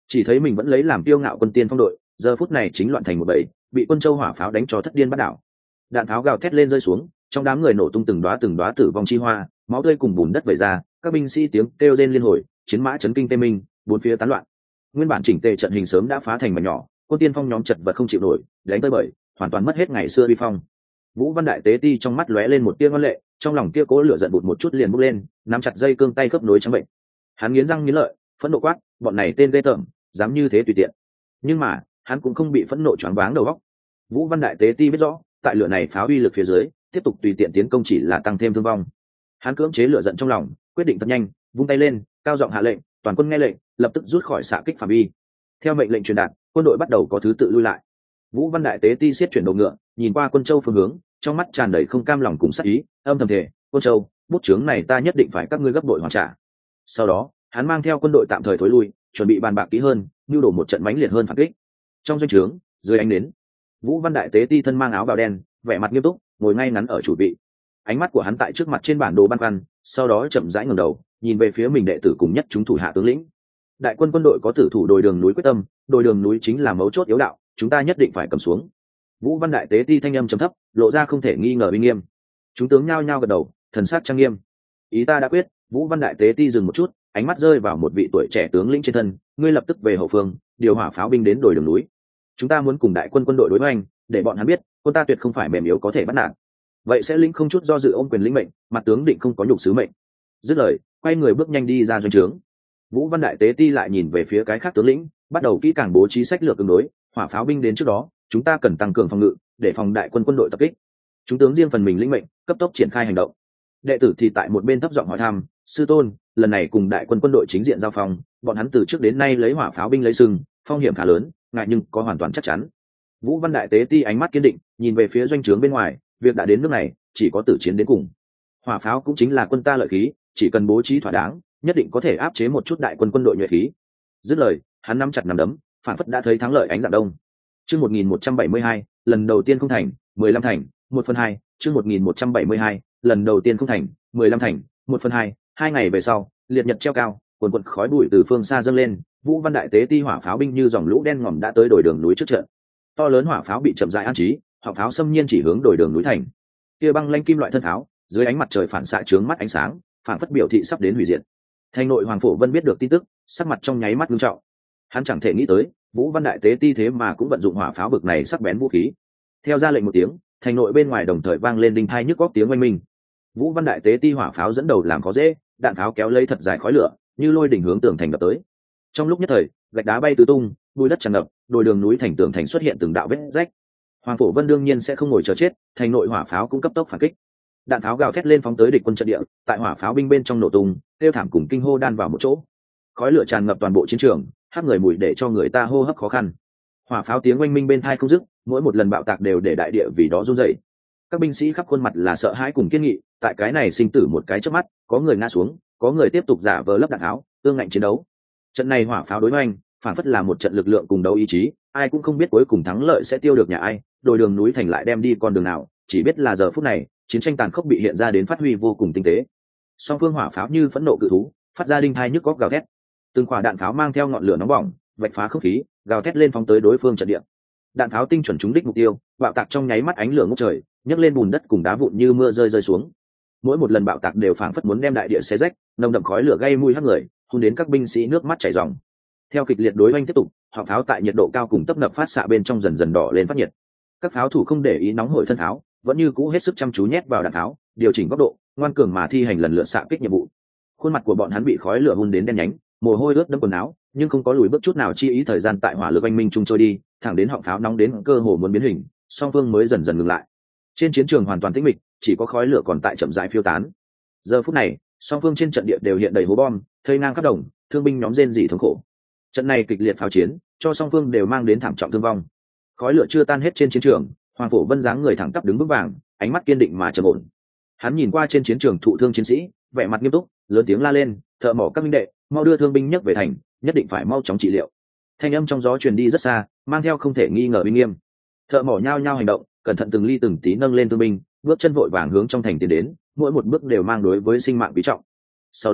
chỉ thấy mình vẫn lấy làm kiêu ngạo quân tiên phong đội, giờ phút này chính loạn thành một bầy, bị quân châu hỏa pháo đánh cho thất điên bắt đảo. Đạn pháo gào thét lên rơi xuống, trong đám người nổ tung từng đóa tử vong chi hoa, máu tươi cùng bùn đất vẩy ra, các binh sĩ tiếng kêu rên liên hồi, chiến mã chấn kinh tê minh, bốn phía tán loạn. Nguyên bản chỉnh tề trận hình sớm đã phá thành mảnh nhỏ, quân tiên phong nhóm chật vật không chịu nổi, đánh tới bời, hoàn toàn mất hết ngày xưa uy phong. Vũ Văn Đại Tế Ti trong mắt lóe lên một tia ngoan lệ, trong lòng kia cố lửa giận bụt một chút liền bốc lên, nắm chặt dây cương tay khớp nối trắng bệnh. Hắn nghiến răng nghiến lợi, phẫn nộ quát, bọn này tên ghê tởm, dám như thế tùy tiện. Nhưng mà, hắn cũng không bị phẫn nộ choáng váng đầu óc. Vũ Văn Đại Tế Ti biết rõ, tại lửa này pháo uy lực phía dưới, tiếp tục tùy tiện tiến công chỉ là tăng thêm thương vong. Hắn cưỡng chế lửa giận trong lòng, quyết định thật nhanh, vung tay lên, cao giọng hạ lệnh, toàn quân nghe lệnh, lập tức rút khỏi xạ kích phạm vi. Theo mệnh lệnh truyền đạt, quân đội bắt đầu có thứ tự lui lại. Vũ Văn Đại Tế Ti siết chuyển đầu ngựa, nhìn qua Quân Châu phương hướng, trong mắt tràn đầy không cam lòng cùng sát ý, âm thầm thề, Quân Châu, bút chướng này ta nhất định phải các ngươi gấp bội hoàn trả. Sau đó, hắn mang theo quân đội tạm thời thối lui, chuẩn bị bàn bạc kỹ hơn, nưu đổ một trận mãnh liệt hơn phản kích. Trong doanh trướng, dưới ánh nến, Vũ Văn Đại Tế Ti thân mang áo bào đen, vẻ mặt nghiêm túc, ngồi ngay ngắn ở chủ vị. Ánh mắt của hắn tại trước mặt trên bản đồ băn khoăn, sau đó chậm rãi ngẩng đầu, nhìn về phía mình đệ tử cùng nhất chúng thủ hạ tướng lĩnh. Đại quân quân đội có tử thủ đồi đường núi quyết tâm, đồi đường núi chính là mấu chốt yếu đạo, chúng ta nhất định phải cầm xuống. Vũ Văn Đại Tế Ti thanh âm trầm thấp, lộ ra không thể nghi ngờ uy nghiêm. Chúng tướng nhao nhao gật đầu, thần sắc trang nghiêm. Ý ta đã quyết. Vũ Văn Đại Tế Ti dừng một chút, ánh mắt rơi vào một vị tuổi trẻ tướng lĩnh trên thân, ngươi lập tức về hậu phương, điều hỏa pháo binh đến đồi đường núi. Chúng ta muốn cùng đại quân quân đội đối hoành, để bọn hắn biết, quân ta tuyệt không phải mềm yếu có thể bắt nạt. Vậy sẽ lĩnh không chút do dự ôm quyền lĩnh mệnh, mặt tướng định không có nhục sứ mệnh. Dứt lời, quay người bước nhanh đi ra doanh trướng. Vũ Văn Đại Tế Ti lại nhìn về phía cái khác tướng lĩnh, bắt đầu kỹ càng bố trí sách lược ứng đối, hỏa pháo binh đến trước đó, chúng ta cần tăng cường phòng ngự, để phòng đại quân quân đội tập kích. Chúng tướng riêng phần mình lĩnh mệnh, cấp tốc triển khai hành động. Đệ tử thì tại một bên thấp giọng hỏi thăm, sư tôn, lần này cùng đại quân quân đội chính diện giao phong, bọn hắn từ trước đến nay lấy hỏa pháo binh lấy sừng, phong hiểm khá lớn, ngại nhưng có hoàn toàn chắc chắn. Vũ Văn Đại Tế Ti ánh mắt kiên định, nhìn về phía doanh trướng bên ngoài, việc đã đến nước này, chỉ có tử chiến đến cùng. Hỏa pháo cũng chính là quân ta lợi khí, chỉ cần bố trí thỏa đáng, nhất định có thể áp chế một chút đại quân quân đội nhuệ khí. Dứt lời, hắn nắm chặt nắm đấm, phản phất đã thấy thắng lợi ánh dạng đông. Chương 1172, lần đầu tiên không thành, 15 thành, 1/2, chương 1172, lần đầu tiên không thành, 15 thành, 1/2, 2 ngày về sau, liệt nhật treo cao, quần quần khói bụi từ phương xa dâng lên, Vũ Văn Đại Tế Ti hỏa pháo binh như dòng lũ đen ngòm đã tới đồi đường núi trước trận. To lớn hỏa pháo bị chậm rãi an trí, họng pháo xâm nhiên chỉ hướng đồi đường núi thành. Kia băng lanh kim loại thân pháo, dưới ánh mặt trời phản xạ chướng mắt ánh sáng, phản phất biểu thị sắp đến hủy diệt. Thành nội Hoàng Phổ Vân biết được tin tức, sắc mặt trong nháy mắt nghiêm trọng. Hắn chẳng thể nghĩ tới, Vũ Văn Đại Tế Ti thế mà cũng vận dụng hỏa pháo bực này sắc bén vũ khí. Theo ra lệnh một tiếng, thành nội bên ngoài đồng thời vang lên đinh thai nhức góc tiếng oanh minh. Vũ Văn Đại Tế Ti hỏa pháo dẫn đầu làm khó dễ, đạn pháo kéo lấy thật dài khói lửa, như lôi đỉnh hướng tường thành đập tới. Trong lúc nhất thời, gạch đá bay tứ tung, bụi đất tràn ngập, đồi đường núi thành tường thành xuất hiện từng đạo vết rách. Hoàng Phổ Vân đương nhiên sẽ không ngồi chờ chết, thành nội hỏa pháo cũng cấp tốc phản kích. Đạn pháo gào thét lên phóng tới địch quân trận địa, tại hỏa pháo binh bên trong nổ tung, kêu thảm cùng kinh hô đan vào một chỗ. Khói lửa tràn ngập toàn bộ chiến trường, hắc người mùi để cho người ta hô hấp khó khăn. Hỏa pháo tiếng oanh minh bên tai không dứt, mỗi một lần bạo tạc đều để đại địa vì đó run rẩy. Các binh sĩ khắp khuôn mặt là sợ hãi cùng kiên nghị, tại cái này sinh tử một cái chớp mắt, có người ngã xuống, có người tiếp tục giả vờ lấp đạn tháo, tương ngạnh chiến đấu. Trận này hỏa pháo đối hoành, phản phất là một trận lực lượng cùng đấu ý chí, ai cũng không biết cuối cùng thắng lợi sẽ tiêu được nhà ai, đồi đường núi thành lại đem đi con đường nào, chỉ biết là giờ phút này, chiến tranh tàn khốc bị hiện ra đến phát huy vô cùng tinh tế. Song phương hỏa pháo như phẫn nộ cự thú, phát ra đinh thai nhức góc gào thét. Từng quả đạn pháo mang theo ngọn lửa nóng bỏng, vạch phá không khí, gào thét lên phóng tới đối phương trận địa. Đạn pháo tinh chuẩn trúng đích mục tiêu, bạo tạc trong nháy mắt ánh lửa ngút trời, nhấc lên bùn đất cùng đá vụn như mưa rơi xuống. Mỗi một lần bạo tạc đều phảng phất muốn đem đại địa xé rách, nồng đậm khói lửa gây mùi hắc người, hôn đến các binh sĩ nước mắt chảy ròng. Theo kịch liệt đối oanh tiếp tục, hỏa pháo tại nhiệt độ cao cùng tấp nập phát xạ bên trong dần dần đỏ lên phát nhiệt. Các pháo thủ không để ý nóng hổi thân pháo, vẫn như cũ hết sức chăm chú nhét vào đạn pháo, điều chỉnh góc độ, ngoan cường mà thi hành lần lượt xạ kích nhiệm vụ. Khuôn mặt của bọn hắn bị khói lửa hun đến đen nhánh, mồ hôi ướt đẫm quần áo, nhưng không có lùi bước chút nào chi ý thời gian tại hỏa lực oanh minh trung trôi đi, thẳng đến họng pháo nóng đến cơ hồ muốn biến hình, song phương mới dần dần ngừng lại. Trên chiến trường hoàn toàn tĩnh mịch, chỉ có khói lửa còn tại chậm rãi phiêu tán. Giờ phút này, song phương trên trận địa đều hiện đầy hố bom, thây ngang khắp đồng, thương binh nhóm rên rỉ thống khổ. Trận này kịch liệt pháo chiến, cho song phương đều mang đến thảm trọng thương vong. Khói lửa chưa tan hết trên chiến trường, Hoàng Phổ Vân dáng người thẳng tắp đứng vững vàng, ánh mắt kiên định mà trầm ổn. Hắn nhìn qua trên chiến trường thụ thương chiến sĩ, vẻ mặt nghiêm túc, lớn tiếng la lên, thợ mỏ các minh đệ, mau đưa thương binh nhất về thành, nhất định phải mau chóng trị liệu. Thanh âm trong gió truyền đi rất xa, mang theo không thể nghi ngờ uy nghiêm. Thợ mỏ nhao nhao hành động, cẩn thận từng ly từng tí nâng lên thương binh, bước chân vội vàng hướng trong thành tiến đến, mỗi một bước đều mang đối với sinh mạng quý trọng. Sau đó,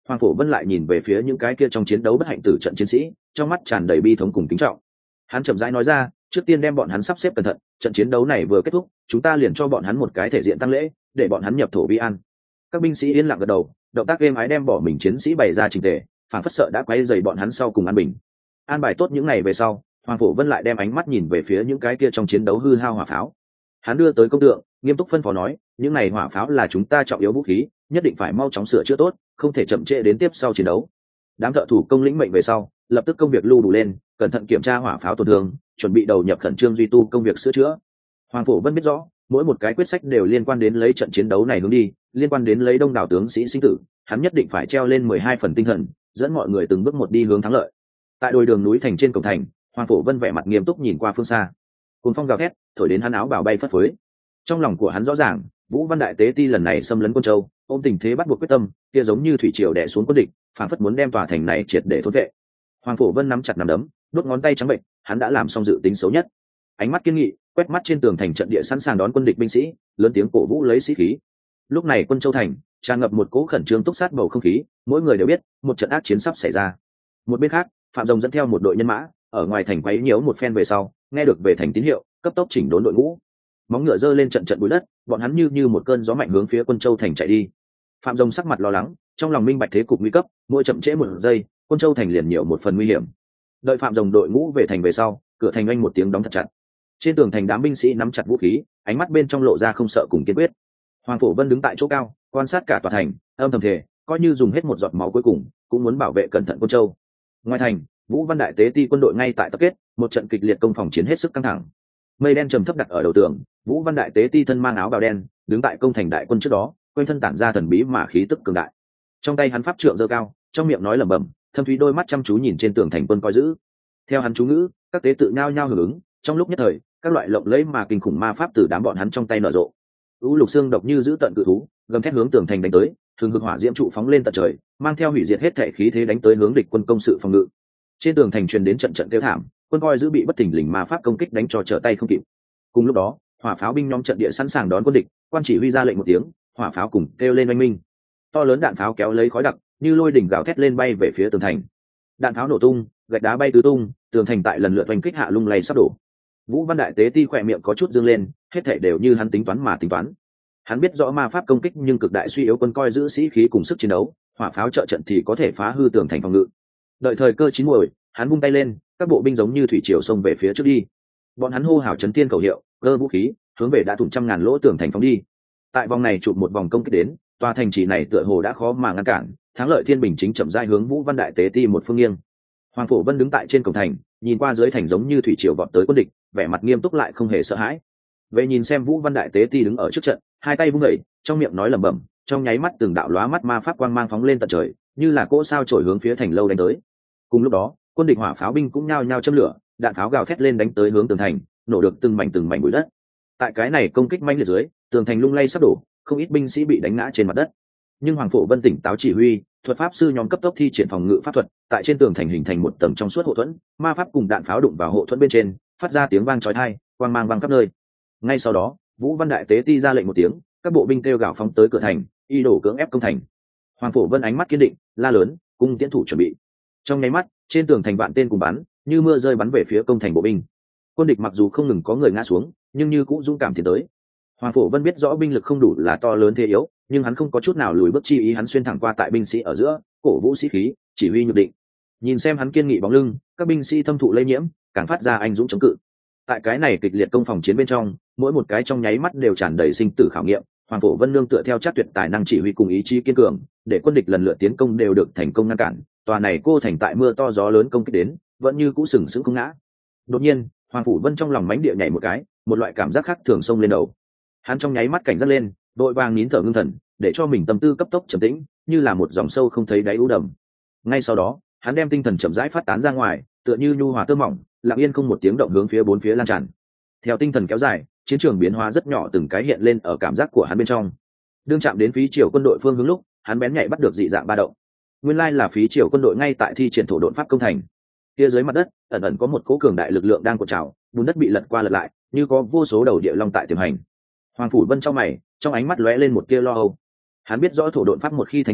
Hoàng Phổ Vân lại nhìn về phía những cái kia trong chiến đấu bất hạnh tử trận chiến sĩ, trong mắt tràn đầy bi thống cùng kính trọng. Hắn chậm rãi nói ra, trước tiên đem bọn hắn sắp xếp cẩn thận, trận chiến đấu này vừa kết thúc, chúng ta liền cho bọn hắn một cái thể diện tăng lễ, để bọn hắn nhập thổ vi an. Các binh sĩ yên lặng gật đầu, động tác êm ái đem bỏ mình chiến sĩ bày ra chỉnh tề, phản phất sợ đã quấy rầy bọn hắn sau cùng an bình. An bài tốt những ngày về sau, Hoàng Phổ Vân lại đem ánh mắt nhìn về phía những cái kia trong chiến đấu hư hao hỏa pháo. Hắn đưa tới công tượng, nghiêm túc phân phó nói, những này hỏa pháo là chúng ta trọng yếu vũ khí, nhất định phải mau chóng sửa chữa tốt, không thể chậm trễ đến tiếp sau chiến đấu. Đám thợ thủ công lĩnh mệnh về sau, lập tức công việc lưu đủ lên, cẩn thận kiểm tra hỏa pháo tổn thương, chuẩn bị đầu nhập khẩn trương duy tu công việc sửa chữa. Hoàng Phổ Vân biết rõ, mỗi một cái quyết sách đều liên quan đến lấy trận chiến đấu này hướng đi, liên quan đến lấy đông đảo tướng sĩ sinh tử, hắn nhất định phải treo lên 12 phần tinh thần, dẫn mọi người từng bước một đi hướng thắng lợi. Tại đồi đường núi thành trên cổng thành, Hoàng Phổ Vân vẻ mặt nghiêm túc nhìn qua phương xa. Cuồng phong gào thét, thổi đến hắn áo bào bay phất phới. Trong lòng của hắn rõ ràng, Vũ Văn Đại Tế Ti lần này xâm lấn Quân Châu, ôm tình thế bắt buộc quyết tâm, kia giống như thủy triều đè xuống quân địch, phản phất muốn đem tòa thành này triệt để thôn vệ. Hoàng Phổ Vân nắm chặt nắm đấm, đốt ngón tay trắng bệnh, hắn đã làm xong dự tính xấu nhất. Ánh mắt kiên nghị, quét mắt trên tường thành trận địa sẵn sàng đón quân địch binh sĩ, lớn tiếng cổ vũ lấy sĩ khí. Lúc này Quân Châu thành tràn ngập một cỗ khẩn trương túc sát bầu không khí, mỗi người đều biết một trận ác chiến sắp xảy ra. Một bên khác, Phạm Rồng dẫn theo một đội nhân mã, ở ngoài thành quấy nhiễu một phen về sau, nghe được về thành tín hiệu, cấp tốc chỉnh đốn đội ngũ. Móng ngựa giơ lên trận trận bụi đất, bọn hắn như một cơn gió mạnh hướng phía Quân Châu thành chạy đi. Phạm Rồng sắc mặt lo lắng, trong lòng minh bạch thế cục nguy cấp, mỗi chậm trễ một giây, Quân Châu thành liền nhiều một phần nguy hiểm. Đợi Phạm Rồng đội ngũ về thành về sau, cửa thành anh một tiếng đóng thật chặt. Trên tường thành đám binh sĩ nắm chặt vũ khí, ánh mắt bên trong lộ ra không sợ cùng kiên quyết. Hoàng Phổ Vân đứng tại chỗ cao, quan sát cả tòa thành, âm thầm thề, coi như dùng hết một giọt máu cuối cùng, cũng muốn bảo vệ cẩn thận Quân Châu. Ngoài thành, Vũ Văn Đại Tế Ti quân đội ngay tại tập kết, một trận kịch liệt công phòng chiến hết sức căng thẳng. Mây đen trầm thấp đặt ở đầu tường, Vũ Văn Đại Tế Ti thân mang áo bào đen, đứng tại công thành đại quân trước đó, quanh thân tản ra thần bí mà khí tức cường đại. Trong tay hắn pháp trượng giơ cao, trong miệng nói lẩm bẩm, thâm thúy đôi mắt chăm chú nhìn trên tường thành quân coi giữ. Theo hắn chú ngữ, các tế tự nhao nhao hưởng ứng, trong lúc nhất thời, các loại lộng lẫy mà kinh khủng ma pháp từ đám bọn hắn trong tay nở rộ. U lục xương độc như giữ tận cự thú, gầm thét hướng tường thành đánh tới, thường hực hỏa diễm trụ phóng lên tận trời, mang theo hủy diệt hết thể khí thế đánh tới hướng địch quân công sự phòng ngự. Trên tường thành truyền đến trận trận kêu thảm, quân coi giữ bị bất thình lình ma pháp công kích đánh cho trở tay không kịp. Cùng lúc đó, hỏa pháo binh nhóm trận địa sẵn sàng đón quân địch, quan chỉ huy ra lệnh một tiếng, hỏa pháo cùng kêu lên oanh minh. To lớn đạn pháo kéo lấy khói đặc, như lôi đỉnh gào thét lên bay về phía tường thành. Đạn pháo nổ tung, gạch đá bay tứ tung, tường thành tại lần lượt oanh kích hạ lung lay sắp đổ. Vũ Văn Đại Tế Ti khỏe miệng có chút dương lên, hết thảy đều như hắn tính toán mà tính toán. Hắn biết rõ ma pháp công kích nhưng cực đại suy yếu quân coi giữ sĩ khí cùng sức chiến đấu, hỏa pháo trợ trận thì có thể phá hư tường thành phòng ngự. Đợi thời cơ chín muồi, hắn vung tay lên, các bộ binh giống như thủy triều xông về phía trước đi. Bọn hắn hô hào chấn thiên cầu hiệu, cơ vũ khí, hướng về đã thủng trăm ngàn lỗ tường thành phóng đi. Tại vòng này chụp một vòng công kích đến, tòa thành trì này tựa hồ đã khó mà ngăn cản, thắng lợi thiên bình chính chậm rãi hướng Vũ Văn Đại Tế Ti một phương nghiêng. Hoàng Phổ Vân đứng tại trên cổng thành, nhìn qua dưới thành giống như thủy triều vọt tới quân địch, vẻ mặt nghiêm túc lại không hề sợ hãi. Về nhìn xem Vũ Văn Đại Tế Ti đứng ở trước trận, hai tay vung dậy, trong miệng nói lẩm bẩm, trong nháy mắt từng đạo lóa mắt ma pháp quang mang phóng lên tận trời, như là cỗ sao chổi hướng phía thành lâu đánh tới. Cùng lúc đó, quân địch hỏa pháo binh cũng nhao nhao châm lửa, đạn pháo gào thét lên đánh tới hướng tường thành, nổ được từng mảnh bụi đất. Tại cái này công kích manh liệt dưới, tường thành lung lay sắp đổ, không ít binh sĩ bị đánh ngã trên mặt đất. Nhưng Hoàng Phổ Vân tỉnh táo chỉ huy, thuật pháp sư nhóm cấp tốc thi triển phòng ngự pháp thuật, tại trên tường thành hình thành một tầng trong suốt hộ thuẫn, ma pháp cùng đạn pháo đụng vào hộ thuẫn bên trên, phát ra tiếng vang chói tai, quang mang vang khắp nơi. Ngay sau đó, Vũ Văn Đại Tế Ti ra lệnh một tiếng, các bộ binh kêu gào phóng tới cửa thành, y đổ cưỡng ép công thành. Hoàng Phổ Vân ánh mắt kiên định, la lớn, cung tiễn thủ chuẩn bị. Trong nháy mắt, trên tường thành vạn tên cùng bắn, như mưa rơi bắn về phía công thành bộ binh. Quân địch mặc dù không ngừng có người ngã xuống, nhưng như cũng dũng cảm tiến tới. Hoàng Phổ Vân biết rõ binh lực không đủ là to lớn thế yếu, nhưng hắn không có chút nào lùi bước chi ý, hắn xuyên thẳng qua tại binh sĩ ở giữa, cổ vũ sĩ khí, chỉ huy nhược định. Nhìn xem hắn kiên nghị bóng lưng, các binh sĩ thâm thụ lây nhiễm, càng phát ra anh dũng chống cự. Tại cái này kịch liệt công phòng chiến bên trong, mỗi một cái trong nháy mắt đều tràn đầy sinh tử khảo nghiệm. Hoàng Phổ Vân nương tựa theo chắc tuyệt tài năng chỉ huy cùng ý chí kiên cường, để quân địch lần lượt tiến công đều được thành công ngăn cản. Tòa này cô thành tại mưa to gió lớn công kích đến, vẫn như cũ sừng sững không ngã. Đột nhiên, Hoàng Phổ Vân trong lòng mãnh địa nhảy một cái, một loại cảm giác khác thường xông lên đầu. Hắn trong nháy mắt cảnh giác lên, đội vàng nín thở ngưng thần, để cho mình tâm tư cấp tốc trầm tĩnh, như là một dòng sâu không thấy đáy u đầm. Ngay sau đó, hắn đem tinh thần chậm rãi phát tán ra ngoài, tựa như nhu hòa tơ mỏng, lặng yên không một tiếng động hướng phía bốn phía lan tràn. Theo tinh thần kéo dài, chiến trường biến hóa rất nhỏ từng cái hiện lên ở cảm giác của hắn bên trong. Đương chạm đến phí triều quân đội phương hướng lúc, hắn bén nhạy bắt được dị dạng ba động. Nguyên lai là phí triều quân đội ngay tại thi triển thổ độn pháp công thành. Kia dưới mặt đất, ẩn ẩn có một cỗ cường đại lực lượng đang cuộn trào, bùn đất bị lật qua lật lại, như có vô số đầu địa long tại tiềm hành. Hoàng Phủ Vân trong mày, trong ánh mắt lóe lên một tia lo âu. Hắn biết rõ thổ độn pháp một khi thành công,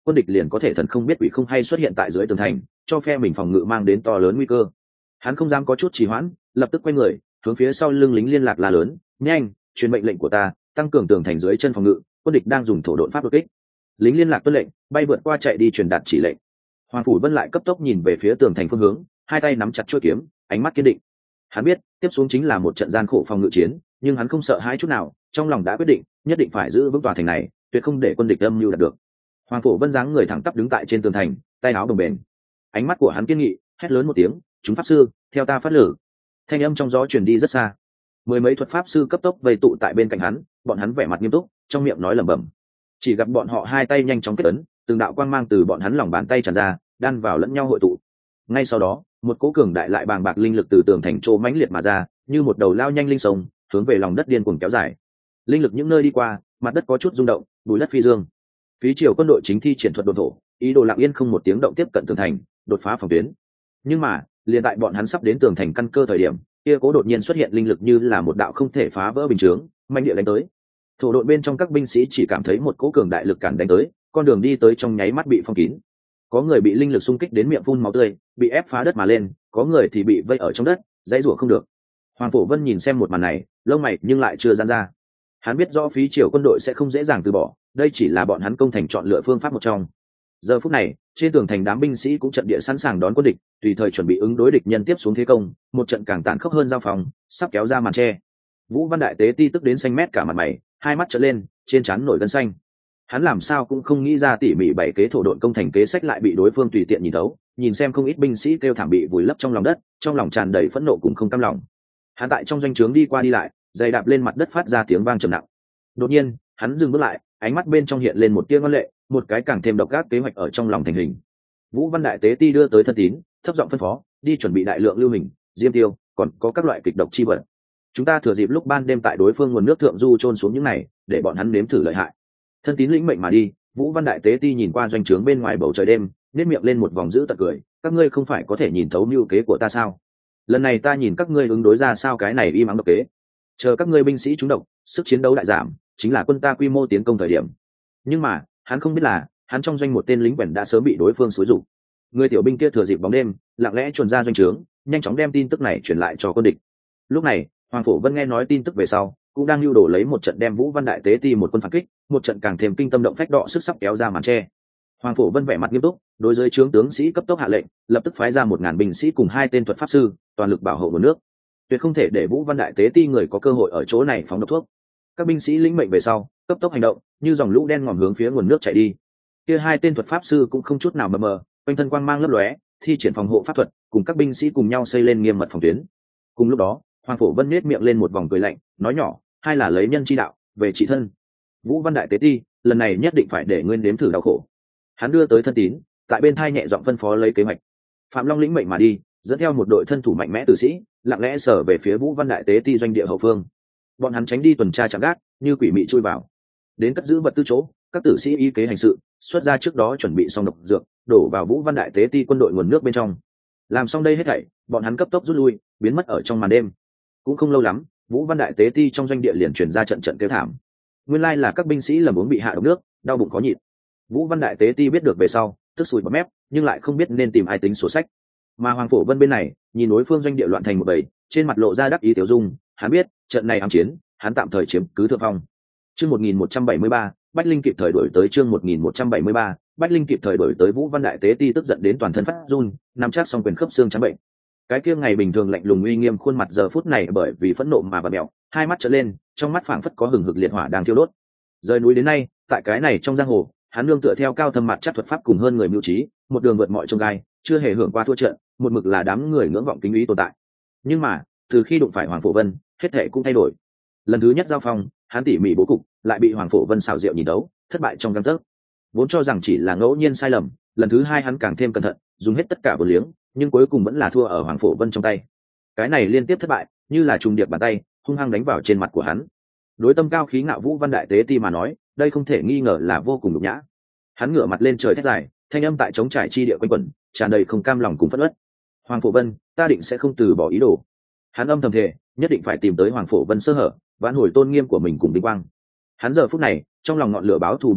quân địch liền có thể thần không biết quỷ không hay xuất hiện tại dưới tường thành, cho phe mình phòng ngự mang đến to lớn nguy cơ. Hắn không dám có chút trì hoãn, lập tức quay người hướng phía sau lưng lính liên lạc la lớn: nhanh, truyền mệnh lệnh của ta, tăng cường tường thành dưới chân phòng ngự, quân địch đang dùng thổ độn pháp đột kích. Lính liên lạc tuân lệnh, bay vượt qua chạy đi truyền đạt chỉ lệnh. Hoàng Phủ Vân lại cấp tốc nhìn về phía tường thành phương hướng, hai tay nắm chặt chuôi kiếm, ánh mắt kiên định. Hắn biết tiếp xuống chính là một trận gian khổ phòng ngự chiến, nhưng hắn không sợ hãi chút nào, trong lòng đã quyết định nhất định phải giữ vững tòa thành này, tuyệt không để quân địch âm mưu đạt được. Hoàng Phủ Vân dáng người thẳng tắp đứng tại trên tường thành, tay áo đồng bền, ánh mắt của hắn kiên nghị, hét lớn một tiếng: chúng pháp sư, theo ta phát lử. Thanh âm trong gió truyền đi rất xa, mười mấy thuật pháp sư cấp tốc vây tụ tại bên cạnh hắn, bọn hắn vẻ mặt nghiêm túc, trong miệng nói lẩm bẩm. Chỉ gặp bọn họ hai tay nhanh chóng kết ấn, từng đạo quang mang từ bọn hắn lòng bàn tay tràn ra, đan vào lẫn nhau hội tụ. Ngay sau đó, một cỗ cường đại lại bàng bạc linh lực từ tường thành trô mãnh liệt mà ra, như một đầu lao nhanh linh sông, hướng về lòng đất điên cuồng kéo dài. Linh lực những nơi đi qua, mặt đất có chút rung động, bùi đất phi dương. Phí triều quân đội chính thi triển thuật độn thổ, ý đồ lặng yên không một tiếng động tiếp cận tường thành, đột phá phòng tuyến. Nhưng mà, liền tại bọn hắn sắp đến tường thành căn cơ thời điểm, kia cố đột nhiên xuất hiện linh lực như là một đạo không thể phá vỡ bình chướng, mạnh địa đánh tới. Thổ độn bên trong các binh sĩ chỉ cảm thấy một cỗ cường đại lực cản đánh tới, con đường đi tới trong nháy mắt bị phong kín. Có người bị linh lực xung kích đến miệng phun máu tươi, bị ép phá đất mà lên, có người thì bị vây ở trong đất, dãy rủa không được. Hoàng Phổ Vân nhìn xem một màn này, lông mày nhưng lại chưa giãn ra. Hắn biết rõ phí triều quân đội sẽ không dễ dàng từ bỏ, đây chỉ là bọn hắn công thành chọn lựa phương pháp một trong. Giờ phút này, trên tường thành đám binh sĩ cũng trận địa sẵn sàng đón quân địch, tùy thời chuẩn bị ứng đối địch nhân tiếp xuống thế công, một trận càng tàn khốc hơn giao phòng, sắp kéo ra màn che. Vũ Văn Đại Tế Ti tức đến xanh mét cả mặt mày, hai mắt trợn lên, trên trán nổi gân xanh. Hắn làm sao cũng không nghĩ ra tỉ mỉ bảy kế thổ độn công thành kế sách lại bị đối phương tùy tiện nhìn thấu, nhìn xem không ít binh sĩ kêu thảm bị vùi lấp trong lòng đất, trong lòng tràn đầy phẫn nộ cùng không cam lòng. Hắn tại trong doanh trướng đi qua đi lại, giày đạp lên mặt đất phát ra tiếng vang trầm nặng. Đột nhiên, hắn dừng bước lại, ánh mắt bên trong hiện lên một tia ngoan lệ, một cái càng thêm độc ác kế hoạch ở trong lòng thành hình. Vũ Văn Đại Tế Ti đưa tới thân tín, thấp giọng phân phó, đi chuẩn bị đại lượng lưu hình, diêm tiêu, còn có các loại kịch độc chi vật. Chúng ta thừa dịp lúc ban đêm tại đối phương nguồn nước thượng du chôn xuống những này, để bọn hắn nếm thử lợi hại. Thân tín lĩnh mệnh mà đi. Vũ Văn Đại Tế Ti nhìn qua doanh trướng bên ngoài bầu trời đêm, nét miệng lên một vòng dữ tợn cười, các ngươi không phải có thể nhìn thấu mưu kế của ta sao? Lần này ta nhìn các ngươi ứng đối ra sao cái này im ắng độc kế. Chờ các ngươi binh sĩ trúng độc, sức chiến đấu đại giảm, chính là quân ta quy mô tiến công thời điểm. Nhưng mà, hắn không biết là, hắn trong doanh một tên lính quèn đã sớm bị đối phương xúi rục. Người tiểu binh kia thừa dịp bóng đêm, lặng lẽ chuồn ra doanh trướng, nhanh chóng đem tin tức này truyền lại cho quân địch. Lúc này, Hoàng Phổ Vân nghe nói tin tức về sau, cũng đang lưu đồ lấy một trận đem Vũ Văn Đại Tế Ti một quân phản kích, một trận càng thêm kinh tâm động phách đọ sức sắp kéo ra màn che. Hoàng Phổ Vân vẻ mặt nghiêm túc, đối với trướng tướng sĩ cấp tốc hạ lệnh, lập tức phái ra 1000 binh sĩ cùng 2 tên thuật pháp sư, toàn lực bảo hộ nguồn nước. Tuyệt không thể để Vũ Văn Đại Tế Ti người có cơ hội ở chỗ này phóng độc thuốc. Các binh sĩ lĩnh mệnh về sau, cấp tốc hành động, như dòng lũ đen ngòm hướng phía nguồn nước chạy đi. Kia 2 tên thuật pháp sư cũng không chút nào mờ mờ, quanh thân quang mang lấp lóe, thi triển phòng hộ pháp thuật, cùng các binh sĩ cùng nhau xây lên nghiêm mật phòng tuyến. Cùng lúc đó, Hoàng Phổ Vân nhếch miệng lên một vòng cười lạnh, nói nhỏ, hai là lấy nhân chi đạo, về trị thân. Vũ Văn Đại Tế Ti, lần này nhất định phải để ngươi nếm thử đau khổ. Hắn đưa tới thân tín, tại bên thai nhẹ giọng phân phó lấy kế hoạch. Phạm Long lĩnh mệnh mà đi, dẫn theo một đội thân thủ mạnh mẽ tử sĩ, lặng lẽ sở về phía Vũ Văn Đại Tế Ti doanh địa hậu phương. Bọn hắn tránh đi tuần tra chạm gác, như quỷ mị chui vào. Đến cất giữ vật tư chỗ, các tử sĩ y kế hành sự, xuất ra trước đó chuẩn bị xong độc dược, đổ vào Vũ Văn Đại Tế Ti quân đội nguồn nước bên trong. Làm xong đây hết thảy, bọn hắn cấp tốc rút lui, biến mất ở trong màn đêm. Cũng không lâu lắm, Vũ Văn Đại Tế Ti trong doanh địa liền truyền ra trận trận kêu thảm. Nguyên lai là các binh sĩ lầm uống bị hạ độc nước, đau bụng khó nhịn. Vũ Văn Đại Tế Ti biết được về sau, tức sùi bọt mép, nhưng lại không biết nên tìm ai tính sổ sách. Mà Hoàng Phổ Vân bên này, nhìn đối phương doanh địa loạn thành một bầy, trên mặt lộ ra đắc ý tiểu dung, hắn biết, trận này ám chiến, hắn tạm thời chiếm cứ thượng phong. Chương 1173, Bách Linh kịp thời đổi tới chương 1173, Bách Linh kịp thời đổi tới. Vũ Văn Đại Tế Ti tức giận đến toàn thân phát run, nằm chắc song quyền khớp xương trắng bệnh. Cái kia ngày bình thường lạnh lùng uy nghiêm khuôn mặt giờ phút này bởi vì phẫn nộ mà bật mèo, hai mắt trợn lên, trong mắt phảng phất có hừng hực liệt hỏa đang thiêu đốt. Rời núi đến nay, tại cái này trong giang hồ, hắn nương tựa theo cao thâm mặt chắc thuật pháp cùng hơn người mưu trí, một đường vượt mọi chông gai, chưa hề hưởng qua thua trận, một mực là đám người ngưỡng vọng kính ý tồn tại. Nhưng mà, từ khi đụng phải Hoàng Phổ Vân, hết thảy cũng thay đổi. Lần thứ nhất giao phong, hắn tỉ mỉ bố cục, lại bị Hoàng Phổ Vân xảo diệu nhìn đấu, thất bại trong gang tấc. Vốn cho rằng chỉ là ngẫu nhiên sai lầm, lần thứ hai hắn càng thêm cẩn thận, dùng hết tất cả vốn liếng, nhưng cuối cùng vẫn là thua ở Hoàng Phổ Vân trong tay. Cái này liên tiếp thất bại, như là trùng điệp bàn tay, hung hăng đánh vào trên mặt của hắn. Đối tâm cao khí ngạo Vũ Văn Đại Tế Ti mà nói, đây không thể nghi ngờ là vô cùng nhục nhã. Hắn ngửa mặt lên trời thét dài, thanh âm tại trống trải chi địa quanh quẩn, tràn đầy không cam lòng cùng phẫn uất. Hoàng Phổ Vân, ta định sẽ không từ bỏ ý đồ. Hắn âm thầm thề, nhất định phải tìm tới Hoàng Phổ Vân sơ hở, vãn hồi tôn nghiêm của mình cùng vinh quang. Hắn giờ phút này, trong lòng ngọn lửa báo thù bùng nổ,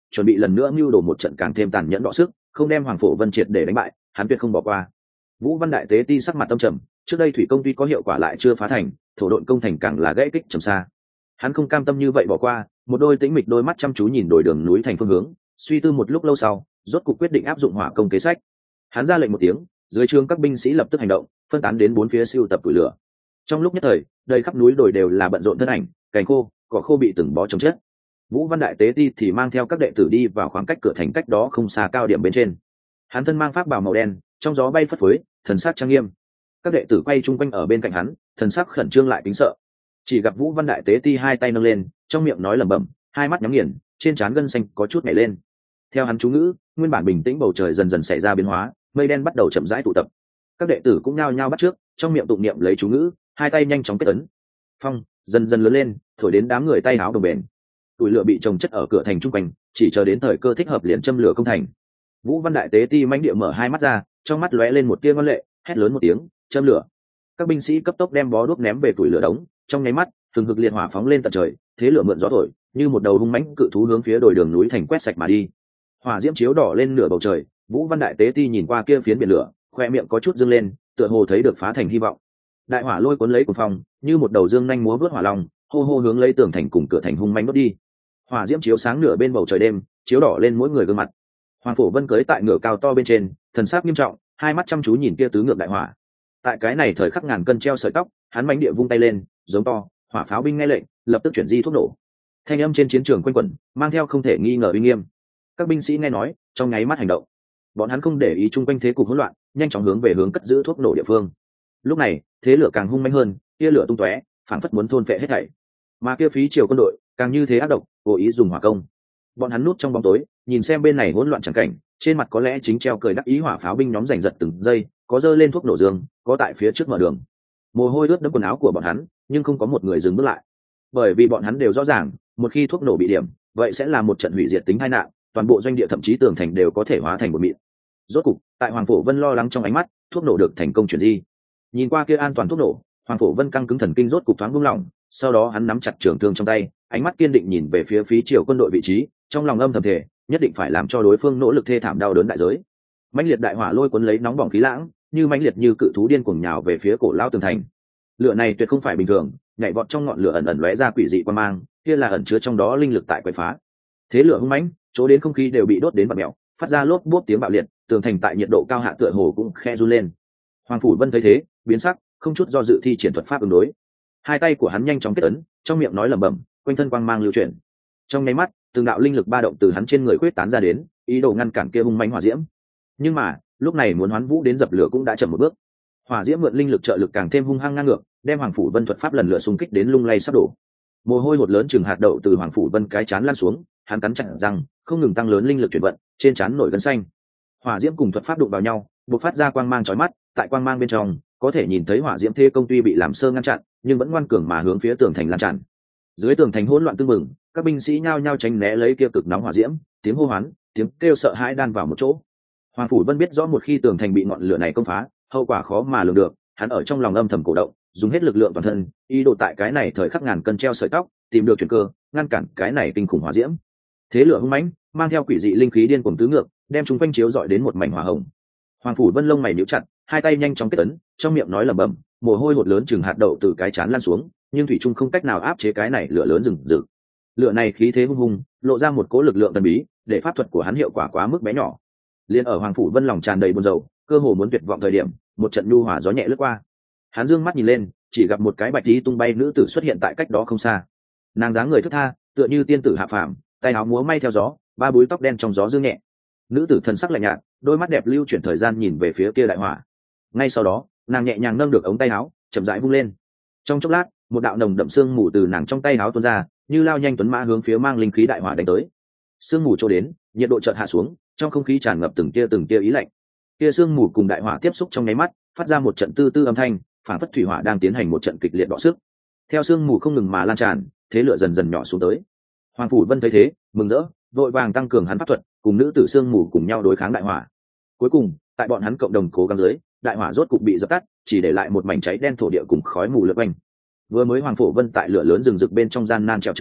chuẩn bị lần nữa mưu đồ một trận càng thêm tàn nhẫn đọ sức, không đem Hoàng Phổ Vân triệt để đánh bại, hắn tuyệt không bỏ qua. Vũ Văn Đại Tế Ti sắc mặt tâm trầm, trước đây thủy công tuy có hiệu quả lại chưa phá thành, thổ độn công thành càng là gãy kích trầm xa. Hắn không cam tâm như vậy bỏ qua, một đôi tĩnh mịch đôi mắt chăm chú nhìn đồi đường núi thành phương hướng, suy tư một lúc lâu sau, rốt cuộc quyết định áp dụng hỏa công kế sách. Hắn ra lệnh một tiếng, dưới trướng các binh sĩ lập tức hành động, phân tán đến bốn phía siêu tập củi lửa. Trong lúc nhất thời, đầy khắp núi đồi đều là bận rộn thân ảnh, cành khô, cỏ khô bị từng bó trồng chất. Vũ Văn Đại Tế Ti thì mang theo các đệ tử đi vào khoảng cách cửa thành cách đó không xa cao điểm bên trên. Hắn thân mang pháp bào màu đen, trong gió bay phất phới, thần sắc trang nghiêm. Các đệ tử quay chung quanh ở bên cạnh hắn, thần sắc khẩn trương lại kính sợ. Chỉ gặp Vũ Văn Đại Tế Ti hai tay nâng lên, trong miệng nói lẩm bẩm, hai mắt nhắm nghiền, trên trán gân xanh có chút nhảy lên. Theo hắn chú ngữ, nguyên bản bình tĩnh bầu trời dần dần xảy ra biến hóa, mây đen bắt đầu chậm rãi tụ tập. Các đệ tử cũng nhao nhao bắt trước, trong miệng tụng niệm lấy chú ngữ, hai tay nhanh chóng kết ấn. Phong dần dần lớn lên, thổi đến đám người tay áo đồng bền. Tủi lửa bị trồng chất ở cửa thành trung quanh, chỉ chờ đến thời cơ thích hợp liền châm lửa công thành. Vũ Văn Đại Tế Ti mãnh địa mở hai mắt ra, trong mắt lóe lên một tia ngoan lệ, hét lớn một tiếng, châm lửa. Các binh sĩ cấp tốc đem bó đuốc ném về tủi lửa đống, trong nháy mắt, hừng hực liệt hỏa phóng lên tận trời, thế lửa mượn gió thổi, như một đầu hung mãnh cự thú hướng phía đồi đường núi thành quét sạch mà đi. Hỏa diễm chiếu đỏ lên nửa bầu trời, Vũ Văn Đại Tế Ti nhìn qua kia phiến biển lửa, khoe miệng có chút dương lên, tựa hồ thấy được phá thành hy vọng. Đại hỏa lôi cuốn lấy cuồng phong, như một đầu dương nhanh múa vớt hỏa long, hô hô hướng lấy tường thành cùng cửa thành hung mãnh đốt đi. Hỏa diễm chiếu sáng nửa bên bầu trời đêm, chiếu đỏ lên mỗi người gương mặt. Hoàng Phổ Vân cưỡi tại ngựa cao to bên trên, thần sắc nghiêm trọng, hai mắt chăm chú nhìn kia tứ ngược đại hỏa. Tại cái này thời khắc ngàn cân treo sợi tóc, hắn mãnh địa vung tay lên, giống to, hỏa pháo binh nghe lệnh, lập tức chuyển di thuốc nổ. Thanh âm trên chiến trường quanh quẩn, mang theo không thể nghi ngờ uy nghiêm. Các binh sĩ nghe nói, trong nháy mắt hành động. Bọn hắn không để ý chung quanh thế cục hỗn loạn, nhanh chóng hướng về hướng cất giữ thuốc nổ địa phương. Lúc này, thế lửa càng hung mãnh hơn, tia lửa tung tóe, phảng phất muốn thôn phệ hết thảy. Mà kia phí triều quân đội, càng như thế ác độc, cố ý dùng hỏa công. Bọn hắn núp trong bóng tối, nhìn xem bên này hỗn loạn chẳng cảnh, trên mặt có lẽ chính treo cười đắc ý hỏa pháo binh nhóm giành giật từng giây, có giơ lên thuốc nổ dương, có tại phía trước mở đường. Mồ hôi ướt đẫm quần áo của bọn hắn, nhưng không có một người dừng bước lại. Bởi vì bọn hắn đều rõ ràng, một khi thuốc nổ bị điểm, vậy sẽ là một trận hủy diệt tính tai nạn, toàn bộ doanh địa thậm chí tường thành đều có thể hóa thành một mịn. Rốt cục, tại Hoàng Phổ Vân lo lắng trong ánh mắt, thuốc nổ được thành công chuyển di. Nhìn qua kia an toàn thuốc nổ, Hoàng Phổ Vân căng cứng thần kinh rốt cục thoáng buông lỏng, sau đó hắn nắm chặt trường thương trong tay, ánh mắt kiên định nhìn về phía phí triều quân đội vị trí, trong lòng âm thầm thề, nhất định phải làm cho đối phương nỗ lực thê thảm đau đớn đại giới. Mãnh liệt đại hỏa lôi cuốn lấy nóng bỏng khí lãng, như mãnh liệt như cự thú điên cuồng nhào về phía cổ lao tường thành. Lửa này tuyệt không phải bình thường, nhảy vọt trong ngọn lửa ẩn ẩn lóe ra quỷ dị quan mang, kia là ẩn chứa trong đó linh lực tại quậy phá. Thế lửa hung mãnh, chỗ đến không khí đều bị đốt đến bạt mèo, phát ra lốp bốp tiếng bạo liệt, tường thành tại nhiệt độ cao hạ tựa hồ cũng khe run lên. Hoàng Phủ Vân thấy thế, biến sắc, không chút do dự thi triển thuật pháp ứng đối. Hai tay của hắn nhanh chóng kết ấn, trong miệng nói lẩm bẩm, quanh thân quang mang lưu chuyển. Trong nháy mắt, từng đạo linh lực ba động từ hắn trên người khuyết tán ra đến, ý đồ ngăn cản kia hung mãnh hỏa diễm. Nhưng mà, lúc này muốn hoán vũ đến dập lửa cũng đã chậm một bước. Hỏa diễm mượn linh lực trợ lực càng thêm hung hăng ngang ngược, đem Hoàng Phủ Vân thuật pháp lần lượt xung kích đến lung lay sắp đổ. Mồ hôi hột lớn chừng hạt đậu từ Hoàng Phủ Vân cái chán lan xuống, hắn cắn chặt răng, không ngừng tăng lớn linh lực chuyển vận, trên trán nổi gân xanh. Hỏa diễm cùng thuật pháp đụng vào nhau, bộc phát ra quang mang chói mắt, tại quang mang bên trong, có thể nhìn thấy hỏa diễm thế công tuy bị làm sơ ngăn chặn, nhưng vẫn ngoan cường mà hướng phía tường thành lan tràn. Dưới tường thành hỗn loạn tương mừng, các binh sĩ nhao nhao tránh né lấy kia cực nóng hỏa diễm, tiếng hô hoán, tiếng kêu sợ hãi đan vào một chỗ. Hoàng Phủ Vân biết rõ một khi tường thành bị ngọn lửa này công phá, hậu quả khó mà lường được, hắn ở trong lòng âm thầm cổ động, dùng hết lực lượng toàn thân, ý đồ tại cái này thời khắc ngàn cân treo sợi tóc, tìm được chuyển cơ, ngăn cản cái này kinh khủng hỏa diễm. Thế lửa hung mãnh, mang theo quỷ dị linh khí điên cuồng tứ ngược, đem chúng quanh chiếu rọi đến một mảnh hỏa hồng. Hoàng Phủ Vân lông mày nhíu chặt, hai tay nhanh chóng kết ấn, trong miệng nói lẩm bẩm, mồ hôi hột lớn chừng hạt đậu từ cái chán lan xuống, nhưng thủy trung không cách nào áp chế cái này lửa lớn rừng rực. Lửa này khí thế hung hùng, lộ ra một cỗ lực lượng thần bí, để pháp thuật của hắn hiệu quả quá mức bé nhỏ. Liên ở Hoàng Phủ Vân lòng tràn đầy buồn rầu, cơ hồ muốn tuyệt vọng thời điểm, một trận nhu hòa gió nhẹ lướt qua. Hắn dương mắt nhìn lên, chỉ gặp một cái bạch tí tung bay nữ tử xuất hiện tại cách đó không xa. Nàng dáng người thướt tha, tựa như tiên tử hạ phàm, tay áo múa may theo gió, ba búi tóc đen trong gió dương nhẹ. Nữ tử thần sắc lạnh nhạt, đôi mắt đẹp lưu chuyển thời gian nhìn về phía kia đại hỏa. Ngay sau đó, nàng nhẹ nhàng nâng được ống tay áo, chậm rãi vung lên. Trong chốc lát, một đạo nồng đậm sương mù từ nàng trong tay áo tuôn ra, như lao nhanh tuấn mã hướng phía mang linh khí đại hỏa đánh tới. Sương mù trôi đến, nhiệt độ chợt hạ xuống, trong không khí tràn ngập từng tia ý lạnh. Kia sương mù cùng đại hỏa tiếp xúc trong nháy mắt, phát ra một trận tư tư âm thanh, phản phất thủy hỏa đang tiến hành một trận kịch liệt đọ sức. Theo sương mù không ngừng mà lan tràn, thế lửa dần dần nhỏ xuống tới. Hoàng Phủ Vân thấy thế, mừng rỡ, vội vàng tăng cường hắn pháp thuật, cùng nữ tử sương mù cùng nhau đối kháng đại hỏa. Cuối cùng, tại bọn hắn cộng đồng cố gắng dưới, đại hỏa rốt cục bị dập tắt, chỉ để lại một mảnh cháy đen thổ địa cùng khói mù lượn quanh. Vừa mới Hoàng Phủ Vân tại lửa lớn rừng rực bên trong gian nan trèo trống,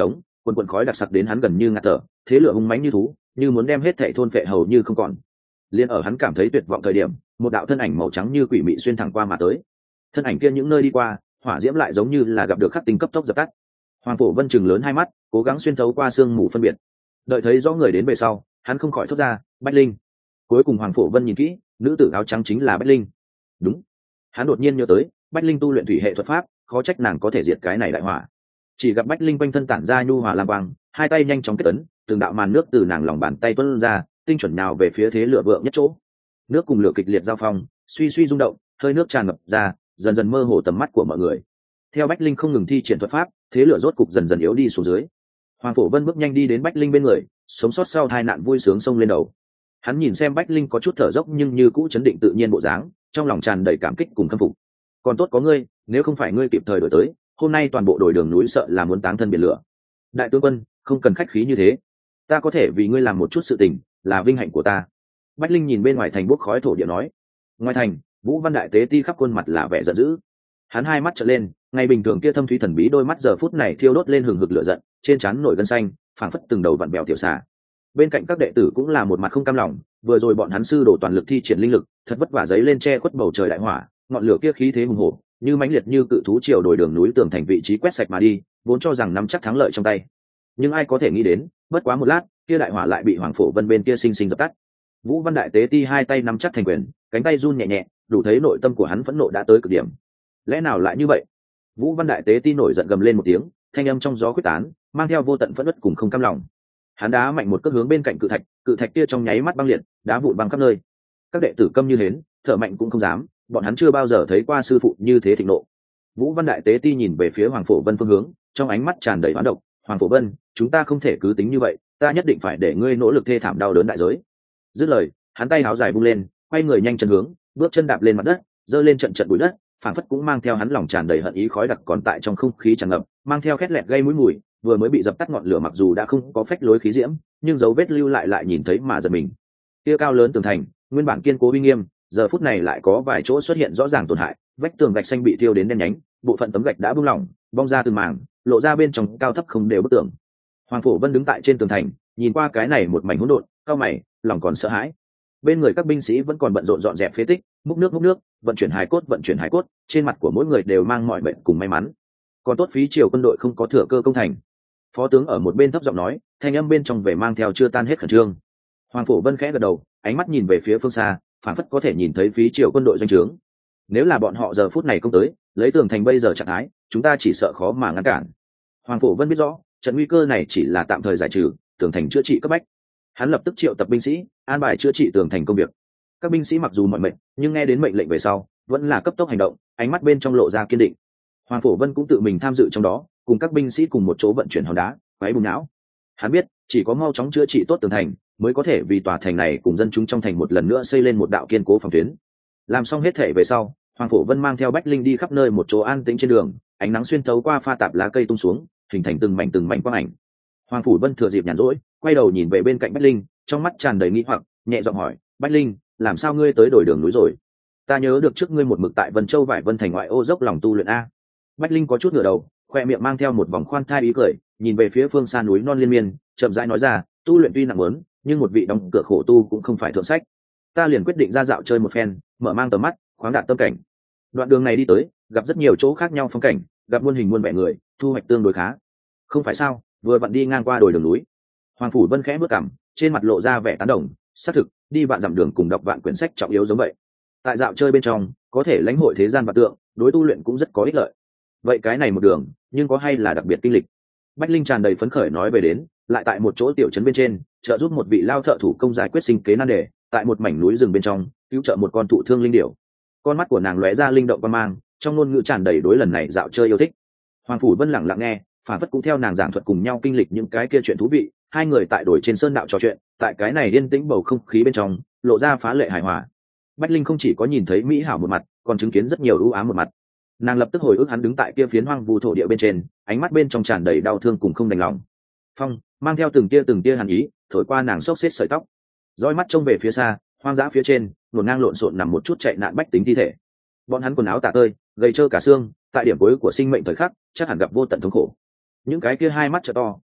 quần quần khói đặc sặc đến hắn gần như ngạt thở, thế lửa hung mãnh như thú, như muốn đem hết thảy thôn phệ hầu như không còn. Liên ở hắn cảm thấy tuyệt vọng thời điểm, một đạo thân ảnh màu trắng như quỷ mị xuyên thẳng qua mà tới. Thân ảnh kia những nơi đi qua, hỏa diễm lại giống như là gặp được khắc tinh cấp tốc dập tắt. Hoàng Phổ Vân chừng lớn hai mắt, cố gắng xuyên thấu qua sương mù phân biệt. Đợi thấy rõ người đến về sau, hắn không khỏi thốt ra, Bách Linh. Cuối cùng Hoàng Phổ Vân nhìn kỹ, nữ tử áo trắng chính là Bách Linh. Đúng. Hắn đột nhiên nhớ tới, Bách Linh tu luyện thủy hệ thuật pháp, khó trách nàng có thể diệt cái này đại hỏa. Chỉ gặp Bách Linh quanh thân tản ra nhu hòa lam quang, hai tay nhanh chóng kết ấn, từng đạo màn nước từ nàng lòng bàn tay tuôn ra, tinh chuẩn nào về phía thế lửa vượng nhất chỗ. Nước cùng lửa kịch liệt giao phong, suy suy rung động, hơi nước tràn ngập ra, dần dần mơ hồ tầm mắt của mọi người. Theo Bách Linh không ngừng thi triển thuật pháp, thế lửa rốt cục dần dần yếu đi xuống dưới. Hoàng Phổ Vân bước nhanh đi đến Bách Linh bên người, sống sót sau tai nạn vui sướng xông lên đầu. Hắn nhìn xem Bách Linh có chút thở dốc nhưng như cũ chấn định tự nhiên bộ dáng, trong lòng tràn đầy cảm kích cùng khâm phục. Còn tốt có ngươi, nếu không phải ngươi kịp thời đổi tới, hôm nay toàn bộ đồi đường núi sợ là muốn táng thân biển lửa. Đại tướng quân, không cần khách khí như thế, ta có thể vì ngươi làm một chút sự tình, là vinh hạnh của ta. Bách Linh nhìn bên ngoài thành bốc khói thổ địa nói. Ngoài thành, Vũ Văn Đại Tế Ti khắp khuôn mặt là vẻ giận dữ. Hắn hai mắt trợn lên, ngày bình thường kia thâm thúy thần bí đôi mắt giờ phút này thiêu đốt lên hừng hực lửa giận, trên trán nổi gân xanh, phảng phất từng đầu vặn bèo tiểu xà. Bên cạnh các đệ tử cũng là một mặt không cam lòng, vừa rồi bọn hắn sư đổ toàn lực thi triển linh lực, thật vất vả giấy lên che khuất bầu trời đại hỏa, ngọn lửa kia khí thế hùng hổ, như mãnh liệt như cự thú triều đồi đường núi tường thành vị trí quét sạch mà đi, vốn cho rằng nắm chắc thắng lợi trong tay. Nhưng ai có thể nghĩ đến, bất quá một lát, kia đại hỏa lại bị Hoàng Phổ Vân bên kia sinh sinh dập tắt. Vũ Văn Đại Tế Ti hai tay nắm chắc thành quyền, cánh tay run nhẹ nhẹ, đủ thấy nội tâm của hắn phẫn nộ đã tới cực điểm. Lẽ nào lại như vậy? Vũ Văn Đại Tế Ti nổi giận gầm lên một tiếng, thanh âm trong gió quyết tán, mang theo vô tận phẫn uất cùng không cam lòng. Hắn đá mạnh một cước hướng bên cạnh cự thạch kia trong nháy mắt băng liệt, đá vụn băng khắp nơi. Các đệ tử câm như hến, thở mạnh cũng không dám, bọn hắn chưa bao giờ thấy qua sư phụ như thế thịnh nộ. Vũ Văn Đại Tế Ti nhìn về phía Hoàng Phổ Vân phương hướng, trong ánh mắt tràn đầy oán độc. Hoàng Phổ Vân, chúng ta không thể cứ tính như vậy, ta nhất định phải để ngươi nỗ lực thê thảm đau đớn đại giới. Dứt lời, hắn tay háo dài vung lên, quay người nhanh chân hướng, bước chân đạp lên mặt đất, giơ lên trận trận bụi đất, phảng phất cũng mang theo hắn lòng tràn đầy hận ý khói đặc còn tại trong không khí tràn ngập, mang theo khét lẹt gây mũi mùi, vừa mới bị dập tắt ngọn lửa mặc dù đã không có phách lối khí diễm, nhưng dấu vết lưu lại nhìn thấy mà giật mình. Kia cao lớn tường thành, nguyên bản kiên cố uy nghiêm, giờ phút này lại có vài chỗ xuất hiện rõ ràng tổn hại, vách tường gạch xanh bị thiêu đến đen nhánh, bộ phận tấm gạch đã bung lỏng, bong ra từng mảng, lộ ra bên trong cao thấp không đều bức tường. Hoàng Phổ Vân đứng tại trên tường thành, nhìn qua cái này một mảnh hỗn độn, cau mày, lòng còn sợ hãi. Bên người các binh sĩ vẫn còn bận rộn dọn dẹp phế tích, múc nước, vận chuyển hài cốt, trên mặt của mỗi người đều mang mọi bệnh cùng may mắn. Còn tốt phí triều quân đội không có thừa cơ công thành. Phó tướng ở một bên thấp giọng nói, thanh âm bên trong về mang theo chưa tan hết khẩn trương. Hoàng Phổ Vân khẽ gật đầu, ánh mắt nhìn về phía phương xa, phảng phất có thể nhìn thấy phí triều quân đội doanh trướng. Nếu là bọn họ giờ phút này công tới, lấy tường thành bây giờ trạng thái, chúng ta chỉ sợ khó mà ngăn cản. Hoàng Phổ Vân biết rõ, trận nguy cơ này chỉ là tạm thời giải trừ, tường thành chữa trị cấp bách. Hắn lập tức triệu tập binh sĩ, an bài chữa trị tường thành công việc. Các binh sĩ mặc dù mỏi mệt, nhưng nghe đến mệnh lệnh về sau, vẫn là cấp tốc hành động, ánh mắt bên trong lộ ra kiên định. Hoàng Phổ Vân cũng tự mình tham dự trong đó, cùng các binh sĩ cùng một chỗ vận chuyển hòn đá, quấy bùng não. Hắn biết, chỉ có mau chóng chữa trị tốt tường thành, mới có thể vì tòa thành này cùng dân chúng trong thành một lần nữa xây lên một đạo kiên cố phòng tuyến. Làm xong hết thể về sau, Hoàng Phổ Vân mang theo Bách Linh đi khắp nơi một chỗ an tĩnh trên đường, ánh nắng xuyên thấu qua pha tạp lá cây tung xuống, hình thành từng mảnh quang ảnh. Hoàng Phổ Vân thừa dịp nhàn rỗi, quay đầu nhìn về bên cạnh Bách Linh, trong mắt tràn đầy nghi hoặc, nhẹ giọng hỏi, Bách Linh, làm sao ngươi tới đổi đường núi rồi? Ta nhớ được trước ngươi một mực tại Vân Châu Vải Vân thành ngoại ô dốc lòng tu luyện a. Bách Linh có chút ngửa đầu, khoe miệng mang theo một vòng khoan thai ý cười, nhìn về phía phương xa núi non liên miên, chậm rãi nói ra, tu luyện tuy nặng lớn, nhưng một vị đóng cửa khổ tu cũng không phải thượng sách. Ta liền quyết định ra dạo chơi một phen, mở mang tầm mắt, khoáng đạt tâm cảnh. Đoạn đường này đi tới, gặp rất nhiều chỗ khác nhau phong cảnh, gặp muôn hình muôn vẻ người, thu hoạch tương đối khá. Không phải sao? Vừa vặn đi ngang qua đồi đường núi. Hoàng Phủ Vân khẽ bước cằm, trên mặt lộ ra vẻ tán đồng, xác thực, đi vạn dặm đường cùng đọc vạn quyển sách trọng yếu giống vậy. Tại dạo chơi bên trong, có thể lãnh hội thế gian vật tượng, đối tu luyện cũng rất có ích lợi. Vậy cái này một đường, nhưng có hay là đặc biệt kinh lịch? Bách Linh tràn đầy phấn khởi nói về đến, lại tại một chỗ tiểu trấn bên trên, trợ giúp một vị lao thợ thủ công giải quyết sinh kế nan đề, tại một mảnh núi rừng bên trong, cứu trợ một con thụ thương linh điểu. Con mắt của nàng lóe ra linh động quan mang, trong ngôn ngữ tràn đầy đối lần này dạo chơi yêu thích. Hoàng Phủ Vân lặng lặng nghe, phản phất cũng theo nàng giảng thuật cùng nhau kinh lịch những cái kia chuyện thú vị. Hai người tại đồi trên sơn đạo trò chuyện, tại cái này yên tĩnh bầu không khí bên trong, lộ ra phá lệ hài hòa. Bách Linh không chỉ có nhìn thấy mỹ hảo một mặt, còn chứng kiến rất nhiều ưu ám một mặt. Nàng lập tức hồi ức hắn đứng tại kia phiến hoang vu thổ địa bên trên, ánh mắt bên trong tràn đầy đau thương cùng không đành lòng. Phong mang theo từng tia hàn ý, thổi qua nàng xốc xếp sợi tóc. Dõi mắt trông về phía xa, hoang dã phía trên, nổn ngang lộn xộn nằm một chút chạy nạn bách tính thi thể. Bọn hắn quần áo tả tơi, gầy trơ cả xương, tại điểm cuối của sinh mệnh thời khắc, chắc hẳn gặp vô tận thống khổ. Những cái kia hai mắt trợ to,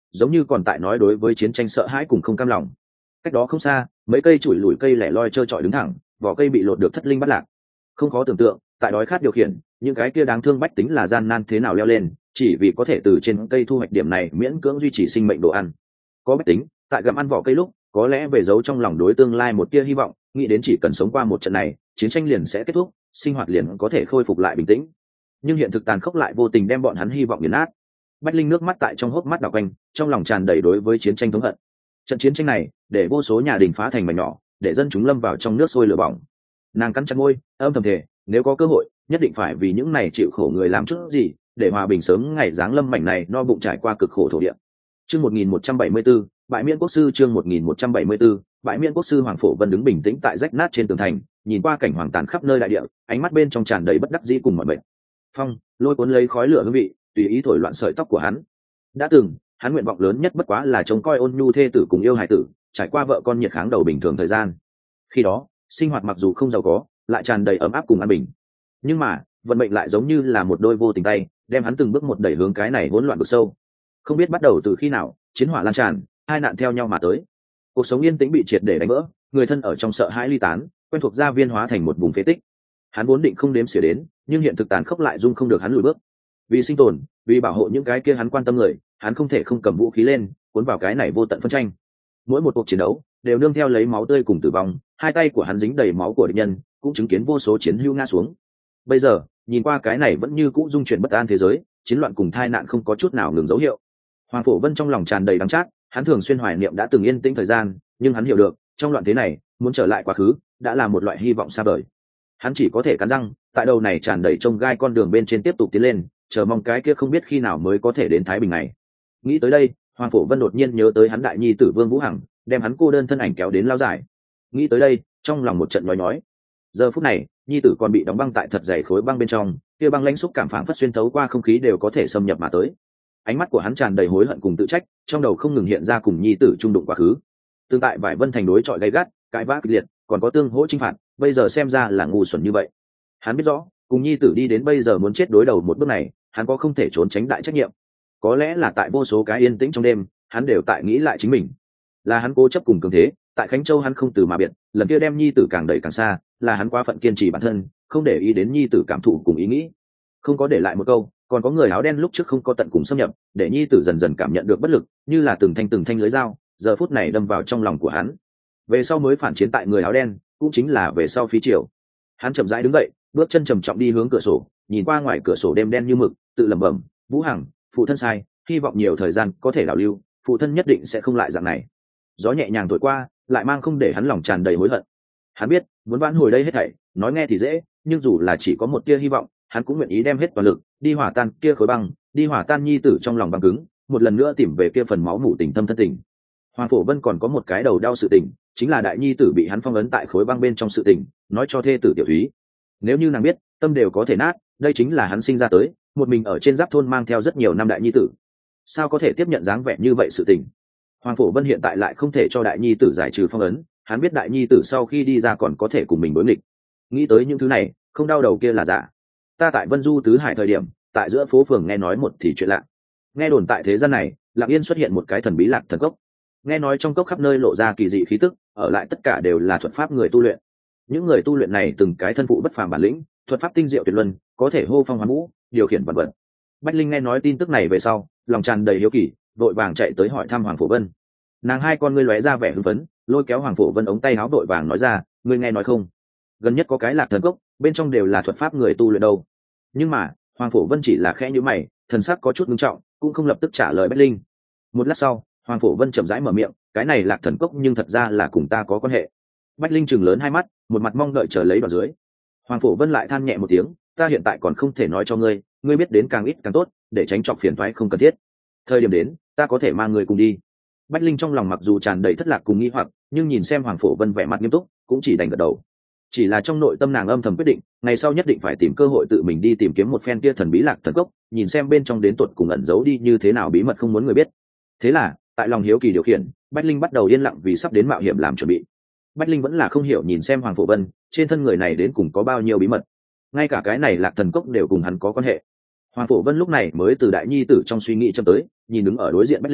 giống như còn tại nói đối với chiến tranh sợ hãi cùng không cam lòng. Cách đó không xa, mấy cây chùi lùi cây lẻ loi trơ trọi đứng thẳng, vỏ cây bị lột được thất linh bắt lạc. Không khó tưởng tượng, tại đói khát điều khiển, những cái kia đáng thương bách tính là gian nan thế nào leo lên, chỉ vì có thể từ trên cây thu hoạch điểm này miễn cưỡng duy trì sinh mệnh đồ ăn. Có bách tính, tại gặm ăn vỏ cây lúc, có lẽ về giấu trong lòng đối tương lai một tia hy vọng, nghĩ đến chỉ cần sống qua một trận này, chiến tranh liền sẽ kết thúc, sinh hoạt liền có thể khôi phục lại bình tĩnh. Nhưng hiện thực tàn khốc lại vô tình đem bọn hắn hy vọng nghiền nát. Bách Linh nước mắt tại trong hốc mắt đảo quanh, trong lòng tràn đầy đối với chiến tranh thống hận. Trận chiến tranh này, để vô số nhà đình phá thành mảnh nhỏ, để dân chúng lâm vào trong nước sôi lửa bỏng. Nàng cắn chặt môi, âm thầm thề, nếu có cơ hội, nhất định phải vì những này chịu khổ người làm chút gì, để hòa bình sớm ngày giáng lâm mảnh này no bụng trải qua cực khổ thổ địa. Chương 1174, Bãi Miễn Quốc sư chương 1174, Bãi Miễn Quốc sư Hoàng Phổ Vân đứng bình tĩnh tại rách nát trên tường thành, nhìn qua cảnh hoàng tàn khắp nơi đại địa, ánh mắt bên trong tràn đầy bất đắc dĩ cùng mọi mệt. Phong, lôi cuốn lấy khói lửa hương vị, tùy ý thổi loạn sợi tóc của hắn. Đã từng, hắn nguyện vọng lớn nhất bất quá là trông coi ôn nhu thê tử cùng yêu hài tử, trải qua vợ con nhiệt kháng đầu bình thường thời gian. Khi đó, sinh hoạt mặc dù không giàu có, lại tràn đầy ấm áp cùng an bình. Nhưng mà, vận mệnh lại giống như là một đôi vô tình tay, đem hắn từng bước một đẩy hướng cái này hỗn loạn vực sâu. Không biết bắt đầu từ khi nào, chiến hỏa lan tràn, hai nạn theo nhau mà tới. Cuộc sống yên tĩnh bị triệt để đánh vỡ, người thân ở trong sợ hãi ly tán, quen thuộc gia viên hóa thành một vùng phế tích. Hắn vốn định không đếm xỉa đến, nhưng hiện thực tàn khốc lại dung không được hắn lùi bước. Vì sinh tồn, vì bảo hộ những cái kia hắn quan tâm người, hắn không thể không cầm vũ khí lên, cuốn vào cái này vô tận phân tranh. Mỗi một cuộc chiến đấu đều nương theo lấy máu tươi cùng tử vong, hai tay của hắn dính đầy máu của địch nhân, cũng chứng kiến vô số chiến hữu ngã xuống. Bây giờ, nhìn qua cái này vẫn như cũ dung chuyển bất an thế giới, chiến loạn cùng tai nạn không có chút nào ngừng dấu hiệu. Hoàng Phổ Vân trong lòng tràn đầy đắng chát, hắn thường xuyên hoài niệm đã từng yên tĩnh thời gian, nhưng hắn hiểu được, trong loạn thế này, muốn trở lại quá khứ, đã là một loại hy vọng xa vời. Hắn chỉ có thể cắn răng, tại đầu này tràn đầy trông gai con đường bên trên tiếp tục tiến lên, chờ mong cái kia không biết khi nào mới có thể đến thái bình này. Nghĩ tới đây, Hoàng Phổ Vân đột nhiên nhớ tới hắn đại nhi tử Vương Vũ Hằng, đem hắn cô đơn thân ảnh kéo đến lao giải. Nghĩ tới đây, trong lòng một trận nhói nhói. Giờ phút này, nhi tử còn bị đóng băng tại thật dày khối băng bên trong, kia băng lãnh xúc cảm phảng phất xuyên thấu qua không khí đều có thể xâm nhập mà tới. Ánh mắt của hắn tràn đầy hối hận cùng tự trách, trong đầu không ngừng hiện ra cùng nhi tử trung đụng quá khứ. Tương tại Vải Vân thành đối chọi gay gắt, cãi vã kịch liệt, còn có tương hỗ chinh phạt, bây giờ xem ra là ngu xuẩn như vậy. Hắn biết rõ, cùng nhi tử đi đến bây giờ muốn chết đối đầu một bước này, hắn có không thể trốn tránh đại trách nhiệm. Có lẽ là tại vô số cái yên tĩnh trong đêm, hắn đều tại nghĩ lại chính mình. Là hắn cố chấp cùng cường thế, tại Khánh Châu hắn không từ mà biệt, lần kia đem nhi tử càng đẩy càng xa, là hắn quá phận kiên trì bản thân, không để ý đến nhi tử cảm thụ cùng ý nghĩ. Không có để lại một câu, còn có người áo đen lúc trước không có tận cùng xâm nhập, để nhi tử dần dần cảm nhận được bất lực, như là từng thanh lưới dao, giờ phút này đâm vào trong lòng của hắn. Về sau mới phản chiến tại người áo đen, cũng chính là về sau phí triều. Hắn chậm rãi đứng dậy, bước chân trầm trọng đi hướng cửa sổ, nhìn qua ngoài cửa sổ đêm đen như mực, tự lẩm bẩm, Vũ Hằng, phụ thân sai, hy vọng nhiều thời gian có thể đảo lưu, phụ thân nhất định sẽ không lại dạng này. Gió nhẹ nhàng thổi qua, lại mang không để hắn lòng tràn đầy hối hận. Hắn biết, muốn vãn hồi đây hết thảy, nói nghe thì dễ, nhưng dù là chỉ có một tia hy vọng, hắn cũng nguyện ý đem hết toàn lực, đi hỏa tan kia khối băng, đi hỏa tan nhi tử trong lòng băng cứng, một lần nữa tìm về kia phần máu mủ tình thâm thân tình. Hoàng Phổ Vân còn có một cái đầu đau sự tình, chính là đại nhi tử bị hắn phong ấn tại khối băng bên trong sự tình, nói cho thê tử Tiểu Thúy. Nếu như nàng biết, tâm đều có thể nát, đây chính là hắn sinh ra tới, một mình ở trên giáp thôn mang theo rất nhiều năm đại nhi tử. Sao có thể tiếp nhận dáng vẻ như vậy sự tình? Hoàng Phổ Vân hiện tại lại không thể cho đại nhi tử giải trừ phong ấn, hắn biết đại nhi tử sau khi đi ra còn có thể cùng mình đối nghịch. Nghĩ tới những thứ này, không đau đầu kia là giả. Ta tại Vân Du tứ hải thời điểm, tại giữa phố phường nghe nói một thì chuyện lạ. Nghe đồn tại thế gian này, lặng yên xuất hiện một cái thần bí lạc thần cốc. Nghe nói trong cốc khắp nơi lộ ra kỳ dị khí tức, ở lại tất cả đều là thuật pháp người tu luyện. Những người tu luyện này từng cái thân phụ bất phàm bản lĩnh, thuật pháp tinh diệu tuyệt luân, có thể hô phong hoán vũ, điều khiển vạn vật. Bách Linh nghe nói tin tức này về sau, lòng tràn đầy hiếu kỳ, vội vàng chạy tới hỏi thăm Hoàng Phổ Vân. Nàng hai con ngươi lóe ra vẻ hưng phấn, lôi kéo Hoàng Phổ Vân ống tay áo vội vàng nói ra, ngươi nghe nói không? Gần nhất có cái lạc thần cốc, bên trong đều là thuật pháp người tu luyện đâu. Nhưng mà, Hoàng Phổ Vân chỉ là khẽ nhíu mày, thần sắc có chút nghiêm trọng, cũng không lập tức trả lời Bách Linh. Một lát sau, Hoàng Phổ Vân chậm rãi mở miệng, cái này lạc thần cốc nhưng thật ra là cùng ta có quan hệ. Bách Linh chừng lớn hai mắt, một mặt mong đợi chờ lấy đoạn dưới. Hoàng Phổ Vân lại than nhẹ một tiếng, ta hiện tại còn không thể nói cho ngươi, ngươi biết đến càng ít càng tốt, để tránh chọc phiền toái không cần thiết. Thời điểm đến, ta có thể mang ngươi cùng đi. Bách Linh trong lòng mặc dù tràn đầy thất lạc cùng nghi hoặc, nhưng nhìn xem Hoàng Phổ Vân vẻ mặt nghiêm túc, cũng chỉ đành gật đầu. Chỉ là trong nội tâm nàng âm thầm quyết định, ngày sau nhất định phải tìm cơ hội tự mình đi tìm kiếm một phen kia thần bí lạc thần cốc, nhìn xem bên trong đến tột cùng ẩn giấu đi như thế nào bí mật không muốn người biết. Thế là, tại lòng hiếu kỳ điều khiển, Bách Linh bắt đầu yên lặng vì sắp đến mạo hiểm làm chuẩn bị. Bách Linh vẫn là không hiểu nhìn xem Hoàng Phổ Vân, trên thân người này đến cùng có bao nhiêu bí mật. Ngay cả cái này lạc thần cốc đều cùng hắn có quan hệ. Hoàng Phổ Vân lúc này mới từ đại nhi tử trong suy nghĩ châm tới, nhìn đứng ở đối diện Bách Linh,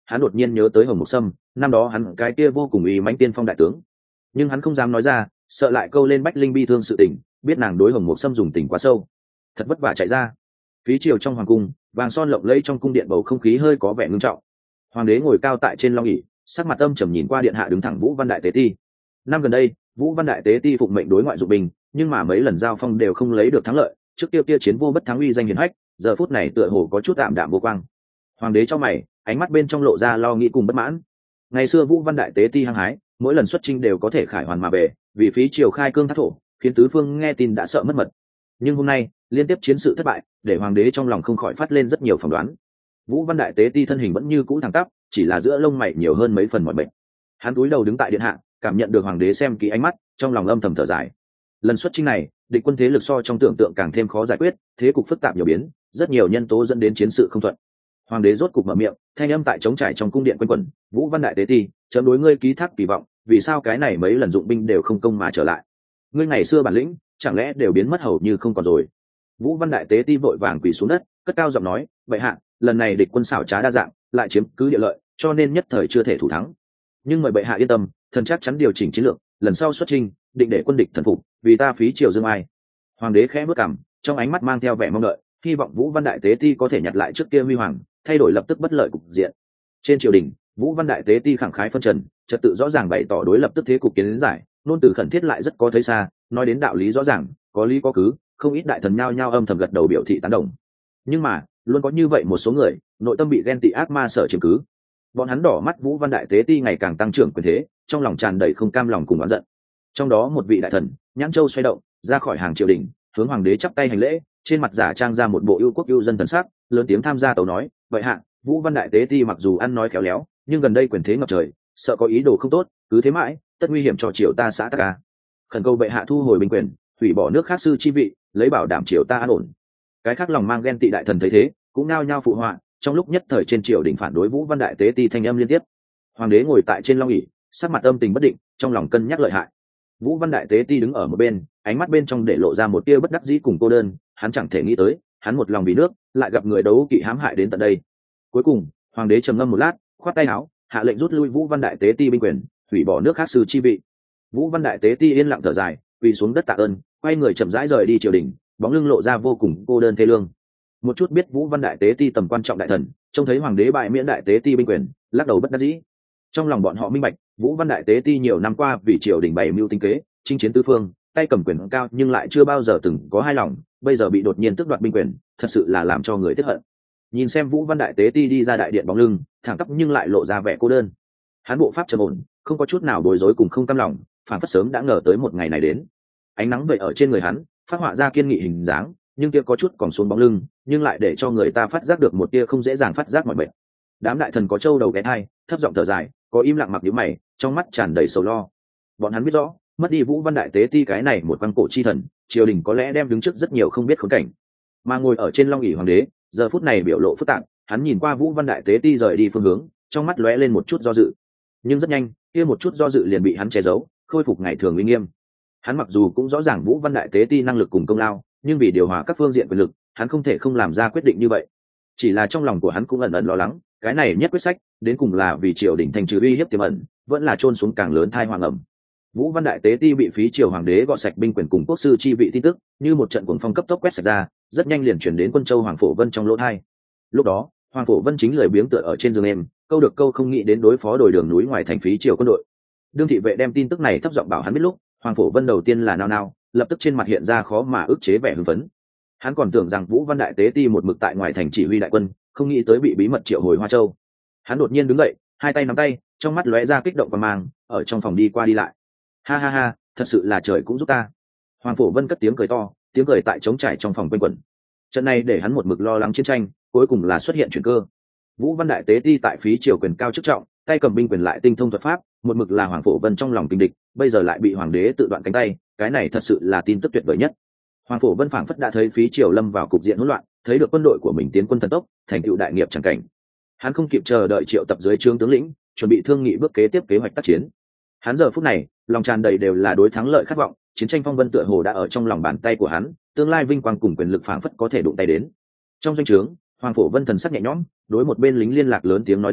hắn đột nhiên nhớ tới Hồng Mục Sâm, năm đó hắn cái kia vô cùng uy mãnh tiên phong đại tướng, nhưng hắn không dám nói ra, sợ lại câu lên Bách Linh bi thương sự tình, biết nàng đối Hồng Mục Sâm dùng tình quá sâu, thật vất vả chạy ra. Phí triều trong hoàng cung, vàng son lộng lẫy trong cung điện, bầu không khí hơi có vẻ ngưng trọng. Hoàng đế ngồi cao tại trên long ỷ, sắc mặt âm trầm nhìn qua điện hạ đứng thẳng Vũ Văn Đại Tế Ti. Năm gần đây, Vũ Văn Đại Tế Ti phụng mệnh đối ngoại dụng binh, nhưng mà mấy lần giao phong đều không lấy được thắng lợi, trước kia chiến vô bất thắng uy danh hiển hách, giờ phút này tựa hồ có chút tạm đạm vô quang. Hoàng đế cho mày, ánh mắt bên trong lộ ra lo nghĩ cùng bất mãn. Ngày xưa Vũ Văn Đại Tế Ti hăng hái, mỗi lần xuất chinh đều có thể khải hoàn mà về, vì phí triều khai cương thác thổ, khiến tứ phương nghe tin đã sợ mất mật. Nhưng hôm nay, liên tiếp chiến sự thất bại, để hoàng đế trong lòng không khỏi phát lên rất nhiều phỏng đoán. Vũ Văn Đại Tế Ti thân hình vẫn như cũ thẳng tắp, chỉ là giữa lông mày nhiều hơn mấy phần mỏi mệt. Hắn cúi đầu đứng tại điện hạ, cảm nhận được hoàng đế xem kỹ ánh mắt, trong lòng âm thầm thở dài. Lần xuất chinh này, địch quân thế lực so trong tưởng tượng càng thêm khó giải quyết, thế cục phức tạp nhiều biến, rất nhiều nhân tố dẫn đến chiến sự không thuận. Hoàng đế rốt cục mở miệng, thanh âm tại trống trải trong cung điện quanh quẩn, "Vũ Văn Đại Tế Ti, chấm đối ngươi ký thác kỳ vọng, vì sao cái này mấy lần dụng binh đều không công mà trở lại? Ngươi ngày xưa bản lĩnh, chẳng lẽ đều biến mất hầu như không còn rồi?" Vũ Văn Đại Tế Ti vội vàng quỳ xuống đất, cất cao giọng nói, "Bệ hạ, lần này địch quân xảo trá đa dạng, lại chiếm cứ địa lợi, cho nên nhất thời chưa thể thủ thắng. Nhưng mời bệ hạ yên tâm, thần chắc chắn điều chỉnh chiến lược, lần sau xuất chinh, định để quân địch thần phục, vì ta phí triều dương ai." Hoàng đế khẽ bước cằm, trong ánh mắt mang theo vẻ mong đợi, hy vọng Vũ Văn Đại Tế Ti có thể nhặt lại trước kia huy hoàng, thay đổi lập tức bất lợi cục diện. Trên triều đình, Vũ Văn Đại Tế Ti khẳng khái phân trần, trật tự rõ ràng bày tỏ đối lập tức thế cục kiến giải, nôn từ khẩn thiết lại rất có thấy xa, nói đến đạo lý rõ ràng, có lý có cứ, không ít đại thần nhao nhao âm thầm gật đầu biểu thị tán đồng. Nhưng mà, luôn có như vậy một số người, nội tâm bị ghen tị ác ma sở chiếm cứ. Bọn hắn đỏ mắt Vũ Văn Đại Tế Ti ngày càng tăng trưởng quyền thế, trong lòng tràn đầy không cam lòng cùng oán giận. Trong đó một vị đại thần, nhãn châu xoay động, ra khỏi hàng triều đình, hướng hoàng đế chắp tay hành lễ, trên mặt giả trang ra một bộ yêu quốc yêu dân thần sắc, lớn tiếng tham gia tấu nói, "Vậy hạ, Vũ Văn Đại Tế Ti mặc dù ăn nói khéo léo, nhưng gần đây quyền thế ngập trời, sợ có ý đồ không tốt, cứ thế mãi, tất nguy hiểm cho triều ta xã tắc. Khẩn cầu bệ hạ thu hồi binh quyền, hủy bỏ nước khác sư chi vị, lấy bảo đảm triều ta an ổn." Cái khác lòng mang ghen tị đại thần thấy thế, cũng nao nhao phụ họa, trong lúc nhất thời trên triều đình phản đối Vũ Văn Đại Tế Ti thanh âm liên tiếp. Hoàng đế ngồi tại trên long ỷ, sắc mặt âm tình bất định, trong lòng cân nhắc lợi hại. Vũ Văn Đại Tế Ti đứng ở một bên, ánh mắt bên trong để lộ ra một tia bất đắc dĩ cùng cô đơn, hắn chẳng thể nghĩ tới, hắn một lòng vì nước, lại gặp người đấu kỵ hãm hại đến tận đây. Cuối cùng, hoàng đế trầm ngâm một lát, khoát tay áo, hạ lệnh rút lui Vũ Văn Đại Tế Ti binh quyền, hủy bỏ nước khác sư chi vị. Vũ Văn Đại Tế Ti yên lặng thở dài, quỳ xuống đất tạ ơn, quay người chậm rãi rời đi triều đình, bóng lưng lộ ra vô cùng cô đơn thê lương. Một chút biết Vũ Văn Đại Tế Ti tầm quan trọng đại thần, trông thấy hoàng đế bại miễn Đại Tế Ti binh quyền, lắc đầu bất đắc dĩ. Trong lòng bọn họ minh bạch, Vũ Văn Đại Tế Ti nhiều năm qua vì triều đình bày mưu tính kế, chinh chiến tứ phương, tay cầm quyền cao nhưng lại chưa bao giờ từng có hai lòng, bây giờ bị đột nhiên tước đoạt binh quyền, thật sự là làm cho người tiếc hận. Nhìn xem Vũ Văn Đại Tế Ti đi ra đại điện bóng lưng, thẳng tắp nhưng lại lộ ra vẻ cô đơn. Hắn bộ pháp trầm ổn, không có chút nào bối rối cùng không cam lòng, phản phất sớm đã ngờ tới một ngày này đến. Ánh nắng vậy ở trên người hắn, phát họa ra kiên nghị hình dáng, nhưng kia có chút còn xuống bóng lưng, nhưng lại để cho người ta phát giác được một tia không dễ dàng phát giác mọi bệnh. Đám đại thần có trâu đầu ghé thai, thấp giọng thở dài, có im lặng mặc nhíu mày, trong mắt tràn đầy sầu lo. Bọn hắn biết rõ, mất đi Vũ Văn Đại Tế Ti cái này một quan cổ chi thần, triều đình có lẽ đem đứng trước rất nhiều không biết khốn cảnh. Mà ngồi ở trên long ỷ hoàng đế, giờ phút này biểu lộ phức tạp, hắn nhìn qua Vũ Văn Đại Tế Ti rời đi phương hướng, trong mắt lóe lên một chút do dự. Nhưng rất nhanh, kia một chút do dự liền bị hắn che giấu, khôi phục ngày thường uy nghiêm. Hắn mặc dù cũng rõ ràng Vũ Văn Đại Tế Ti năng lực cùng công lao, nhưng vì điều hòa các phương diện quyền lực, hắn không thể không làm ra quyết định như vậy. Chỉ là trong lòng của hắn cũng ẩn ẩn lo lắng, cái này nhất quyết sách, đến cùng là vì triều đình thành trừ uy hiếp tiềm ẩn, vẫn là chôn xuống càng lớn thai hoàng ẩm. Vũ Văn Đại Tế Ti bị phí triều hoàng đế gọt sạch binh quyền cùng quốc sư chi vị tin tức, như một trận cuồng phong cấp tốc quét sạch ra, rất nhanh liền chuyển đến Quân Châu Hoàng Phổ Vân trong lỗ tai. Lúc đó, Hoàng Phổ Vân chính lười biếng tựa ở trên giường em, câu được câu không nghĩ đến đối phó đồi đường núi ngoài thành phí triều quân đội. Đương thị vệ đem tin tức này thấp giọng bảo hắn biết lúc, Hoàng Phổ Vân đầu tiên là nao nao, lập tức trên mặt hiện ra khó mà ức chế vẻ hưng phấn. Hắn còn tưởng rằng Vũ Văn Đại Tế Ti một mực tại ngoài thành chỉ huy đại quân, không nghĩ tới bị bí mật triệu hồi Hoa Châu. Hắn đột nhiên đứng dậy, hai tay nắm tay, trong mắt lóe ra kích động và mang, ở trong phòng đi qua đi lại. Ha ha ha, thật sự là trời cũng giúp ta. Hoàng Phổ Vân cất tiếng cười to, tiếng cười tại trống trải trong phòng quanh quẩn. Trận này để hắn một mực lo lắng chiến tranh, cuối cùng là xuất hiện chuyển cơ. Vũ Văn Đại Tế Ti tại phí triều quyền cao chức trọng, tay cầm binh quyền lại tinh thông thuật pháp, một mực là Hoàng Phổ Vân trong lòng kinh địch, bây giờ lại bị hoàng đế tự đoạn cánh tay, cái này thật sự là tin tức tuyệt vời nhất. Hoàng Phổ Vân phảng phất đã thấy phí triều lâm vào cục diện hỗn loạn, thấy được quân đội của mình tiến quân thần tốc, thành tựu đại nghiệp chẳng cảnh. Hắn không kịp chờ đợi triệu tập dưới trướng tướng lĩnh, chuẩn bị thương nghị bước kế tiếp kế hoạch tác chiến. Hắn giờ phút này, lòng tràn đầy đều là đối thắng lợi khát vọng, chiến tranh phong vân tựa hồ đã ở trong lòng bàn tay của hắn, tương lai vinh quang cùng quyền lực phảng phất có thể đụng tay đến. Trong doanh trướng, Hoàng Phổ Vân thần sắc nhẹ nhõm, đối một bên lính liên lạc lớn tiếng nói ra,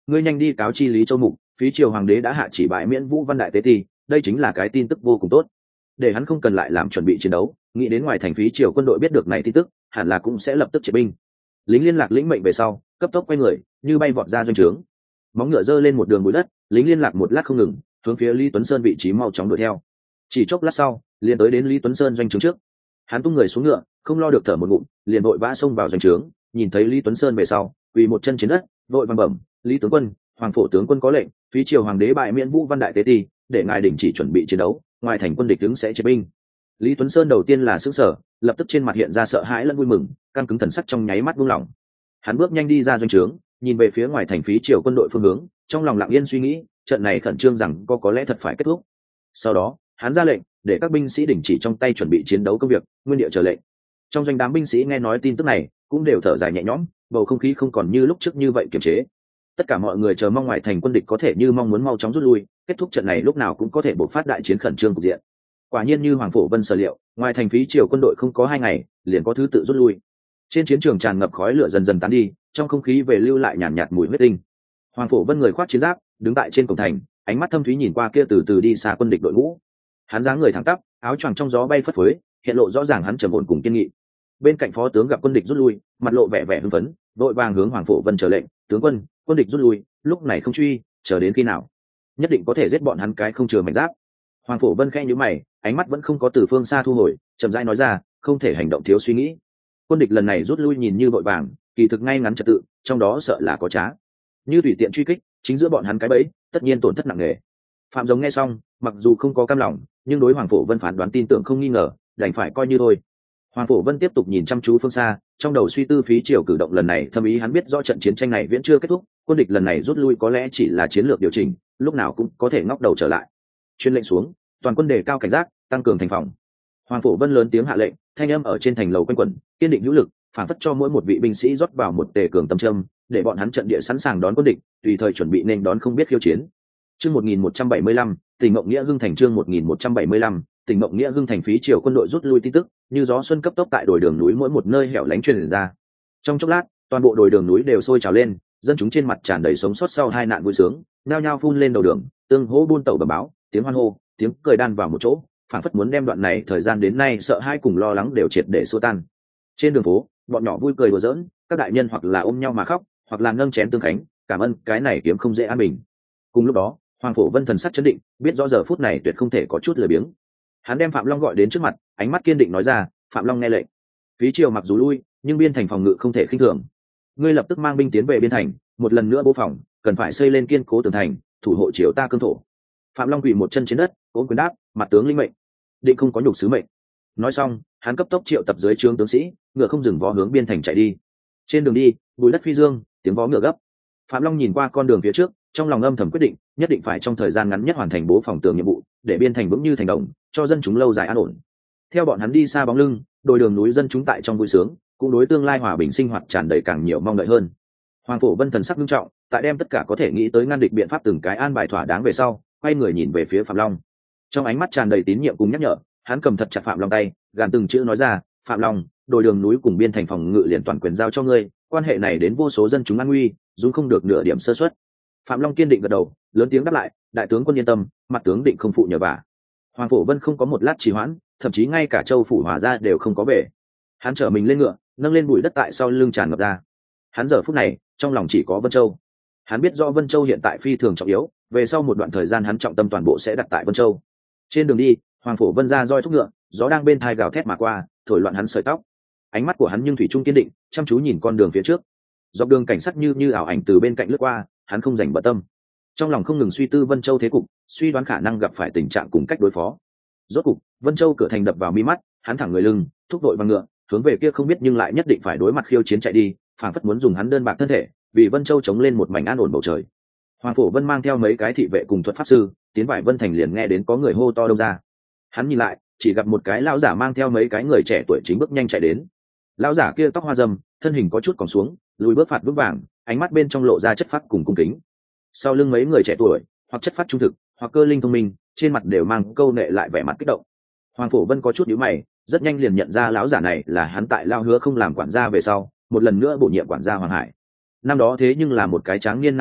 ngươi nhanh đi cáo chi Lý Châu Mục, phí triều hoàng đế đã hạ chỉ bãi miễn Vũ Văn đại tế ti, đây chính là cái tin tức vô cùng tốt, để hắn không cần lại làm chuẩn bị chiến đấu. Nghĩ đến ngoài thành phí triều quân đội biết được này tin tức, hẳn là cũng sẽ lập tức triệt binh. Lính liên lạc lĩnh mệnh về sau, cấp tốc quay người, như bay vọt ra doanh trướng. Móng ngựa giơ lên một đường bụi đất, lính liên lạc một lát không ngừng, hướng phía Lý Tuấn Sơn vị trí mau chóng đuổi theo. Chỉ chốc lát sau, liền tới đến Lý Tuấn Sơn doanh trướng trước. Hắn tung người xuống ngựa, không lo được thở một ngụm, liền vội vã xông vào doanh trướng. Nhìn thấy Lý Tuấn Sơn về sau, quỳ một chân trên đất, vội vàng bẩm: Lý tướng quân, hoàng phổ tướng quân có lệnh, phí triều hoàng đế bại miễn Vũ Văn đại tế ti, để ngài đình chỉ chuẩn bị chiến đấu, ngoài thành quân địch tướng sẽ chế binh. Lý Tuấn Sơn đầu tiên là sững sờ, lập tức trên mặt hiện ra sợ hãi lẫn vui mừng, căng cứng thần sắc trong nháy mắt buông lỏng. Hắn bước nhanh đi ra doanh trướng, nhìn về phía ngoài thành phí triều quân đội phương hướng, trong lòng lặng yên suy nghĩ, trận này khẩn trương rằng có lẽ thật phải kết thúc. Sau đó, hắn ra lệnh để các binh sĩ đình chỉ trong tay chuẩn bị chiến đấu công việc, nguyên địa chờ lệnh. Trong doanh đám binh sĩ nghe nói tin tức này, cũng đều thở dài nhẹ nhõm, bầu không khí không còn như lúc trước như vậy kiềm chế. Tất cả mọi người chờ mong ngoài thành quân địch có thể như mong muốn mau chóng rút lui, kết thúc trận này lúc nào cũng có thể bộc phát đại chiến khẩn trương cục diện. Quả nhiên như Hoàng Phổ Vân sở liệu, ngoài thành phí triều quân đội không có 2 ngày, liền có thứ tự rút lui. Trên chiến trường tràn ngập khói lửa dần dần tán đi, trong không khí về lưu lại nhàn nhạt mùi huyết tinh. Hoàng Phổ Vân người khoác chiến giáp, đứng tại trên cổng thành, ánh mắt thâm thúy nhìn qua kia từ từ đi xa quân địch đội ngũ. Hắn dáng người thẳng tắp, áo choàng trong gió bay phất phới, hiện lộ rõ ràng hắn trầm ổn cùng kiên nghị. Bên cạnh phó tướng gặp quân địch rút lui, mặt lộ vẻ vẻ hưng phấn, đội vàng hướng Hoàng Phổ Vân chờ lệnh: tướng quân, quân địch rút lui, lúc này không truy, chờ đến khi nào? Nhất định có thể giết bọn hắn cái không chừa mảnh giáp. Hoàng Phổ Vân khẽ nhíu mày, ánh mắt vẫn không có từ phương xa thu hồi, chậm rãi nói ra: không thể hành động thiếu suy nghĩ. Quân địch lần này rút lui nhìn như vội vàng, kỳ thực ngay ngắn trật tự, trong đó sợ là có trá. Như tùy tiện truy kích, chính giữa bọn hắn cái bẫy, tất nhiên tổn thất nặng nề. Phạm Giống nghe xong, mặc dù không có cam lòng, nhưng đối Hoàng Phổ Vân phán đoán tin tưởng không nghi ngờ, đành phải coi như thôi. Hoàng Phổ Vân tiếp tục nhìn chăm chú phương xa, trong đầu suy tư phí triều cử động lần này, thâm ý hắn biết rõ trận chiến tranh này viễn chưa kết thúc, quân địch lần này rút lui có lẽ chỉ là chiến lược điều chỉnh, lúc nào cũng có thể ngóc đầu trở lại. Chuyên lệnh xuống, toàn quân đề cao cảnh giác, tăng cường thành phòng. Hoàng Phổ Vân lớn tiếng hạ lệnh, thanh âm ở trên thành lầu quanh quẩn, kiên định hữu lực, phản phất cho mỗi một vị binh sĩ rót vào một tề cường tâm châm, để bọn hắn trận địa sẵn sàng đón quân địch, tùy thời chuẩn bị nên đón không biết khiêu chiến. Chương 1175, Tỉnh Mộng Nghĩa Hưng thành. Chương 1175, Tỉnh Mộng Nghĩa Hưng thành. Phí triều quân đội rút lui tin tức như gió xuân cấp tốc tại đồi đường núi mỗi một nơi hẻo lánh truyền ra. Trong chốc lát, toàn bộ đồi đường núi đều sôi trào lên, dân chúng trên mặt tràn đầy sống sót sau hai nạn vui sướng, nhao nhao phun lên đầu đường, tương hỗ buôn tẩu bẩm báo, tiếng hoan hô, tiếng cười đan vào một chỗ, phảng phất muốn đem đoạn này thời gian đến nay sợ hãi cùng lo lắng đều triệt để xua tan. Trên đường phố, bọn nhỏ vui cười đùa giỡn, các đại nhân hoặc là ôm nhau mà khóc, hoặc là nâng chén tương khánh, cảm ơn cái này kiếm không dễ an bình. Cùng lúc đó, Hoàng Phổ Vân thần sắc chấn định, biết rõ giờ phút này tuyệt không thể có chút lười biếng. Hắn đem Phạm Long gọi đến trước mặt, ánh mắt kiên định nói ra: Phạm Long nghe lệnh. Phí triều mặc dù lui, nhưng biên thành phòng ngự không thể khinh thường. Ngươi lập tức mang binh tiến về biên thành, một lần nữa bố phòng, cần phải xây lên kiên cố tường thành, thủ hộ triều ta cương thổ. Phạm Long quỳ một chân trên đất, ôm quyền đáp: mặt tướng linh mệnh. Định không có nhục sứ mệnh. Nói xong, hắn cấp tốc triệu tập dưới trướng tướng sĩ, ngựa không dừng vó hướng biên thành chạy đi. Trên đường đi, bùi đất phi dương, tiếng vó ngựa gấp. Phạm Long nhìn qua con đường phía trước, trong lòng âm thầm quyết định, nhất định phải trong thời gian ngắn nhất hoàn thành bố phòng tường nhiệm vụ, để biên thành vững như thành đồng, cho dân chúng lâu dài an ổn. Theo bọn hắn đi xa bóng lưng, đồi đường núi dân chúng tại trong vui sướng, cũng đối tương lai hòa bình sinh hoạt tràn đầy càng nhiều mong đợi hơn. Hoàng Phổ Vân thần sắc nghiêm trọng, tại đem tất cả có thể nghĩ tới ngăn địch biện pháp từng cái an bài thỏa đáng về sau, quay người nhìn về phía Phạm Long. Trong ánh mắt tràn đầy tín nhiệm cùng nhắc nhở, hắn cầm thật chặt Phạm Long tay, gàn từng chữ nói ra: Phạm Long, đồi đường núi cùng biên thành phòng ngự liền toàn quyền giao cho ngươi, quan hệ này đến vô số dân chúng an nguy, dung không được nửa điểm sơ suất. Phạm Long kiên định gật đầu, lớn tiếng đáp lại: đại tướng quân yên tâm, mặt tướng định không phụ nhờ vả. Hoàng Phổ Vân không có một lát trì hoãn, thậm chí ngay cả Châu phủ Hòa gia đều không có về. Hắn chở mình lên ngựa, nâng lên bụi đất tại sau lưng tràn ngập ra. Hắn giờ phút này, trong lòng chỉ có Vân Châu. Hắn biết rõ Vân Châu hiện tại phi thường trọng yếu, về sau một đoạn thời gian hắn trọng tâm toàn bộ sẽ đặt tại Vân Châu. Trên đường đi, Hoàng Phổ Vân ra roi thúc ngựa, gió đang bên thai gào thét mà qua, thổi loạn hắn sợi tóc. Ánh mắt của hắn nhưng thủy chung kiên định, chăm chú nhìn con đường phía trước. Dọc đường cảnh sắc như ảo ảnh từ bên cạnh lướt qua, hắn không dành bận tâm. Trong lòng không ngừng suy tư Vân Châu thế cục, suy đoán khả năng gặp phải tình trạng cùng cách đối phó. Rốt cục, Vân Châu cửa thành đập vào mi mắt, hắn thẳng người lưng, thúc đội bằng ngựa, hướng về kia không biết nhưng lại nhất định phải đối mặt khiêu chiến chạy đi, phảng phất muốn dùng hắn đơn bạc thân thể, vì Vân Châu chống lên một mảnh an ổn bầu trời. Hoàng Phổ Vân mang theo mấy cái thị vệ cùng thuật pháp sư, tiến vào Vân thành liền nghe đến có người hô to đâu ra. Hắn nhìn lại, chỉ gặp một cái lão giả mang theo mấy cái người trẻ tuổi chính bước nhanh chạy đến. Lão giả kia tóc hoa râm, thân hình có chút còng xuống, lùi bước phạt vững vàng, ánh mắt bên trong lộ ra chất phác cùng cung kính. Sau lưng mấy người trẻ tuổi, hoặc chất phác trung thực, hoặc cơ linh thông minh, trên mặt đều mang câu nệ lại vẻ mặt kích động. Hoàng Phổ Vân có chút nhíu mày, rất nhanh liền nhận ra lão giả này là hắn tại Lao Hứa không làm quản gia về sau, một lần nữa bổ nhiệm quản gia Hoàng Hải. Năm đó thế nhưng là một cái tráng niên nam tử,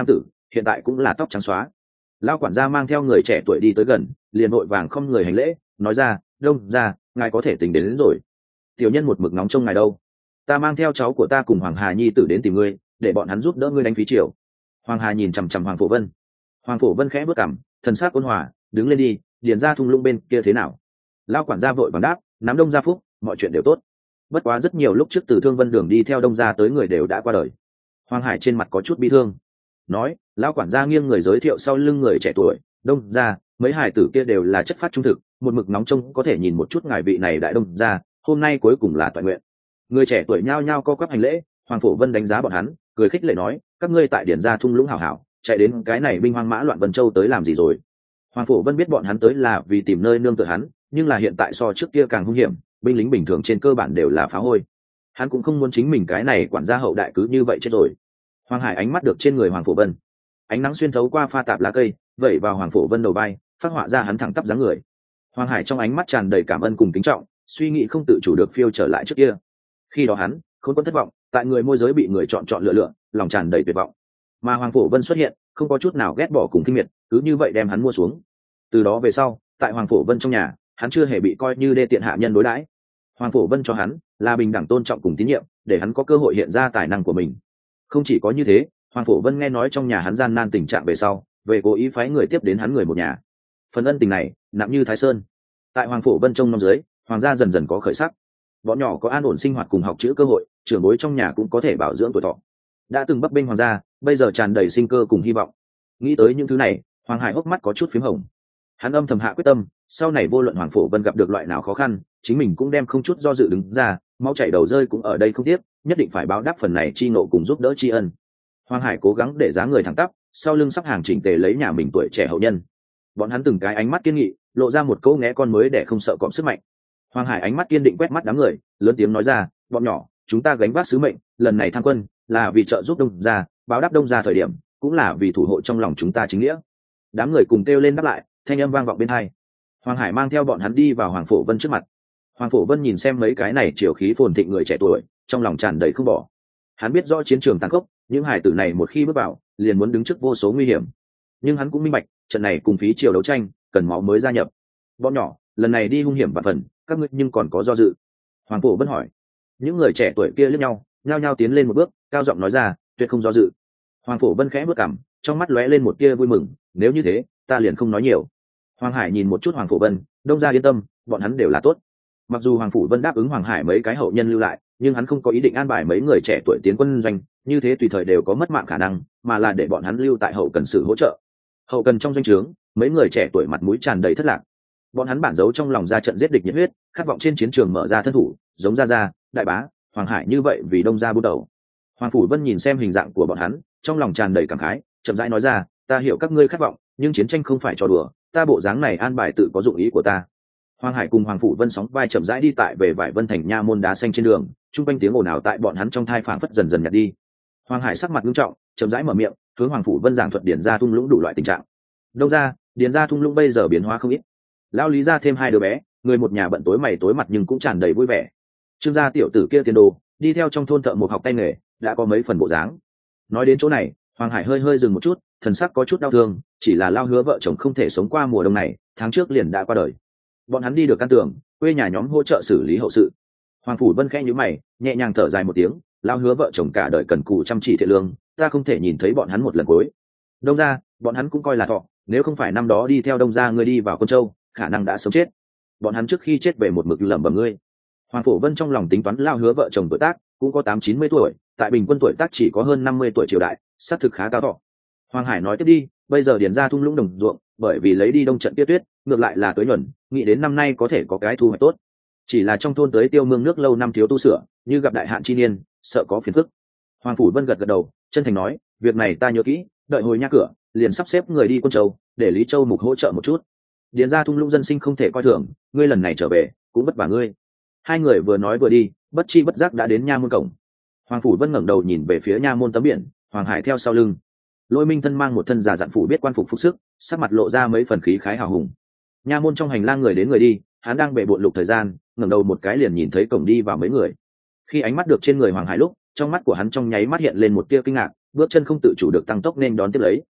hiện tại cũng là tóc trắng xóa. Lão quản gia mang theo người trẻ tuổi đi tới gần, liền vội vàng không người hành lễ, nói ra, đông ra, ngài có thể tính đến rồi. Tiểu nhân một mực nóng trông ngài đâu, ta mang theo cháu của ta cùng Hoàng Hà nhi tử đến tìm ngươi, để bọn hắn giúp đỡ ngươi đánh phí triều. Hoàng Hà nhìn chằm chằm Hoàng Phổ Vân. Hoàng Phổ Vân khẽ bước cằm, thần sắc ôn hòa, đứng lên đi, điền ra thung lũng bên kia thế nào? Lão quản gia vội vàng đáp, nắm đông gia phúc, mọi chuyện đều tốt. Bất quá rất nhiều lúc trước từ Thương Vân Đường đi theo đông gia tới người đều đã qua đời. Hoàng Hải trên mặt có chút bi thương, nói, lão quản gia nghiêng người giới thiệu sau lưng người trẻ tuổi, đông gia, mấy hải tử kia đều là chất phát trung thực, một mực nóng trông có thể nhìn một chút ngài vị này đại đông gia, hôm nay cuối cùng là toàn nguyện. Người trẻ tuổi nhao nhao co quắp hành lễ. Hoàng Phổ Vân đánh giá bọn hắn, cười khích lệ nói, các ngươi tại điển gia thung lũng hảo hảo, chạy đến cái này binh hoang mã loạn Vân Châu tới làm gì rồi? Hoàng Phổ Vân biết bọn hắn tới là vì tìm nơi nương tựa hắn, nhưng là hiện tại so trước kia càng hung hiểm, binh lính bình thường trên cơ bản đều là phá hôi. Hắn cũng không muốn chính mình cái này quản gia hậu đại cứ như vậy chết rồi. Hoàng Hải ánh mắt được trên người Hoàng Phổ Vân, ánh nắng xuyên thấu qua pha tạp lá cây, vẩy vào Hoàng Phổ Vân đầu vai, phát họa ra hắn thẳng tắp dáng người. Hoàng Hải trong ánh mắt tràn đầy cảm ơn cùng kính trọng, suy nghĩ không tự chủ được phiêu trở lại trước kia. Khi đó hắn không có thất vọng, tại người môi giới bị người chọn lựa, lòng tràn đầy tuyệt vọng. Mà Hoàng Phổ Vân xuất hiện, không có chút nào ghét bỏ cùng kinh miệt, cứ như vậy đem hắn mua xuống. Từ đó về sau, tại Hoàng Phổ Vân trong nhà, hắn chưa hề bị coi như đê tiện hạ nhân đối đãi. Hoàng Phổ Vân cho hắn là bình đẳng tôn trọng cùng tín nhiệm, để hắn có cơ hội hiện ra tài năng của mình. Không chỉ có như thế, Hoàng Phổ Vân nghe nói trong nhà hắn gian nan tình trạng về sau, về cố ý phái người tiếp đến hắn người một nhà. Phần ân tình này nặng như Thái Sơn. Tại Hoàng Phổ Vân trong năm dưới, hoàng gia dần dần có khởi sắc. Bọn nhỏ có an ổn sinh hoạt cùng học chữ cơ hội, trưởng bối trong nhà cũng có thể bảo dưỡng tuổi thọ. Đã từng bấp bênh hoàng gia, bây giờ tràn đầy sinh cơ cùng hy vọng. Nghĩ tới những thứ này, Hoàng Hải hốc mắt có chút phím hồng. Hắn âm thầm hạ quyết tâm, sau này vô luận Hoàng Phổ Vân gặp được loại nào khó khăn, chính mình cũng đem không chút do dự đứng ra, máu chảy đầu rơi cũng ở đây không tiếc, nhất định phải báo đáp phần này chi nộ cùng giúp đỡ tri ân. Hoàng Hải cố gắng để dáng người thẳng tắp, sau lưng sắp hàng chỉnh tề lấy nhà mình tuổi trẻ hậu nhân. Bọn hắn từng cái ánh mắt kiên nghị, lộ ra một câu ngẽ con mới để không sợ cọp sức mạnh. Hoàng Hải ánh mắt kiên định quét mắt đám người, lớn tiếng nói ra, bọn nhỏ, chúng ta gánh vác sứ mệnh, lần này tham quân là vì trợ giúp đông gia, báo đáp đông gia thời điểm, cũng là vì thủ hộ trong lòng chúng ta chính nghĩa. Đám người cùng kêu lên đáp lại, thanh âm vang vọng bên tai. Hoàng Hải mang theo bọn hắn đi vào Hoàng Phổ Vân trước mặt. Hoàng Phổ Vân nhìn xem mấy cái này triều khí phồn thịnh người trẻ tuổi, trong lòng tràn đầy không bỏ. Hắn biết rõ chiến trường tàn khốc, những hải tử này một khi bước vào, liền muốn đứng trước vô số nguy hiểm. Nhưng hắn cũng minh bạch, trận này cùng phí triều đấu tranh, cần máu mới gia nhập. Bọn nhỏ, lần này đi hung hiểm và phần, các ngươi nhưng còn có do dự. Hoàng Phổ Vân hỏi. Những người trẻ tuổi kia liếc nhau, nhao nhao tiến lên một bước, cao giọng nói ra, tuyệt không do dự. Hoàng Phổ Vân khẽ bước cằm, trong mắt lóe lên một tia vui mừng, nếu như thế, ta liền không nói nhiều. Hoàng Hải nhìn một chút Hoàng Phổ Vân, đông gia yên tâm, bọn hắn đều là tốt. Mặc dù Hoàng Phổ Vân đáp ứng Hoàng Hải mấy cái hậu nhân lưu lại, nhưng hắn không có ý định an bài mấy người trẻ tuổi tiến quân doanh, như thế tùy thời đều có mất mạng khả năng, mà là để bọn hắn lưu tại hậu cần sự hỗ trợ. Hậu cần trong doanh trướng, mấy người trẻ tuổi mặt mũi tràn đầy thất lạc. Bọn hắn bản giấu trong lòng ra trận giết địch nhiệt huyết, khát vọng trên chiến trường mở ra thân thủ, giống Gia, Đại Bá, Hoàng Hải như vậy vì đông gia buôn đầu. Hoàng Phủ Vân nhìn xem hình dạng của bọn hắn, trong lòng tràn đầy cảm khái, chậm rãi nói ra, ta hiểu các ngươi khát vọng, nhưng chiến tranh không phải trò đùa, ta bộ dáng này an bài tự có dụng ý của ta. Hoàng Hải cùng Hoàng Phủ Vân sóng vai chậm rãi đi tại về vải vân thành nha môn đá xanh trên đường, trung quanh tiếng ồn ào tại bọn hắn trong thai phảng phất dần dần nhạt đi. Hoàng Hải sắc mặt nghiêm trọng, chậm rãi mở miệng, hướng Hoàng Phủ Vân giảng thuật điển gia thung lũng đủ loại tình trạng. Đông ra, điển gia thung lũng bây giờ biến hóa không ít. Lão Lý gia thêm hai đứa bé, người một nhà bận tối mày tối mặt nhưng cũng tràn đầy vui vẻ. Trương gia tiểu tử kia tiền đồ, đi theo trong thôn thợ một học tay nghề, đã có mấy phần bộ dáng. Nói đến chỗ này, Hoàng Hải hơi dừng một chút, thần sắc có chút đau thương, chỉ là Lao Hứa vợ chồng không thể sống qua mùa đông này, tháng trước liền đã qua đời. Bọn hắn đi được căn tường, quê nhà nhóm hỗ trợ xử lý hậu sự. Hoàng Phủ Vân khẽ nhíu mày, nhẹ nhàng thở dài một tiếng, Lao Hứa vợ chồng cả đời cần cù chăm chỉ thiện lương, ta không thể nhìn thấy bọn hắn một lần cuối. Đông gia, bọn hắn cũng coi là thọ, nếu không phải năm đó đi theo Đông gia ngươi đi vào Côn Châu, khả năng đã sống chết. Bọn hắn trước khi chết về một mực lẩm bẩm ngươi. Hoàng Phủ Vân trong lòng tính toán Lao Hứa vợ chồng tuổi tác cũng có 80-90 tuổi, tại bình quân tuổi tác chỉ có hơn 50 tuổi triều đại, xác thực khá cao thọ. Hoàng Hải nói tiếp đi, bây giờ điền ra thung lũng đồng ruộng, bởi vì lấy đi đông trận tuyết, ngược lại là tới nhuần, nghĩ đến năm nay có thể có cái thu hoạch tốt. Chỉ là trong thôn tới tiêu mương nước lâu năm thiếu tu sửa, như gặp đại hạn chi niên, sợ có phiền phức. Hoàng Phủ Vân gật đầu, chân thành nói, việc này ta nhớ kỹ, đợi hồi nha cửa, liền sắp xếp người đi Quân Châu, để Lý Châu mục hỗ trợ một chút. Điền ra thung lũng dân sinh không thể coi thường, ngươi lần này trở về, cũng vất vả ngươi. Hai người vừa nói vừa đi, bất chi bất giác đã đến nha môn cổng. Hoàng Phủ Vân ngẩng đầu nhìn về phía nha môn tấm biển, Hoàng Hải theo sau lưng. Lôi Minh thân mang một thân giả dặn phủ biết quan phục phục sức, sắc mặt lộ ra mấy phần khí khái hào hùng. Nha môn trong hành lang người đến người đi, hắn đang bệ bộn lục thời gian, ngẩng đầu một cái liền nhìn thấy cổng đi vào mấy người. Khi ánh mắt được trên người Hoàng Hải lúc, trong mắt của hắn trong nháy mắt hiện lên một tia kinh ngạc, bước chân không tự chủ được tăng tốc nên đón tiếp lấy,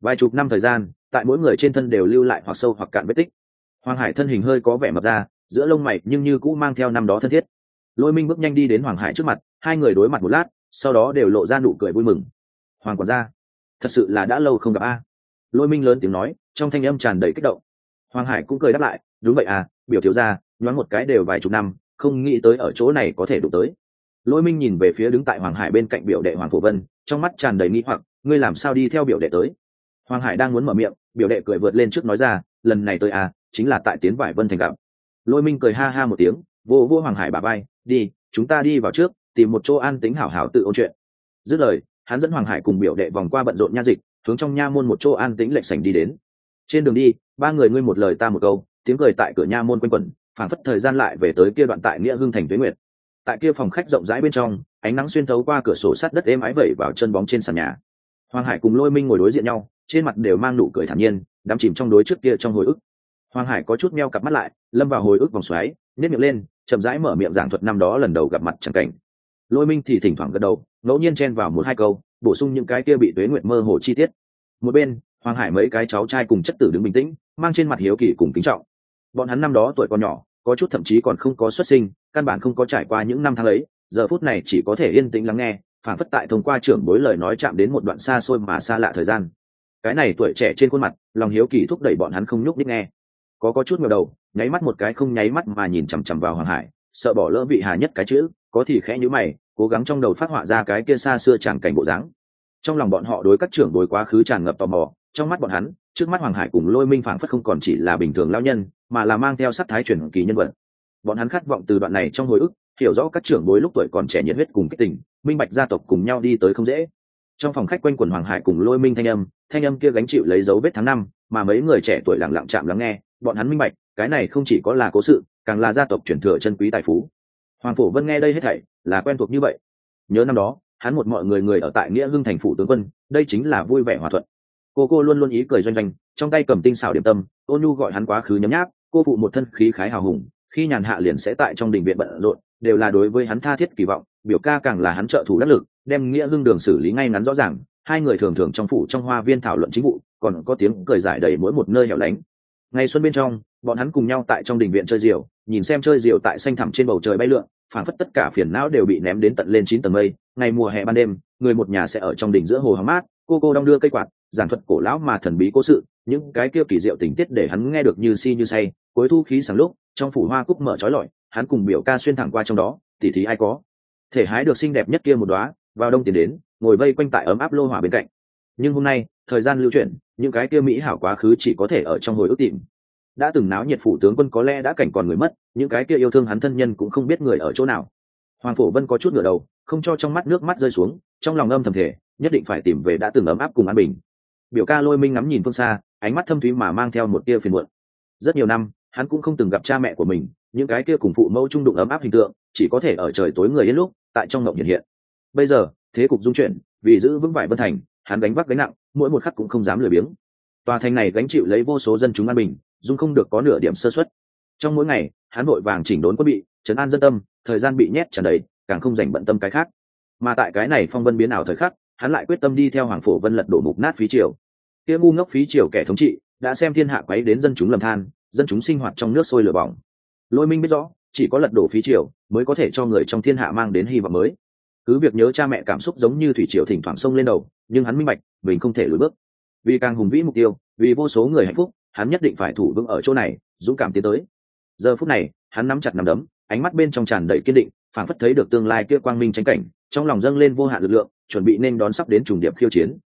Vài chục năm thời gian, tại mỗi người trên thân đều lưu lại hoặc sâu hoặc cạn vết tích. Hoàng Hải thân hình hơi có vẻ mập ra, giữa lông mày nhưng như cũ mang theo năm đó thân thiết. Lôi Minh bước nhanh đi đến Hoàng Hải trước mặt, hai người đối mặt một lát, sau đó đều lộ ra nụ cười vui mừng. Hoàng quản gia, thật sự là đã lâu không gặp a. Lôi Minh lớn tiếng nói, trong thanh âm tràn đầy kích động. Hoàng Hải cũng cười đáp lại, đúng vậy à, biểu thiếu gia, nhoáng một cái đều vài chục năm, không nghĩ tới ở chỗ này có thể đụng tới. Lôi Minh nhìn về phía đứng tại Hoàng Hải bên cạnh biểu đệ Hoàng Phổ Vân, trong mắt tràn đầy nghi hoặc, ngươi làm sao đi theo biểu đệ tới? Hoàng Hải đang muốn mở miệng, biểu đệ cười vượt lên trước nói ra, lần này tới à, chính là tại Tiến Vải Vân thành gặp. Lôi Minh cười ha ha một tiếng, vô vô Hoàng Hải bả vai, đi, chúng ta đi vào trước, tìm một chỗ an tĩnh hảo hảo tự ôn chuyện. Dứt lời, hắn dẫn Hoàng Hải cùng biểu đệ vòng qua bận rộn nha dịch, hướng trong nha môn một chỗ an tĩnh lệch sảnh đi đến. Trên đường đi, ba người ngươi một lời ta một câu, tiếng cười tại cửa nha môn quanh quẩn, phảng phất thời gian lại về tới kia đoạn tại Nghĩa Hưng thành Tuế Nguyệt. Tại kia phòng khách rộng rãi bên trong, ánh nắng xuyên thấu qua cửa sổ sắt đất êm ái vẩy vào chân bóng trên sàn nhà. Hoàng Hải cùng Lôi Minh ngồi đối diện nhau, trên mặt đều mang nụ cười thản nhiên, đắm chìm trong đối trước kia trong hồi ức. Hoàng Hải có chút meo cặp mắt lại, lâm vào hồi ức vòng xoáy, nhếch miệng lên, chậm rãi mở miệng giảng thuật năm đó lần đầu gặp mặt chẳng cảnh. Lôi Minh thì thỉnh thoảng gật đầu, ngẫu nhiên chen vào một hai câu, bổ sung những cái kia bị Tuế Nguyệt mơ hồ chi tiết. Một bên, Hoàng Hải mấy cái cháu trai cùng chất tử đứng bình tĩnh, mang trên mặt hiếu kỳ cùng kính trọng. Bọn hắn năm đó tuổi còn nhỏ, có chút thậm chí còn không có xuất sinh, căn bản không có trải qua những năm tháng ấy, giờ phút này chỉ có thể yên tĩnh lắng nghe, phản phất tại thông qua trưởng bối lời nói chạm đến một đoạn xa xôi mà xa lạ thời gian. Cái này tuổi trẻ trên khuôn mặt, lòng hiếu kỳ thúc đẩy bọn hắn không nhúc nhích nghe. Có chút ngẩng đầu, nháy mắt một cái không nháy mắt mà nhìn chằm chằm vào Hoàng Hải, sợ bỏ lỡ vị hà nhất cái chữ, có thì khẽ nhíu mày, cố gắng trong đầu phát họa ra cái kia xa xưa tràng cảnh bộ dáng. Trong lòng bọn họ đối các trưởng bối quá khứ tràn ngập tò mò, trong mắt bọn hắn, trước mắt Hoàng Hải cùng Lôi Minh phảng phất không còn chỉ là bình thường lão nhân, mà là mang theo sắc thái truyền kỳ nhân vật. Bọn hắn khát vọng từ đoạn này trong hồi ức, hiểu rõ các trưởng bối lúc tuổi còn trẻ nhiệt huyết cùng kích tình, minh bạch gia tộc cùng nhau đi tới không dễ. Trong phòng khách quanh quẩn Hoàng Hải cùng Lôi Minh thanh âm kia gánh chịu lấy dấu vết tháng năm, mà mấy người trẻ tuổi lặng lặng chạm lắng nghe, bọn hắn minh bạch, cái này không chỉ có là cố sự, càng là gia tộc truyền thừa chân quý tài phú. Hoàng Phổ Vân nghe đây hết thảy, là quen thuộc như vậy. Nhớ năm đó, hắn một mọi người ở tại Nghĩa Hưng thành phủ tướng quân, đây chính là vui vẻ hòa thuận. Cô luôn luôn ý cười doanh doanh, trong tay cầm tinh xảo điểm tâm, ôn nhu gọi hắn quá khứ nhấm nháp, cô phụ một thân khí khái hào hùng, khi nhàn hạ liền sẽ tại trong đình viện bận rộn, đều là đối với hắn tha thiết kỳ vọng, biểu ca càng là hắn trợ thủ đắc lực, đem Nghĩa Hưng đường xử lý ngay ngắn rõ ràng, hai người thường thường trong phủ trong hoa viên thảo luận chính vụ, còn có tiếng cười giải đầy mỗi một nơi hẻo lánh. Ngày xuân bên trong, bọn hắn cùng nhau tại trong đình viện chơi diều, nhìn xem chơi diều tại xanh thẳm trên bầu trời bay lượn, phảng phất tất cả phiền não đều bị ném đến tận lên 9 tầng mây. Ngày mùa hè ban đêm, người một nhà sẽ ở trong đình giữa hồ hóng mát, cô đong đưa cây quạt, giảng thuật cổ lão mà thần bí cố sự, những cái kia kỳ diệu tình tiết để hắn nghe được như si như say. Cuối thu khí sáng lúc, trong phủ hoa cúc mở trói lọi, hắn cùng biểu ca xuyên thẳng qua trong đó, tỉ thí ai có thể hái được xinh đẹp nhất kia một đóa, vào đông tiến đến, ngồi vây quanh tại ấm áp lô hỏa bên cạnh. Nhưng hôm nay, thời gian lưu chuyển, những cái kia mỹ hảo quá khứ chỉ có thể ở trong hồi ức tìm. Đã từng náo nhiệt phủ tướng quân có lẽ đã cảnh còn người mất, những cái kia yêu thương hắn thân nhân cũng không biết người ở chỗ nào. Hoàng Phổ Vân có chút ngửa đầu, không cho trong mắt nước mắt rơi xuống, trong lòng âm thầm thể, nhất định phải tìm về đã từng ấm áp cùng an bình. Biểu ca Lôi Minh ngắm nhìn phương xa, ánh mắt thâm thúy mà mang theo một tia phiền muộn. Rất nhiều năm, hắn cũng không từng gặp cha mẹ của mình, những cái kia cùng phụ mẫu chung đụng ấm áp hình tượng, chỉ có thể ở trời tối người yên lúc, tại trong ngộng hiện hiện. Bây giờ, thế cục dung chuyển, vì giữ vững Vải Vân thành, hắn gánh vác gánh nặng, mỗi một khắc cũng không dám lười biếng. Tòa thành này gánh chịu lấy vô số dân chúng an bình, dung không được có nửa điểm sơ suất. Trong mỗi ngày, hắn vội vàng chỉnh đốn quân bị, trấn an dân tâm, thời gian bị nhét tràn đầy, càng không dành bận tâm cái khác. Mà tại cái này phong vân biến ảo thời khắc, hắn lại quyết tâm đi theo Hoàng Phổ Vân lật đổ mục nát phí triều. Kia ngu ngốc phí triều kẻ thống trị, đã xem thiên hạ quấy đến dân chúng lầm than, dân chúng sinh hoạt trong nước sôi lửa bỏng. Lôi Minh biết rõ, chỉ có lật đổ phí triều mới có thể cho người trong thiên hạ mang đến hy vọng mới. Cứ việc nhớ cha mẹ cảm xúc giống như thủy triều thỉnh thoảng xông lên đầu, nhưng hắn minh bạch, mình không thể lùi bước. Vì càng hùng vĩ mục tiêu, vì vô số người hạnh phúc, hắn nhất định phải thủ vững ở chỗ này, dũng cảm tiến tới. Giờ phút này, hắn nắm chặt nắm đấm, ánh mắt bên trong tràn đầy kiên định, phảng phất thấy được tương lai kia quang minh chánh cảnh, trong lòng dâng lên vô hạn lực lượng, chuẩn bị nên đón sắp đến trùng điệp khiêu chiến,